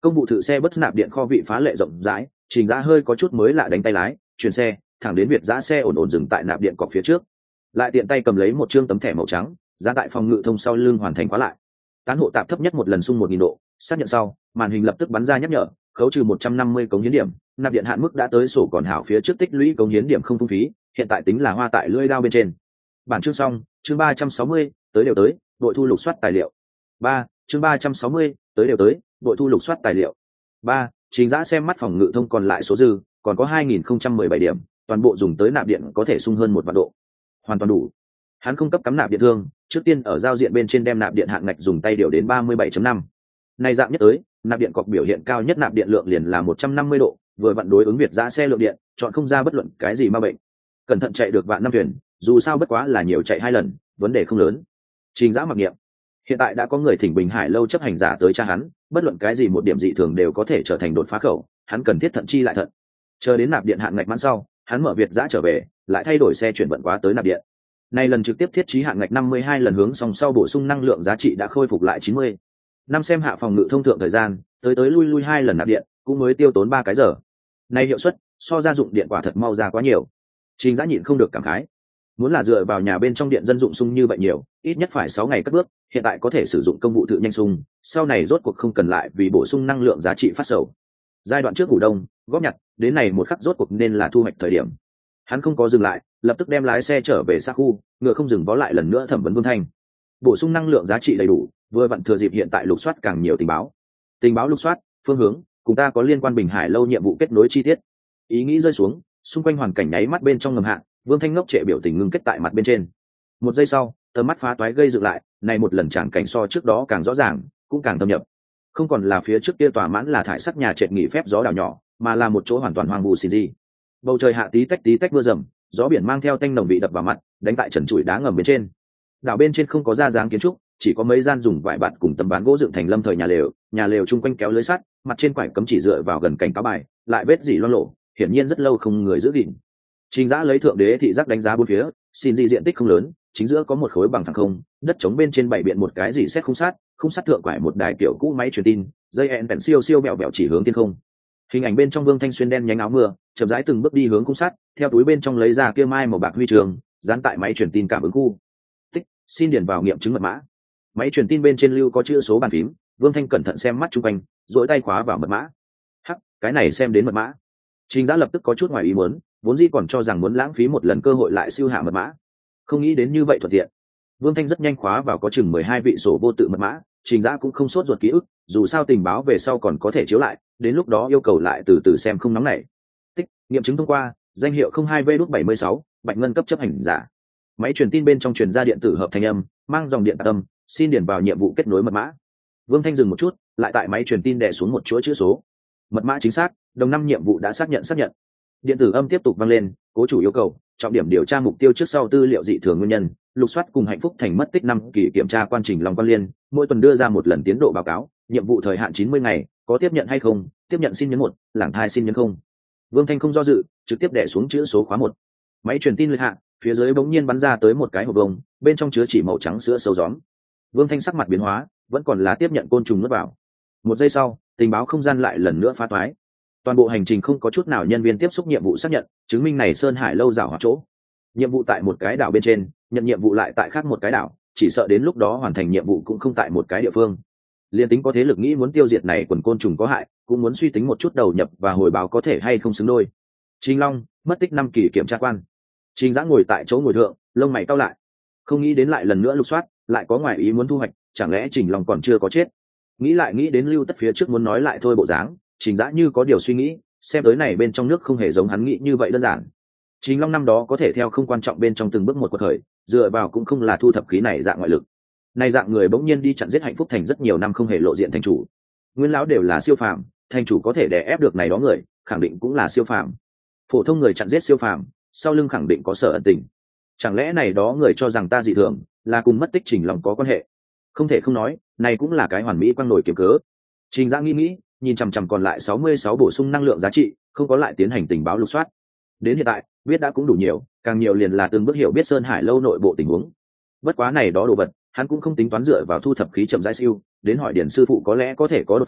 công vụ thự xe bất nạp điện kho vị phá lệ rộng rãi, Trình Dã hơi có chút mới lạ đánh tay lái chuyển xe thẳng đến Việt Dã xe ổn ổn dừng tại nạp điện cọc phía trước, lại tiện tay cầm lấy một trương tấm thẻ màu trắng giá tại phòng ngự thông sau lưng hoàn thành khóa lại. Tán hộ tạp thấp nhất một lần xung một nghìn độ, xác nhận sau màn hình lập tức bắn ra nhắc nhở khấu trừ một trăm năm mươi cống hiến điểm, nạp điện hạn mức đã tới sổ còn hảo phía trước tích lũy cống hiến điểm không phung phí, hiện tại tính là hoa tại lưỡi đao bên trên. Bản chương xong, chương ba trăm sáu mươi, tới đều tới, đội thu lục soát tài liệu. ba, chương ba trăm sáu mươi, tới đều tới, đội thu lục soát tài liệu. ba, Trình Dã xem mắt phòng ngự thông còn lại số dư, còn có hai nghìn không trăm mười bảy điểm, toàn bộ dùng tới nạp điện có thể sung hơn một vạn độ. Hoàn toàn đủ. Hắn không cấp cắm nạp điện thương, trước tiên ở giao diện bên trên đem nạp điện hạn ngạch dùng tay điều đến ba mươi bảy chấm năm. Này dạng nhất tới, nạp điện cọc biểu hiện cao nhất nạp điện lượng liền là một trăm năm mươi độ, vừa vặn đối ứng Việt Dã xe lượng điện, chọn không ra bất luận cái gì ma bệnh. Cẩn thận chạy được vạn năm thuyền, dù sao bất quá là nhiều chạy hai lần, vấn đề không lớn. Trình Dã mặc niệm, hiện tại đã có người thỉnh Bình Hải lâu chấp hành giả tới tra hắn, bất luận cái gì một điểm dị thường đều có thể trở thành đột phá khẩu, hắn cần thiết thận chi lại thận. Chờ đến nạp điện hạn ngạch mãn sau, hắn mở Việt Dã trở về, lại thay đổi xe chuyển vận quá tới nạp điện. Này lần trực tiếp thiết trí hạn ngạch năm mươi hai lần hướng song sau bổ sung năng lượng giá trị đã khôi phục lại chín mươi. Năm xem hạ phòng ngự thông thượng thời gian, tới tới lui lui hai lần nạp điện, cũng mới tiêu tốn ba cái giờ. Này hiệu suất, so gia dụng điện quả thật mau ra quá nhiều. Trình Dã nhịn không được cảm khái. Muốn là dựa vào nhà bên trong điện dân dụng sung như vậy nhiều, ít nhất phải sáu ngày cất bước, hiện tại có thể sử dụng công vụ tự nhanh sung, sau này rốt cuộc không cần lại vì bổ sung năng lượng giá trị phát sầu. Giai đoạn trước ngủ đông, góp nhặt, đến này một khắc rốt cuộc nên là thu hoạch thời điểm. Hắn không có dừng lại, lập tức đem lái xe trở về xa khu, ngựa không dừng vó lại lần nữa thẩm vấn Vương Thanh. Bổ sung năng lượng giá trị đầy đủ, vừa vặn thừa dịp hiện tại lục soát càng nhiều tình báo. Tình báo lục soát, phương hướng, cùng ta có liên quan Bình Hải lâu nhiệm vụ kết nối chi tiết. Ý nghĩ rơi xuống, xung quanh hoàn cảnh nháy mắt bên trong ngầm hạ, Vương Thanh ngốc trệ biểu tình ngưng kết tại mặt bên trên. Một giây sau, tầm mắt phá toái gây dựng lại, này một lần chẳng cảnh so trước đó càng rõ ràng, cũng càng thâm nhập. Không còn là phía trước kia tòa mãn là thải sắc nhà trệt nghỉ phép gió đảo nhỏ, mà là một chỗ hoàn toàn hoang vu xì gì. Bầu trời hạ tí tách tí tách mưa rầm, gió biển mang theo tanh nồng bị đập vào mặt, đánh tại trần trụi đá ngầm bên trên. Đảo bên trên không có ra dáng kiến trúc, chỉ có mấy gian dùng vải bạt cùng tấm ván gỗ dựng thành lâm thời nhà lều, nhà lều chung quanh kéo lưới sắt, mặt trên quải cấm chỉ dựa vào gần cảnh cáo bài, lại vết dỉ loang lộ, hiển nhiên rất lâu không người giữ gìn. Trình Dã lấy thượng đế thị giác đánh giá bốn phía, xin gì diện tích không lớn, chính giữa có một khối bằng phẳng không, đất trống bên trên bảy biện một cái gì xét khung sắt, khung sắt thượng quải một đài kiểu cũ máy truyền tin, dây ẹn bèn siêu siêu bẹo bẹo chỉ hướng thiên không. Hình ảnh bên trong Vương Thanh xuyên đen nhánh áo mưa, chậm rãi từng bước đi hướng khung sắt, theo túi bên trong lấy ra kia mai màu bạc huy trường, dán tại máy truyền tin cảm ứng khu. Tích, xin điền vào nghiệm chứng mật mã. Máy truyền tin bên trên lưu có chữ số bàn phím, Vương Thanh cẩn thận xem mắt chung quanh, duỗi tay khóa vào mật mã. Hắc, cái này xem đến mật mã. Trình Dã lập tức có chút ngoài ý muốn, vốn dĩ còn cho rằng muốn lãng phí một lần cơ hội lại siêu hạ mật mã, không nghĩ đến như vậy thuận tiện. Vương Thanh rất nhanh khóa vào có chừng mười hai vị sổ vô tự mật mã, Trình Dã cũng không sốt ruột ký ức, dù sao tình báo về sau còn có thể chiếu lại, đến lúc đó yêu cầu lại từ từ xem không nóng nảy. Tích, nghiệm chứng thông qua, danh hiệu không hai V bảy mươi sáu, Bạch Ngân cấp chấp hành giả. Máy truyền tin bên trong truyền ra điện tử hợp thành âm, mang dòng điện tạc âm, xin điền vào nhiệm vụ kết nối mật mã. Vương Thanh dừng một chút, lại tại máy truyền tin đè xuống một chuỗi chữ số. Mật mã chính xác, đồng năm nhiệm vụ đã xác nhận xác nhận. Điện tử âm tiếp tục vang lên, cố chủ yêu cầu trọng điểm điều tra mục tiêu trước sau tư liệu dị thường nguyên nhân, lục soát cùng hạnh phúc thành mất tích năm kỳ kiểm tra quan trình lòng quan liên, mỗi tuần đưa ra một lần tiến độ báo cáo, nhiệm vụ thời hạn chín mươi ngày, có tiếp nhận hay không, tiếp nhận xin nhấn một, lảng thai xin nhấn không. Vương Thanh không do dự, trực tiếp đè xuống chữ số khóa một. Máy truyền tin lệch hạ, phía dưới bỗng nhiên bắn ra tới một cái hộp bông, bên trong chứa chỉ màu trắng sữa sâu gióm. Vương Thanh sắc mặt biến hóa, vẫn còn là tiếp nhận côn trùng nuốt vào. Một giây sau, tình báo không gian lại lần nữa phá toái. Toàn bộ hành trình không có chút nào nhân viên tiếp xúc nhiệm vụ xác nhận, chứng minh này Sơn Hải lâu rảo hoạt chỗ. Nhiệm vụ tại một cái đảo bên trên, nhận nhiệm vụ lại tại khác một cái đảo, chỉ sợ đến lúc đó hoàn thành nhiệm vụ cũng không tại một cái địa phương. Liên tính có thế lực nghĩ muốn tiêu diệt này quần côn trùng có hại, cũng muốn suy tính một chút đầu nhập và hồi báo có thể hay không xứng đôi. Trình Long, mất tích năm kỳ kiểm tra quan. Trình Dã ngồi tại chỗ ngồi thượng, lông mày cau lại. Không nghĩ đến lại lần nữa lục soát, lại có ngoài ý muốn thu hoạch, chẳng lẽ Trình Long còn chưa có chết? Nghĩ lại nghĩ đến Lưu Tất phía trước muốn nói lại thôi bộ dáng, Trình Dã như có điều suy nghĩ, xem tới này bên trong nước không hề giống hắn nghĩ như vậy đơn giản. Trình Long năm đó có thể theo không quan trọng bên trong từng bước một quật khởi, dựa vào cũng không là thu thập khí này dạng ngoại lực. Này dạng người bỗng nhiên đi chặn giết hạnh phúc thành rất nhiều năm không hề lộ diện thành chủ. Nguyên lão đều là siêu phàm, thành chủ có thể đè ép được này đó người, khẳng định cũng là siêu phàm. Phổ thông người chặn giết siêu phàm, sau lưng khẳng định có sở ẩn tình. Chẳng lẽ này đó người cho rằng ta dị thường, là cùng mất tích Trình Long có quan hệ? Không thể không nói, này cũng là cái hoàn mỹ quang nổi kiếm cớ. Trình Dã nghĩ nghĩ, nhìn chằm chằm còn lại sáu mươi sáu bổ sung năng lượng giá trị, không có lại tiến hành tình báo lục soát. Đến hiện tại, biết đã cũng đủ nhiều, càng nhiều liền là từng bước hiểu biết Sơn Hải lâu nội bộ tình huống. Bất quá này đó đồ vật, hắn cũng không tính toán dựa vào thu thập khí chậm rãi siêu, đến hỏi điển sư phụ có lẽ có thể có đột phá,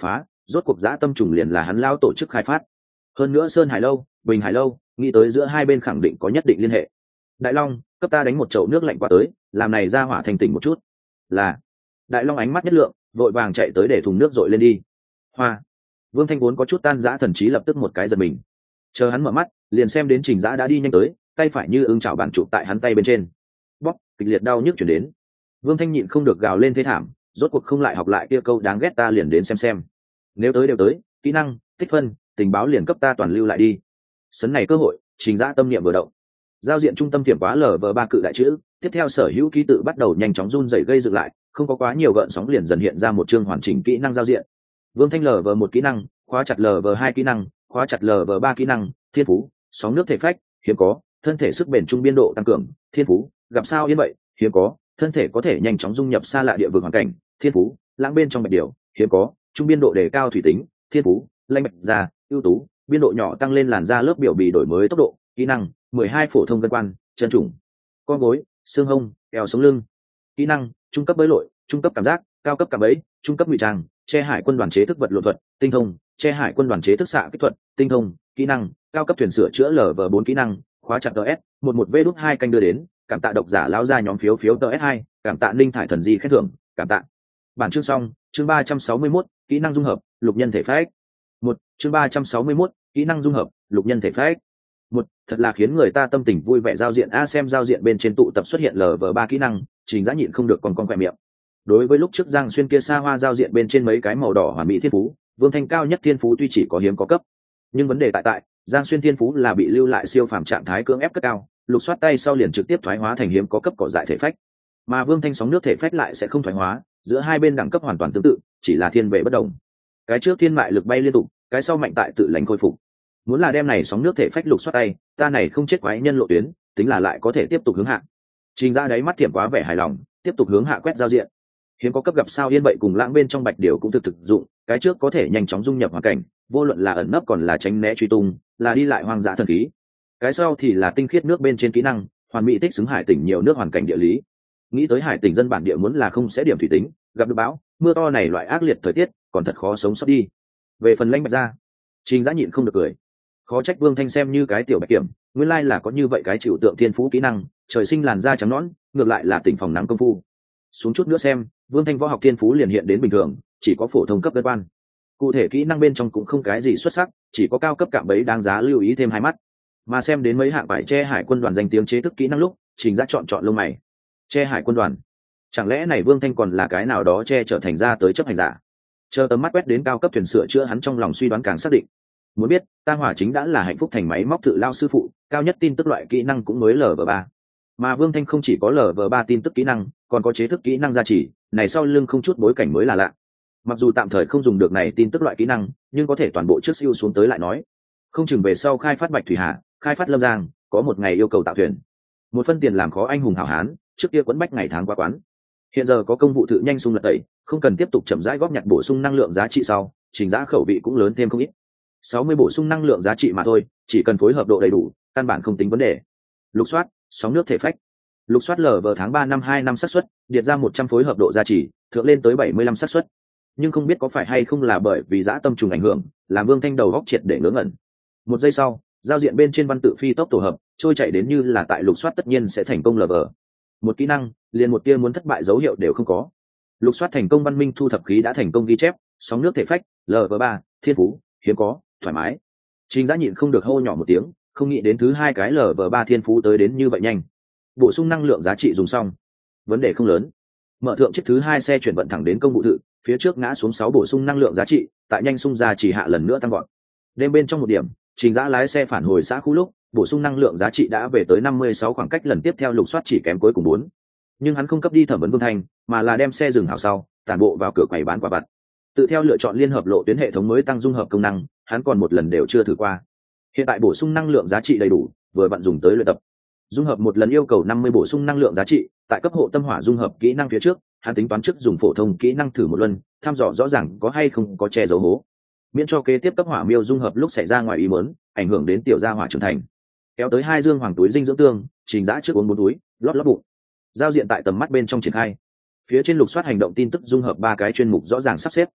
rốt cuộc dã tâm trùng liền là hắn lao tổ chức khai phát. Hơn nữa Sơn Hải lâu, Bình Hải lâu, nghĩ tới giữa hai bên khẳng định có nhất định liên hệ. Đại Long, cấp ta đánh một chậu nước lạnh qua tới, làm này ra hỏa thành tỉnh một chút. Là. Đại Long ánh mắt nhất lượng, vội vàng chạy tới để thùng nước dội lên đi. Hoa. Vương Thanh vốn có chút tan rã thần trí lập tức một cái giật mình. Chờ hắn mở mắt, liền xem đến Trình Dã đã đi nhanh tới, tay phải như ưng chảo bàn chụp tại hắn tay bên trên. Bóp, kịch liệt đau nhức chuyển đến. Vương Thanh nhịn không được gào lên thế thảm, rốt cuộc không lại học lại kia câu đáng ghét ta liền đến xem xem. Nếu tới đều tới, kỹ năng, tích phân, tình báo liền cấp ta toàn lưu lại đi. Sấn này cơ hội, Trình Dã tâm niệm vừa động. Giao diện trung tâm tiệm quá lờ vờ ba cự đại chữ, tiếp theo sở hữu ký tự bắt đầu nhanh chóng run rẩy gây dựng lại, không có quá nhiều gợn sóng liền dần hiện ra một chương hoàn chỉnh kỹ năng giao diện. Vương Thanh lờ vờ một kỹ năng, khóa chặt lờ vờ hai kỹ năng, khóa chặt lờ vờ ba kỹ năng, thiên phú, sóng nước thể phách, hiếm có, thân thể sức bền trung biên độ tăng cường, thiên phú, gặp sao yên vậy, hiếm có, thân thể có thể nhanh chóng dung nhập xa lạ địa vực hoàn cảnh, thiên phú, lãng bên trong bạch điều, hiếm có, trung biên độ đề cao thủy tính, thiên phú, lanh bạch da, ưu tú, biên độ nhỏ tăng lên làn da lớp biểu bì đổi mới tốc độ, kỹ năng, mười hai phổ thông gân quan, chân trùng, con gối, xương hông, eo sống lưng. Kỹ năng, trung cấp bơi lội, trung cấp cảm giác, cao cấp cảm ấy, trung cấp ngụy trang, che hải quân đoàn chế thức vật lộn thuật, tinh thông, che hải quân đoàn chế thức xạ kỹ thuật, tinh thông, kỹ năng, cao cấp thuyền sửa chữa lv bốn kỹ năng, khóa chặt ts một một v đúc hai canh đưa đến, cảm tạ độc giả lão gia nhóm phiếu phiếu ts hai, cảm tạ linh thải thần di khen thưởng, cảm tạ. Bản chương xong, chương ba trăm sáu mươi mốt, kỹ năng dung hợp, lục nhân thể phách. Một, chương ba trăm sáu mươi mốt, kỹ năng dung hợp, lục nhân thể phách. Một, thật là khiến người ta tâm tình vui vẻ giao diện a xem giao diện bên trên tụ tập xuất hiện lv ba kỹ năng, Trình Dã nhịn không được còn con khỏe miệng. Đối với lúc trước Giang Xuyên kia xa hoa giao diện bên trên mấy cái màu đỏ hoàn mỹ thiên phú, Vương Thanh cao nhất thiên phú tuy chỉ có hiếm có cấp, nhưng vấn đề tại tại Giang Xuyên thiên phú là bị lưu lại siêu phàm trạng thái cưỡng ép cất cao, lục soát tay sau liền trực tiếp thoái hóa thành hiếm có cấp cỏ dại thể phách, mà Vương Thanh sóng nước thể phách lại sẽ không thoái hóa, giữa hai bên đẳng cấp hoàn toàn tương tự, chỉ là thiên về bất đồng. Cái trước thiên mại lực bay liên tục, cái sau mạnh tại tự lành khôi phục. Muốn là đem này sóng nước thể phách lục soát tay, ta này không chết quái nhân lộ tuyến, tính là lại có thể tiếp tục hướng hạ. Trình Dã đáy mắt thiểm quá vẻ hài lòng, tiếp tục hướng hạ quét giao diện. Hiếm có cấp gặp sao yên vậy cùng lãng bên trong bạch điều cũng thực thực dụng, cái trước có thể nhanh chóng dung nhập hoàn cảnh, vô luận là ẩn nấp còn là tránh né truy tung, là đi lại hoang dã thần khí. Cái sau thì là tinh khiết nước bên trên kỹ năng, hoàn mỹ thích xứng hải tỉnh nhiều nước hoàn cảnh địa lý. Nghĩ tới hải tỉnh dân bản địa muốn là không sẽ điểm thủy tính, gặp được bão, mưa to này loại ác liệt thời tiết, còn thật khó sống sót đi. Về phần lãnh bạch ra, Trình Dã nhịn không được cười. Khó trách Vương Thanh xem như cái tiểu bạch kiểm, nguyên lai là có như vậy cái chịu tượng thiên phú kỹ năng, trời sinh làn da trắng nõn, ngược lại là tỉnh phòng nắng công phu. Xuống chút nữa xem, Vương Thanh võ học thiên phú liền hiện đến bình thường, chỉ có phổ thông cấp đơn quan. Cụ thể kỹ năng bên trong cũng không cái gì xuất sắc, chỉ có cao cấp cạm bẫy đáng giá lưu ý thêm hai mắt. Mà xem đến mấy hạng bài che hải quân đoàn danh tiếng chế thức kỹ năng lúc, Trình Dã chọn chọn lông mày. Che hải quân đoàn, chẳng lẽ này Vương Thanh còn là cái nào đó che trở thành ra tới chấp hành giả? Chờ tấm mắt quét đến cao cấp thuyền sửa chữa hắn trong lòng suy đoán càng xác định. Muốn biết, Tang Hỏa chính đã là hạnh phúc thành máy móc tự lao sư phụ, cao nhất tin tức loại kỹ năng cũng mới lv ba. Mà Vương Thanh không chỉ có lv ba tin tức kỹ năng, còn có chế thức kỹ năng gia trì, này sau lưng không chút bối cảnh mới là lạ. Mặc dù tạm thời không dùng được này tin tức loại kỹ năng, nhưng có thể toàn bộ trước siêu xuống tới lại nói. Không chừng về sau khai phát Bạch Thủy Hà, khai phát Lâm Giang, có một ngày yêu cầu tạo thuyền. Một phân tiền làm khó anh hùng hảo hán, trước kia quấn bách ngày tháng qua quán. Hiện giờ có công vụ thự nhanh sung lật tẩy, không cần tiếp tục chậm rãi góp nhặt bổ sung năng lượng giá trị sau, Trình Dã khẩu vị cũng lớn thêm không ít. sáu mươi bổ sung năng lượng giá trị mà thôi, chỉ cần phối hợp độ đầy đủ, căn bản không tính vấn đề. Lục soát, sóng nước thể phách. Lục soát lờ vờ tháng ba năm hai năm xác suất, điệt ra một trăm phối hợp độ giá trị, thượng lên tới bảy mươi lăm xác suất. Nhưng không biết có phải hay không là bởi vì dã tâm trùng ảnh hưởng, làm Vương Thanh đầu góc triệt để ngớ ngẩn. Một giây sau, giao diện bên trên văn tự phi tốc tổ hợp, trôi chạy đến như là tại lục soát tất nhiên sẽ thành công lờ vờ. Một kỹ năng, liền một tia muốn thất bại dấu hiệu đều không có. Lục soát thành công văn minh thu thập khí đã thành công ghi chép, sóng nước thể phách, lv ba, thiên phú, hiếm có, thoải mái. Trình Dã nhịn không được hô nhỏ một tiếng, không nghĩ đến thứ hai cái lv ba thiên phú tới đến như vậy nhanh. Bổ sung năng lượng giá trị dùng xong, vấn đề không lớn. Mở thượng chiếc thứ hai xe chuyển vận thẳng đến công vụ thự, phía trước ngã xuống sáu bổ sung năng lượng giá trị, tại nhanh sung ra chỉ hạ lần nữa tăng gọn. Đêm bên trong một điểm, Trình Dã lái xe phản hồi xã khu lúc, bổ sung năng lượng giá trị đã về tới năm mươi sáu, khoảng cách lần tiếp theo lục soát chỉ kém cuối cùng bốn. Nhưng hắn không cấp đi thẩm vấn Vương Thanh, mà là đem xe dừng hảo sau, tản bộ vào cửa quầy bán quả vặt. Tự theo lựa chọn liên hợp lộ tuyến hệ thống mới tăng dung hợp công năng, hắn còn một lần đều chưa thử qua. Hiện tại bổ sung năng lượng giá trị đầy đủ, vừa vặn dùng tới luyện tập. Dung hợp một lần yêu cầu năm mươi bổ sung năng lượng giá trị, tại cấp hộ tâm hỏa dung hợp kỹ năng phía trước, hắn tính toán trước dùng phổ thông kỹ năng thử một lần, thăm dò rõ ràng có hay không có che giấu hố, miễn cho kế tiếp cấp hỏa miêu dung hợp lúc xảy ra ngoài ý muốn, ảnh hưởng đến tiểu gia hỏa trưởng thành. Kéo tới hai dương hoàng túi dinh dưỡng tương, Trình Dã trước uống bốn túi, lót lót bụng. Giao diện tại tầm mắt bên trong triển khai, phía trên lục soát hành động tin tức dung hợp ba cái chuyên mục rõ ràng sắp xếp.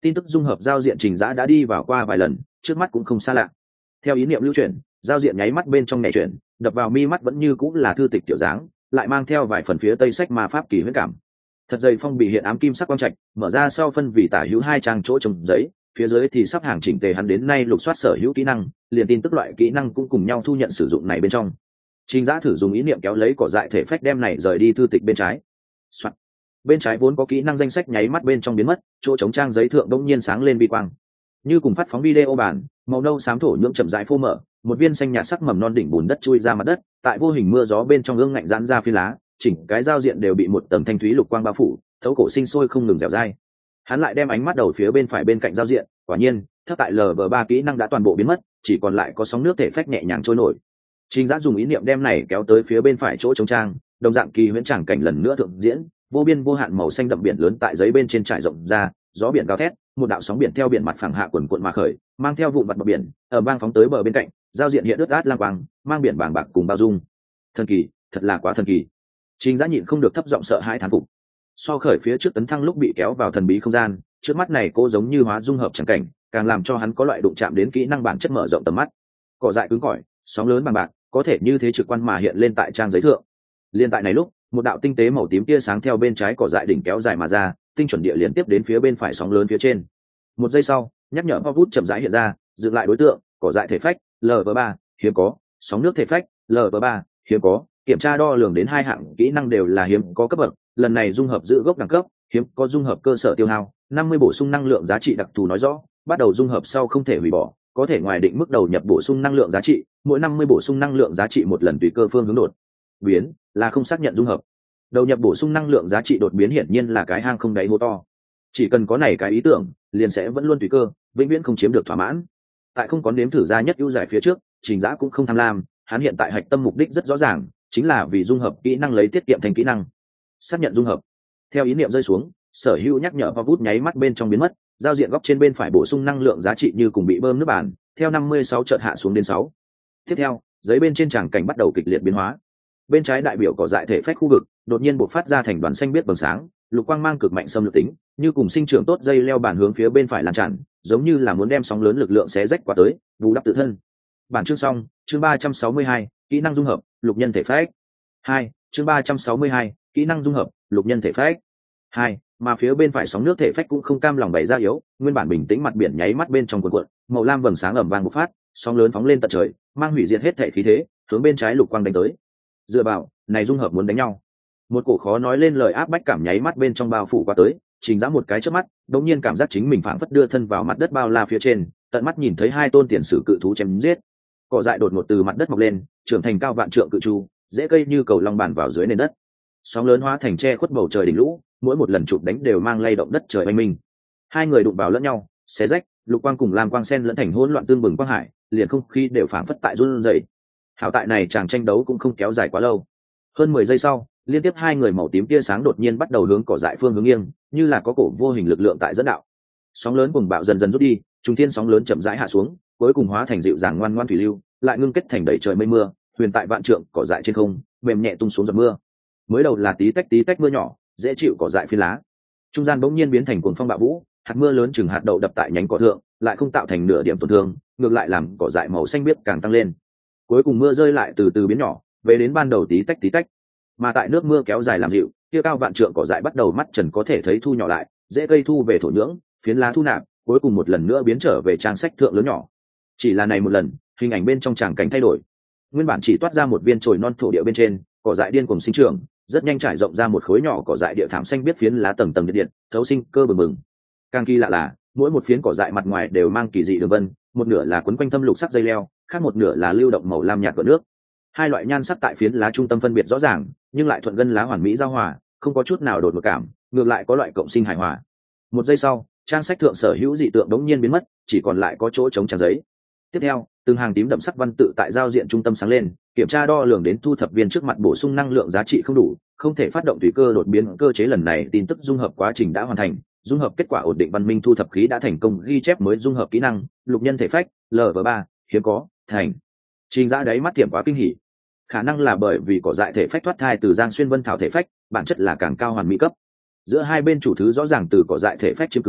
tin tức dung hợp giao diện Trình Dã đã đi vào qua vài lần, trước mắt cũng không xa lạ. Theo ý niệm lưu chuyển, giao diện nháy mắt bên trong nhẹ chuyển, đập vào mi mắt vẫn như cũng là thư tịch tiểu dáng, lại mang theo vài phần phía tây sách ma pháp kỳ huyễn cảm. Thật dày phong bì hiện ám kim sắc quang trạch, mở ra sau phân vì tả hữu hai trang chỗ trồng giấy, phía dưới thì sắp hàng chỉnh tề hắn đến nay lục soát sở hữu kỹ năng, liền tin tức loại kỹ năng cũng cùng nhau thu nhận sử dụng này bên trong. Trình Dã thử dùng ý niệm kéo lấy cỏ dại thể phách đem này rời đi thư tịch bên trái. Soạn. Bên trái vốn có kỹ năng danh sách nháy mắt bên trong biến mất, chỗ trống trang giấy thượng đông nhiên sáng lên vi quang. Như cùng phát phóng video bản, màu nâu xám thổ nhưỡng chậm rãi phô mở, một viên xanh nhạt sắc mầm non đỉnh bùn đất chui ra mặt đất, tại vô hình mưa gió bên trong ương ngạnh giãn ra phi lá, chỉnh cái giao diện đều bị một tầng thanh thúy lục quang bao phủ, thấu cổ sinh sôi không ngừng dẻo dai. Hắn lại đem ánh mắt đầu phía bên phải bên cạnh giao diện, quả nhiên, thấp tại lờ vê ba kỹ năng đã toàn bộ biến mất, chỉ còn lại có sóng nước thể phách nhẹ nhàng trôi nổi. Trình Dã dùng ý niệm đem này kéo tới phía bên phải chỗ trống trang, đồng dạng kỳ huyễn tràng cảnh lần nữa thượng diễn, vô biên vô hạn màu xanh đậm biển lớn tại giấy bên trên trải rộng ra, gió biển gào thét, một đạo sóng biển theo biển mặt phẳng hạ quần cuộn mà khởi, mang theo vụn vặt bờ biển, ở bang phóng tới bờ bên cạnh, giao diện hiện ướt át lang quang, mang biển bàng bạc cùng bao dung. Thần kỳ, thật là quá thần kỳ. Trình Dã nhịn không được thấp giọng sợ hãi thán phục. So khởi phía trước tấn thăng lúc bị kéo vào thần bí không gian, trước mắt này cô giống như hóa dung hợp chẳng cảnh, càng làm cho hắn có loại đụng chạm đến kỹ năng bản chất mở rộng tầm mắt. Cỏ dại cứng cỏi, sóng lớn bằng bạc, có thể như thế trực quan mà hiện lên tại trang giấy thượng. Liên tại này lúc, một đạo tinh tế màu tím tia sáng theo bên trái cỏ dại đỉnh kéo dài mà ra, tinh chuẩn địa liên tiếp đến phía bên phải sóng lớn phía trên. Một giây sau, nhắc nhở pop bút chậm rãi hiện ra, dựng lại đối tượng, cỏ dại thể phách, lv ba, hiếm có, sóng nước thể phách, lv ba, hiếm có, kiểm tra đo lường đến hai hạng kỹ năng đều là hiếm có cấp bậc, lần này dung hợp giữ gốc đẳng cấp, hiếm có dung hợp cơ sở tiêu hao, năm mươi bổ sung năng lượng giá trị đặc thù nói rõ, bắt đầu dung hợp sau không thể hủy bỏ, có thể ngoài định mức đầu nhập bổ sung năng lượng giá trị, mỗi năm mươi bổ sung năng lượng giá trị một lần tùy cơ phương hướng đột biến, là không xác nhận dung hợp. Đầu nhập bổ sung năng lượng giá trị đột biến hiển nhiên là cái hang không đáy hố to. Chỉ cần có này cái ý tưởng, liền sẽ vẫn luôn tùy cơ, vĩnh viễn không chiếm được thỏa mãn. Tại không có nếm thử ra nhất ưu giải phía trước, Trình Dã cũng không tham lam, hắn hiện tại hạch tâm mục đích rất rõ ràng, chính là vì dung hợp kỹ năng lấy tiết kiệm thành kỹ năng. Xác nhận dung hợp. Theo ý niệm rơi xuống, sở hữu nhắc nhở và bút nháy mắt bên trong biến mất, giao diện góc trên bên phải bổ sung năng lượng giá trị như cùng bị bơm nước bàn, theo năm mươi sáu chợt hạ xuống đến sáu. Tiếp theo, giấy bên trên tràng cảnh bắt đầu kịch liệt biến hóa. Bên trái đại biểu cỏ dại thể phách khu vực, đột nhiên bộc phát ra thành đoàn xanh biết bừng sáng, lục quang mang cực mạnh xâm lược tính, như cùng sinh trưởng tốt dây leo bản hướng phía bên phải lan tràn, giống như là muốn đem sóng lớn lực lượng xé rách qua tới, bù đắp tự thân. Bản chương xong, chương ba trăm sáu mươi hai, kỹ năng dung hợp, lục nhân thể phách. hai, chương ba trăm sáu mươi hai, kỹ năng dung hợp, lục nhân thể phách. hai, mà phía bên phải sóng nước thể phách cũng không cam lòng bày ra yếu, nguyên bản bình tĩnh mặt biển nháy mắt bên trong cuộn cuộn, màu lam vầng sáng ẩm vàng bộc phát, sóng lớn phóng lên tận trời, mang hủy diệt hết thể khí thế, hướng bên trái lục quang đánh tới. Dựa vào, này dung hợp muốn đánh nhau. Một cổ khó nói lên lời áp bách cảm nháy mắt bên trong bao phủ qua tới, Trình Dã một cái chớp mắt, đột nhiên cảm giác chính mình phảng phất đưa thân vào mặt đất bao la phía trên, tận mắt nhìn thấy hai tôn tiền sử cự thú chém giết. Cỏ dại đột ngột từ mặt đất mọc lên, trưởng thành cao vạn trượng cự chu, dễ cây như cầu long bản vào dưới nền đất. Sóng lớn hóa thành che khuất bầu trời đỉnh lũ, mỗi một lần chụp đánh đều mang lay động đất trời oanh minh. Hai người đụng vào lẫn nhau, xé rách, lục quang cùng lam quang xen lẫn thành hỗn loạn tương bừng quang hải, liền không khí đều phảng phất tại run rẩy. Hảo tại này chàng tranh đấu cũng không kéo dài quá lâu. Hơn mười giây sau, liên tiếp hai người màu tím tia sáng đột nhiên bắt đầu hướng cỏ dại phương hướng nghiêng, như là có cổ vô hình lực lượng tại dẫn đạo. Sóng lớn cuồng bạo dần dần rút đi, trung thiên sóng lớn chậm rãi hạ xuống, cuối cùng hóa thành dịu dàng ngoan ngoãn thủy lưu, lại ngưng kết thành đầy trời mây mưa, huyền tại vạn trượng cỏ dại trên không, mềm nhẹ tung xuống giọt mưa. Mới đầu là tí tách tí tách mưa nhỏ, dễ chịu cỏ dại phi lá. Trung gian bỗng nhiên biến thành cuồng phong bạo vũ, hạt mưa lớn chừng hạt đậu đập tại nhánh cỏ thượng, lại không tạo thành nửa điểm tổn thương, ngược lại làm cỏ dại màu xanh biếc càng tăng lên. Cuối cùng mưa rơi lại từ từ biến nhỏ, về đến ban đầu tí tách tí tách. Mà tại nước mưa kéo dài làm dịu, kia cao vạn trượng cỏ dại bắt đầu mắt trần có thể thấy thu nhỏ lại, dễ cây thu về thổ nhưỡng, phiến lá thu nạp, cuối cùng một lần nữa biến trở về trang sách thượng lớn nhỏ. Chỉ là này một lần, hình ảnh bên trong tràng cảnh thay đổi. Nguyên bản chỉ toát ra một viên chồi non thổ địa bên trên, cỏ dại điên cuồng sinh trưởng, rất nhanh trải rộng ra một khối nhỏ cỏ dại địa thảm xanh biết phiến lá tầng tầng điện điện, thấu sinh cơ bừng bừng. Càng kỳ lạ là, mỗi một phiến cỏ dại mặt ngoài đều mang kỳ dị đường vân, một nửa là quấn quanh thâm lục sắc dây leo, khác một nửa là lưu động màu lam nhạt của nước. Hai loại nhan sắc tại phiến lá trung tâm phân biệt rõ ràng, nhưng lại thuận gân lá hoàn mỹ giao hòa, không có chút nào đột ngột cảm, ngược lại có loại cộng sinh hài hòa. Một giây sau, trang sách thượng sở hữu dị tượng đống nhiên biến mất, chỉ còn lại có chỗ trống trang giấy. Tiếp theo, từng hàng tím đậm sắc văn tự tại giao diện trung tâm sáng lên, kiểm tra đo lường đến thu thập viên trước mặt bổ sung năng lượng giá trị không đủ, không thể phát động tùy cơ đột biến cơ chế lần này tin tức dung hợp quá trình đã hoàn thành, dung hợp kết quả ổn định văn minh thu thập khí đã thành công ghi chép mới dung hợp kỹ năng, lục nhân thể phách, lv ba, hiếm có, thành. Trình Dã đáy mắt tiệm quá kinh hỉ. Khả năng là bởi vì cỏ dại thể phách thoát thai từ Giang Xuyên Vân Thảo thể phách, bản chất là càng cao hoàn mỹ cấp. Giữa hai bên chủ thứ rõ ràng từ cỏ dại thể phách chiếm cứ,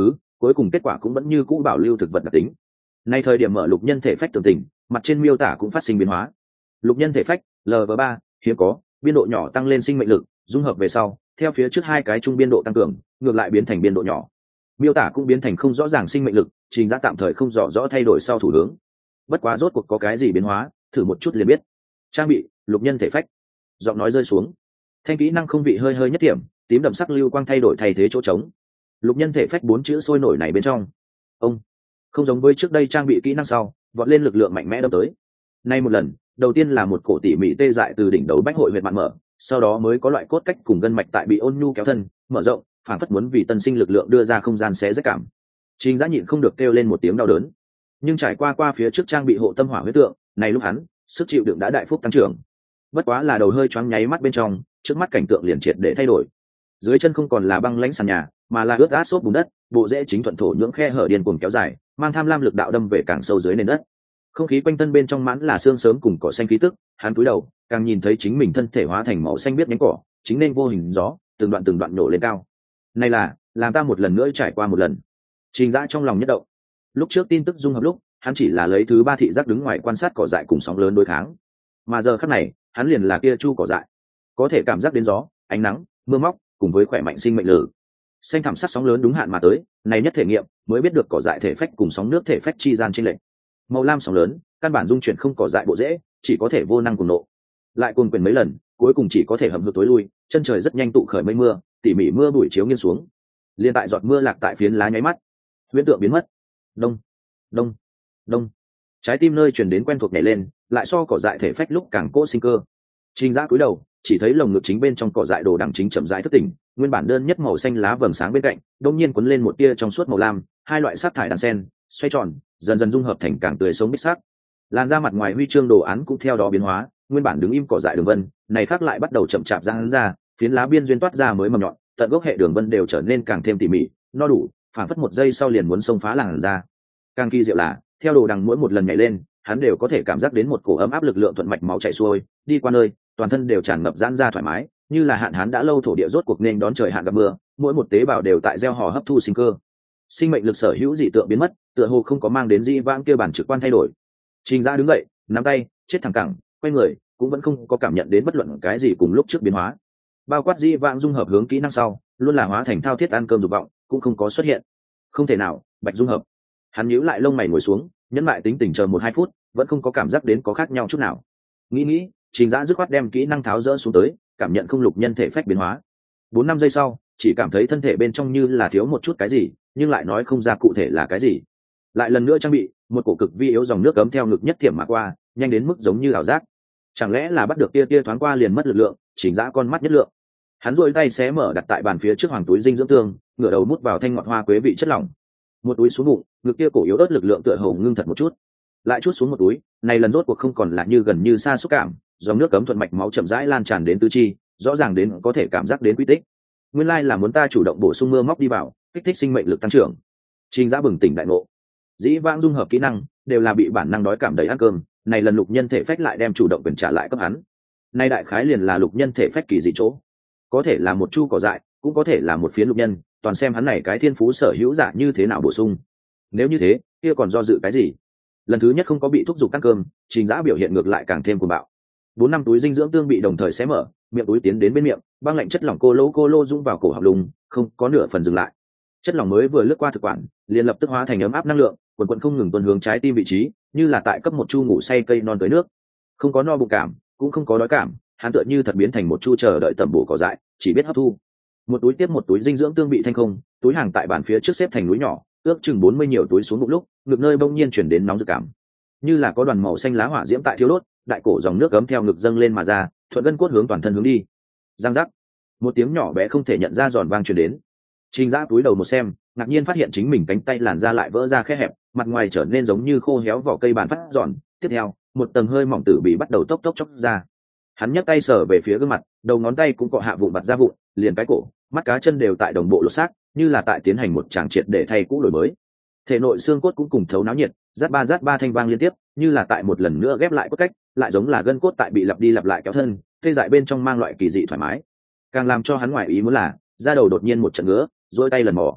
cuối cùng kết quả cũng vẫn như cũ bảo lưu thực vật đặc tính. Nay thời điểm mở lục nhân thể phách tường tình, mặt trên miêu tả cũng phát sinh biến hóa. Lục nhân thể phách L V ba hiếm có, biên độ nhỏ tăng lên sinh mệnh lực, dung hợp về sau theo phía trước hai cái trung biên độ tăng cường, ngược lại biến thành biên độ nhỏ. Miêu tả cũng biến thành không rõ ràng sinh mệnh lực, Trình Dã tạm thời không rõ rõ thay đổi sau thủ hướng. Bất quá rốt cuộc có cái gì biến hóa, thử một chút liền biết. Trang bị lục nhân thể phách. Giọng nói rơi xuống, thanh kỹ năng không vị hơi hơi nhất điểm, tím đậm sắc lưu quang thay đổi thay thế chỗ trống. Lục nhân thể phách bốn chữ sôi nổi này bên trong. Ông không giống với trước đây trang bị kỹ năng sau, vọt lên lực lượng mạnh mẽ đâm tới. Nay một lần, đầu tiên là một cổ tỉ mỉ tê dại từ đỉnh đầu bách hội huyệt mạn mở, sau đó mới có loại cốt cách cùng gân mạch tại bị ôn nhu kéo thân mở rộng, phản phất muốn vì tân sinh lực lượng đưa ra không gian xé rách cảm. Trình Dã nhịn không được kêu lên một tiếng đau đớn, nhưng trải qua qua phía trước trang bị hộ tâm hỏa huyết tượng, này lúc hắn sức chịu đựng đã đại phúc tăng trưởng. Bất quá là đầu hơi choáng nháy mắt bên trong, trước mắt cảnh tượng liền triệt để thay đổi. Dưới chân không còn là băng lãnh sàn nhà, mà là ướt át xốp bùn đất, bộ rễ chính thuận thổ nhưỡng khe hở điên cuồng kéo dài, mang tham lam lực đạo đâm về càng sâu dưới nền đất. Không khí quanh thân bên trong mãn là xương sớm cùng cỏ xanh khí tức, hắn cúi đầu, càng nhìn thấy chính mình thân thể hóa thành màu xanh biếc nhánh cỏ, chính nên vô hình gió, từng đoạn từng đoạn nổ lên cao. Này là, làm ta một lần nữa trải qua một lần. Trình Dã trong lòng nhất động. Lúc trước tin tức dung hợp lúc, hắn chỉ là lấy thứ ba thị giác đứng ngoài quan sát cỏ dại cùng sóng lớn đối kháng, mà giờ khắc này, hắn liền là kia chu cỏ dại, có thể cảm giác đến gió, ánh nắng, mưa móc, cùng với khỏe mạnh sinh mệnh lực. Xanh thẳm sắc sóng lớn đúng hạn mà tới, này nhất thể nghiệm, mới biết được cỏ dại thể phách cùng sóng nước thể phách chi gian chênh lệch. Màu lam sóng lớn, căn bản dung chuyển không cỏ dại bộ rễ, chỉ có thể vô năng cùng nộ. Lại cuồng quyền mấy lần, cuối cùng chỉ có thể hầm hực tối lui, chân trời rất nhanh tụ khởi mây mưa, tỉ mỉ mưa bụi chiếu nghiêng xuống. Liên tại giọt mưa lạc tại phiến lá nháy mắt, huyễn tượng biến mất. Đông, đông, đông. Trái tim nơi truyền đến quen thuộc nhảy lên, lại so cỏ dại thể phách lúc càng cỗ sinh cơ. Trình Dã cúi đầu, chỉ thấy lồng ngực chính bên trong cỏ dại đồ đằng chính chậm rãi thức tỉnh, nguyên bản đơn nhất màu xanh lá vầng sáng bên cạnh, đột nhiên cuốn lên một tia trong suốt màu lam, hai loại sắc thải đan sen, xoay tròn, dần dần dung hợp thành càng tươi sống bích sắc. Làn da mặt ngoài huy chương đồ án cũng theo đó biến hóa, nguyên bản đứng im cỏ dại đường vân, này khác lại bắt đầu chậm chạp giãn ra, phiến lá biên duyên toát ra mới mầm nhọn, tận gốc hệ đường vân đều trở nên càng thêm tỉ mỉ, no đủ, phản phất một giây sau liền muốn xông phá làn da. Càng kỳ diệu là, theo đồ đằng mỗi một lần nhảy lên, hắn đều có thể cảm giác đến một cổ ấm áp lực lượng thuận mạch máu chảy xuôi, đi qua nơi, toàn thân đều tràn ngập giãn ra thoải mái, như là hạn hán đã lâu thổ địa rốt cuộc nên đón trời hạn gặp mưa, mỗi một tế bào đều tại gieo hò hấp thu sinh cơ. Sinh mệnh lực sở hữu dị tượng biến mất, tựa hồ không có mang đến dị vãng kia bản trực quan thay đổi. Trình Dã đứng dậy, nắm tay, chết thẳng cẳng, quay người, cũng vẫn không có cảm nhận đến bất luận cái gì cùng lúc trước biến hóa. Bao quát dị vãng dung hợp hướng kỹ năng sau, luôn là hóa thành thao thiết ăn cơm dục vọng, cũng không có xuất hiện. Không thể nào, bạch dung hợp. Hắn nhíu lại lông mày ngồi xuống, nhẫn lại tính tình chờ một hai phút, vẫn không có cảm giác đến có khác nhau chút nào. Nghĩ nghĩ, Trình Dã dứt khoát đem kỹ năng tháo rỡ xuống tới, cảm nhận không lục nhân thể phách biến hóa. Bốn năm giây sau, chỉ cảm thấy thân thể bên trong như là thiếu một chút cái gì, nhưng lại nói không ra cụ thể là cái gì. Lại lần nữa trang bị, một cổ cực vi yếu dòng nước cấm theo ngực nhất thiểm mà qua, nhanh đến mức giống như ảo giác. Chẳng lẽ là bắt được tia tia thoáng qua liền mất lực lượng, Trình Dã con mắt nhất lượng. Hắn duỗi tay xé mở đặt tại bàn phía trước hoàng túi dinh dưỡng tương, ngửa đầu mút vào thanh ngọt hoa quế vị chất lỏng. Một túi xuống bụng, ngực kia cổ yếu ớt lực lượng tựa hồ ngưng thật một chút. Lại chút xuống một túi, này lần rốt cuộc không còn là như gần như xa xúc cảm, dòng nước cấm thuận mạch máu chậm rãi lan tràn đến tứ chi, rõ ràng đến có thể cảm giác đến quy tích. Nguyên lai là muốn ta chủ động bổ sung mưa móc đi vào, kích thích sinh mệnh lực tăng trưởng. Trình Dã bừng tỉnh đại ngộ. Dĩ vãng dung hợp kỹ năng đều là bị bản năng đói cảm đầy ăn cơm, này lần lục nhân thể phách lại đem chủ động quyền trả lại cấp hắn. Nay đại khái liền là lục nhân thể phách kỳ dị chỗ, có thể là một chu cỏ dại, cũng có thể là một phiến lục nhân, toàn xem hắn này cái thiên phú sở hữu giả như thế nào bổ sung. Nếu như thế, kia còn do dự cái gì? Lần thứ nhất không có bị thúc giục ăn cơm, Trình Dã biểu hiện ngược lại càng thêm cuồng bạo. Bốn năm túi dinh dưỡng tương bị đồng thời xé mở, miệng túi tiến đến bên miệng, băng lạnh chất lỏng cô lô cô lô dũng vào cổ họng lùng, không có nửa phần dừng lại. Chất lỏng mới vừa lướt qua thực quản, liền lập tức hóa thành ấm áp năng lượng, quần quần không ngừng tuôn hướng trái tim vị trí, như là tại cấp một chu ngủ say cây non tới nước. Không có no bụng cảm, cũng không có đói cảm, hắn tựa như thật biến thành một chu chờ đợi tẩm bổ cỏ dại, chỉ biết hấp thu. Một túi tiếp một túi dinh dưỡng tương bị thanh không, túi hàng tại bàn phía trước xếp thành núi nhỏ, ước chừng bốn mươi nhiều túi xuống bụng lúc, ngực nơi bỗng nhiên chuyển đến nóng rực cảm, như là có đoàn màu xanh lá hỏa diễm tại thiêu đốt, đại cổ dòng nước ấm theo ngực dâng lên mà ra, thuận gân cốt hướng toàn thân hướng đi. Giang giác, một tiếng nhỏ bé không thể nhận ra giòn vang truyền đến. Trình Dã túi đầu một xem, ngạc nhiên phát hiện chính mình cánh tay làn da lại vỡ ra khe hẹp, mặt ngoài trở nên giống như khô héo vỏ cây bàn phát giòn. Tiếp theo, một tầng hơi mỏng tử bị bắt đầu tốc tốc chốc ra. Hắn nhấc tay sờ về phía gương mặt, đầu ngón tay cũng cọ hạ vụn vặt ra vụn, liền cái cổ, mắt cá chân đều tại đồng bộ lột xác, như là tại tiến hành một tràng triệt để thay cũ đổi mới. Thể nội xương cốt cũng cùng thấu náo nhiệt, rát ba rát ba thanh vang liên tiếp, như là tại một lần nữa ghép lại cốt cách, lại giống là gân cốt tại bị lặp đi lặp lại kéo thân, tê dại bên trong mang loại kỳ dị thoải mái. Càng làm cho hắn ngoài ý muốn là, da đầu đột nhiên một trận ngứa, duỗi tay lần mò.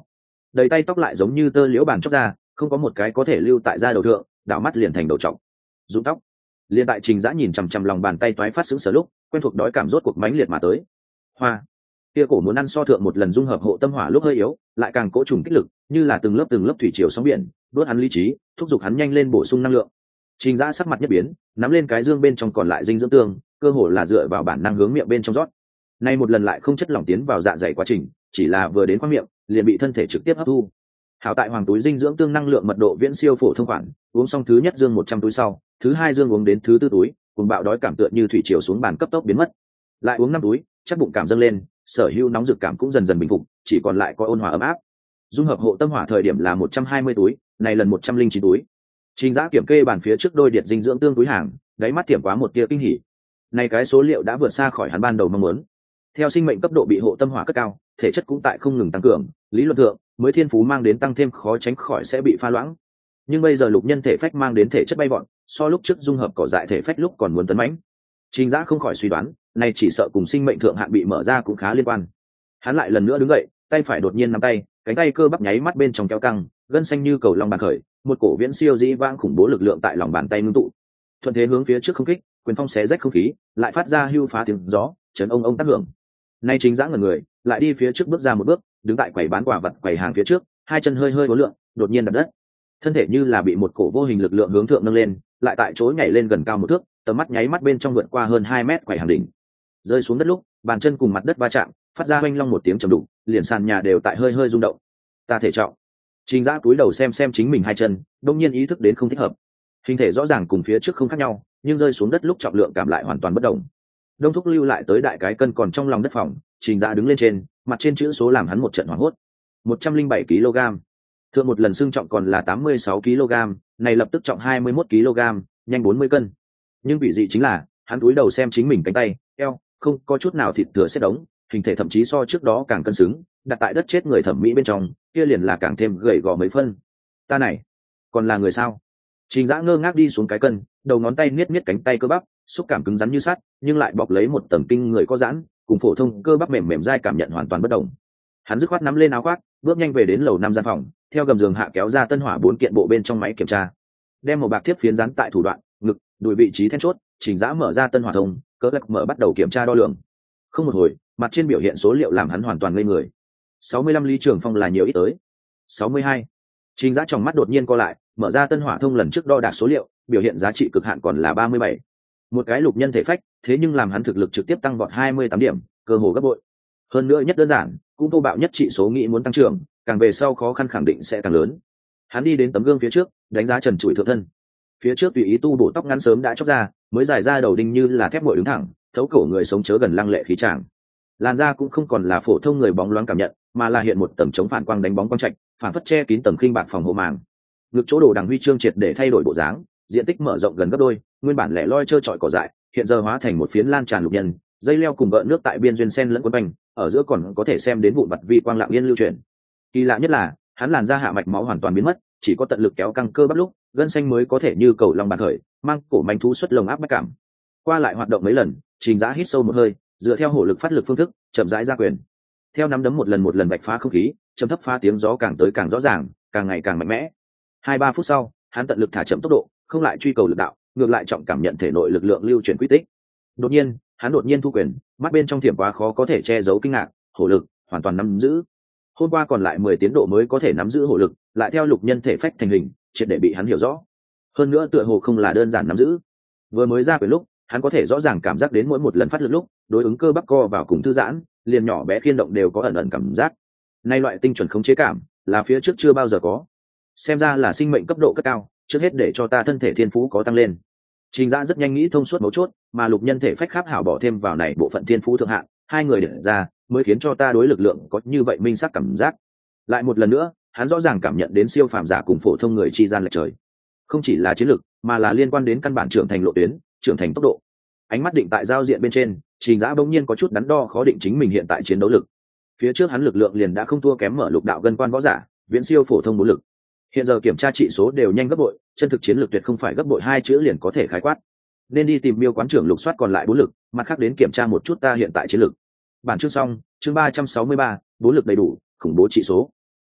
đầy tay tóc lại giống như tơ liễu bàn chóc ra, không có một cái có thể lưu tại da đầu thượng, đảo mắt liền thành đầu trọc. Rụng tóc. Liên tại Trình Dã nhìn chằm chằm lòng bàn tay toái phát sững sờ lúc, quen thuộc đói cảm rốt cuộc mãnh liệt mà tới. Hoa. Kia cổ muốn ăn so thượng một lần dung hợp hộ tâm hỏa lúc hơi yếu, lại càng cố trùng kích lực, như là từng lớp từng lớp thủy triều sóng biển, đuốt hắn lý trí, thúc giục hắn nhanh lên bổ sung năng lượng. Trình Dã sắc mặt nhất biến, nắm lên cái dương bên trong còn lại dinh dưỡng tương, cơ hồ là dựa vào bản năng hướng miệng bên trong rót. Nay một lần lại không chất lỏng tiến vào dạ dày quá trình, chỉ là vừa đến khoang miệng, liền bị thân thể trực tiếp hấp thu. Hảo tại hoàng túi dinh dưỡng tương năng lượng mật độ viễn siêu phổ thông khoản, uống xong thứ nhất dương một trăm túi sau, thứ hai dương uống đến thứ tư túi, cùng bạo đói cảm tựa như thủy triều xuống bàn cấp tốc biến mất. Lại uống năm túi, chắc bụng cảm dâng lên, sở hữu nóng rực cảm cũng dần dần bình phục, chỉ còn lại có ôn hòa ấm áp. Dung hợp hộ tâm hỏa thời điểm là một trăm hai mươi túi, này lần một trăm linh chín túi. Trình Dã kiểm kê bàn phía trước đôi điện dinh dưỡng tương túi hàng, đáy mắt tiệm quá một tia kinh hỉ. Này cái số liệu đã vượt xa khỏi hắn ban đầu mong muốn. Theo sinh mệnh cấp độ bị hộ tâm hỏa cất cao, thể chất cũng tại không ngừng tăng cường, lý luận thượng, mới thiên phú mang đến tăng thêm khó tránh khỏi sẽ bị pha loãng. Nhưng bây giờ lục nhân thể phách mang đến thể chất bay vọt, so lúc trước dung hợp cỏ dại thể phách lúc còn muốn tấn mãnh. Trình Dã không khỏi suy đoán, này chỉ sợ cùng sinh mệnh thượng hạn bị mở ra cũng khá liên quan. Hắn lại lần nữa đứng dậy, tay phải đột nhiên nắm tay, cánh tay cơ bắp nháy mắt bên trong kéo căng, gân xanh như cầu long bàn khởi, một cổ viễn siêu dĩ vãng khủng bố lực lượng tại lòng bàn tay ngưng tụ. Thuận thế hướng phía trước không kích, quyền phong xé rách không khí, lại phát ra hưu phá tiếng gió, chấn ông ông tác hưởng. Nay Trình Dã ngẩn người, lại đi phía trước bước ra một bước, đứng tại quầy bán quà vật quầy hàng phía trước, hai chân hơi hơi uốn lượn, đột nhiên đập đất. Thân thể như là bị một cổ vô hình lực lượng hướng thượng nâng lên, lại tại chỗ nhảy lên gần cao một thước, tầm mắt nháy mắt bên trong vượt qua hơn hai mét quầy hàng đỉnh. Rơi xuống đất lúc, bàn chân cùng mặt đất va chạm, phát ra oanh long một tiếng trầm đục, liền sàn nhà đều tại hơi hơi rung động. Ta thể trọng. Trình Dã cúi đầu xem xem chính mình hai chân, đột nhiên ý thức đến không thích hợp. Hình thể rõ ràng cùng phía trước không khác nhau, nhưng rơi xuống đất lúc trọng lượng cảm lại hoàn toàn bất động. Đông thúc lưu lại tới đại cái cân còn trong lòng đất phòng, Trình Dã đứng lên trên, mặt trên chữ số làm hắn một trận hoảng hốt. một trăm linh bảy ki lô gam. Thượng một lần xương trọng còn là tám mươi sáu ki lô gam, này lập tức trọng hai mươi mốt ki lô gam, nhanh bốn mươi cân. Nhưng vị dị chính là, hắn cúi đầu xem chính mình cánh tay, eo, không có chút nào thịt thừa xếp đống, hình thể thậm chí so trước đó càng cân xứng, đặt tại đất chết người thẩm mỹ bên trong, kia liền là càng thêm gầy gò mấy phân. Ta này, còn là người sao? Trình Dã ngơ ngác đi xuống cái cân, đầu ngón tay niết niết cánh tay cơ bắp, xúc cảm cứng rắn như sắt, nhưng lại bọc lấy một tầng kinh người có giãn, cùng phổ thông cơ bắp mềm mềm dai cảm nhận hoàn toàn bất đồng. Hắn dứt khoát nắm lên áo khoác, bước nhanh về đến lầu năm gian phòng, theo gầm giường hạ kéo ra tân hỏa bốn kiện bộ bên trong máy kiểm tra, đem một bạc thiếp phiến dán tại thủ đoạn, ngực, đùi vị trí then chốt. Trình Dã mở ra tân hỏa thông, cỡ lắc mở bắt đầu kiểm tra đo lường. Không một hồi, mặt trên biểu hiện số liệu làm hắn hoàn toàn ngây người. sáu mươi lăm ly trường phong là nhiều ít tới. sáu mươi hai. Trình Dã trong mắt đột nhiên co lại, mở ra tân hỏa thông lần trước đo đạc số liệu, biểu hiện giá trị cực hạn còn là ba mươi bảy. Một cái lục nhân thể phách, thế nhưng làm hắn thực lực trực tiếp tăng vọt hai mươi tám điểm, cơ hồ gấp bội. Hơn nữa nhất đơn giản, cũng thô bạo nhất trị số nghĩ muốn tăng trưởng, càng về sau khó khăn khẳng định sẽ càng lớn. Hắn đi đến tấm gương phía trước, đánh giá trần trụi thượng thân. Phía trước tùy ý tu bổ tóc ngắn sớm đã chóc ra, mới dài ra đầu đinh như là thép nguội đứng thẳng, thấu cổ người sống chớ gần lăng lệ khí tràng. Làn da cũng không còn là phổ thông người bóng loáng cảm nhận, mà là hiện một tầng chống phản quang đánh bóng quang trạch, phản phất che kín tầng khinh bạc phòng hộ màng. Ngực chỗ đồ đằng huy chương triệt để thay đổi bộ dáng, diện tích mở rộng gần gấp đôi, nguyên bản lẻ loi trơ trọi cỏ dại, hiện giờ hóa thành một phiến lan tràn lục nhân, dây leo cùng gợn nước tại biên duyên sen lẫn quấn quanh, ở giữa còn có thể xem đến vụn vặt vi quang lặng yên lưu chuyển. Kỳ lạ nhất là, hắn làn da hạ mạch máu hoàn toàn biến mất, chỉ có tận lực kéo căng cơ bắp lúc, gân xanh mới có thể như cầu long bàn khởi, mang cổ manh thú xuất lồng áp bách cảm. Qua lại hoạt động mấy lần, Trình Dã hít sâu một hơi, dựa theo hổ lực phát lực phương thức, chậm rãi ra quyền. Theo nắm đấm một lần một lần vạch phá không khí, trầm thấp phá tiếng gió càng tới càng rõ ràng, càng ngày càng mạnh mẽ. Hai ba phút sau, hắn tận lực thả chậm tốc độ, không lại truy cầu lực đạo, ngược lại trọng cảm nhận thể nội lực lượng lưu chuyển quy tích. Đột nhiên, hắn đột nhiên thu quyền, mắt bên trong thiểm quá khó có thể che giấu kinh ngạc, hổ lực hoàn toàn nắm giữ. Hôm qua còn lại mười tiến độ mới có thể nắm giữ hổ lực, lại theo lục nhân thể phách thành hình, triệt để bị hắn hiểu rõ. Hơn nữa tựa hồ không là đơn giản nắm giữ. Vừa mới ra quyền lúc, hắn có thể rõ ràng cảm giác đến mỗi một lần phát lực lúc, đối ứng cơ bắp co vào cùng thư giãn, liền nhỏ bé khiên động đều có ẩn ẩn cảm giác. Nay loại tinh chuẩn khống chế cảm, là phía trước chưa bao giờ có. Xem ra là sinh mệnh cấp độ cất cao, trước hết để cho ta thân thể thiên phú có tăng lên. Trình Dã rất nhanh nghĩ thông suốt mấu chốt, mà lục nhân thể phách khắp hảo bỏ thêm vào này bộ phận thiên phú thượng hạng, hai người để ra, mới khiến cho ta đối lực lượng có như vậy minh sắc cảm giác. Lại một lần nữa, hắn rõ ràng cảm nhận đến siêu phàm giả cùng phổ thông người chi gian lệch trời. Không chỉ là chiến lực, mà là liên quan đến căn bản trưởng thành lộ tuyến, trưởng thành tốc độ. Ánh mắt định tại giao diện bên trên, Trình Dã bỗng nhiên có chút đắn đo khó định chính mình hiện tại chiến đấu lực. Phía trước hắn lực lượng liền đã không thua kém mở lục đạo gân quan võ giả, viễn siêu phổ thông bốn lực. Hiện giờ kiểm tra trị số đều nhanh gấp bội, chân thực chiến lược tuyệt không phải gấp bội hai chữ liền có thể khái quát. Nên đi tìm Miêu quán trưởng lục soát còn lại bốn lực, mặt khác đến kiểm tra một chút ta hiện tại chiến lược. Bản chương xong, chương ba trăm sáu mươi ba, bốn lực đầy đủ, khủng bố trị số.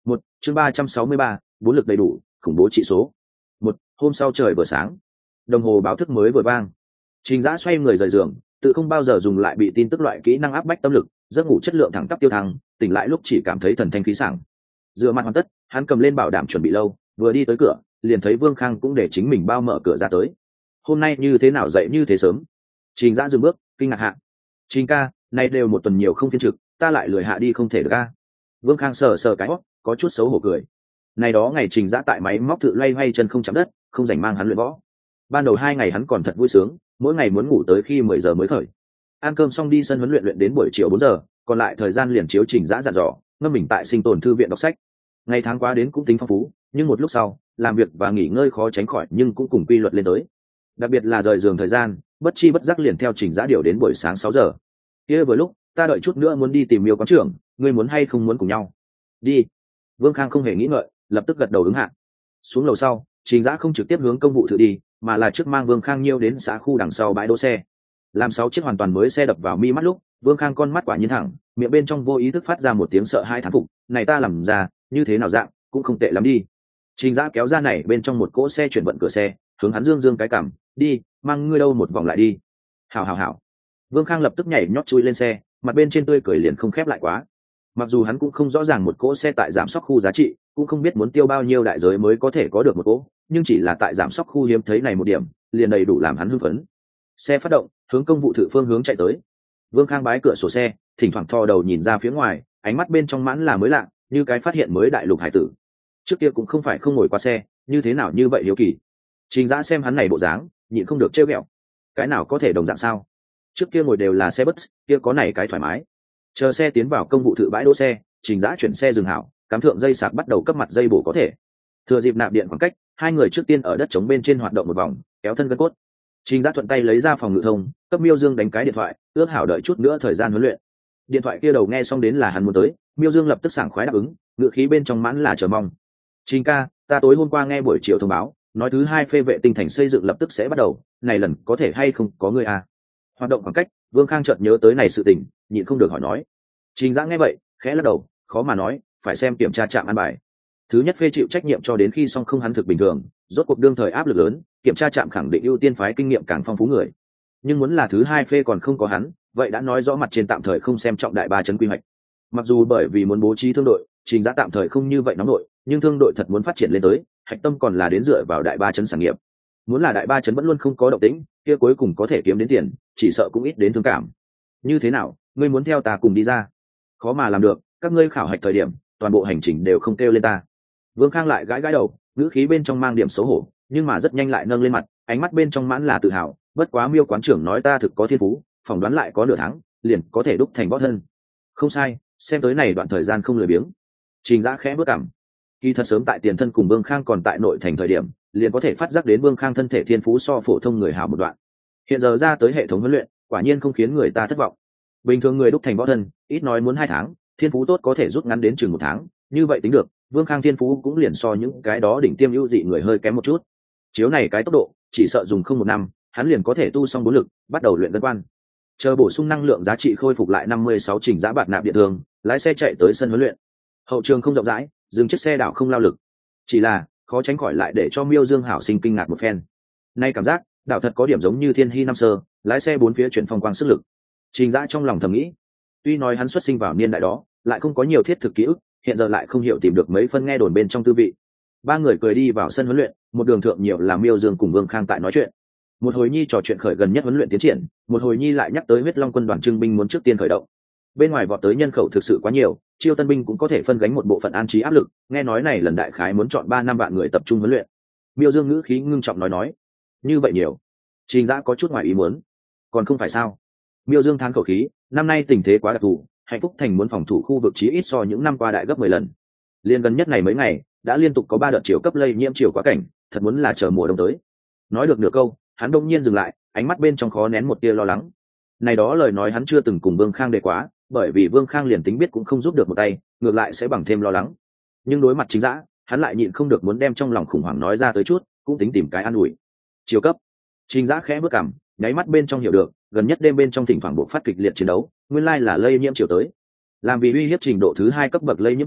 Một chương ba trăm sáu mươi ba, bốn lực đầy đủ, khủng bố trị số. Một hôm sau trời vừa sáng, đồng hồ báo thức mới vừa vang. Trình Dã xoay người rời giường, tự không bao giờ dùng lại bị tin tức loại kỹ năng áp bách tâm lực, giấc ngủ chất lượng thẳng tắp tiêu thăng, tỉnh lại lúc chỉ cảm thấy thần thanh khí sảng. Rửa mặt hoàn tất, hắn cầm lên bảo đảm chuẩn bị lâu, vừa đi tới cửa, liền thấy Vương Khang cũng để chính mình bao mở cửa ra tới. Hôm nay như thế nào dậy như thế sớm? Trình Dã dừng bước, kinh ngạc hạ. Trình ca, nay đều một tuần nhiều không phiên trực, ta lại lười hạ đi không thể được a. Vương Khang sờ sờ cái hót, có chút xấu hổ cười. Này đó ngày Trình Dã tại máy móc tự loay hoay chân không chạm đất, không rảnh mang hắn luyện võ. Ban đầu hai ngày hắn còn thật vui sướng, mỗi ngày muốn ngủ tới khi mười giờ mới khởi. Ăn cơm xong đi sân huấn luyện luyện đến buổi chiều bốn giờ, còn lại thời gian liền chiếu Trình Dã dặn dò, ngâm mình tại sinh tồn thư viện đọc sách. Ngày tháng qua đến cũng tính phong phú, nhưng một lúc sau, làm việc và nghỉ ngơi khó tránh khỏi nhưng cũng cùng quy luật lên tới. Đặc biệt là rời giường thời gian, bất chi bất giác liền theo Trình Dã điều đến buổi sáng sáu giờ. Kia vừa lúc, ta đợi chút nữa muốn đi tìm Miêu quán trưởng, ngươi muốn hay không muốn cùng nhau? Đi. Vương Khang không hề nghĩ ngợi, lập tức gật đầu ứng hạ. Xuống lầu sau, Trình Dã không trực tiếp hướng công vụ thự đi, mà là trước mang Vương Khang Nhiêu đến xã khu đằng sau bãi đỗ xe. Làm sáu chiếc hoàn toàn mới xe đập vào mi mắt lúc, Vương Khang con mắt quả nhiên thẳng, miệng bên trong vô ý thức phát ra một tiếng sợ hãi thán phục, này ta làm ra, như thế nào dạng, cũng không tệ lắm đi. Trình Dã kéo ra này bên trong một cỗ xe chuyển vận cửa xe, hướng hắn dương dương cái cằm, đi, mang ngươi đâu một vòng lại đi. Hảo hảo hảo. Vương Khang lập tức nhảy nhót chui lên xe, mặt bên trên tươi cười liền không khép lại quá. Mặc dù hắn cũng không rõ ràng một cỗ xe tại giảm sóc khu giá trị, cũng không biết muốn tiêu bao nhiêu đại giới mới có thể có được một cỗ, nhưng chỉ là tại giảm sóc khu hiếm thấy này một điểm, liền đầy đủ làm hắn hưng phấn. Xe phát động, hướng công vụ thự phương hướng chạy tới. Vương Khang bái cửa sổ xe, thỉnh thoảng thò đầu nhìn ra phía ngoài, ánh mắt bên trong mãn là mới lạ, như cái phát hiện mới đại lục hải tử. Trước kia cũng không phải không ngồi qua xe, như thế nào như vậy hiếu kỳ. Trình Dã xem hắn này bộ dáng, nhịn không được trêu ghẹo. Cái nào có thể đồng dạng sao? Trước kia ngồi đều là xe bus, kia có này cái thoải mái. Chờ xe tiến vào công vụ thự bãi đỗ xe, Trình Dã chuyển xe dừng hảo, cắm thượng dây sạc bắt đầu cấp mặt dây bổ có thể. Thừa dịp nạp điện khoảng cách, hai người trước tiên ở đất trống bên trên hoạt động một vòng, kéo thân gân cốt. Trình Dã thuận tay lấy ra phòng ngự thông, cấp Miêu Dương đánh cái điện thoại, ước hảo đợi chút nữa thời gian huấn luyện. Điện thoại kia đầu nghe xong đến là hắn muốn tới, Miêu Dương lập tức sảng khoái đáp ứng, ngữ khí bên trong mãn là chờ mong. Trình ca, ta tối hôm qua nghe buổi chiều thông báo, nói thứ hai phê vệ tinh thành xây dựng lập tức sẽ bắt đầu, này lần có thể hay không có người à? Hoạt động khoảng cách, Vương Khang chợt nhớ tới này sự tình, nhịn không được hỏi nói. Trình Dã nghe vậy, khẽ lắc đầu, khó mà nói, phải xem kiểm tra trạm an bài. Thứ nhất phê chịu trách nhiệm cho đến khi xong không hắn thực bình thường, rốt cuộc đương thời áp lực lớn, kiểm tra trạm khẳng định ưu tiên phái kinh nghiệm càng phong phú người. Nhưng muốn là thứ hai phê còn không có hắn, vậy đã nói rõ mặt trên tạm thời không xem trọng đại ba chấn quy hoạch. Mặc dù bởi vì muốn bố trí thương đội, Trình Dã tạm thời không như vậy nóng đội, nhưng thương đội thật muốn phát triển lên tới, hạch tâm còn là đến dựa vào đại ba chấn sản nghiệp. Muốn là đại ba chấn vẫn luôn không có động tĩnh, kia cuối cùng có thể kiếm đến tiền, chỉ sợ cũng ít đến thương cảm. Như thế nào, ngươi muốn theo ta cùng đi ra? Khó mà làm được, các ngươi khảo hạch thời điểm, toàn bộ hành trình đều không kêu lên ta. Vương Khang lại gãi gãi đầu, ngữ khí bên trong mang điểm xấu hổ, nhưng mà rất nhanh lại nâng lên mặt, ánh mắt bên trong mãn là tự hào. Bất quá Miêu quán trưởng nói ta thực có thiên phú, phỏng đoán lại có nửa tháng, liền có thể đúc thành võ thân. Không sai, xem tới này đoạn thời gian không lười biếng. Trình Dã khẽ bước cằm. Khi thật sớm tại tiền thân cùng Vương Khang còn tại nội thành thời điểm, liền có thể phát giác đến Vương Khang thân thể thiên phú so phổ thông người hảo một đoạn. Hiện giờ ra tới hệ thống huấn luyện, quả nhiên không khiến người ta thất vọng. Bình thường người đúc thành võ thân, ít nói muốn hai tháng, thiên phú tốt có thể rút ngắn đến chừng một tháng, như vậy tính được, Vương Khang thiên phú cũng liền so những cái đó đỉnh tiêm ưu dị người hơi kém một chút. Chiếu này cái tốc độ, chỉ sợ dùng không một năm, hắn liền có thể tu xong bốn lực, bắt đầu luyện cân quan. Chờ bổ sung năng lượng giá trị khôi phục lại năm mươi sáu Trình Dã bạt nạp điện thường, lái xe chạy tới sân huấn luyện. Hậu trường không rộng rãi, dừng chiếc xe đảo không lao lực, chỉ là khó tránh khỏi lại để cho Miêu Dương hảo sinh kinh ngạc một phen. Nay cảm giác, đảo thật có điểm giống như Thiên Hy năm sơ, lái xe bốn phía chuyển phong quang sức lực. Trình Dã trong lòng thầm nghĩ, tuy nói hắn xuất sinh vào niên đại đó, lại không có nhiều thiết thực ký ức, hiện giờ lại không hiểu tìm được mấy phân nghe đồn bên trong tư vị. Ba người cười đi vào sân huấn luyện, một đường thượng nhiều là Miêu Dương cùng Vương Khang tại nói chuyện. Một hồi nhi trò chuyện khởi gần nhất huấn luyện tiến triển, một hồi nhi lại nhắc tới huyết long quân đoàn trưng binh muốn trước tiên khởi động. Bên ngoài vọt tới nhân khẩu thực sự quá nhiều, chiêu tân binh cũng có thể phân gánh một bộ phận an trí áp lực, nghe nói này lần đại khái muốn chọn ba năm vạn người tập trung huấn luyện. Miêu Dương ngữ khí ngưng trọng nói nói, như vậy nhiều. Trình Dã có chút ngoài ý muốn. Còn không phải sao? Miêu Dương thán khẩu khí, năm nay tình thế quá đặc thù, Hạnh Phúc Thành muốn phòng thủ khu vực chí ít so những năm qua đại gấp mười lần. Liên gần nhất này mấy ngày, đã liên tục có ba đợt chiều cấp lây nhiễm chiều quá cảnh, thật muốn là chờ mùa đông tới. Nói được nửa câu, hắn đông nhiên dừng lại, ánh mắt bên trong khó nén một tia lo lắng. Này đó lời nói hắn chưa từng cùng Vương Khang đề quá, bởi vì Vương Khang liền tính biết cũng không giúp được một tay, ngược lại sẽ bằng thêm lo lắng. Nhưng đối mặt Trình Dã, hắn lại nhịn không được muốn đem trong lòng khủng hoảng nói ra tới chút, cũng tính tìm cái an ủi. Chiều cấp. Trình Dã khẽ bước cằm, nháy mắt bên trong hiểu được, gần nhất đêm bên trong thỉnh thoảng buộc phát kịch liệt chiến đấu, nguyên lai là lây nhiễm chiều tới. Làm vì uy hiếp trình độ thứ hai cấp bậc lây nhiễm chiều,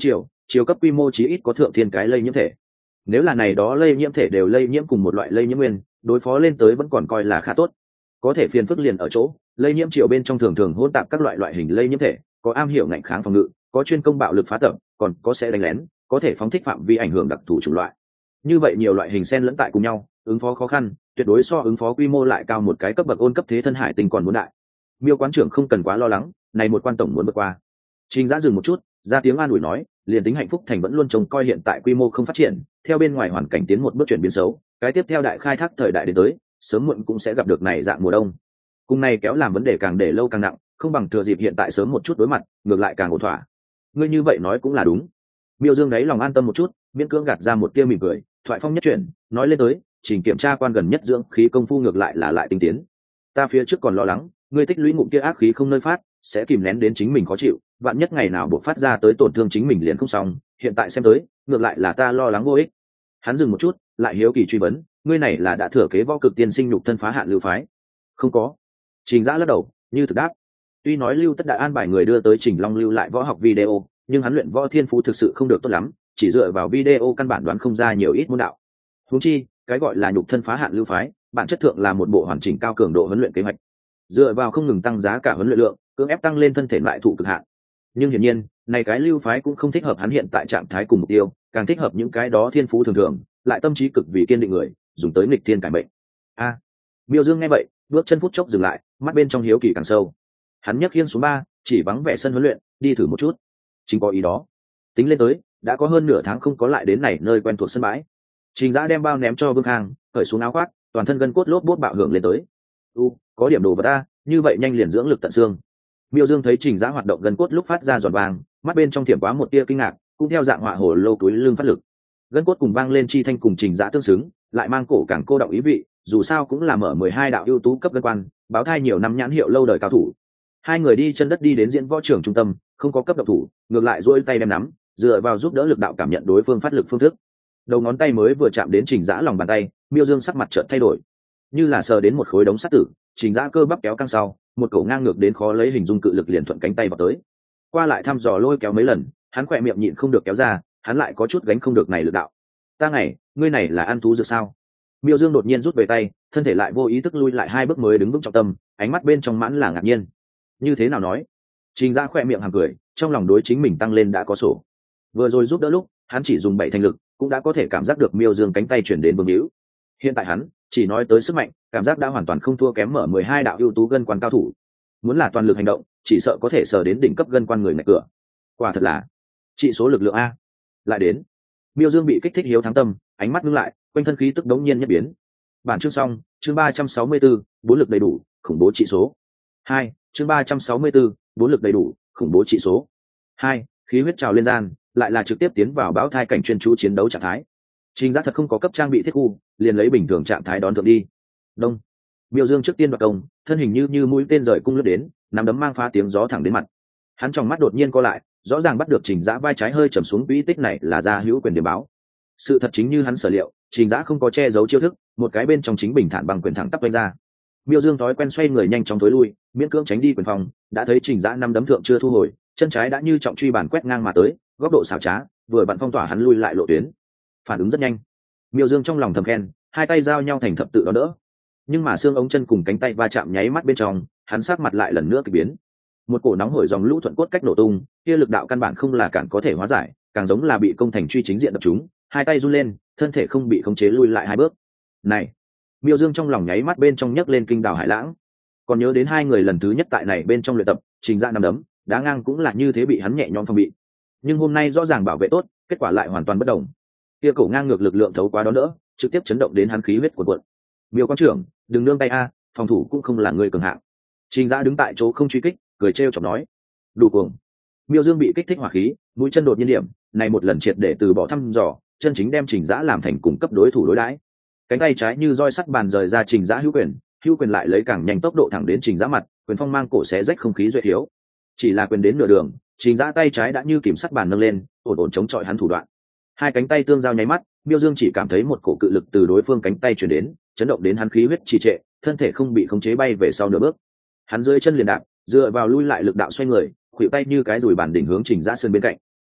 chiều cấp quy mô chí ít có thượng thiên cái lây nhiễm thể. Nếu là này đó lây nhiễm thể đều lây nhiễm cùng một loại lây nhiễm nguyên, đối phó lên tới vẫn còn coi là khá tốt. Có thể phiền phức liền ở chỗ lây nhiễm chiều bên trong thường thường hỗn tạp các loại loại hình lây nhiễm thể, có am hiểu ngạnh kháng phòng ngự, có chuyên công bạo lực phá tập, còn có sẽ đánh lén, có thể phóng thích phạm vi ảnh hưởng đặc thù chủng loại. Như vậy nhiều loại hình xen lẫn tại cùng nhau, ứng phó khó khăn, tuyệt đối so ứng phó quy mô lại cao một cái cấp bậc ôn cấp thế thân hải tinh còn muốn đại. Miêu quán trưởng không cần quá lo lắng, này một quan tổng muốn vượt qua. Trình Giã dừng một chút, ra tiếng an ủi nói, liền tính Hạnh Phúc Thành vẫn luôn trông coi hiện tại quy mô không phát triển, theo bên ngoài hoàn cảnh tiến một bước chuyển biến xấu, cái tiếp theo đại khai thác thời đại đến tới, sớm muộn cũng sẽ gặp được này dạng mùa đông. Cùng này kéo làm vấn đề càng để lâu càng nặng, không bằng thừa dịp hiện tại sớm một chút đối mặt, ngược lại càng ổn thỏa. Ngươi như vậy nói cũng là đúng. Miêu Dương đấy lòng an tâm một chút, miễn cưỡng gạt ra một tia mỉm cười, thoại phong nhất chuyển, nói lên tới, trình kiểm tra quan gần nhất dưỡng khí công phu ngược lại là lại tinh tiến. Ta phía trước còn lo lắng, ngươi tích lũy ngụm kia ác khí không nơi phát, sẽ kìm nén đến chính mình khó chịu, vạn nhất ngày nào buộc phát ra tới tổn thương chính mình liền không xong, hiện tại xem tới, ngược lại là ta lo lắng vô ích. Hắn dừng một chút, lại hiếu kỳ truy vấn, ngươi này là đã thừa kế võ cực tiên sinh nhục thân phá hạn lưu phái? Không có. Trình Giã lắc đầu, như thực đáp. Tuy nói Lưu Tất đã an bài người đưa tới Trình Long lưu lại võ học video, nhưng hắn luyện võ thiên phú thực sự không được tốt lắm, chỉ dựa vào video căn bản đoán không ra nhiều ít môn đạo. Huống chi, cái gọi là nhục thân phá hạn lưu phái, bản chất thượng là một bộ hoàn chỉnh cao cường độ huấn luyện kế hoạch. Dựa vào không ngừng tăng giá cả huấn luyện lượng, cưỡng ép tăng lên thân thể lại thụ cực hạn. Nhưng hiển nhiên, này cái lưu phái cũng không thích hợp hắn hiện tại trạng thái cùng mục tiêu, càng thích hợp những cái đó thiên phú thường thường, lại tâm trí cực vì kiên định người, dùng tới nghịch thiên cải mệnh. A. À, Miêu Dương nghe vậy, bước chân phút chốc dừng lại, mắt bên trong hiếu kỳ càng sâu. Hắn nhấc khiên số ba, chỉ vắng vẻ sân huấn luyện, đi thử một chút. Chính có ý đó. Tính lên tới, đã có hơn nửa tháng không có lại đến này nơi quen thuộc sân bãi. Trình Giã đem bao ném cho Vương Khang, cởi xuống áo khoác, toàn thân gân cốt lốp bốt bạo hưởng lên tới. U, có điểm đồ vật ta, như vậy nhanh liền dưỡng lực tận xương. Miêu Dương thấy Trình Giã hoạt động gân cốt lúc phát ra giòn vàng, mắt bên trong thiểm quá một tia kinh ngạc, cũng theo dạng họa hồ lô túi lưng phát lực. Gân cốt cùng vang lên chi thanh cùng Trình Giã tương xứng, lại mang cổ càng cô động ý vị, dù sao cũng là mở mười hai đạo ưu tú cấp gân quan, báo thai nhiều năm nhãn hiệu lâu đời cao thủ. Hai người đi chân đất đi đến diễn võ trường trung tâm, không có cấp độc thủ, ngược lại duỗi tay đem nắm, dựa vào giúp đỡ lực đạo cảm nhận đối phương phát lực phương thức. Đầu ngón tay mới vừa chạm đến Trình Giã lòng bàn tay, Miêu Dương sắc mặt chợt thay đổi, như là sờ đến một khối đống sắt tử. Trình Giã cơ bắp kéo căng sau, một cổ ngang ngược đến khó lấy hình dung cự lực liền thuận cánh tay vào tới. Qua lại thăm dò lôi kéo mấy lần, hắn khỏe miệng nhịn không được kéo ra, hắn lại có chút gánh không được này lực đạo. Ta ngày, ngươi này là ăn thú dược sao? Miêu Dương đột nhiên rút về tay, thân thể lại vô ý thức lui lại hai bước mới đứng vững trọng tâm, ánh mắt bên trong mãn là ngạc nhiên. Như thế nào nói? Trình Giã khỏe miệng hàm cười, trong lòng đối chính mình tăng lên đã có sổ. Vừa rồi giúp đỡ lúc, hắn chỉ dùng bảy thành lực, cũng đã có thể cảm giác được Miêu Dương cánh tay chuyển đến bướng hữu. Hiện tại hắn chỉ nói tới sức mạnh, cảm giác đã hoàn toàn không thua kém mở mười hai đạo ưu tú gân quan cao thủ. Muốn là toàn lực hành động, chỉ sợ có thể sờ đến đỉnh cấp gân quan người ngạch cửa. Quả thật là trị số lực lượng a. Lại đến. Miêu Dương bị kích thích hiếu thắng tâm, ánh mắt ngưng lại, quanh thân khí tức đống nhiên nhất biến. Bản chương xong, chương ba trăm sáu mươi bốn, bốn lực đầy đủ, khủng bố trị số. Hai, chương ba trăm sáu mươi bốn, bốn lực đầy đủ, khủng bố trị số. Hai, khí huyết trào lên gian, lại là trực tiếp tiến vào bão thai cảnh chuyên chú chiến đấu trạng thái. Trình Giã thật không có cấp trang bị thiết khu, liền lấy bình thường trạng thái đón thượng đi. Đông. Miêu Dương trước tiên đoạt công, thân hình như như mũi tên rời cung lướt đến, nắm đấm mang phá tiếng gió thẳng đến mặt. Hắn trong mắt đột nhiên co lại, rõ ràng bắt được Trình Giã vai trái hơi trầm xuống, quỹ tích này là ra hữu quyền điểm báo. Sự thật chính như hắn sở liệu, Trình Giã không có che giấu chiêu thức, một cái bên trong chính bình thản bằng quyền thẳng tắp vung ra. Miêu Dương thói quen xoay người nhanh chóng tối lui, miễn cưỡng tránh đi quyền phòng, đã thấy Trình Giã năm đấm thượng chưa thu hồi, chân trái đã như trọng truy bản quét ngang mà tới, góc độ xảo trá, vừa vặn phong tỏa hắn lui lại lộ tuyến. Phản ứng rất nhanh. Miêu Dương trong lòng thầm khen, hai tay giao nhau thành thập tự đó đỡ. Nhưng mà xương ống chân cùng cánh tay va chạm nháy mắt bên trong, hắn sắc mặt lại lần nữa kỳ biến. Một cổ nóng hổi dòng lũ thuận cốt cách nổ tung, kia lực đạo căn bản không là cản có thể hóa giải, càng giống là bị công thành truy chính diện đập chúng, hai tay run lên, thân thể không bị khống chế lui lại hai bước. Này, Miêu Dương trong lòng nháy mắt bên trong nhấc lên kinh đảo hải lãng. Còn nhớ đến hai người lần thứ nhất tại này bên trong luyện tập, Trình Giã nằm đấm, đá ngang cũng là như thế bị hắn nhẹ nhõm phòng bị. Nhưng hôm nay rõ ràng bảo vệ tốt, kết quả lại hoàn toàn bất đồng. Kia cổ ngang ngược lực lượng thấu quá đó nữa, trực tiếp chấn động đến hắn khí huyết cuộn cuộn. Miêu quan trưởng, đừng nương tay a, phòng thủ cũng không là người cường hạng. Trình Giã đứng tại chỗ không truy kích, cười trêu chọc nói. Đủ cuồng. Miêu Dương bị kích thích hỏa khí, mũi chân đột nhiên điểm, này một lần triệt để từ bỏ thăm dò, chân chính đem Trình Giã làm thành cùng cấp đối thủ đối đãi. Cánh tay trái như roi sắt bàn rời ra Trình Giã hữu quyền, hữu quyền lại lấy càng nhanh tốc độ thẳng đến Trình Giã mặt, quyền phong mang cổ xé rách không khí duệ thiếu. Chỉ là quyền đến nửa đường, Trình Giã tay trái đã như kìm sắt bàn nâng lên, ổn ổn chống chọi hắn thủ đoạn. Hai cánh tay tương giao nháy mắt, Miêu Dương chỉ cảm thấy một cổ cự lực từ đối phương cánh tay truyền đến, chấn động đến hắn khí huyết trì trệ, thân thể không bị khống chế bay về sau nửa bước. Hắn dưới chân liền đạp, dựa vào lui lại lực đạo xoay người, khuỷu tay như cái dùi bàn đỉnh hướng Trình Giã sơn bên cạnh.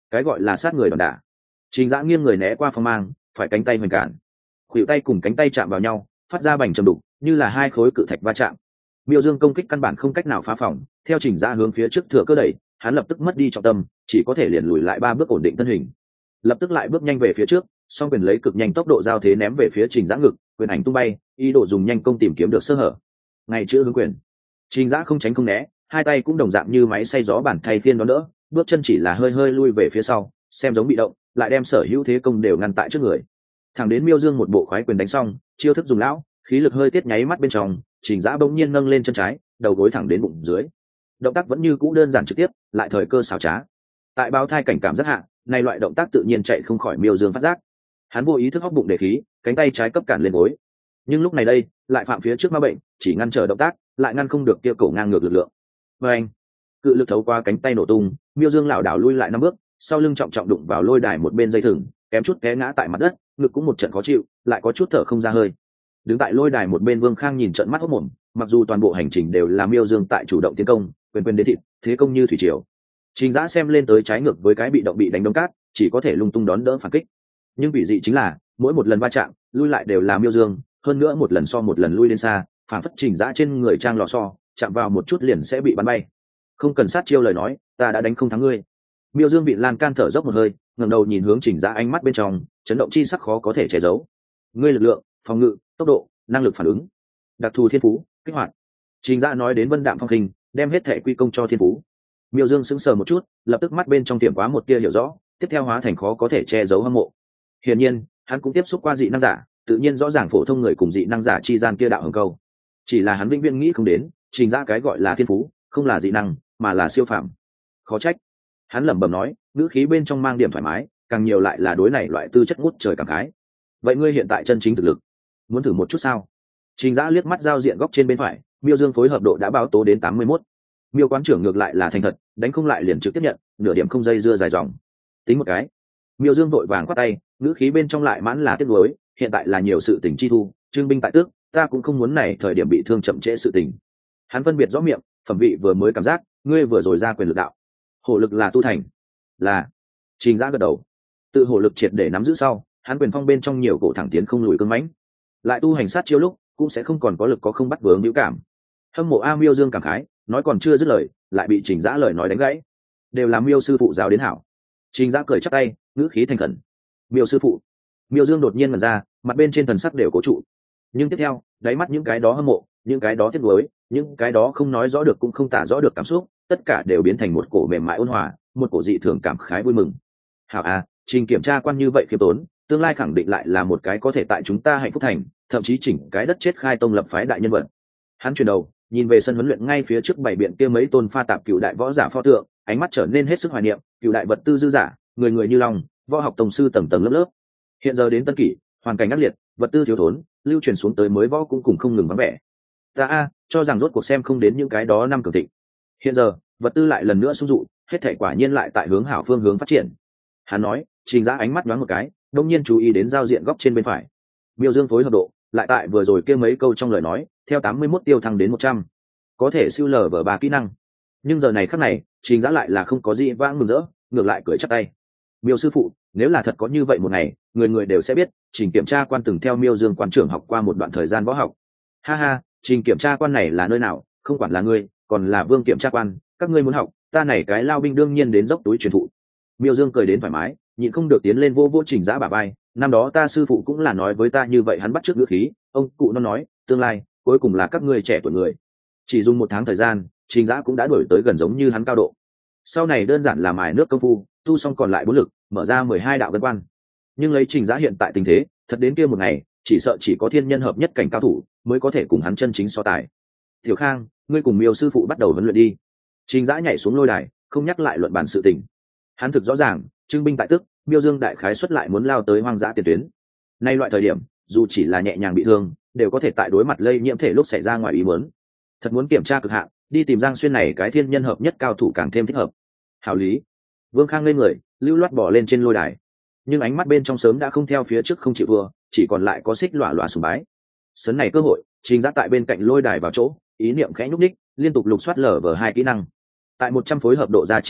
cái gọi là sát người đòn đả. Trình Dã nghiêng người né qua phong mang, phải cánh tay hoành cản, khuỷu tay cùng cánh tay chạm vào nhau, phát ra bành trầm đục, như là hai khối cự thạch va chạm. Miêu Dương công kích căn bản không cách nào phá phòng, theo Trình Dã hướng phía trước thừa cơ đẩy, hắn lập tức mất đi trọng tâm, chỉ có thể liền lùi lại ba bước ổn định thân hình. Lập tức lại bước nhanh về phía trước, song quyền lấy cực nhanh tốc độ giao thế ném về phía Trình Dã ngực, quyền ảnh tung bay, ý đồ dùng nhanh công tìm kiếm được sơ hở. Ngay chữa hướng quyền, Trình Dã không tránh không né, hai tay cũng đồng dạng như máy xay gió bản thay phiên đón đỡ, bước chân chỉ là hơi hơi lui về phía sau, xem giống bị động, lại đem sở hữu thế công đều ngăn tại trước người. Thẳng đến Miêu Dương một bộ khoái quyền đánh xong, chiêu thức dùng lão, khí lực hơi tiết nháy mắt bên trong, Trình Dã bỗng nhiên nâng lên chân trái, đầu gối thẳng đến bụng dưới. Động tác vẫn như cũ đơn giản trực tiếp, lại thời cơ xảo trá. Tại báo thai cảnh cảm rất hạ, này loại động tác tự nhiên chạy không khỏi Miêu Dương phát giác. Hắn vô ý thức hóc bụng để khí, cánh tay trái cấp cản lên gối. Nhưng lúc này đây, lại phạm phía trước ma bệnh, chỉ ngăn trở động tác, lại ngăn không được kia cổ ngang ngược lực lượng. Và anh, cự lực thấu qua cánh tay nổ tung, Miêu Dương lảo đảo lui lại năm bước, sau lưng trọng trọng đụng vào lôi đài một bên dây thừng, kém chút té ngã tại mặt đất, ngực cũng một trận khó chịu, lại có chút thở không ra hơi. Đứng tại lôi đài một bên Vương Khang nhìn trận mắt hốt mồm, mặc dù toàn bộ hành trình đều là Miêu Dương tại chủ động tiến công, quyền quyền đến thịt, thế công như thủy triều. Trình Dã xem lên tới trái ngược với cái bị động bị đánh đông cát, chỉ có thể lung tung đón đỡ phản kích. Nhưng vị dị chính là, mỗi một lần va chạm, lui lại đều là Miêu Dương, hơn nữa một lần so một lần lui lên xa, phản phất Trình Dã trên người trang lò xo, chạm vào một chút liền sẽ bị bắn bay. Không cần sát chiêu lời nói, ta đã đánh không thắng ngươi. Miêu Dương bị lan can thở dốc một hơi, ngẩng đầu nhìn hướng Trình Dã, ánh mắt bên trong chấn động chi sắc khó có thể che giấu. Ngươi lực lượng, phòng ngự, tốc độ, năng lực phản ứng, đặc thù thiên phú, kích hoạt. Trình Dã nói đến vân đạm phong khinh, đem hết thể quy công cho thiên phú. Miêu Dương sững sờ một chút, lập tức mắt bên trong tiệm quá một tia hiểu rõ, tiếp theo hóa thành khó có thể che giấu hâm mộ. Hiển nhiên, hắn cũng tiếp xúc qua dị năng giả, tự nhiên rõ ràng phổ thông người cùng dị năng giả chi gian kia đạo hồng câu. Chỉ là hắn vĩnh viễn nghĩ không đến, Trình Dã cái gọi là thiên phú, không là dị năng, mà là siêu phàm. Khó trách. Hắn lẩm bẩm nói, ngữ khí bên trong mang điểm thoải mái, càng nhiều lại là đối này loại tư chất ngút trời cảm khái. Vậy ngươi hiện tại chân chính thực lực, muốn thử một chút sao? Trình Dã liếc mắt giao diện góc trên bên phải, Miêu Dương phối hợp độ đã báo tố đến tám mươi mốt. Miêu quán trưởng ngược lại là thành thật, đánh không lại liền trực tiếp nhận, nửa điểm không dây dưa dài dòng. Tính một cái. Miêu Dương vội vàng quát tay, ngữ khí bên trong lại mãn là tiếc nuối, hiện tại là nhiều sự tình chi thu, trương binh tại tước, ta cũng không muốn này thời điểm bị thương chậm trễ sự tình. Hắn phân biệt rõ miệng, phẩm vị vừa mới cảm giác, ngươi vừa rồi ra quyền lực đạo. Hổ lực là tu thành. Là. Trình Dã gật đầu. Tự hổ lực triệt để nắm giữ sau, hắn quyền phong bên trong nhiều cổ thẳng tiến không lùi cứng mãnh. Lại tu hành sát chiêu lúc, cũng sẽ không còn có lực có không bắt vướng hữu cảm. Hâm mộ A Miêu Dương cảm khái, nói còn chưa dứt lời, lại bị Trình Dã lời nói đánh gãy. Đều là Miêu sư phụ giáo đến hảo. Trình Dã cười chắp tay, ngữ khí thành khẩn. Miêu sư phụ. Miêu Dương đột nhiên mở ra, mặt bên trên thần sắc đều cố trụ. Nhưng tiếp theo, đáy mắt những cái đó hâm mộ, những cái đó tiếc nuối, những cái đó không nói rõ được cũng không tả rõ được cảm xúc, tất cả đều biến thành một cổ mềm mại ôn hòa, một cổ dị thường cảm khái vui mừng. Hảo à, Trình kiểm tra quan như vậy khiêm tốn, tương lai khẳng định lại là một cái có thể tại chúng ta hạnh phúc thành, thậm chí chỉnh cái đất chết khai tông lập phái đại nhân vật. Hắn chuyển đầu, nhìn về sân huấn luyện ngay phía trước bảy biện kia mấy tôn pha tạp cựu đại võ giả pho tượng, ánh mắt trở nên hết sức hoài niệm, cựu đại vật tư dư giả, người người như lòng, võ học tổng sư tầng tầng lớp lớp. Hiện giờ đến tân kỷ, hoàn cảnh ác liệt, vật tư thiếu thốn, lưu truyền xuống tới mới võ cũng cùng không ngừng vắng vẻ. Ta a, cho rằng rốt cuộc xem không đến những cái đó năm cường thịnh. Hiện giờ, vật tư lại lần nữa sung dụ, hết thảy quả nhiên lại tại hướng hảo phương hướng phát triển. Hắn nói, Trình Dã ánh mắt nhoáng một cái, đông nhiên chú ý đến giao diện góc trên bên phải. Miêu Dương phối hợp độ, lại tại vừa rồi kia mấy câu trong lời nói, theo tám mươi mốt tiêu thăng đến một trăm. Có thể siêu lờ vở ba kỹ năng. Nhưng giờ này khắc này, Trình Dã lại là không có gì vãng mừng rỡ, ngược lại cười chắp tay. Miêu sư phụ, nếu là thật có như vậy một ngày, người người đều sẽ biết, Trình kiểm tra quan từng theo Miêu Dương quan trưởng học qua một đoạn thời gian võ học. Ha ha, Trình kiểm tra quan này là nơi nào, không quản là ngươi, còn là Vương kiểm tra quan, các ngươi muốn học, ta này cái lao binh đương nhiên đến dốc túi truyền thụ. Miêu Dương cười đến thoải mái, nhịn không được tiến lên vô vô Trình Dã bả vai, năm đó ta sư phụ cũng là nói với ta như vậy, hắn bắt chước ngữ khí, ông cụ nó nói, tương lai cuối cùng là các ngươi trẻ tuổi người. Chỉ dùng một tháng thời gian, Trình Dã cũng đã đổi tới gần giống như hắn cao độ. Sau này đơn giản là mài nước công phu, tu xong còn lại bốn lực, mở ra mười hai đạo gân quan. Nhưng lấy Trình Dã hiện tại tình thế, thật đến kia một ngày, chỉ sợ chỉ có thiên nhân hợp nhất cảnh cao thủ mới có thể cùng hắn chân chính so tài. Tiểu Khang, ngươi cùng Miêu sư phụ bắt đầu huấn luyện đi. Trình Dã nhảy xuống lôi đài, không nhắc lại luận bàn sự tình. Hắn thực rõ ràng, trưng binh tại tức, Miêu Dương đại khái xuất lại muốn lao tới hoang dã tiền tuyến. Nay loại thời điểm, dù chỉ là nhẹ nhàng bị thương, đều có thể tại đối mặt lây nhiễm thể lúc xảy ra ngoài ý muốn. Thật muốn kiểm tra cực hạn, đi tìm Giang Xuyên này cái thiên nhân hợp nhất cao thủ càng thêm thích hợp. Hảo lý. Vương Khang lên người, lưu loát bỏ lên trên lôi đài. Nhưng ánh mắt bên trong sớm đã không theo phía trước không chịu vừa, chỉ còn lại có xích lọa lọa sùng bái. Sấn này cơ hội, Trình Dã tại bên cạnh lôi đài vào chỗ, ý niệm khẽ nhúc nhích, liên tục lục soát lở vở hai kỹ năng. Tại một trăm phối hợp độ ra trì hạn,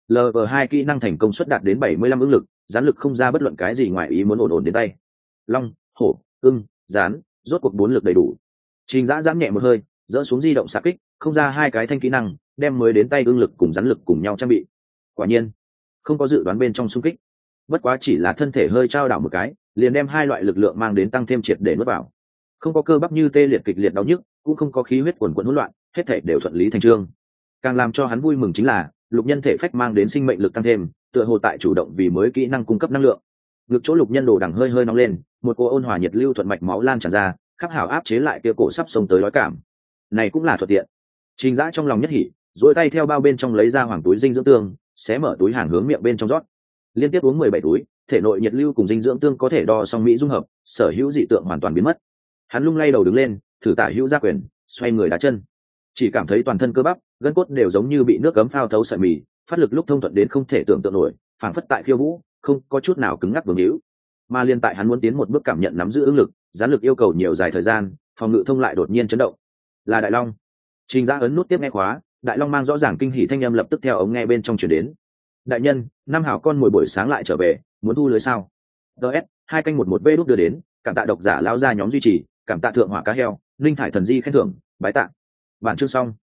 lv hai kỹ năng thành công suất đạt đến bảy mươi lăm ứng lực, gián lực không ra bất luận cái gì ngoài ý muốn ổn ổn đến tay. Long, hổ, ưng, gián, rốt cuộc bốn lực đầy đủ. Trình Dã giãn nhẹ một hơi, dỡ xuống di động xạ kích, không ra hai cái thanh kỹ năng, đem mới đến tay ưng lực cùng gián lực cùng nhau trang bị. Quả nhiên, không có dự đoán bên trong xung kích. Bất quá chỉ là thân thể hơi trao đảo một cái, liền đem hai loại lực lượng mang đến tăng thêm triệt để nuốt vào. Không có cơ bắp như tê liệt kịch liệt đau nhức, cũng không có khí huyết quần quần hỗn loạn, hết thảy đều thuận lý thành chương. Càng làm cho hắn vui mừng chính là, lục nhân thể phách mang đến sinh mệnh lực tăng thêm, tựa hồ tại chủ động vì mới kỹ năng cung cấp năng lượng. Ngực chỗ lục nhân đồ đằng hơi hơi nóng lên, một cô ôn hòa nhiệt lưu thuận mạch máu lan tràn ra, khắp hảo áp chế lại kia cổ sắp xông tới đói cảm. Này cũng là thuận tiện. Trình Dã trong lòng nhất hỉ, duỗi tay theo bao bên trong lấy ra hoàng túi dinh dưỡng tương, xé mở túi hàng hướng miệng bên trong rót. Liên tiếp uống mười bảy túi, thể nội nhiệt lưu cùng dinh dưỡng tương có thể đo song mỹ dung hợp, sở hữu dị tượng hoàn toàn biến mất. Hắn lung lay đầu đứng lên, thử tả hữu ra quyền, xoay người đá chân. Chỉ cảm thấy toàn thân cơ bắp, gân cốt đều giống như bị nước cấm phao thấu sợi mì, phát lực lúc thông thuận đến không thể tưởng tượng nổi, phảng phất tại khiêu vũ, không có chút nào cứng ngắc vương hữu. Mà liên tại hắn muốn tiến một bước cảm nhận nắm giữ ứng lực, gián lực yêu cầu nhiều dài thời gian, phòng ngự thông lại đột nhiên chấn động. Là Đại Long. Trình Dã ấn nút tiếp nghe khóa, Đại Long mang rõ ràng kinh hỉ thanh âm lập tức theo ống nghe bên trong truyền đến. Đại nhân, năm hảo con mồi buổi sáng lại trở về, muốn thu lưới sao? ds hai canh một một v đút đưa đến, cảm tạ độc giả lão gia nhóm duy trì, cảm tạ thượng hỏa cá heo, linh thải thần di khen thưởng, bái tạ. Bản chương xong.